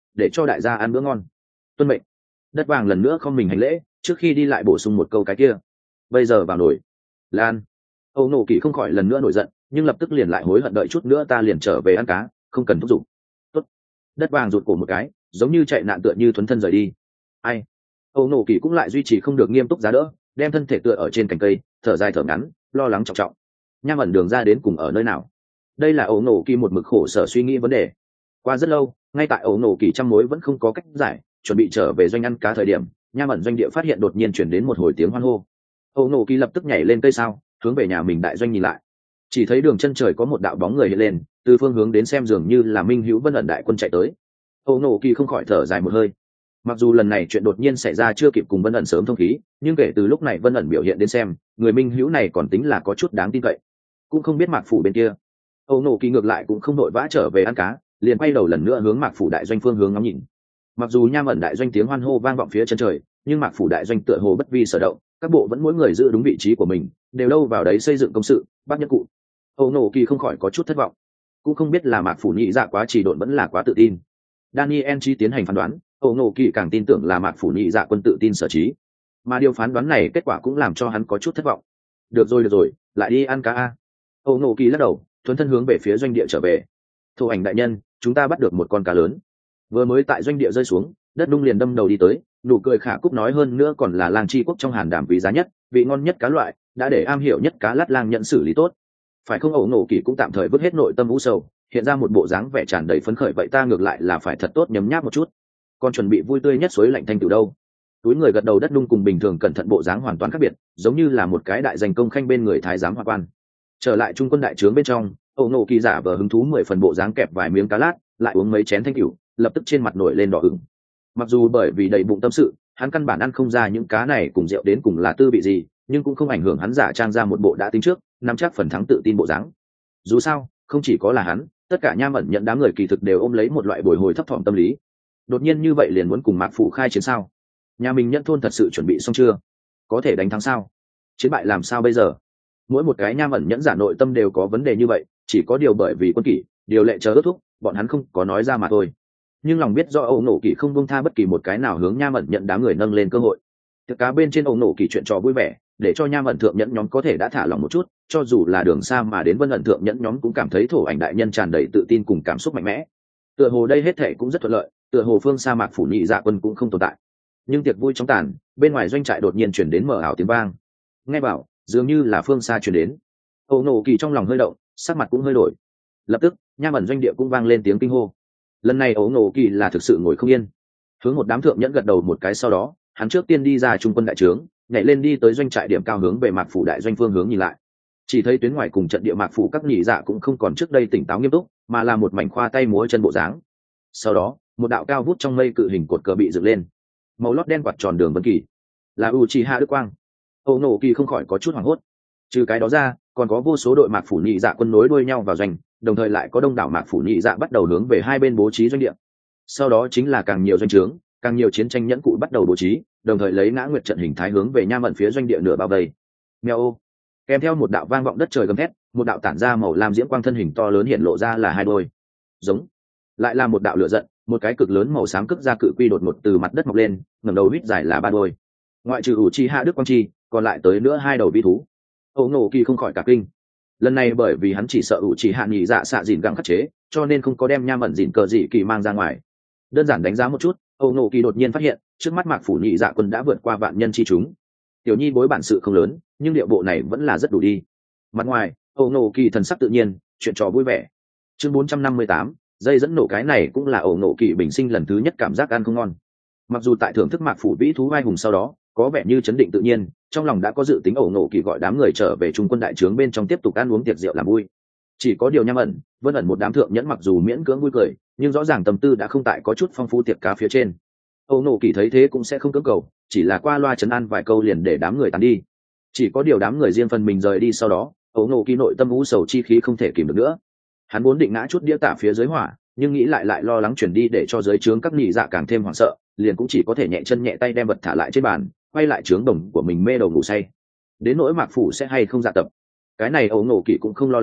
để cho đại gia ăn bữa ngon. Tuân mệnh. Đất vàng lần nữa không mình hành lễ, trước khi đi lại bổ sung một câu cái kia. Bây giờ vào nổi. Lan. Âu nổ kỳ không khỏi lần nữa nổi giận, nhưng lập tức liền lại hối hận, đợi chút nữa ta liền trở về ăn cá, không cần thúc giục. Tốt. Đất vàng rụt cổ một cái, giống như chạy nạn tựa như thuấn thân rời đi. Ai. Âu nổ kỳ cũng lại duy trì không được nghiêm túc giá đỡ, đem thân thể tựa ở trên cành cây, thở dài thở ngắn, lo lắng trọng trọng. Nham ẩn đường ra đến cùng ở nơi nào? Đây là Âu nổ kỳ một mực khổ sở suy nghĩ vấn đề. Qua rất lâu, ngay tại Âu nổ kỳ trăm mối vẫn không có cách giải, chuẩn bị trở về doanh ăn cá thời điểm, Nham ẩn doanh địa phát hiện đột nhiên chuyển đến một hồi tiếng hoan hô. Âu nổ kỳ lập tức nhảy lên cây sao, hướng về nhà mình đại doanh nhìn lại. Chỉ thấy đường chân trời có một đạo bóng người hiện lên, từ phương hướng đến xem dường như là Minh Hữu Vân ẩn đại quân chạy tới. Âu nổ kỳ không khỏi thở dài một hơi. Mặc dù lần này chuyện đột nhiên xảy ra chưa kịp cùng Vân ẩn sớm thông khí, nhưng kể từ lúc này Vân ẩn biểu hiện đến xem, người Minh Hữu này còn tính là có chút đáng tin cậy. Cũng không biết Mạc phủ bên kia. Âu nổ kỳ ngược lại cũng không đội vã trở về ăn cá, liền quay đầu lần nữa hướng Mạc phủ đại doanh phương hướng ngắm nhìn. Mặc dù Nham ẩn đại doanh tiếng hoan hô vang vọng phía chân trời, nhưng Mạc phủ đại doanh tựa hồ bất vi sở động, các bộ vẫn mỗi người giữ đúng vị trí của mình, đều đâu vào đấy xây dựng công sự, bắt nhất cụ. Âu nổ kỳ không khỏi có chút thất vọng, cũng không biết là Mạc phủ nhị dạ quá trì độn vẫn là quá tự tin. Daniel chi tiến hành phán đoán, Âu nổ kỳ càng tin tưởng là Mạc phủ nhị dạ quân tự tin sở trí, mà điều phán đoán này kết quả cũng làm cho hắn có chút thất vọng. Được rồi, lại đi ăn cá a. Âu nổ kỳ lắc đầu, thuấn thân hướng về phía doanh địa trở về. Thủ ảnh đại nhân, chúng ta bắt được một con cá lớn. Vừa mới tại doanh địa rơi xuống, đất nung liền đâm đầu đi tới, nụ cười khả cúc nói, hơn nữa còn là lang chi quốc trong hàn đảm quý giá nhất, vị ngon nhất cá loại, đã để am hiểu nhất cá lát lang nhận xử lý tốt. Phải không? Ẩu nổ kỳ cũng tạm thời vứt hết nội tâm u sầu, hiện ra một bộ dáng vẻ tràn đầy phấn khởi, vậy ta ngược lại là phải thật tốt nhấm nháp một chút. Còn chuẩn bị vui tươi nhất suối lạnh thanh từ đâu? Túi người gật đầu, đất nung cùng bình thường cẩn thận bộ dáng hoàn toàn khác biệt, giống như là một cái đại danh công khanh bên người thái giám hoa quan. Trở lại trung quân đại trướng bên trong, ẩu nổ kỳ giả vờ hứng thú 10 phần bộ dáng, kẹp vài miếng cá lát, lại uống mấy chén thanh cửu, lập tức trên mặt nổi lên đỏ ửng. Mặc dù bởi vì đầy bụng tâm sự, hắn căn bản ăn không ra những cá này cùng rượu đến cùng là tư vị gì, nhưng cũng không ảnh hưởng hắn giả trang ra một bộ đã tính trước, nắm chắc phần thắng tự tin bộ dáng. Dù sao, không chỉ có là hắn, tất cả Nham ẩn nhận đám người kỳ thực đều ôm lấy một loại bồi hồi thấp thỏm tâm lý. Đột nhiên như vậy liền muốn cùng Mạc phủ khai chiến sao? Nhà mình nhận thôn thật sự chuẩn bị xong chưa? Có thể đánh thắng sao? Chiến bại làm sao bây giờ? Mỗi một cái Nham ẩn nhẫn giả nội tâm đều có vấn đề như vậy, chỉ có điều bởi vì quân kỷ, điều lệ chờ ước thúc, bọn hắn không có nói ra mà thôi. Nhưng lòng biết do ẩu nổ kỳ không buông tha bất kỳ một cái nào hướng Nham ẩn nhận đám người nâng lên cơ hội. Thực cá bên trên ẩu nổ kỳ chuyện trò vui vẻ, để cho Nham ẩn thượng nhẫn nhóm có thể đã thả lỏng một chút, cho dù là đường xa mà đến Vân ẩn thượng nhẫn nhóm cũng cảm thấy thổ ảnh đại nhân tràn đầy tự tin cùng cảm xúc mạnh mẽ. Tựa hồ đây hết thể cũng rất thuận lợi, tựa hồ phương sa mạc phủ nhị dạ quân cũng không tồn tại. Nhưng tiệc vui chóng tàn, bên ngoài doanh trại đột nhiên chuyển đến mờ ảo tiếng vang. Nghe bảo, dường như là phương xa chuyển đến. Ẩu nổ kỳ trong lòng hơi động, sắc mặt cũng hơi đổi. Lập tức, Nham ẩn doanh địa cũng vang lên tiếng kinh hô. Lần này ẩu nổ kỳ là thực sự ngồi không yên, hướng một đám thượng nhẫn gật đầu một cái, sau đó hắn trước tiên đi ra trung quân đại trướng, nhảy lên đi tới doanh trại điểm cao, hướng về Mạc phủ đại doanh phương hướng nhìn lại. Chỉ thấy tuyến ngoài cùng trận địa Mạc phủ các nhị dạ cũng không còn trước đây tỉnh táo nghiêm túc, mà là một mảnh khoa tay múa chân bộ dáng. Sau đó, một đạo cao vút trong mây cự hình cột cờ bị dựng lên, màu lót đen quạt tròn đường vân kỳ, là Uchiha Đức Quang. Ẩu nổ kỳ không khỏi có chút hoảng hốt. Trừ cái đó ra, còn có vô số đội Mạc phủ nhị dạ quân nối đuôi nhau vào doanh, đồng thời lại có đông đảo Mạc phủ nhị dạ bắt đầu hướng về hai bên bố trí doanh địa. Sau đó chính là càng nhiều doanh trướng, càng nhiều chiến tranh nhẫn cụ bắt đầu bố trí, đồng thời lấy ngã nguyệt trận hình thái hướng về Nham ẩn phía doanh địa nửa bao vây. Mèo ô, kèm theo một đạo vang vọng đất trời gầm thét, một đạo tản ra màu lam diễm quang thân hình to lớn hiện lộ ra là hai đôi giống, lại là một đạo lửa giận, một cái cực lớn màu xám cức ra cự quy đột ngột từ mặt đất mọc lên, ngẩng đầu huýt dài là ba đôi. Ngoại trừ Uchiha Đức Quang chi, còn lại tới nữa hai đầu vi thú. Ẩu nổ kỳ không khỏi cả kinh. Lần này bởi vì hắn chỉ sợ Uchiha nhị dạ xạ dìn găng khắc chế, cho nên không có đem Nham ẩn dìn cờ dị kỳ mang ra ngoài. Đơn giản đánh giá một chút, Ẩu nổ kỳ đột nhiên phát hiện trước mắt Mạc phủ nhị dạ quân đã vượt qua vạn nhân chi chúng. Tiểu nhi bối bản sự không lớn, nhưng điệu bộ này vẫn là rất đủ đi. Mặt ngoài, Ẩu nổ kỳ thần sắc tự nhiên, chuyện trò vui vẻ. Chương 458, dây dẫn nổ, cái này cũng là Ẩu nổ kỳ bình sinh lần thứ nhất cảm giác ăn không ngon. Mặc dù tại thưởng thức Mạc phủ vĩ thú vai hùng sau đó, có vẻ như chấn định tự nhiên, trong lòng đã có dự tính. Ẩu nổ kỳ gọi đám người trở về trung quân đại trướng bên trong tiếp tục ăn uống tiệc rượu làm vui. Chỉ có điều Nham ẩn, Vân ẩn một đám thượng nhẫn mặc dù miễn cưỡng vui cười, nhưng rõ ràng tâm tư đã không tại có chút phong phú tiệc cá phía trên. Ẩu nổ kỳ thấy thế cũng sẽ không cưỡng cầu, chỉ là qua loa trấn an vài câu liền để đám người tàn đi. Chỉ có điều đám người riêng phần mình rời đi sau đó, Ẩu nổ kỳ nội tâm u sầu chi khí không thể kìm được nữa. Hắn vốn định ngã chút đĩa tả phía dưới hỏa, nhưng nghĩ lại lo lắng chuyển đi để cho dưới trướng các nhị dạ càng thêm hoảng sợ, liền cũng chỉ có thể nhẹ chân nhẹ tay đem vật thả lại trên bàn, quay lại trướng đồng của mình mê đầu ngủ say. Đến nỗi Mạc phủ sẽ hay không dạ tập, cái này Ẩu nổ kỳ cũng không lo lắng,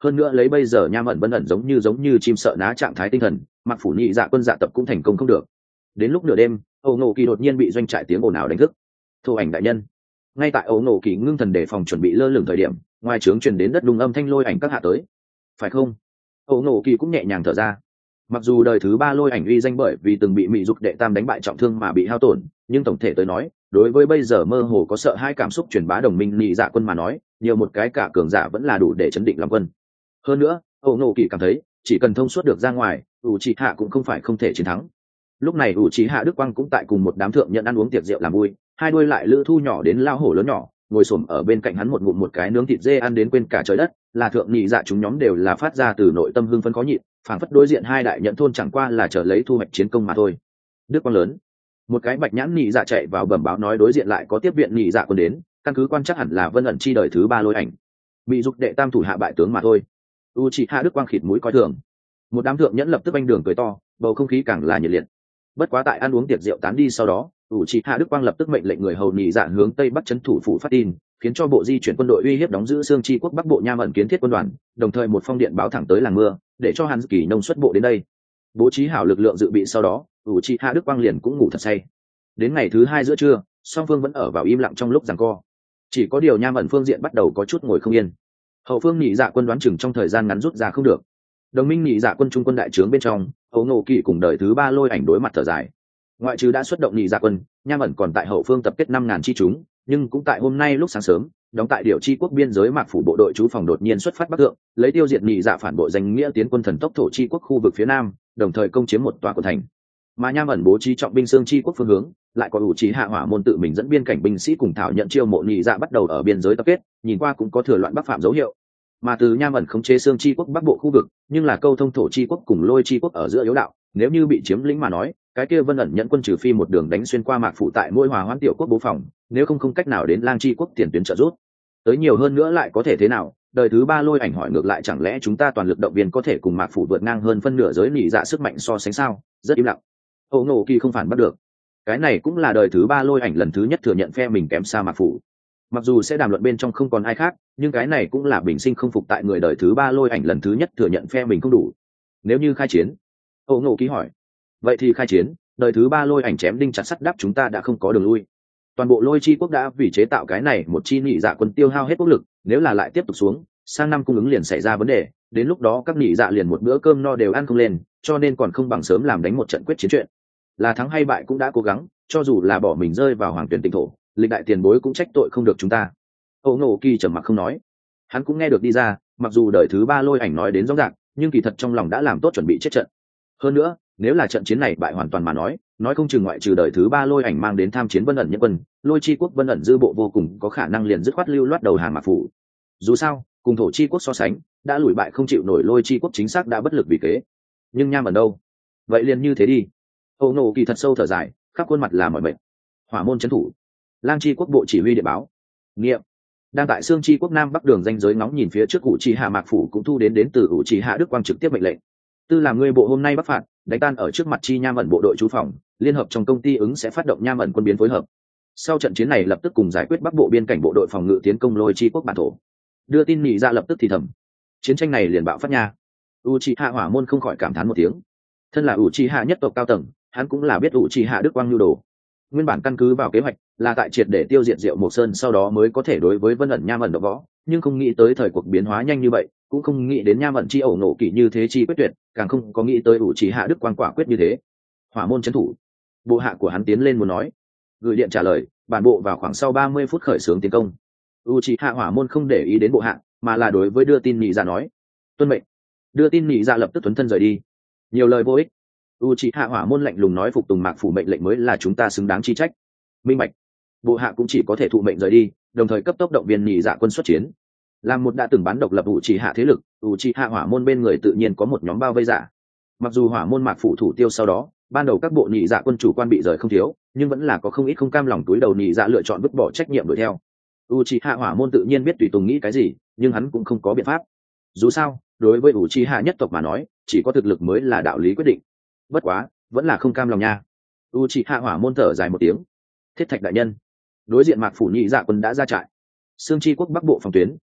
hơn nữa lấy bây giờ nham ẩn vân ẩn giống như chim sợ ná trạng thái tinh thần, mặc phủ nhị dạ quân dạ tập cũng thành công không được. Đến lúc nửa đêm, ẩu nổ kỳ đột nhiên bị doanh trại tiếng ồn ào đánh thức. Thổ ảnh đại nhân. Ngay tại ẩu nổ kỳ ngưng thần để phòng chuẩn bị lơ lửng thời điểm, ngoài trướng truyền đến đất đùng âm thanh lôi ảnh các hạ tới. Phải không? Ẩu nổ kỳ cũng nhẹ nhàng thở ra. Mặc dù đời thứ 3 lôi ảnh uy danh bởi vì từng bị Mị Dục đệ tam đánh bại trọng thương mà bị hao tổn, nhưng tổng thể tới nói, đối với bây giờ mơ hồ có sợ hai cảm xúc truyền bá đồng minh nhị dạ quân mà nói, nhiều một cái cả cường giả vẫn là đủ để chấn định lòng quân. Hơn nữa, ẩu nổ kỳ cảm thấy, chỉ cần thông suốt được ra ngoài, Uchiha cũng không phải không thể chiến thắng. Lúc này Uchiha Đức Quang cũng tại cùng một đám thượng nhận ăn uống tiệc rượu làm vui, hai đuôi lại lữ thu nhỏ đến lao hổ lớn nhỏ, ngồi xổm ở bên cạnh hắn một ngụm một cái nướng thịt dê ăn đến quên cả trời đất, là thượng nhị dạ chúng nhóm đều là phát ra từ nội tâm hưng phấn khó nhịn, phảng phất đối diện hai đại nhận thôn chẳng qua là chờ lấy thu hoạch chiến công mà thôi. Đức Quang lớn, một cái bạch nhãn nhị dạ chạy vào bẩm báo nói đối diện lại có tiếp viện nhị dạ quân đến, căn cứ quan chắc hẳn là Vân ẩn chi đời thứ 3 lôi ảnh. Bị dục đệ tam thủ hạ bại tướng mà thôi. Uchiha Đức Quang khịt mũi coi thường. Một đám thượng nhẫn lập tức anh đường cười to, bầu không khí càng là nhiệt liệt. Bất quá tại ăn uống tiệc rượu tán đi sau đó, Uchiha Đức Quang lập tức mệnh lệnh người hầu nhị dạ hướng tây bắc trấn thủ phủ phát tin, khiến cho bộ di chuyển quân đội uy hiếp đóng giữ xương chi quốc bắc bộ nham ẩn kiến thiết quân đoàn, đồng thời một phong điện báo thẳng tới làng mưa, để cho Hàn Kỳ nông xuất bộ đến đây. Bố trí hảo lực lượng dự bị sau đó, Uchiha Đức Quang liền cũng ngủ thật say. Đến ngày thứ 2 giữa trưa, song phương vẫn ở vào im lặng trong lúc giằng co. Chỉ có điều nham ẩn phương diện bắt đầu có chút ngồi không yên. Hậu phương nhị dạ quân đoán chừng trong thời gian ngắn rút ra không được. Đồng minh nhị dạ quân trung quân đại trướng bên trong, ấu nổ kỳ cùng đời thứ 3 lôi ảnh đối mặt thở dài. Ngoại trừ đã xuất động nhị dạ quân, nham ẩn còn tại hậu phương tập kết 5.000 chi chúng, nhưng cũng tại hôm nay lúc sáng sớm, đóng tại điều chi quốc biên giới mạc phủ bộ đội trú phòng đột nhiên xuất phát bắc thượng, lấy tiêu diệt nhị dạ phản bội danh nghĩa tiến quân thần tốc thổ chi quốc khu vực phía nam, đồng thời công chiếm một tòa của thành. Mà nham ẩn bố trí trọng binh xương chi quốc phương hướng, lại có ủ trí hạ hỏa môn tự mình dẫn biên cảnh binh sĩ cùng thảo nhận chiêu mộ nhị dạ bắt đầu ở biên giới tập kết, nhìn qua cũng có thừa loạn bắc phạm dấu hiệu. Mà từ nham ẩn khống chế xương chi quốc bắc bộ khu vực, nhưng là câu thông thổ chi quốc cùng lôi chi quốc ở giữa yếu đạo, nếu như bị chiếm lĩnh mà nói, cái kia Vân ẩn nhận quân trừ phi một đường đánh xuyên qua mạc phủ tại môi hòa hoãn tiểu quốc bố phòng, nếu không cách nào đến lang chi quốc tiền tuyến trợ giúp. Tới nhiều hơn nữa lại có thể thế nào? Đời thứ 3 lôi ảnh hỏi ngược lại, chẳng lẽ chúng ta toàn lực động viên có thể cùng mạc phủ vượt ngang hơn phân nửa giới nhị dạ sức mạnh so sánh sao? Rất im lặng. Âu Nổ Kỳ không phản bắt được. Cái này cũng là đời thứ 3 lôi ảnh lần thứ nhất thừa nhận phe mình kém xa mạc phủ. Mặc dù sẽ đàm luận bên trong không còn ai khác, nhưng cái này cũng là bình sinh không phục tại người đời thứ 3 lôi ảnh lần thứ nhất thừa nhận phe mình không đủ. Nếu như khai chiến, Âu Nổ Kỳ hỏi, vậy thì khai chiến, đời thứ 3 lôi ảnh chém đinh chặt sắt đáp chúng ta đã không có đường lui. Toàn bộ lôi chi quốc đã vì chế tạo cái này một chi nhị dạ quân tiêu hao hết quốc lực, nếu là lại tiếp tục xuống, sang năm cung ứng liền xảy ra vấn đề, đến lúc đó các nhị dạ liền một bữa cơm no đều ăn không lên, cho nên còn không bằng sớm làm đánh một trận quyết chiến chuyện. Là thắng hay bại cũng đã cố gắng, cho dù là bỏ mình rơi vào hoàng tuyển tỉnh thổ, lịch đại tiền bối cũng trách tội không được chúng ta. Âu Nổ Kỳ trầm mặc không nói. Hắn cũng nghe được đi ra, mặc dù đời thứ 3 lôi ảnh nói đến rõ ràng, nhưng kỳ thật trong lòng đã làm tốt chuẩn bị chết trận. Hơn nữa, nếu là trận chiến này bại hoàn toàn mà nói không chừng ngoại trừ đời thứ 3 lôi ảnh mang đến tham chiến Vân ẩn nhân quân, lôi chi quốc Vân ẩn dư bộ vô cùng có khả năng liền dứt khoát lưu loát đầu hàng mạc phủ. Dù sao, cùng thổ chi quốc so sánh, đã lùi bại không chịu nổi lôi chi quốc chính xác đã bất lực vì kế. Nhưng nham ẩn đâu? Vậy liền như thế đi. Âu Nổ Kỳ thật sâu thở dài, khắp khuôn mặt là mỏi mệt. Hỏa môn trấn thủ, lang chi quốc bộ chỉ huy địa báo. Nghiệm. Đang tại xương chi quốc nam bắc đường danh giới ngóng nhìn phía trước ủ trì hạ mạc phủ cũng thu đến từ ủ trì hạ Đức Quang trực tiếp mệnh lệnh. Tư làm ngươi bộ hôm nay bắc phạt, đánh tan ở trước mặt chi nham ẩn bộ đội trú phòng, liên hợp trong công ty ứng sẽ phát động nham ẩn quân biến phối hợp. Sau trận chiến này lập tức cùng giải quyết bắc bộ biên cảnh bộ đội phòng ngự tiến công lôi chi quốc bản thổ. Đưa tin nhị ra lập tức thì thầm. Chiến tranh này liền bạo phát nha. Uchiha Hỏa môn không khỏi cảm thán một tiếng. Thân là Uchiha nhất tộc cao tầng, hắn cũng là biết Uchiha Đức Quang nhu đồ. Nguyên bản căn cứ vào kế hoạch là tại triệt để tiêu diệt Diệu Mộc Sơn sau đó mới có thể đối với Vân ẩn nham ẩn động võ, nhưng không nghĩ tới thời cuộc biến hóa nhanh như vậy, cũng không nghĩ đến nham ẩn chi Ẩu Nổ Kỳ như thế chi quyết tuyệt, càng không có nghĩ tới Uchiha Đức Quang quả quyết như thế. Hỏa môn trấn thủ. Bộ hạ của hắn tiến lên muốn nói, gửi điện trả lời, bản bộ vào khoảng sau 30 phút khởi xướng tiến công. Uchiha Hỏa môn không để ý đến bộ hạ, mà là đối với đưa tin nhị dạ nói, tuân mệnh. Đưa tin nhị dạ lập tức tuấn thân rời đi. Nhiều lời vô ích. Uchiha Hỏa môn lạnh lùng nói phục tùng mạc phủ mệnh lệnh mới là chúng ta xứng đáng chi trách. Minh bạch. Bộ hạ cũng chỉ có thể thụ mệnh rời đi, đồng thời cấp tốc động viên nhị dạ quân xuất chiến. Làm một đã từng bán độc lập Uchiha thế lực, Uchiha Hỏa môn bên người tự nhiên có một nhóm bao vây giả. Mặc dù Hỏa môn mạc phủ thủ tiêu sau đó, ban đầu các bộ nhị dạ quân chủ quan bị rời không thiếu, nhưng vẫn là có không ít không cam lòng túi đầu nhị dạ lựa chọn vứt bỏ trách nhiệm đuổi theo. Uchiha Hỏa môn tự nhiên biết tùy tùng nghĩ cái gì, nhưng hắn cũng không có biện pháp. Dù sao, đối với Uchiha nhất tộc mà nói, chỉ có thực lực mới là đạo lý quyết định. Bất quá, vẫn là không cam lòng nha. Uchiha Hỏa môn thở dài một tiếng. Thiết Thạch đại nhân, đối diện mạc phủ nhị dạ quân đã ra trại. Sương chi quốc bắc bộ phòng tuyến,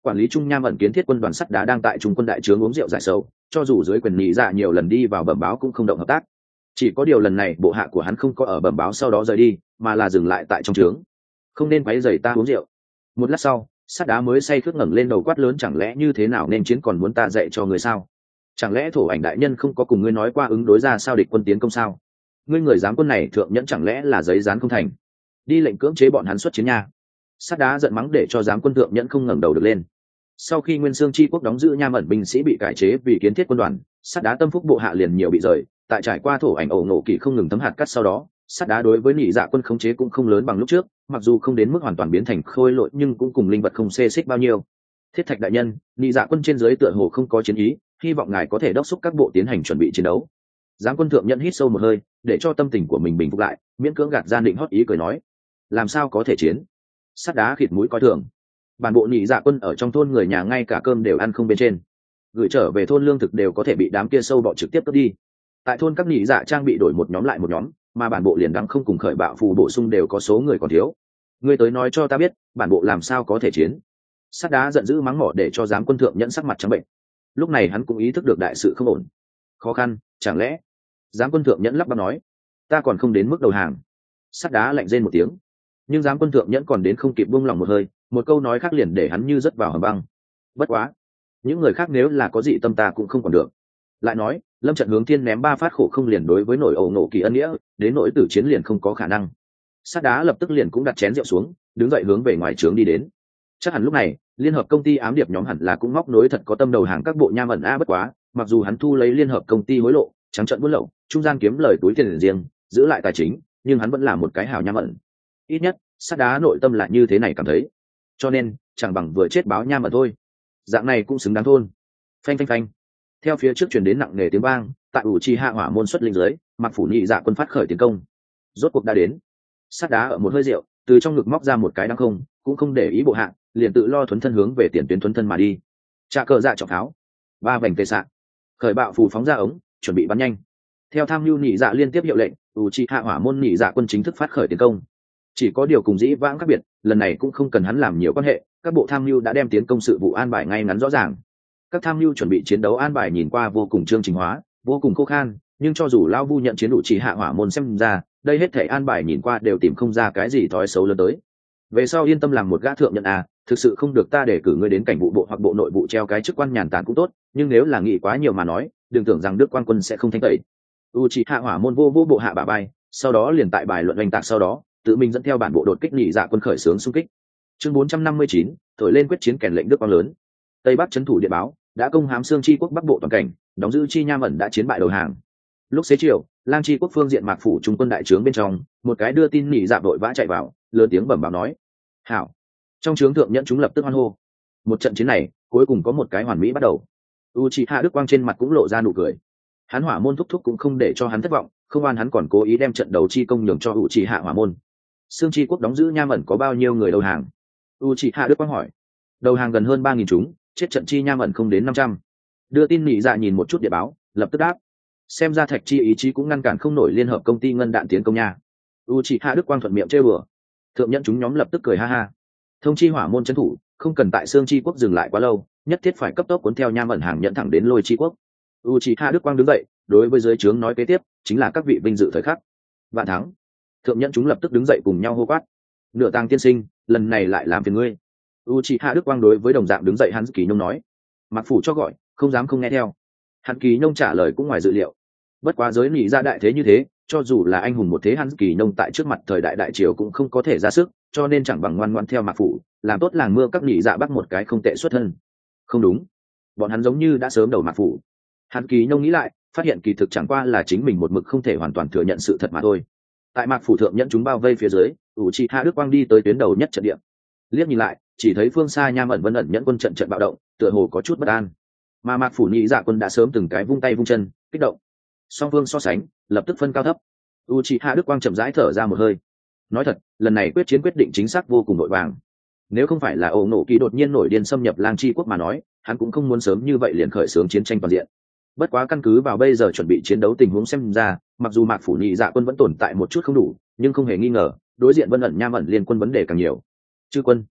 quản lý trung nham ẩn kiến thiết quân đoàn sắt đá đang tại trung quân đại trướng uống rượu giải sầu, cho dù dưới quyền nhị dạ nhiều lần đi vào bẩm báo cũng không động hợp tác. Chỉ có điều lần này bộ hạ của hắn không có ở bẩm báo sau đó rời đi, mà là dừng lại tại trong trướng. Không nên quấy rầy ta uống rượu. Một lát sau, sắt đá mới say khướt ngẩng lên đầu quát lớn, chẳng lẽ như thế nào nên chiến còn muốn ta dạy cho người sao? Chẳng lẽ thổ ảnh đại nhân không có cùng ngươi nói qua ứng đối ra sao địch quân tiến công sao? Ngươi người giám quân này thượng nhẫn chẳng lẽ là giấy dán không thành? Đi lệnh cưỡng chế bọn hắn xuất chiến nha. Sắt đá giận mắng để cho giám quân thượng nhẫn không ngẩng đầu được lên. Sau khi Nguyên Xương Chi quốc đóng giữ nham ẩn binh sĩ bị cải chế vì kiến thiết quân đoàn, sắt đá tâm phúc bộ hạ liền nhiều bị rời. Tại trải qua thổ ảnh ổ nổ kỳ không ngừng thấm hạt cắt sau đó, sắt đá đối với nhị dạ quân khống chế cũng không lớn bằng lúc trước, mặc dù không đến mức hoàn toàn biến thành khôi lội nhưng cũng cùng linh vật không xê xích bao nhiêu. Thiết Thạch đại nhân, nhị dạ quân trên dưới tựa hồ không có chiến ý, hy vọng ngài có thể đốc thúc các bộ tiến hành chuẩn bị chiến đấu. Giám quân thượng nhận hít sâu một hơi, để cho tâm tình của mình bình phục lại, miễn cưỡng gạt ra định hót ý cười nói: làm sao có thể chiến? Sắt đá khịt mũi coi thường. Bản bộ nhị dạ quân ở trong thôn người nhà ngay cả cơm đều ăn không bên trên, gửi trở về thôn lương thực đều có thể bị đám kia sâu bọ trực tiếp cướp đi. Tại thôn các nhị dạ trang bị đổi một nhóm lại một nhóm, mà bản bộ liền đang không cùng khởi bạo phù bổ sung đều có số người còn thiếu. Ngươi tới nói cho ta biết, bản bộ làm sao có thể chiến? Sắt đá giận dữ mắng mỏ để cho giám quân thượng nhẫn sắc mặt trắng bệnh. Lúc này hắn cũng ý thức được đại sự không ổn. Khó khăn, chẳng lẽ? Giám quân thượng nhẫn lắp bắp nói: ta còn không đến mức đầu hàng. Sắt đá lạnh rên một tiếng, nhưng giám quân thượng nhẫn còn đến không kịp buông lòng một hơi, một câu nói khác liền để hắn như rớt vào hầm băng. Bất quá, những người khác nếu là có dị tâm ta cũng không còn được. Lại nói, Lâm Trận hướng thiên ném 3 phát khổ không liền đối với nổi ẩu nổ kỳ ân nghĩa, đến nỗi tử chiến liền không có khả năng. Sắt đá lập tức liền cũng đặt chén rượu xuống, đứng dậy hướng về ngoài trướng đi đến. Chắc hẳn lúc này, liên hợp công ty ám điệp nhóm hẳn là cũng móc nối thật có tâm đầu hàng các bộ nham ẩn a, bất quá, mặc dù hắn thu lấy liên hợp công ty hối lộ, trắng trợn buôn lậu, trung gian kiếm lời túi tiền riêng, giữ lại tài chính, nhưng hắn vẫn là một cái hào nham ẩn. Ít nhất, Sắt đá nội tâm là như thế này cảm thấy. Cho nên, chẳng bằng vừa chết báo nham ẩn thôi. Dạng này cũng xứng đáng thôn. Phanh phanh phanh. Theo phía trước truyền đến nặng nề tiếng vang, tại Uchiha Hỏa môn xuất linh dưới, Mặc phủ nhị dạ quân phát khởi tiến công. Rốt cuộc đã đến. Sắt đá ở một hơi rượu, từ trong ngực móc ra một cái đăng không, cũng không để ý bộ hạ, liền tự lo thuấn thân hướng về tiền tuyến thuấn thân mà đi. Trạ cờ dạ trọng tháo, 3 vành tê xạ, khởi bạo phù phóng ra ống, chuẩn bị bắn nhanh. Theo tham mưu nhị dạ liên tiếp hiệu lệnh, Uchiha Hỏa môn nhị dạ quân chính thức phát khởi tiến công. Chỉ có điều cùng dĩ vãng khác biệt, lần này cũng không cần hắn làm nhiều quan hệ, các bộ tham mưu đã đem tiến công sự vụ an bài ngay ngắn rõ ràng. Các tham mưu chuẩn bị chiến đấu an bài nhìn qua vô cùng chương trình hóa, vô cùng khô khan, nhưng cho dù lão vu nhận chiến đủ chỉ hạ hỏa môn xem ra, đây hết thể an bài nhìn qua đều tìm không ra cái gì thói xấu lớn tới. Về sau yên tâm làm một gã thượng nhận à, thực sự không được ta để cử ngươi đến cảnh vụ bộ hoặc bộ nội vụ treo cái chức quan nhàn tản cũng tốt, nhưng nếu là nghĩ quá nhiều mà nói, đừng tưởng rằng đức quan quân sẽ không thanh tẩy. Uchiha Hỏa môn vô bộ hạ bả bay, sau đó liền tại bài luận oanh tạc sau đó, tự mình dẫn theo bản bộ đột kích nhị dạ quân khởi xướng xung kích. Chương 459, thổi lên quyết chiến kèn lệnh đức quang lớn. Tây Bắc trấn thủ điện báo đã công hám xương chi quốc bắc bộ toàn cảnh, đóng giữ chi nham ẩn đã chiến bại đầu hàng. Lúc xế chiều, lang chi quốc phương diện mạc phủ trung quân đại trướng bên trong, một cái đưa tin nhị dạ đội vã chạy vào, lớn tiếng bẩm báo nói: hảo. Trong trướng thượng nhẫn chúng lập tức hoan hô. Một trận chiến này cuối cùng có một cái hoàn mỹ bắt đầu. Uchiha Đức Quang trên mặt cũng lộ ra nụ cười. Hắn Hỏa môn thúc thúc cũng không để cho hắn thất vọng, không oan hắn còn cố ý đem trận đầu chi công nhường cho Uchiha Hỏa môn. Xương chi quốc đóng giữ nham ẩn có bao nhiêu người đầu hàng? Uchiha Đức Quang hỏi. Đầu hàng gần hơn 3.000 chúng, chết trận chi nham ẩn không đến 500. Đưa tin nhị dạ nhìn một chút địa báo, lập tức đáp. Xem ra Thạch chi ý chí cũng ngăn cản không nổi liên hợp công ty ngân đạn tiến công nha. Uchiha Đức Quang thuận miệng trêu đùa. Thượng nhẫn chúng nhóm lập tức cười ha ha. Thông chi hỏa môn trấn thủ, không cần tại xương chi quốc dừng lại quá lâu, nhất thiết phải cấp tốc cuốn theo nham ẩn hàng nhận thẳng đến lôi chi quốc. Uchiha Đức Quang đứng dậy, đối với dưới trướng nói kế tiếp, chính là các vị vinh dự thời khắc. Vạn thắng. Thượng nhẫn chúng lập tức đứng dậy cùng nhau hô quát. Nửa tàng tiên sinh, lần này lại làm phiền ngươi. Uchiha Đức Quang đối với đồng dạng đứng dậy hắn Kỳ Nhông nói. Mặc phủ cho gọi, không dám không nghe theo. Hắn Kỳ Nhông trả lời cũng ngoài dự liệu. Bất quá giới nỉ ra đại thế như thế, cho dù là anh hùng một thế hắn Kỳ Nhông tại trước mặt thời đại đại triều cũng không có thể ra sức, cho nên chẳng bằng ngoan ngoãn theo Mạc phủ, làm tốt làng mưa các nỉ dạ bắt một cái không tệ xuất thân. Không đúng, bọn hắn giống như đã sớm đầu Mạc phủ. Hắn Kỳ Nhông nghĩ lại, phát hiện kỳ thực chẳng qua là chính mình một mực không thể hoàn toàn thừa nhận sự thật mà thôi. Tại Mạc phủ thượng nhẫn chúng bao vây phía dưới, Uchiha Đức Quang đi tới tuyến đầu nhất trận địa. Liếc nhìn lại, chỉ thấy phương xa nham ẩn vân ẩn nhẫn quân trận trận bạo động, tựa hồ có chút bất an. Mà Mạc phủ nhị dạ quân đã sớm từng cái vung tay vung chân, kích động. Song phương so sánh, lập tức phân cao thấp. Uchiha Đức Quang chậm rãi thở ra một hơi. Nói thật, lần này quyết chiến quyết định chính xác vô cùng vội vàng. Nếu không phải là Ổ Nổ Kỳ đột nhiên nổi điên xâm nhập Lang Chi quốc mà nói, hắn cũng không muốn sớm như vậy liền khởi xướng chiến tranh toàn diện. Bất quá căn cứ vào bây giờ chuẩn bị chiến đấu tình huống xem ra, mặc dù Mạc phủ nhị dạ quân vẫn tồn tại một chút không đủ, nhưng không hề nghi ngờ, đối diện vân ẩn nham ẩn liên quân vấn đề càng nhiều. Chư quân,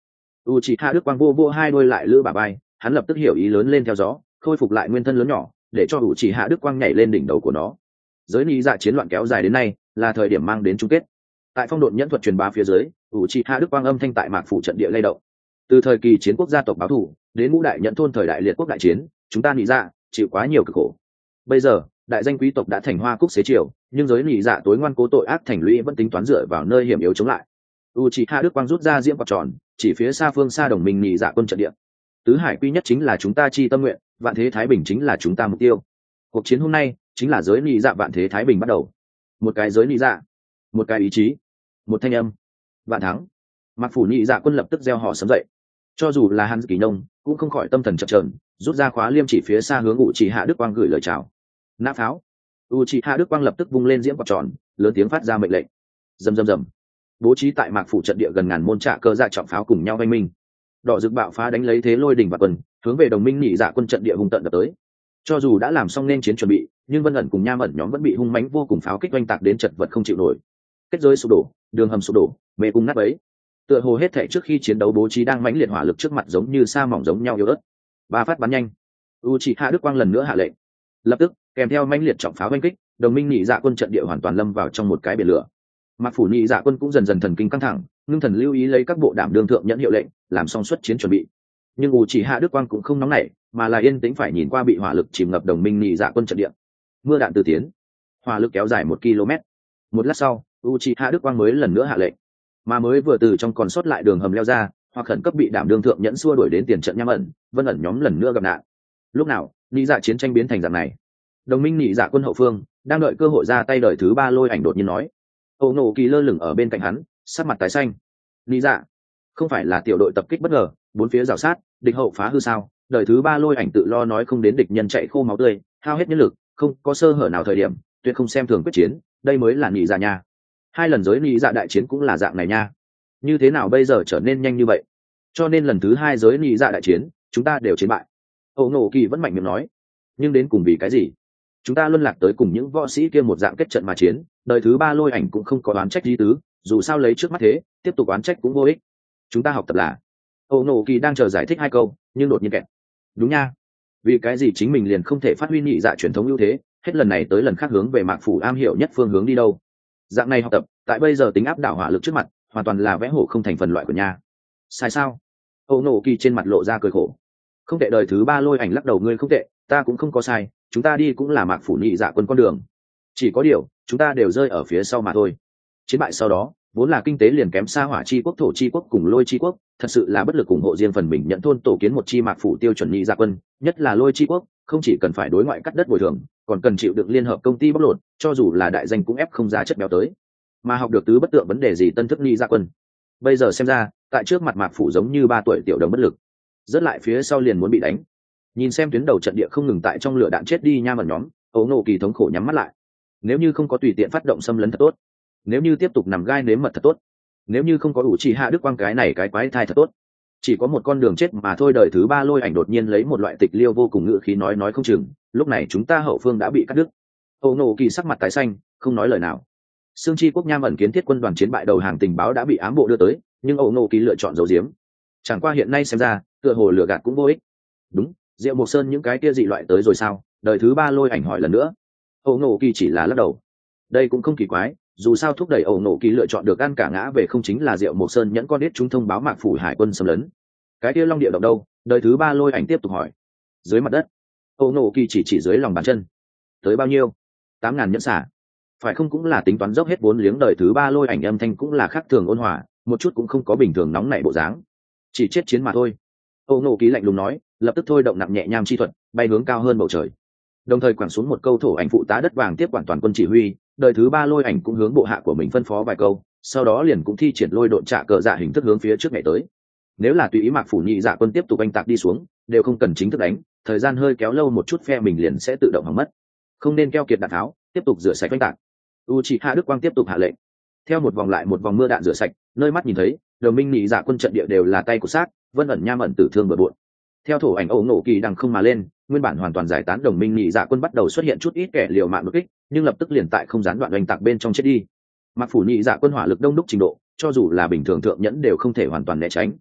Uchiha Đức Quang vô vô hai đôi lại lữ bà bay, hắn lập tức hiểu ý lớn lên theo gió, khôi phục lại nguyên thân lớn nhỏ, để cho Uchiha Đức Quang nhảy lên đỉnh đầu của nó. Giới lý dạ chiến loạn kéo dài đến nay, là thời điểm mang đến chung kết. Tại phong độn nhẫn thuật truyền bá phía dưới, Uchiha Đức Quang âm thanh tại mạc phủ trận địa lay động. Từ thời kỳ chiến quốc gia tộc báo thù đến ngũ đại nhẫn thôn thời đại liệt quốc đại chiến, chúng ta nghĩ dạ chịu quá nhiều cực khổ. Bây giờ đại danh quý tộc đã thành hoa cúc xế chiều, nhưng giới nghĩ dạ tối ngoan cố tội ác thành lũy vẫn tính toán dựa vào nơi hiểm yếu chống lại. Uchiha Đức Quang rút ra diễm quạt tròn, chỉ phía xa phương xa đồng minh nghĩ dạ quân trận địa. Tứ hải quy nhất chính là chúng ta chi tâm nguyện, vạn thế thái bình chính là chúng ta mục tiêu. Cuộc chiến hôm nay chính là giới nghĩ dạ vạn thế thái bình bắt đầu. Một cái giới nghĩ dạ, một cái ý chí, một thanh âm, vạn thắng. Mặc phủ nhị dạ quân lập tức gieo họ sớm dậy, cho dù là Hàn Kỳ Nông cũng không khỏi tâm thần chập chờn, rút ra khóa liêm chỉ phía xa hướng Uchiha Đức Quang gửi lời chào. Nã pháo. Uchiha Đức Quang lập tức vung lên diễm quạt tròn, lớn tiếng phát ra mệnh lệnh. Rầm rầm rầm. Bố trí tại mạc phủ trận địa gần ngàn môn trạ cơ dạ trọng pháo cùng nhau vang minh. Đỏ rực bạo phá đánh lấy thế lôi đỉnh và quân, hướng về đồng minh nhị dạ quân trận địa hung tận đập tới. Cho dù đã làm xong nên chiến chuẩn bị, nhưng Vân ẩn cùng Nham ẩn nhóm vẫn bị hung mãnh vô cùng pháo kích oanh tạc đến chật vật không chịu nổi. Kết giới sụp đổ, đường hầm sụp đổ, mê cung nát bấy. Tựa hồ hết thảy trước khi chiến đấu bố trí đang mãnh liệt hỏa lực trước mặt giống như sa mỏng giống nhau yếu ớt. Ba phát bắn nhanh. Uchiha Đức Quang lần nữa hạ lệnh. Lập tức, kèm theo mãnh liệt trọng pháo oanh kích, đồng minh nhị dạ quân trận địa hoàn toàn lâm vào trong một cái biển lửa. Mạc phủ nhị dạ quân cũng dần dần thần kinh căng thẳng, ngưng thần lưu ý lấy các bộ đảm đương thượng nhận hiệu lệnh, làm xong xuất chiến chuẩn bị. Nhưng Uchiha Đức Quang cũng không nóng nảy, mà là yên tĩnh phải nhìn qua bị hỏa lực chìm ngập đồng minh nhị dạ quân trận địa. Mưa đạn từ tiến, hỏa lực kéo dài 1 km. Một lát sau, Uchiha Đức Quang mới lần nữa hạ lệnh, mà mới vừa từ trong còn sót lại đường hầm leo ra, hoặc khẩn cấp bị đảm đương thượng nhẫn xua đuổi đến tiền trận Nham ẩn, Vân ẩn nhóm lần nữa gặp nạn. Lúc nào, nhị dạ chiến tranh biến thành dạng này. Đồng minh nhị dạ quân hậu phương đang đợi cơ hội ra tay đời thứ 3 lôi ảnh đột nhiên nói. Âu nổ kỳ lơ lửng ở bên cạnh hắn, sắc mặt tái xanh. Nhị dạ, không phải là tiểu đội tập kích bất ngờ, bốn phía rào sát, địch hậu phá hư sao? Đời thứ 3 lôi ảnh tự lo nói không đến địch nhân chạy khô máu tươi, hao hết nhân lực, không có sơ hở nào thời điểm, tuyệt không xem thường quyết chiến, đây mới là nhị dạ nha. 2 lần giới nhị dạ đại chiến cũng là dạng này nha. Như thế nào bây giờ trở nên nhanh như vậy? Cho nên lần thứ 2 giới nhị dạ đại chiến, chúng ta đều chiến bại. Âu nổ kỳ vẫn mạnh miệng nói, nhưng đến cùng vì cái gì? Chúng ta luân lạc tới cùng những võ sĩ kia một dạng kết trận mà chiến, đời thứ 3 lôi ảnh cũng không có oán trách gì tứ, dù sao lấy trước mắt thế, tiếp tục oán trách cũng vô ích. Chúng ta học tập là. Âu nổ kỳ đang chờ giải thích 2 câu, nhưng đột nhiên kẹt. Đúng nha, vì cái gì chính mình liền không thể phát huy nhị dạ truyền thống ưu thế, hết lần này tới lần khác hướng về mạc phủ am hiểu nhất phương hướng đi đâu? Dạng này học tập, tại bây giờ tính áp đảo hỏa lực trước mặt, hoàn toàn là vẽ hổ không thành phần loại của nha. Sai sao? Âu nổ kỳ trên mặt lộ ra cười khổ. Không tệ, đời thứ 3 lôi ảnh lắc đầu, ngươi không tệ, ta cũng không có sai, chúng ta đi cũng là mạc phủ nhị dạ quân con đường. Chỉ có điều, chúng ta đều rơi ở phía sau mà thôi. Chiến bại sau đó, vốn là kinh tế liền kém xa hỏa chi quốc, thổ chi quốc cùng lôi chi quốc, thật sự là bất lực ủng hộ riêng phần mình nhận thôn tổ kiến một chi mạc phủ tiêu chuẩn nhị dạ quân, nhất là lôi chi quốc, không chỉ cần phải đối ngoại cắt đất bồi thường, còn cần chịu đựng liên hợp công ty bóc lột, cho dù là đại danh cũng ép không giá chất béo tới. Mà học được tứ bất tượng vấn đề gì tân thức nhị dạ quân. Bây giờ xem ra, tại trước mặt mạc phủ giống như 3 tuổi tiểu đồng bất lực, rất lại phía sau liền muốn bị đánh. Nhìn xem tuyến đầu trận địa không ngừng tại trong lửa đạn chết đi nha mẩn nhóm, Âu nổ kỳ thống khổ nhắm mắt lại. Nếu như không có tùy tiện phát động xâm lấn thật tốt, nếu như tiếp tục nằm gai nếm mật thật tốt, nếu như không có Uchiha Đức Quang cái này cái quái thai thật tốt. Chỉ có một con đường chết mà thôi. Đời thứ 3 lôi ảnh đột nhiên lấy một loại tịch liêu vô cùng ngữ khí nói không chừng lúc này chúng ta hậu phương đã bị cắt đứt. Âu nổ kỳ sắc mặt tái xanh, không nói lời nào. Sương chi quốc Nham ẩn kiến thiết quân đoàn chiến bại đầu hàng tình báo đã bị ám bộ đưa tới, nhưng Âu nổ kỳ lựa chọn giấu giếm. Chẳng qua hiện nay xem ra, tựa hồ lừa gạt cũng vô ích. Đúng, Diệu Mộc Sơn những cái kia dị loại tới rồi sao? Đời thứ 3 lôi ảnh hỏi lần nữa. Âu nổ kỳ chỉ là lắc đầu. Đây cũng không kỳ quái, dù sao thúc đẩy Âu nổ kỳ lựa chọn được ăn cả ngã về không chính là Diệu Mộc Sơn nhẫn con đít chúng thông báo mạc phủ hải quân xâm lấn. Cái kia long địa động đâu? Đời thứ 3 lôi ảnh tiếp tục hỏi. Dưới mặt đất. Âu nổ kỳ chỉ dưới lòng bàn chân. Tới bao nhiêu? 8.000 nhẫn xả. Phải không cũng là tính toán dốc hết vốn liếng. Đời thứ 3 lôi ảnh âm thanh cũng là khác thường ôn hòa, một chút cũng không có bình thường nóng nảy bộ dáng. Chỉ chết chiến mà thôi. Âu nổ kỳ lạnh lùng nói, lập tức thôi động nặng nhẹ nham chi thuật, bay hướng cao hơn bầu trời. Đồng thời quẳng xuống một câu thổ ảnh phụ tá đất vàng tiếp quản toàn quân chỉ huy. Đời thứ 3 lôi ảnh cũng hướng bộ hạ của mình phân phó vài câu, sau đó liền cũng thi triển lôi độn trạ cờ dạ hình thức hướng phía trước ngày tới. Nếu là tùy ý mạc phủ nhị dạ quân tiếp tục oanh tạc đi xuống, đều không cần chính thức đánh, thời gian hơi kéo lâu một chút phe mình liền sẽ tự động hỏng mất. Không nên keo kiệt đạn tháo, tiếp tục rửa sạch oanh tạc. Uchiha Đức Quang tiếp tục hạ lệnh. Theo một vòng lại một vòng mưa đạn rửa sạch, nơi mắt nhìn thấy, đồng minh nhị dạ quân trận địa đều là tay của xác, Vân ẩn Nham ẩn tử thương bừa bộn. Theo thổ ảnh Âu nổ kỳ đằng không mà lên, nguyên bản hoàn toàn giải tán đồng minh nhị dạ quân bắt đầu xuất hiện chút ít kẻ liều mạng đột kích, nhưng lập tức liền tại không gián đoạn oanh tạc bên trong chết đi. Mạc phủ nhị dạ quân hỏa lực đông đúc trình độ, cho dù là bình thường thượng nhẫn đều không thể hoàn toàn né tránh.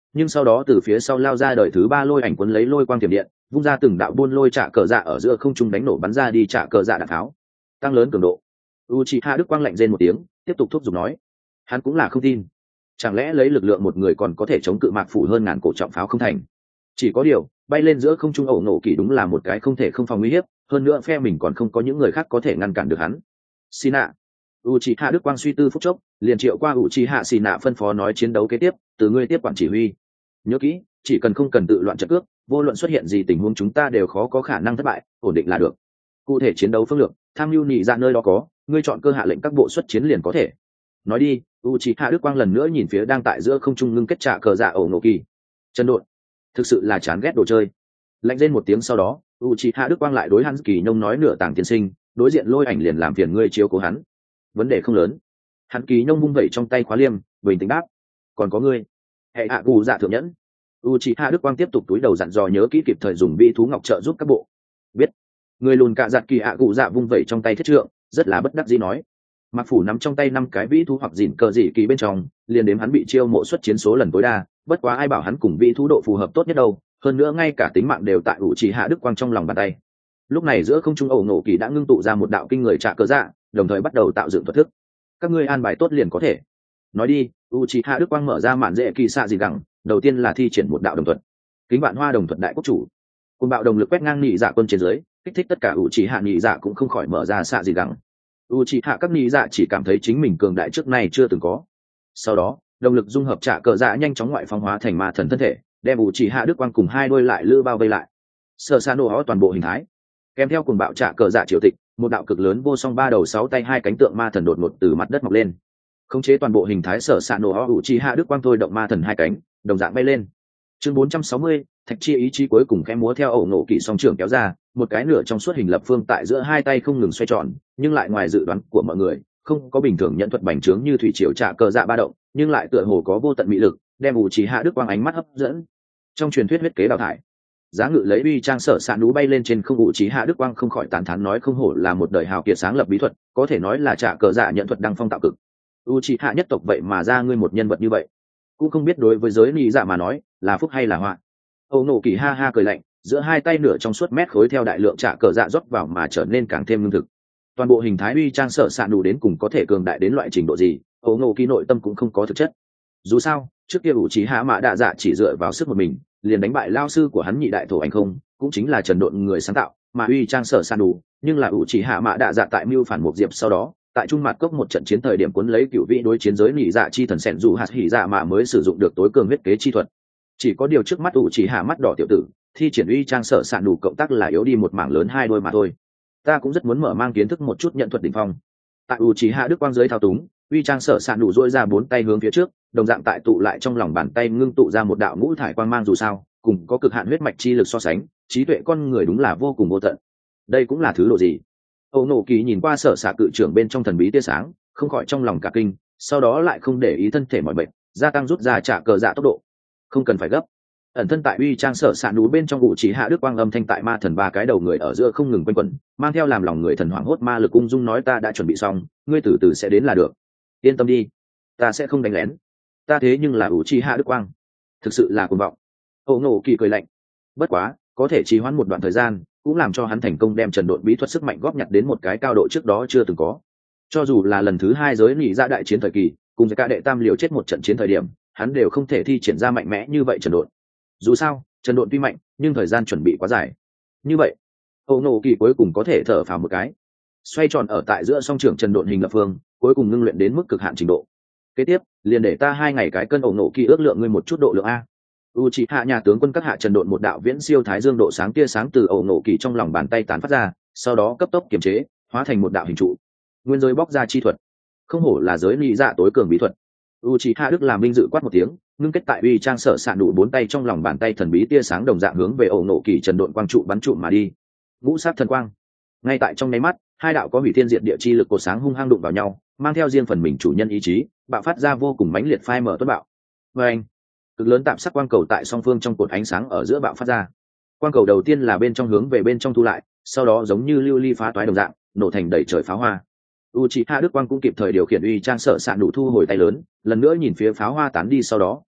nhưng sau đó từ phía sau lao ra đời thứ ba lôi ảnh cuốn lấy lôi quang tiềm điện, vung ra từng đạo buôn lôi trả cờ dạ ở giữa không trung đánh nổ bắn ra đi trả cờ dạ đạn tháo, tăng lớn cường độ. Uchiha Đức Quang lạnh rên một tiếng, tiếp tục thúc giục nói, hắn cũng là không tin, chẳng lẽ lấy lực lượng một người còn có thể chống cự mạc phủ hơn ngàn cổ trọng pháo không thành? Chỉ có điều, bay lên giữa không trung ẩu nổ kỳ đúng là một cái không thể không phòng nguy hiểm, hơn nữa phe mình còn không có những người khác có thể ngăn cản được hắn. Sina, Uchiha Đức Quang suy tư phút chốc, liền triệu qua Uchiha Sina phân phó nói chiến đấu kế tiếp, từ ngươi tiếp quản chỉ huy. Nhớ kỹ, chỉ cần không cần tự loạn trận cước, vô luận xuất hiện gì tình huống chúng ta đều khó có khả năng thất bại, ổn định là được. Cụ thể chiến đấu phương lược, tham mưu nhị ra nơi đó có, ngươi chọn cơ hạ lệnh các bộ xuất chiến liền có thể. Nói đi, Uchiha Đức Quang lần nữa nhìn phía đang tại giữa không trung ngưng kết trả cờ dạ ẩu nổ kỳ. Chân độn, thực sự là chán ghét đồ chơi. Lạnh lên một tiếng sau đó, Uchiha Đức Quang lại đối hắn kỳ nông nói nửa tàng tiên sinh, đối diện lôi ảnh liền làm phiền ngươi chiếu cố hắn. Vấn đề không lớn. Hắn kỳ nông vung vẩy trong tay khóa liêm, bình tĩnh đáp. Còn có ngươi, hệ hạ cụ dạ thượng nhẫn. Uchiha Đức Quang tiếp tục túi đầu dặn dò nhớ kỹ kịp thời dùng vị thú ngọc trợ giúp các bộ. Biết. Người lùn cạ giặt kỳ hạ cụ dạ vung vẩy trong tay thiết trượng, rất là bất đắc dĩ nói. Mặc phủ nắm trong tay 5 cái vĩ thú hoặc dỉn cờ dị kỳ bên trong, liền đếm hắn bị chiêu mộ xuất chiến số lần tối đa, bất quá ai bảo hắn cùng vĩ thú độ phù hợp tốt nhất đâu, hơn nữa ngay cả tính mạng đều tại Uchiha Đức Quang trong lòng bàn tay. Lúc này giữa không trung ẩu nổ kỳ đã ngưng tụ ra một đạo kinh người trả cờ dạ, đồng thời bắt đầu tạo dựng thuật thức. Các ngươi an bài tốt liền có thể. Nói đi, Uchiha Đức Quang mở ra mạn dễ kỳ xạ gì gẳng, đầu tiên là thi triển một đạo đồng thuật. Kính vạn hoa đồng thuật đại quốc chủ. Cùng bạo đồng lực quét ngang nhị dạ quân trên dưới, kích thích tất cả Uchiha nhị dạ cũng không khỏi mở ra xạ gì gẳng. Uchiha các nhị dạ chỉ cảm thấy chính mình cường đại trước nay chưa từng có. Sau đó, động lực dung hợp trả cờ dạ nhanh chóng ngoại phóng hóa thành ma thần thân thể, đem Uchiha Đức Quang cùng hai đôi lại lư bao vây lại. Sở sa nổ hóa toàn bộ hình thái, kèm theo cùng bạo trả cờ dạ triều tịch, một đạo cực lớn vô song 3 đầu 6 tay 2 cánh tượng ma thần đột ngột từ mặt đất mọc lên, khống chế toàn bộ hình thái sở sa nổ hóa Uchiha Đức Quang thôi động ma thần 2 cánh, đồng dạng bay lên. Chương 460, thạch chi ý chí cuối cùng khẽ múa theo ẩu nổ kỵ song trưởng kéo ra, một cái nửa trong suốt hình lập phương tại giữa hai tay không ngừng xoay tròn, nhưng lại ngoài dự đoán của mọi người, không có bình thường nhận thuật bành trướng như thủy triều trả cờ dạ ba động, nhưng lại tựa hồ có vô tận mỹ lực, đem Uchiha Đức Quang ánh mắt hấp dẫn. Trong truyền thuyết huyết kế đào thải, giá ngự lấy uy trang sở s núi bay lên trên không, Uchiha Đức Quang không khỏi tán thán nói không hổ là một đời hào kiệt sáng lập bí thuật, có thể nói là trả cờ dạ nhận thuật đăng phong tạo cực. Uchiha nhất tộc vậy mà ra ngươi một nhân vật như vậy, cũng không biết đối với giới nị dạ mà nói là phúc hay là họa. Âu nổ kỳ ha ha cười lạnh, giữa hai tay nửa trong suốt mét khối theo đại lượng trả cờ dạ rót vào mà trở nên càng thêm lương thực. Toàn bộ hình thái uy trang sở s đủ đến cùng có thể cường đại đến loại trình độ gì, Âu nổ kỳ nội tâm cũng không có thực chất. Dù sao trước kia Uchiha mạ đạ dạ chỉ dựa vào sức một mình liền đánh bại lao sư của hắn nhị đại thổ anh không, cũng chính là Trần Độn người sáng tạo, mà uy trang sở san đủ, nhưng là Uchiha mạ đạ dạ tại mưu phản một diệp sau đó, tại trung mặt cốc một trận chiến thời điểm cuốn lấy cựu vị đối chiến giới nị dạ chi thần sẹn dù hạt hỉ dạ mạ mới sử dụng được tối cường huyết kế chi thuật. Chỉ có điều trước mắt Uchiha mắt đỏ tiểu tử, thi triển uy trang sở san đủ cộng tác là yếu đi một mảng lớn hai đôi mà thôi. Ta cũng rất muốn mở mang kiến thức một chút nhận thuật đỉnh phong. Tại Uchiha Đức Quang dưới thao túng, uy trang sở san đủ duỗi ra 4 tay hướng phía trước, đồng dạng tại tụ lại trong lòng bàn tay ngưng tụ ra một đạo ngũ thải quang mang, dù sao cùng có cực hạn huyết mạch chi lực so sánh, trí tuệ con người đúng là vô cùng vô tận. Đây cũng là thứ độ gì? Âu nổ kỳ nhìn qua sở xạ cự trưởng bên trong thần bí tia sáng, không khỏi trong lòng cả kinh, sau đó lại không để ý thân thể mọi bệnh, gia tăng rút ra trả cờ dạ tốc độ. Không cần phải gấp. Ẩn thân tại uy trang sở xạ núi bên trong Uchiha Đức Quang âm thanh tại ma thần 3 cái đầu người ở giữa không ngừng quanh quẩn, mang theo làm lòng người thần hoảng hốt ma lực ung dung nói ta đã chuẩn bị xong, ngươi từ từ sẽ đến là được. Yên tâm đi, ta sẽ không đánh lén. Ta thế nhưng là Uchiha Đức Quang, thực sự là cuồng vọng. Âu nổ kỳ cười lạnh, bất quá có thể trì hoãn một đoạn thời gian, cũng làm cho hắn thành công đem Trần Độn bí thuật sức mạnh góp nhặt đến một cái cao độ trước đó chưa từng có. Cho dù là lần thứ 2 giới nhị ra đại chiến thời kỳ, cùng cả đệ tam liều chết một trận chiến thời điểm, hắn đều không thể thi triển ra mạnh mẽ như vậy Trần Độn. Dù sao Trần Độn tuy mạnh, nhưng thời gian chuẩn bị quá dài. Như vậy Âu nổ kỳ cuối cùng có thể thở phào một cái, xoay tròn ở tại giữa song trưởng Trần Độn hình lập phương, cuối cùng ngưng luyện đến mức cực hạn trình độ. Kế tiếp liền để ta 2 ngày cái cân Âu nổ kỳ ước lượng ngươi một chút độ lượng a. Uchiha nhà tướng quân các hạ Trần Độn một đạo viễn siêu thái dương độ sáng tia sáng từ Âu nổ kỳ trong lòng bàn tay tán phát ra, sau đó cấp tốc kiềm chế, hóa thành một đạo hình trụ. Nguyên giới bóc ra chi thuật, không hổ là giới nhị dạ tối cường bí thuật. Uchiha Đức làm minh dự quát một tiếng, ngưng kết tại uy trang sở sạn đủ 4 tay trong lòng bàn tay thần bí tia sáng đồng dạng hướng về Âu nổ kỳ Trần Độn quang trụ bắn trụ mà đi. Ngũ sát thần quang. Ngay tại trong nháy mắt, hai đạo có hủy thiên diệt địa chi lực cột sáng hung hăng đụng vào nhau, mang theo riêng phần mình chủ nhân ý chí, bạo phát ra vô cùng mãnh liệt phai mở tuất bạo. Và anh, cực lớn tạm sắc quang cầu tại song phương trong cột ánh sáng ở giữa bạo phát ra. Quang cầu đầu tiên là bên trong hướng về bên trong thu lại, sau đó giống như lưu ly phá toái đồng dạng, nổ thành đầy trời pháo hoa. Uchiha Đức Quang cũng kịp thời điều khiển uy trang sở sạn đủ thu hồi tay lớn, lần nữa nhìn phía pháo hoa tán đi sau đó,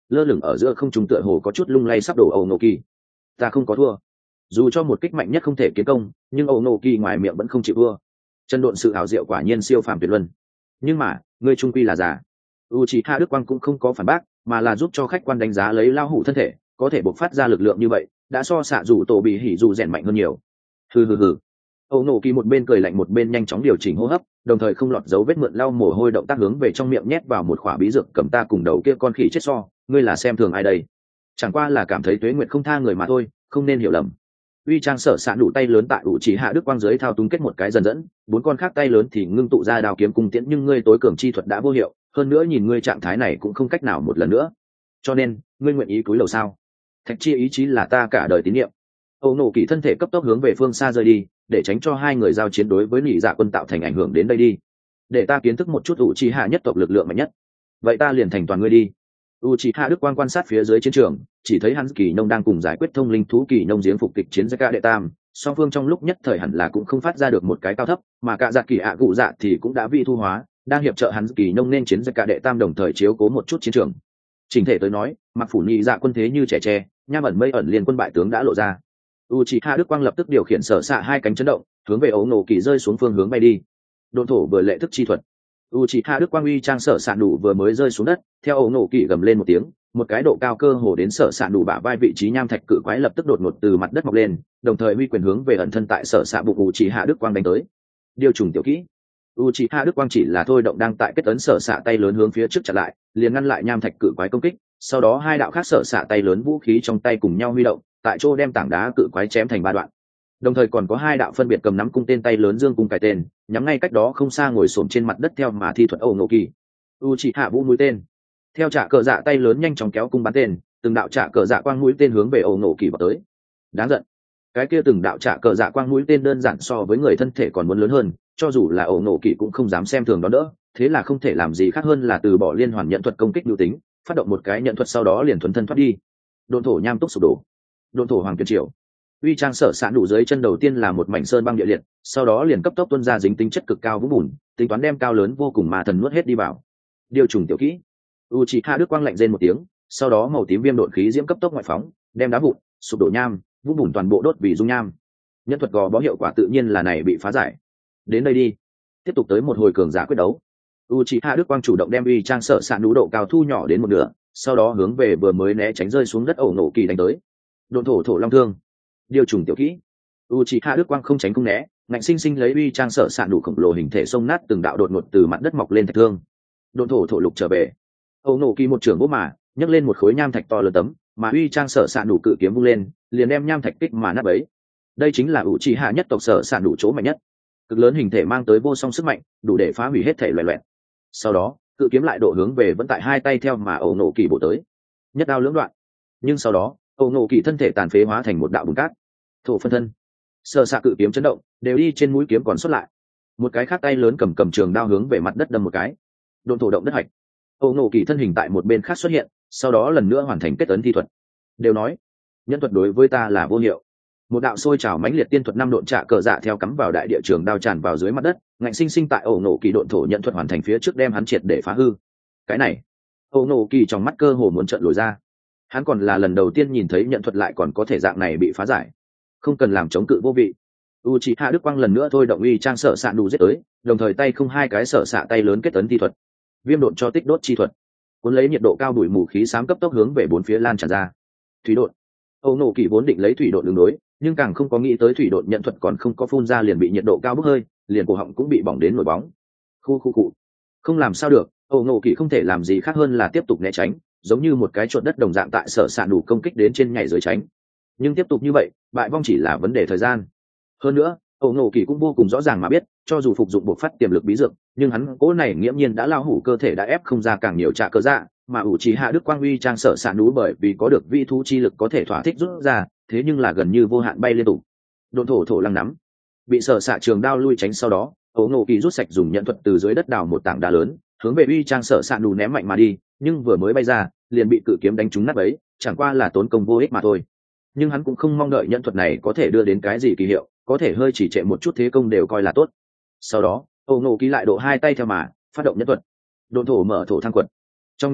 lơ lửng ở giữa không trung tựa hồ có chút lung lay sắp đổ ẩu nổ kỳ. Ta không có thua. Dù cho một kích mạnh nhất không thể kiến công, nhưng ẩu nổ kỳ ngoài miệng vẫn không chịu thua. Chân độn sự ảo diệu quả nhiên siêu phàm tuyệt luân. Nhưng mà ngươi trung quy là giả. Uchiha Đức Quang cũng không có phản bác, mà là giúp cho khách quan đánh giá lấy lao hủ thân thể có thể bộc phát ra lực lượng như vậy, đã so xạ dù tổ bị hỉ dù rèn mạnh hơn nhiều. Hừ. Âu nổ kỳ một bên cười lạnh một bên nhanh chóng điều chỉnh hô hấp, đồng thời không lọt dấu vết mượn lau mồ hôi động tác hướng về trong miệng nhét vào một khỏa bí dược cầm ta cùng đầu kia con khỉ chết so, ngươi là xem thường ai đây? Chẳng qua là cảm thấy Tuế Nguyệt không tha người mà thôi, không nên hiểu lầm. Uy Trang sở sạn đủ tay lớn tại Uchiha Đức Quang dưới thao túng kết một cái dần dẫn, bốn con khác tay lớn thì ngưng tụ ra đao kiếm cung tiễn, nhưng ngươi tối cường chi thuật đã vô hiệu, hơn nữa nhìn ngươi trạng thái này cũng không cách nào một lần nữa. Cho nên, ngươi nguyện ý cúi đầu sao? Thạch chi ý chí là ta cả đời tín nhiệm. Âu nổ kỳ thân thể cấp tốc hướng về phương xa rơi đi, để tránh cho hai người giao chiến đối với nhị dạ quân tạo thành ảnh hưởng đến đây đi. Để ta kiến thức một chút Uchiha nhất tộc lực lượng mạnh nhất. Vậy ta liền thành toàn ngươi đi. Uchiha Đức Quang quan sát phía dưới chiến trường, chỉ thấy hắn kỳ nông đang cùng giải quyết thông linh thú kỳ nông giếng phục kịch chiến Zaka đệ tam, song phương trong lúc nhất thời hẳn là cũng không phát ra được một cái cao thấp, mà cả giặc kỳ ạ cụ dạ thì cũng đã vi thu hóa, đang hiệp trợ hắn kỳ nông nên chiến Zaka đệ tam đồng thời chiếu cố một chút chiến trường. Trình thể tới nói, mặc phủ nhị dạ quân thế như trẻ tre, nham ẩn mây ẩn liên quân bại tướng đã lộ ra. Uchiha Đức Quang lập tức điều khiển sở xạ hai cánh chấn động, hướng về ấu nổ kỳ rơi xuống phương hướng bay đi. Độn thổ vừa lệ thức chi thuật. Uchiha Đức Quang uy trang sở xạ đủ vừa mới rơi xuống đất, theo ấu nổ kỳ gầm lên một tiếng, một cái độ cao cơ hồ đến sở xạ đủ bả vai vị trí nham thạch cự quái lập tức đột ngột từ mặt đất mọc lên, đồng thời uy quyền hướng về ẩn thân tại sở xạ bụng Uchiha Đức Quang đánh tới. Điều trùng tiểu kỹ. Uchiha Đức Quang chỉ là thôi động đang tại kết ấn sở xạ tay lớn hướng phía trước chặn lại, liền ngăn lại nham thạch cự quái công kích, sau đó hai đạo khác sở xạ tay lớn vũ khí trong tay cùng nhau huy động, tại chỗ đem tảng đá cự quái chém thành ba đoạn. Đồng thời còn có hai đạo phân biệt cầm nắm cung tên tay lớn dương cung cài tên, nhắm ngay cách đó không xa ngồi xổm trên mặt đất theo mà thi thuật Âu Nộ Kỳ. Uchiha vũ mũi tên. Theo trả cờ dạ tay lớn nhanh chóng kéo cung bắn tên, từng đạo trả cờ dạ quang mũi tên hướng về Âu Nộ Kỳ vào tới. Đáng giận. Cái kia từng đạo trả cờ dạ quang mũi tên đơn giản so với người thân thể còn muốn lớn hơn, cho dù là Âu Nộ Kỳ cũng không dám xem thường đón đỡ, thế là không thể làm gì khác hơn là từ bỏ liên hoàn nhận thuật công kích lưu tính, phát động một cái nhận thuật sau đó liền thuần thân thoát đi. Độn thổ nham túc sụp đổ. Độn thổ hoàng tuyệt triều. Uy trang sở sạn đủ dưới chân đầu tiên là một mảnh sơn băng địa liệt, sau đó liền cấp tốc tuôn ra dính tính chất cực cao vũng bùn, tính toán đem cao lớn vô cùng mà thần nuốt hết đi vào. Điều trùng tiểu kỹ. Uchiha Đức Quang lạnh rên một tiếng, sau đó màu tím viêm độn khí diễm cấp tốc ngoại phóng, đem đá vụn, sụp đổ nham, vũng bùn toàn bộ đốt vì dung nham. Nhân thuật gò bó hiệu quả tự nhiên là này bị phá giải. Đến đây đi, tiếp tục tới một hồi cường giả quyết đấu. Uchiha Đức Quang chủ động đem uy trang sở sạn đủ độ cao thu nhỏ đến một nửa, sau đó hướng về vừa mới né tránh rơi xuống đất Ẩu Nộ Kỳ đánh tới. Độn thổ thổ long thương. Điều trùng tiểu kỹ. Uchiha Đức Quang không tránh không né, ngạnh sinh sinh lấy uy trang sở sạn đủ khổng lồ hình thể xông nát từng đạo đột ngột từ mặt đất mọc lên thạch thương. Độn thổ thổ lục trở về. Ẩu Nộ Kỳ một trường vỗ mà nhấc lên một khối nham thạch to lớn tấm, mà uy trang sở sạn đủ cự kiếm vung lên, liền đem nham thạch kích mà nát bấy. Đây chính là Uchiha nhất tộc sở sạn đủ chỗ mạnh nhất. Cực lớn hình thể mang tới vô song sức mạnh, đủ để phá hủy hết thể loẹt loẹt. Sau đó, cự kiếm lại độ hướng về vẫn tại hai tay theo mà Ẩu Nộ Kỳ bổ tới. Nhất đao lưỡng đoạn. Nhưng sau đó, Ẩu Nộ Kỳ thân thể tàn phế hóa thành một đạo bùn cát. Thổ phân thân. Sở xạ cự kiếm chấn động, đều đi trên mũi kiếm còn xuất lại. Một cái khác tay lớn cầm trường đao hướng về mặt đất đâm một cái. Độn thổ động đất hạch. Ẩu Nộ Kỳ thân hình tại một bên khác xuất hiện, sau đó lần nữa hoàn thành kết ấn thi thuật. Đều nói, nhân thuật đối với ta là vô hiệu. Một đạo sôi trào mãnh liệt tiên thuật năm độn trả cờ dạ theo cắm vào đại địa trường đao tràn vào dưới mặt đất, ngạnh sinh sinh tại Ẩu Nộ Kỳ độn thổ nhận thuật hoàn thành phía trước đem hắn triệt để phá hư. Cái này, Ẩu Nộ Kỳ trong mắt cơ hồ muốn trợn lồi ra. Hắn còn là lần đầu tiên nhìn thấy nhận thuật lại còn có thể dạng này bị phá giải, không cần làm chống cự vô vị. Uchiha Đức Quang lần nữa thôi động uy trang sở xạ đủ giết tới, đồng thời tay không hai cái sở xạ tay lớn kết ấn thi thuật, viêm độn cho tích đốt chi thuật, cuốn lấy nhiệt độ cao bụi mù khí xám cấp tốc hướng về bốn phía lan tràn ra. Thủy độn. Âu Nộ Kỳ vốn định lấy thủy độn ứng đối, nhưng càng không có nghĩ tới thủy độn nhận thuật còn không có phun ra liền bị nhiệt độ cao bốc hơi, liền cổ họng cũng bị bỏng đến nổi bóng. Khu. Không làm sao được, Âu Nộ Kỳ không thể làm gì khác hơn là tiếp tục né tránh, giống như một cái chuột đất đồng dạng tại sở xạ đủ công kích đến trên nhảy dưới tránh. Nhưng tiếp tục như vậy, bại vong chỉ là vấn đề thời gian. Hơn nữa, Ẩu Nộ Kỳ cũng vô cùng rõ ràng mà biết, cho dù phục dụng bộc phát tiềm lực bí dược, nhưng hắn cố này nghiễm nhiên đã lao hủ cơ thể đã ép không ra càng nhiều trả cơ dạ, mà Uchiha Đức Quang uy trang sở sạn núi bởi vì có được vi thú chi lực có thể thỏa thích rút ra, thế nhưng là gần như vô hạn bay liên tục. Độn thổ thổ lăng nắm, bị sở xạ trường đao lui tránh sau đó, Ẩu Nộ Kỳ rút sạch dùng nhận thuật từ dưới đất đào một tảng đá lớn, hướng về uy trang sở sạn núi ném mạnh mà đi, nhưng vừa mới bay ra, liền bị cự kiếm đánh trúng nát bấy, chẳng qua là tốn công vô ích mà thôi. Nhưng hắn cũng không mong đợi nhận thuật này có thể đưa đến cái gì kỳ hiệu, có thể hơi chỉ trệ một chút thế công đều coi là tốt. Sau đó, Ẩu Nộ Kỳ lại độ hai tay theo mà phát động nhân thuật, độn thổ mở thổ thăng quật. Trong nháy mắt,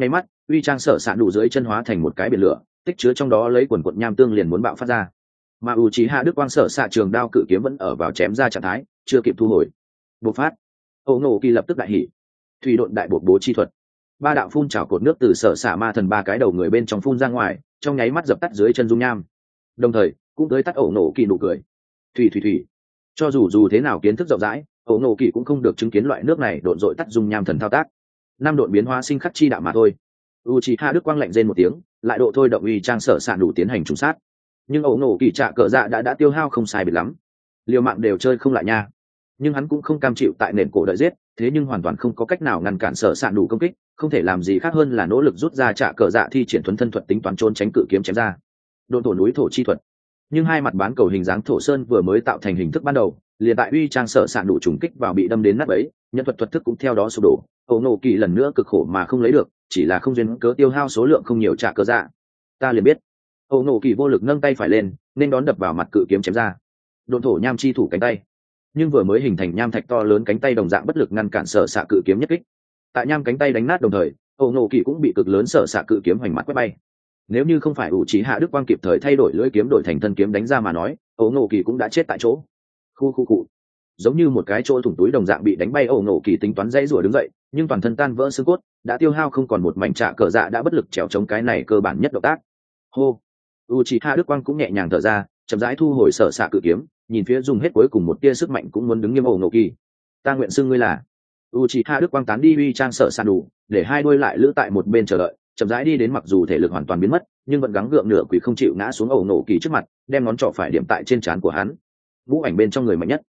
uy trang sở sạn đủ dưới chân hóa thành một cái biển lửa, tích chứa trong đó lấy quần quận nham tương liền muốn bạo phát ra. Mà Uchiha Đức Quang sở xạ trường đao cự kiếm vẫn ở vào chém ra trạng thái, chưa kịp thu hồi. Bộc phát. Ổ Ngộ Kỳ lập tức đại hỉ. Thủy độn đại bột bố chi thuật. Ba đạo phun trào cột nước từ sở xạ ma thần ba cái đầu người bên trong phun ra ngoài, trong nháy mắt dập tắt dưới chân dung nham. Đồng thời, cũng tới tắt Ổ Ngộ Kỳ nụ cười. Thủy. Cho dù thế nào kiến thức rộng rãi, Ổ Ngộ Kỳ cũng không được chứng kiến loại nước này độn dội tắt dung nham thần thao tác. Năm độn biến hóa sinh khắc chi đạo mà thôi. Uchiha Đức Quang lạnh rên một tiếng, lại độ thôi động uy trang sở sạn đủ tiến hành trùng sát. Nhưng Ổ Ngộ Kỳ trạ cờ dạ đã tiêu hao không sai biệt lắm, liều mạng đều chơi không lại nha. Nhưng hắn cũng không cam chịu tại nền cổ đợi giết, thế nhưng hoàn toàn không có cách nào ngăn cản sở sạn đủ công kích, không thể làm gì khác hơn là nỗ lực rút ra trạ cờ dạ thi triển thuần thân thuật tính toán trốn tránh cự kiếm chém ra. Độn thổ núi thổ chi thuật. Nhưng hai mặt bán cầu hình dáng thổ sơn vừa mới tạo thành hình thức ban đầu, liền tại uy trang sở sạn đủ trùng kích vào bị đâm đến nát bấy, nhân thuật thức cũng theo đó sụp đổ. Ổ Ngộ Kỳ lần nữa cực khổ mà không lấy được, chỉ là không duyên cớ tiêu hao số lượng không nhiều trạ cờ dạ. Ta liền biết. Ổ Ngộ Kỳ vô lực nâng tay phải lên, nên đón đập vào mặt cự kiếm chém ra. Độn thổ nham chi thủ cánh tay, nhưng vừa mới hình thành nham thạch to lớn cánh tay đồng dạng bất lực ngăn cản sở xạ cự kiếm nhất kích. Tại nham cánh tay đánh nát đồng thời, Ổ Ngộ Kỳ cũng bị cực lớn sở xạ cự kiếm hoành mắt quét bay. Nếu như không phải Uchiha Đức Quang kịp thời thay đổi lưỡi kiếm đổi thành thân kiếm đánh ra mà nói, Ổ Ngộ Kỳ cũng đã chết tại chỗ. Khu. Giống như một cái chỗ thủng túi đồng dạng bị đánh bay, Ổ Ngộ Kỳ tính toán dãy rủa đứng dậy, nhưng toàn thân tan vỡ xương cốt, đã tiêu hao không còn một mảnh trạ cờ dạ, đã bất lực trèo chống cái này cơ bản nhất động tác. Hô. Uchiha Đức Quang cũng nhẹ nhàng thở ra, chậm rãi thu hồi sở xạ cự kiếm, nhìn phía dùng hết cuối cùng một tia sức mạnh cũng muốn đứng nghiêm Ổ Ngộ Kỳ. Ta nguyện xưng ngươi là. Uchiha Đức Quang tán đi uy trang sở sạn đủ, để hai đôi lại lữ tại một bên chờ đợi, chậm rãi đi đến, mặc dù thể lực hoàn toàn biến mất, nhưng vẫn gắng gượng nửa quỳ không chịu ngã xuống Ổ Ngộ Kỳ trước mặt, đem ngón trỏ phải điểm tại trên trán của hắn. Vũ ảnh bên trong người mạnh nhất.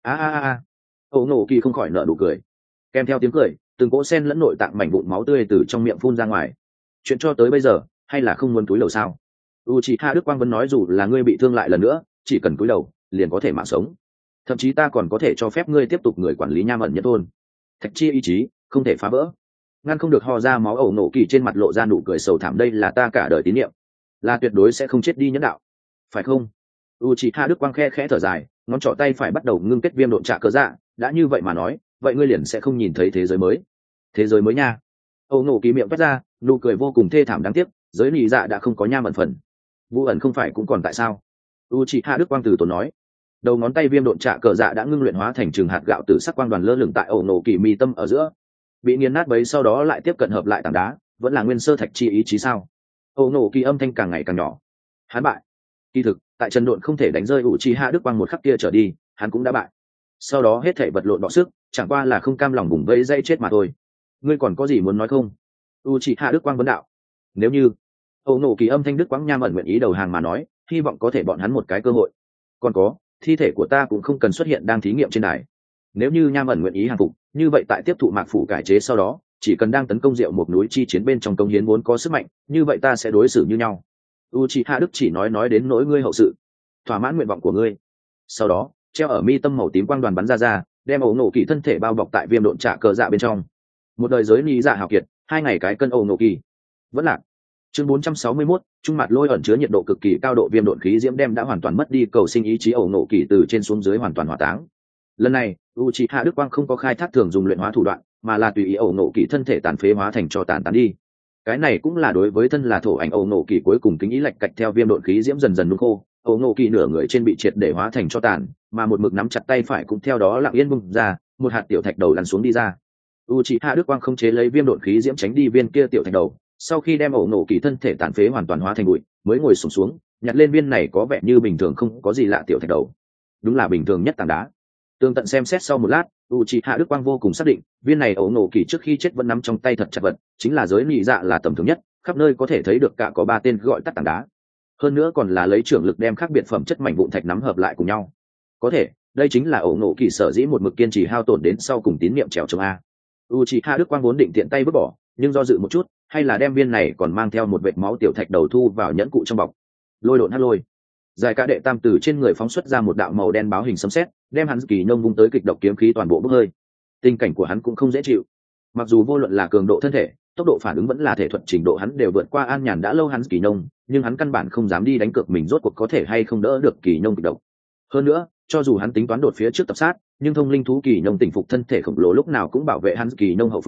A. Ổ Ngộ Kỳ không khỏi nở nụ cười. Kèm theo tiếng cười, từng cỗ sen lẫn nội tạng mảnh vụn máu tươi từ trong miệng phun ra ngoài. Chuyện cho tới bây giờ, hay là không muốn túi lầu sao? Uchiha Đức Quang vẫn nói dù là ngươi bị thương lại lần nữa, chỉ cần cúi đầu, liền có thể mạng sống. Thậm chí ta còn có thể cho phép ngươi tiếp tục người quản lý nham ẩn nhất thôn. Thạch chi ý chí, không thể phá vỡ. Ngăn không được ho ra máu, Ổ Ngộ Kỳ trên mặt lộ ra nụ cười sầu thảm, đây là ta cả đời tín nhiệm, là tuyệt đối sẽ không chết đi nhẫn đạo, phải không? Uchiha Đức Quang khẽ thở dài, ngón trỏ tay phải bắt đầu ngưng kết viêm độn trạ cờ dạ. Đã như vậy mà nói, vậy ngươi liền sẽ không nhìn thấy thế giới mới. Thế giới mới nha. Ổ Ngộ Kỳ miệng toát ra nụ cười vô cùng thê thảm đáng tiếc, giới nị dạ đã không có nham ẩn phần. Vũ ẩn không phải cũng còn tại sao? Uchiha Đức Quang từ tốn nói. Đầu ngón tay viêm độn trạ cờ dạ đã ngưng luyện hóa thành trường hạt gạo tử sắc quang đoàn lơ lửng tại Ổ Ngộ Kỳ mi tâm ở giữa, bị nghiền nát bấy sau đó lại tiếp cận hợp lại tảng đá, vẫn là nguyên sơ thạch chi ý chí sao? Ổ Ngộ Kỳ âm thanh càng ngày càng nhỏ. Hắn bại. Kỳ thực, tại Trần Độn không thể đánh rơi Uchiha Đức Quang một khắc kia trở đi, hắn cũng đã bại. Sau đó hết thảy vật lộn bọ sức, chẳng qua là không cam lòng vùng vẫy dây chết mà thôi. Ngươi còn có gì muốn nói không? Uchiha Đức Quang vấn đạo. Nếu như Ổ Ngộ Kỳ âm thanh Đức Quang nham ẩn nguyện ý đầu hàng mà nói, hy vọng có thể bọn hắn một cái cơ hội. Còn có, thi thể của ta cũng không cần xuất hiện đang thí nghiệm trên đài. Nếu như nham ẩn nguyện ý hàng phục, như vậy tại tiếp thụ mạc phủ cải chế sau đó, chỉ cần đang tấn công Diệu một núi chi chiến bên trong công hiến vốn có sức mạnh, như vậy ta sẽ đối xử như nhau. Uchiha Đức chỉ nói đến nỗi ngươi hậu sự, thỏa mãn nguyện vọng của ngươi. Sau đó, treo ở mi tâm màu tím quang đoàn bắn ra, đem Ổ Ngộ Kỳ thân thể bao bọc tại viêm độn trạ cờ dạ bên trong. Một đời giới lý dạ hào kiệt, 2 ngày cái cân Ổ Ngộ Kỳ. Vẫn lạc. Chương 461, trung mặt lôi ẩn chứa nhiệt độ cực kỳ cao độ viêm độn khí diễm đem đã hoàn toàn mất đi cầu sinh ý chí Ổ Ngộ Kỳ từ trên xuống dưới hoàn toàn hỏa táng. Lần này, Uchiha Đức Quang không có khai thác thường dùng luyện hóa thủ đoạn, mà là tùy ý Ổ Ngộ Kỳ thân thể tàn phế hóa thành tro tàn đi. Cái này cũng là đối với thân là thổ ảnh Ổ Ngộ Kỳ cuối cùng kính ý lệch cạch theo viêm độn khí diễm dần dần nung khô, Ổ Ngộ Kỳ nửa người trên bị triệt để hóa thành tro tàn, mà một mực nắm chặt tay phải cũng theo đó lặng yên bung ra, một hạt tiểu thạch đầu lăn xuống đi ra. Uchiha Đức Quang không chế lấy viêm độn khí diễm tránh đi viên kia tiểu thạch đầu, sau khi đem Ổ Ngộ Kỳ thân thể tàn phế hoàn toàn hóa thành bụi, mới ngồi xổm xuống, nhặt lên viên này có vẻ như bình thường không có gì lạ tiểu thạch đầu. Đúng là bình thường nhất tảng đá. Tường tận xem xét sau một lát, Uchiha Đức Quang vô cùng xác định, viên này Ổ Ngộ Kỳ trước khi chết vẫn nắm trong tay thật chặt vật, chính là giới nị dạ là tầm thường nhất, khắp nơi có thể thấy được cả có 3 tên gọi tắt tảng đá. Hơn nữa còn là lấy trưởng lực đem khác biệt phẩm chất mảnh vụn thạch nắm hợp lại cùng nhau. Có thể, đây chính là Ổ Ngộ Kỳ sở dĩ một mực kiên trì hao tổn đến sau cùng tín niệm trèo chống a. Uchiha Đức Quang vốn định tiện tay vứt bỏ, nhưng do dự một chút, hay là đem viên này còn mang theo một vệt máu tiểu thạch đầu thu vào nhẫn cụ trong bọc. Lôi độn hắc lôi. Giải cả đệ tam từ trên người phóng xuất ra một đạo màu đen báo hình sấm sét, đem hắn kỳ nông vung tới kịch độc kiếm khí toàn bộ bốc hơi. Tình cảnh của hắn cũng không dễ chịu. Mặc dù vô luận là cường độ thân thể, tốc độ phản ứng vẫn là thể thuật trình độ hắn đều vượt qua An Nhàn đã lâu hắn kỳ nông, nhưng hắn căn bản không dám đi đánh cược mình rốt cuộc có thể hay không đỡ được kỳ nông kịch độc. Hơn nữa, cho dù hắn tính toán đột phía trước tập sát, nhưng thông linh thú kỳ nông tỉnh phục thân thể khổng lồ lúc nào cũng bảo vệ hắn kỳ nông hậu phương,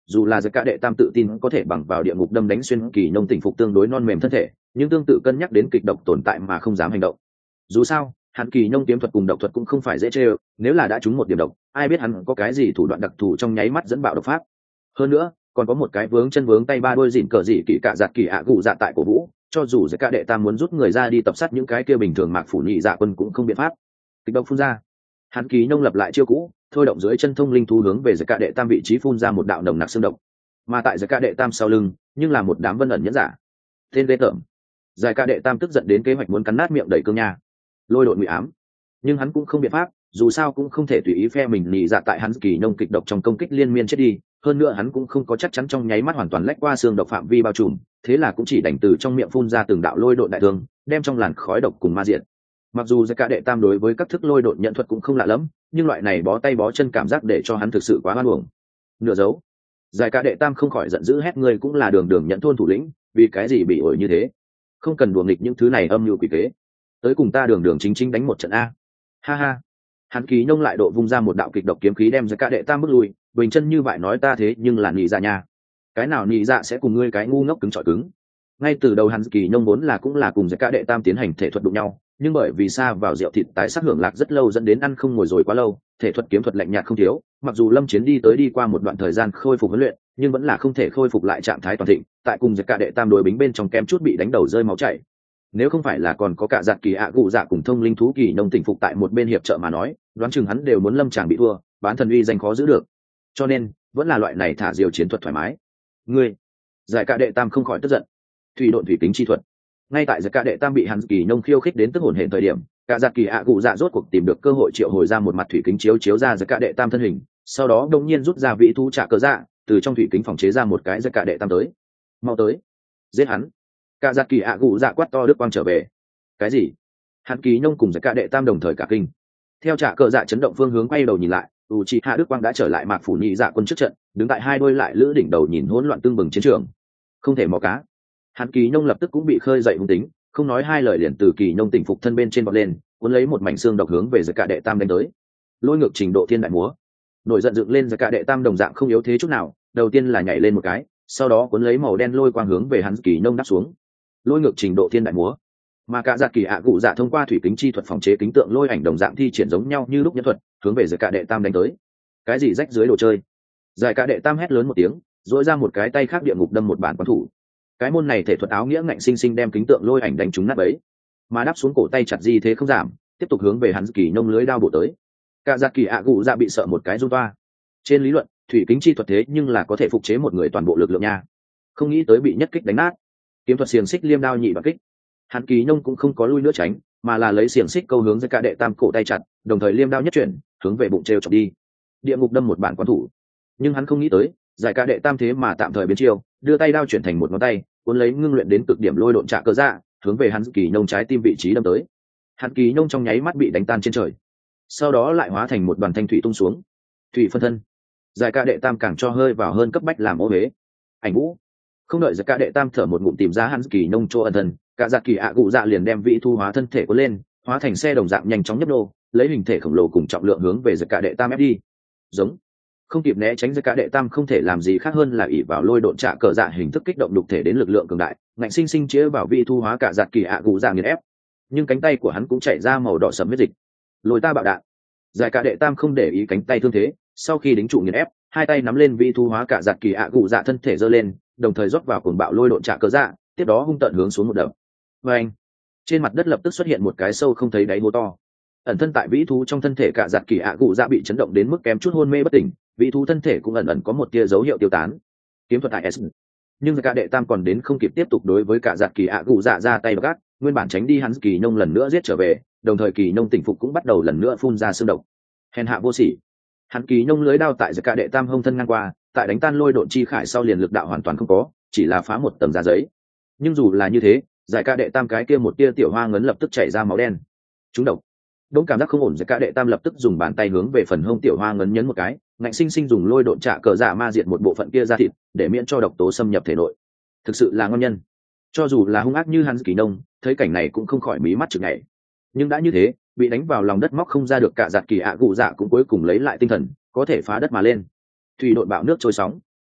dù là giặc cả đệ tam tự tin có thể bằng vào địa ngục đâm đánh xuyên kỳ nông tỉnh phục tương đối non mềm thân thể, nhưng tương tự cân nhắc đến kịch độc tồn tại mà không dám hành động. Dù sao hắn kỳ nông kiếm thuật cùng độc thuật cũng không phải dễ chơi, nếu là đã trúng một điểm độc, ai biết hắn có cái gì thủ đoạn đặc thù trong nháy mắt dẫn bạo độc pháp. Hơn nữa còn có một cái vướng chân vướng tay ba đôi dịn cờ dị kỳ cạ giặt kỳ ạ gù dạ tại cổ vũ, cho dù giặc cả đệ tam muốn rút người ra đi tập sát những cái kia bình thường mạc phủ nhị dạ quân cũng không biện pháp. Kịch độc phun ra, hắn kỳ nông lập lại chiêu cũ, thôi động dưới chân thông linh thú hướng về giặc cả đệ tam vị trí phun ra một đạo nồng nặc xương độc, mà tại giặc cả đệ tam sau lưng nhưng là một đám vân ẩn nhẫn giả. Tên ghê tởm. Giặc cả đệ tam tức giận đến kế hoạch muốn cắn nát miệng đẩy cương nha, lôi độn ngụy ám, nhưng hắn cũng không biện pháp, dù sao cũng không thể tùy ý phe mình nhị dạ tại hắn kỳ nông kịch độc trong công kích liên miên chết đi, hơn nữa hắn cũng không có chắc chắn trong nháy mắt hoàn toàn lách qua xương độc phạm vi bao trùm, thế là cũng chỉ đành từ trong miệng phun ra từng đạo lôi độn đại thương, đem trong làn khói độc cùng ma diệt. Mặc dù giặc cả đệ tam đối với các thức lôi độn nhận thuật cũng không lạ lắm, nhưng loại này bó tay bó chân cảm giác để cho hắn thực sự quá hoan uổng. Nửa dấu, giặc cả đệ tam không khỏi giận dữ hét, người cũng là đường đường nhận thôn thủ lĩnh, vì cái gì bị ổi như thế, không cần đùa nghịch những thứ này âm mưu quỷ kế, tới cùng ta đường đường chính chính đánh một trận a. Ha ha. Hắn kỳ nông lại độ vung ra một đạo kịch độc kiếm khí đem giặc cả đệ tam bước lui, bình chân như vậy nói ta thế nhưng là nhị dạ nha, cái nào nhị dạ sẽ cùng ngươi cái ngu ngốc cứng trọi cứng. Ngay từ đầu hắn kỳ nông vốn là cũng là cùng giặc cả đệ tam tiến hành thể thuật đụng nhau, nhưng bởi vì xa vào rượu thịt tái sắc hưởng lạc rất lâu dẫn đến ăn không ngồi rồi quá lâu, thể thuật kiếm thuật lạnh nhạt không thiếu, mặc dù lâm chiến đi qua một đoạn thời gian khôi phục huấn luyện, nhưng vẫn là không thể khôi phục lại trạng thái toàn thịnh, tại cùng giặc cả đệ tam đối bính bên trong kém chút bị đánh đầu rơi máu chảy. Nếu không phải là còn có cả giặc kỳ ạ gù dạ cùng thông linh thú kỳ nông tỉnh phục tại một bên hiệp trợ mà nói, đoán chừng hắn đều muốn lâm chàng bị thua, bán thần uy danh khó giữ được, cho nên vẫn là loại này thả diều chiến thuật thoải mái. Ngươi, giải cả đệ tam không khỏi tức giận. Thủy độn thủy tính chi thuật. Ngay tại giải cả đệ tam bị hắn kỳ nông khiêu khích đến tức hổn hển thời điểm, cả giặc kỳ ạ gù dạ rốt cuộc tìm được cơ hội triệu hồi ra một mặt thủy kính chiếu ra giải cả đệ tam thân hình, sau đó đông nhiên rút ra vị thú trả cờ dạ, từ trong thủy kính phòng chế ra một cái giải cả đệ tam tới. Mau tới, giết hắn. Cả giặc kỳ ạ gù dạ quát to đức quang trở về. Cái gì? Hắn kỳ nông cùng giải cả đệ tam đồng thời cả kinh. Theo trả cờ dạ chấn động phương hướng quay đầu nhìn lại, Uchiha Đức Quang đã trở lại mạc phủ nhị dạ quân trước trận, đứng tại hai đôi lại lữ đỉnh đầu nhìn hỗn loạn tương bừng chiến trường. Không thể mò cá. Hắn kỳ nông lập tức cũng bị khơi dậy hung tính, không nói hai lời liền từ kỳ nông tỉnh phục thân bên trên bọt lên, cuốn lấy một mảnh xương độc hướng về giặc cả đệ tam đánh tới. Lôi ngược trình độ thiên đại múa. Nổi giận dựng lên giặc cả đệ tam đồng dạng không yếu thế chút nào, đầu tiên là nhảy lên một cái, sau đó cuốn lấy màu đen lôi quang hướng về hắn kỳ nông đáp xuống. Lôi ngược trình độ thiên đại múa. Mà cả giặc kỳ ạ cụ dạ thông qua thủy kính chi thuật phòng chế kính tượng lôi ảnh đồng dạng thi triển giống nhau như lúc nhân thuật, hướng về giặc cả đệ tam đánh tới. Cái gì rách dưới đồ chơi? Giải cả đệ tam hét lớn một tiếng, dội ra một cái tay khác địa ngục đâm một bản quán thủ. Cái môn này thể thuật áo nghĩa ngạnh sinh sinh đem kính tượng lôi ảnh đánh trúng nát bấy, mà đáp xuống cổ tay chặt di thế không giảm, tiếp tục hướng về hắn kỳ nông lưới đao bổ tới. Cả giặc kỳ ạ cụ dạ bị sợ một cái run toa. Trên lý luận thủy kính chi thuật thế nhưng là có thể phục chế một người toàn bộ lực lượng nha, không nghĩ tới bị nhất kích đánh nát. Kiếm thuật xiềng xích liêm đao nhị đoạn kích, hắn kỳ nông cũng không có lui nữa tránh, mà là lấy xiềng xích câu hướng giặc cả đệ tam cổ tay chặt, đồng thời liêm đao nhất chuyển hướng về bụng treo chọc đi. Địa ngục đâm một bản quán thủ, nhưng hắn không nghĩ tới giải cả đệ tam thế mà tạm thời biến chiêu, đưa tay đao chuyển thành một ngón tay, cuốn lấy ngưng luyện đến cực điểm lôi độn trạ cơ dạ, hướng về hắn kỳ nông trái tim vị trí đâm tới. Hắn kỳ nông trong nháy mắt bị đánh tan trên trời, sau đó lại hóa thành một đoàn thanh thủy tung xuống. Thủy phân thân. Giải cả đệ tam càng cho hơi vào hơn cấp bách làm ô huế. Ảnh vũ. Không đợi giải cả đệ tam thở một ngụm tìm ra hắn kỳ nông chỗ ẩn thân, cả giặc kỳ ạ cụ dạ liền đem vị thu hóa thân thể cuốn lên, hóa thành xe đồng dạng nhanh chóng nhấp nô, lấy hình thể khổng lồ cùng trọng lượng hướng về giải cả đệ tam ép đi. Giống. Không kịp né tránh, giải cả đệ tam không thể làm gì khác hơn là ỷ vào lôi độn trạ cờ dạ hình thức kích động đục thể đến lực lượng cường đại, ngạnh sinh sinh chĩa vào vị thu hóa cả giặc kỳ ạ cụ dạ nghiền ép. Nhưng cánh tay của hắn cũng chảy ra màu đỏ sẫm huyết dịch. Lôi ta bạo đạn. Giải cả đệ tam không để ý cánh tay thương thế, sau khi đính trụ nghiền ép, hai tay nắm lên vị thu hóa cả giặc kỳ ạ cụ dạ thân thể giơ lên, đồng thời rót vào cuồng bạo lôi độn trạ cờ dạ, tiếp đó hung tợn hướng xuống một đập. Vâng. Trên mặt đất lập tức xuất hiện một cái sâu không thấy đáy hố to. Ẩn thân tại vĩ thú trong thân thể cả giặc kỳ ạ cụ dạ bị chấn động đến mức kém chút hôn mê bất tỉnh, vĩ thú thân thể cũng ẩn ẩn có một tia dấu hiệu tiêu tán. Kiếm thuật tại S. Nhưng cả đệ tam còn đến không kịp tiếp tục đối với cả giặc kỳ ạ cụ dạ ra tay gắt, nguyên bản tránh đi hắn kỳ nông lần nữa giết trở về, đồng thời kỳ nông tỉnh phục cũng bắt đầu lần nữa phun ra xương độc. Hèn hạ vô sỉ. Hắn kỳ nông lưới đao tại giặc cả đệ tam hông thân ngang qua, tại đánh tan lôi độn chi khải sau liền lực đạo hoàn toàn không có, chỉ là phá một tầng da giấy. Nhưng dù là như thế, giải ca đệ tam cái kia một tia tiểu hoa ngấn lập tức chảy ra máu đen. Trúng độc. Đống cảm giác không ổn, giải ca đệ tam lập tức dùng bàn tay hướng về phần hông tiểu hoa ngấn nhấn một cái, ngạnh sinh sinh dùng lôi độn trạ cờ dạ ma diệt một bộ phận kia ra thịt, để miễn cho độc tố xâm nhập thể nội. Thực sự là ngon nhân. Cho dù là hung ác như hắn kỳ nông, thấy cảnh này cũng không khỏi mí mắt chực nhảy. Nhưng đã như thế, bị đánh vào lòng đất móc không ra được cả giặt kỳ ạ cụ dạ cũng cuối cùng lấy lại tinh thần, có thể phá đất mà lên. Thủy độn bạo nước trôi sóng.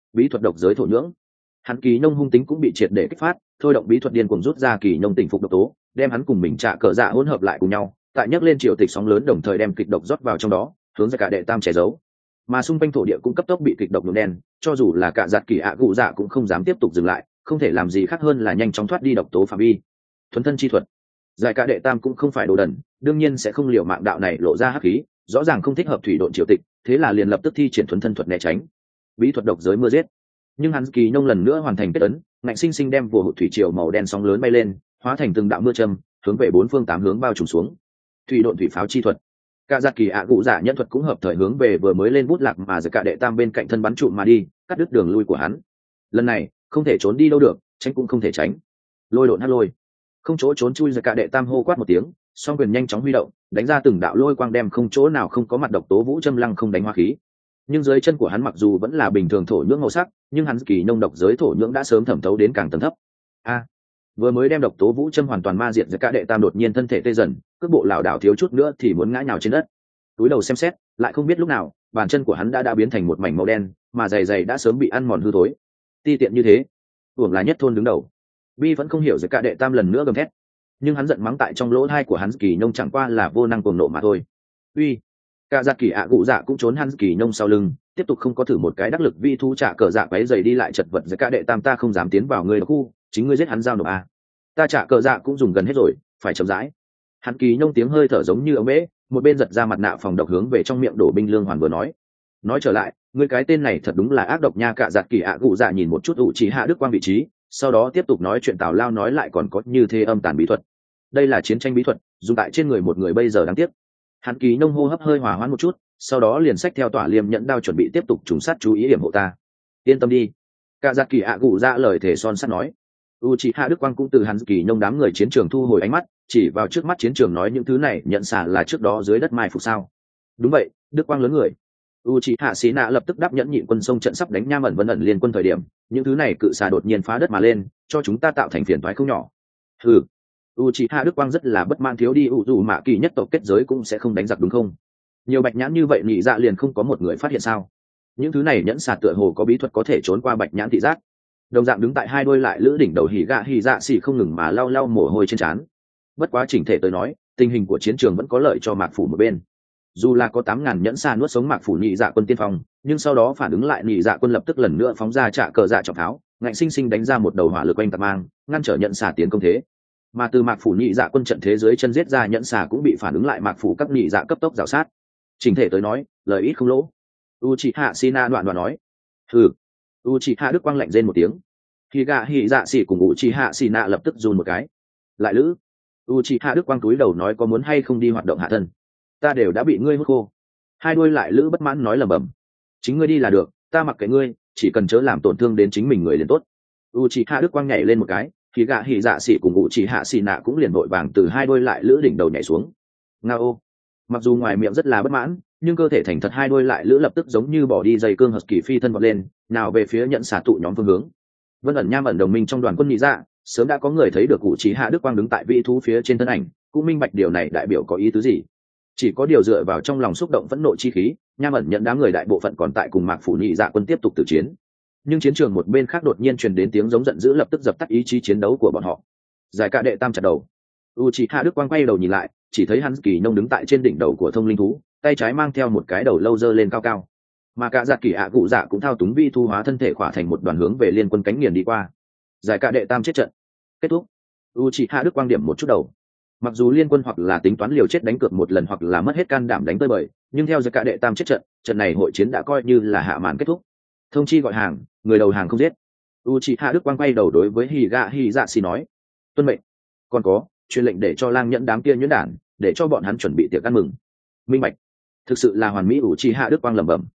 bí thuật độc giới thổ nhưỡng. Hắn kỳ nông hung tính cũng bị triệt để kích phát, thôi động bí thuật điên cuồng rút ra kỳ nông tỉnh phục độc tố, đem hắn cùng mình trả cờ dạ hỗn hợp lại cùng nhau, tại nhấc lên triều tịch sóng lớn, đồng thời đem kịch độc rót vào trong đó, hướng ra cả đệ tam che giấu. Mà xung quanh thổ địa cũng cấp tốc bị kịch độc nhuộm đen, cho dù là cả giạt kỳ ạ cụ dạ cũng không dám tiếp tục dừng lại, không thể làm gì khác hơn là nhanh chóng thoát đi độc tố phạm vi. Thuần thân chi thuật, giải cả đệ tam cũng không phải đồ đần, đương nhiên sẽ không liều mạng đạo này lộ ra hắc khí, rõ ràng không thích hợp thủy độn triều tịch, thế là liền lập tức thi triển thuần thân thuật né tránh. Bí thuật độc giới mưa giết, nhưng hắn kỳ nông lần nữa hoàn thành kết ấn, ngạnh sinh sinh đem vồ hụt thủy triều màu đen sóng lớn bay lên, hóa thành từng đạo mưa châm, hướng về bốn phương tám hướng bao trùm xuống. Thủy độn thủy pháo chi thuật, cả giặc kỳ ạ cụ dạ nhân thuật cũng hợp thời hướng về vừa mới lên bút lạc mà giật cả đệ tam bên cạnh thân bắn trụm mà đi, cắt đứt đường lui của hắn. Lần này không thể trốn đi đâu được, tránh cũng không thể tránh. Lôi độn hất lôi, không chỗ trốn chui, giật cả đệ tam hô quát một tiếng, song quyền nhanh chóng huy động, đánh ra từng đạo lôi quang đem không chỗ nào không có mặt độc tố vũ châm lăng không đánh hoa khí. Nhưng dưới chân của hắn mặc dù vẫn là bình thường thổ nhưỡng màu sắc, nhưng hắn kỳ nông độc giới thổ nhưỡng đã sớm thẩm thấu đến càng tầng thấp. Vừa mới đem độc tố vũ châm hoàn toàn ma diệt, giật cả đệ tam đột nhiên thân thể tê dần, cước bộ lảo đảo thiếu chút nữa thì muốn ngã nhào trên đất. Túi đầu xem xét, lại không biết lúc nào bàn chân của hắn đã biến thành một mảnh màu đen, mà giày giày đã sớm bị ăn mòn hư thối. Ti tiện như thế, uổng là nhất thôn đứng đầu. Vi vẫn không hiểu giật cả đệ tam lần nữa gầm thét, nhưng hắn giận mắng tại trong lỗ tai của hắn kỳ nông chẳng qua là vô năng cuồng nộ mà thôi. Uy, cả giặc kỳ ạ cụ dạ cũng trốn hắn kỳ nông sau lưng, tiếp tục không có thử một cái đắc lực vi thú trả cờ dạ quấy giày đi lại chật vật. Giật cả đệ tam, ta không dám tiến vào người khu, chính ngươi giết hắn giao nộp à. Ta trả cờ dạ cũng dùng gần hết rồi, phải chậm rãi. Hắn kỳ nông tiếng hơi thở giống như ống bể, một bên giật ra mặt nạ phòng độc hướng về trong miệng đổ binh lương hoàn vừa nói trở lại, ngươi cái tên này thật đúng là ác độc nha. Cả giặc kỳ ạ cụ dạ nhìn một chút ủ chỉ hạ đức quang vị trí, sau đó tiếp tục nói chuyện tào lao, nói lại còn có như thế âm tàn bí thuật. Đây là chiến tranh bí thuật, dùng tại trên người một người bây giờ đáng tiếc. Hắn kỳ nông hô hấp hơi hòa hoãn một chút, sau đó liền xách theo tỏa liêm nhẫn đao chuẩn bị tiếp tục trùng sát, chú ý hiểm hộ ta. Yên tâm đi. Cả giặc kỳ ạ cụ dạ lời thể son sắt nói. Uchiha Đức Quang cũng từ hắn kỳ nông đám người chiến trường thu hồi ánh mắt, chỉ vào trước mắt chiến trường nói, những thứ này nhận xả là trước đó dưới đất mai phục sao? Đúng vậy, Đức Quang lớn người. Uchiha Sĩ Nạ lập tức đáp nhẫn nhịn quân sông trận sắp đánh Nham ẩn vân ẩn liên quân thời điểm, những thứ này cự xà đột nhiên phá đất mà lên, cho chúng ta tạo thành phiền toái không nhỏ. Hừ. Uchiha Đức Quang rất là bất mãn, thiếu đi dù mạ kỳ nhất tộc kết giới cũng sẽ không đánh giặc đúng không? Nhiều bạch nhãn như vậy nhị dạ liền không có một người phát hiện sao? Những thứ này nhẫn xà tựa hồ có bí thuật có thể trốn qua bạch nhãn thị giác. Đồng dạng đứng tại hai đôi lại lữ đỉnh đầu hỉ gạ hỉ dạ xỉ không ngừng mà lau mồ hôi trên trán. Bất quá chỉnh thể tới nói, tình hình của chiến trường vẫn có lợi cho mạc phủ một bên. Dù là có 8.000 nhẫn xa nuốt sống mạc phủ nhị dạ quân tiên phong, nhưng sau đó phản ứng lại, nhị dạ quân lập tức lần nữa phóng ra trả cờ dạ trọng tháo, ngạnh sinh sinh đánh ra một đầu hỏa lực quanh tạc mang, ngăn trở nhẫn xà tiến công thế. Mà từ mạc phủ nhị dạ quân trận thế dưới chân giết ra nhẫn xà cũng bị phản ứng lại mạc phủ các nhị dạ cấp tốc rào sát. Chỉnh thể tới nói, lời ít không lỗ. Uchiha Sina đoạn nói. Hừ. Uchiha Đức Quang lạnh rên một tiếng. Hỉ gạ hỉ dạ xỉ cùng Uchiha Sina lập tức run một cái. Lại lữ. Uchiha Đức Quang túi đầu nói, có muốn hay không đi hoạt động hạ thân? Ta đều đã bị ngươi hút khô. Hai đuôi lại lữ bất mãn nói lẩm bẩm. Chính ngươi đi là được, ta mặc kệ ngươi, chỉ cần chớ làm tổn thương đến chính mình người liền tốt. Uchiha Đức Quang nhảy lên một cái, Hỉ gạ hỉ dạ xỉ cùng Uchiha Sina cũng liền vội vàng từ hai đuôi lại lữ đỉnh đầu nhảy xuống. Ngao. Mặc dù ngoài miệng rất là bất mãn, nhưng cơ thể thành thật hai đuôi lại lữ lập tức giống như bỏ đi dây cương hợp kỳ phi thân vọt lên, nào về phía nhận xả tụ nhóm phương hướng. Vân ẩn Nham ẩn đồng minh trong đoàn quân nhị dạ, sớm đã có người thấy được Uchiha Đức Quang đứng tại vị thú phía trên thân ảnh, cũng minh bạch điều này đại biểu có ý tứ gì. Chỉ có điều dựa vào trong lòng xúc động phẫn nộ chi khí, Nham ẩn nhận đám người đại bộ phận còn tại cùng mạc phủ nhị dạ quân tiếp tục tử chiến. Nhưng chiến trường một bên khác đột nhiên truyền đến tiếng giống giận dữ, lập tức dập tắt ý chí chiến đấu của bọn họ. Giải cả đệ tam chặt đầu. Uchiha Đức Quang quay đầu nhìn lại, chỉ thấy hắn kỳ nông đứng tại trên đỉnh đầu của thông linh thú, tay trái mang theo một cái đầu lâu dơ lên cao cao, mà cả giặc kỳ ạ cụ dạ cũng thao túng vi thu hóa thân thể khỏa thành một đoàn hướng về liên quân cánh nghiền đi qua. Giải cả đệ tam chết trận kết thúc. Uchiha Đức Quang điểm một chút đầu. Mặc dù liên quân hoặc là tính toán liều chết đánh cược một lần, hoặc là mất hết can đảm đánh tơi bời, nhưng theo giải cả đệ tam chết trận, trận này hội chiến đã coi như là hạ màn kết thúc. Thông chi gọi hàng, người đầu hàng không giết. Uchiha Đức Quang quay đầu đối với Hỉ dạ xì nói, tuân mệnh. Còn có, truyền lệnh để cho lang nhẫn đám kia nhuyễn đản, để cho bọn hắn chuẩn bị tiệc ăn mừng. Minh bạch. Thực sự là hoàn mỹ. Uchiha Đức Quang lẩm bẩm.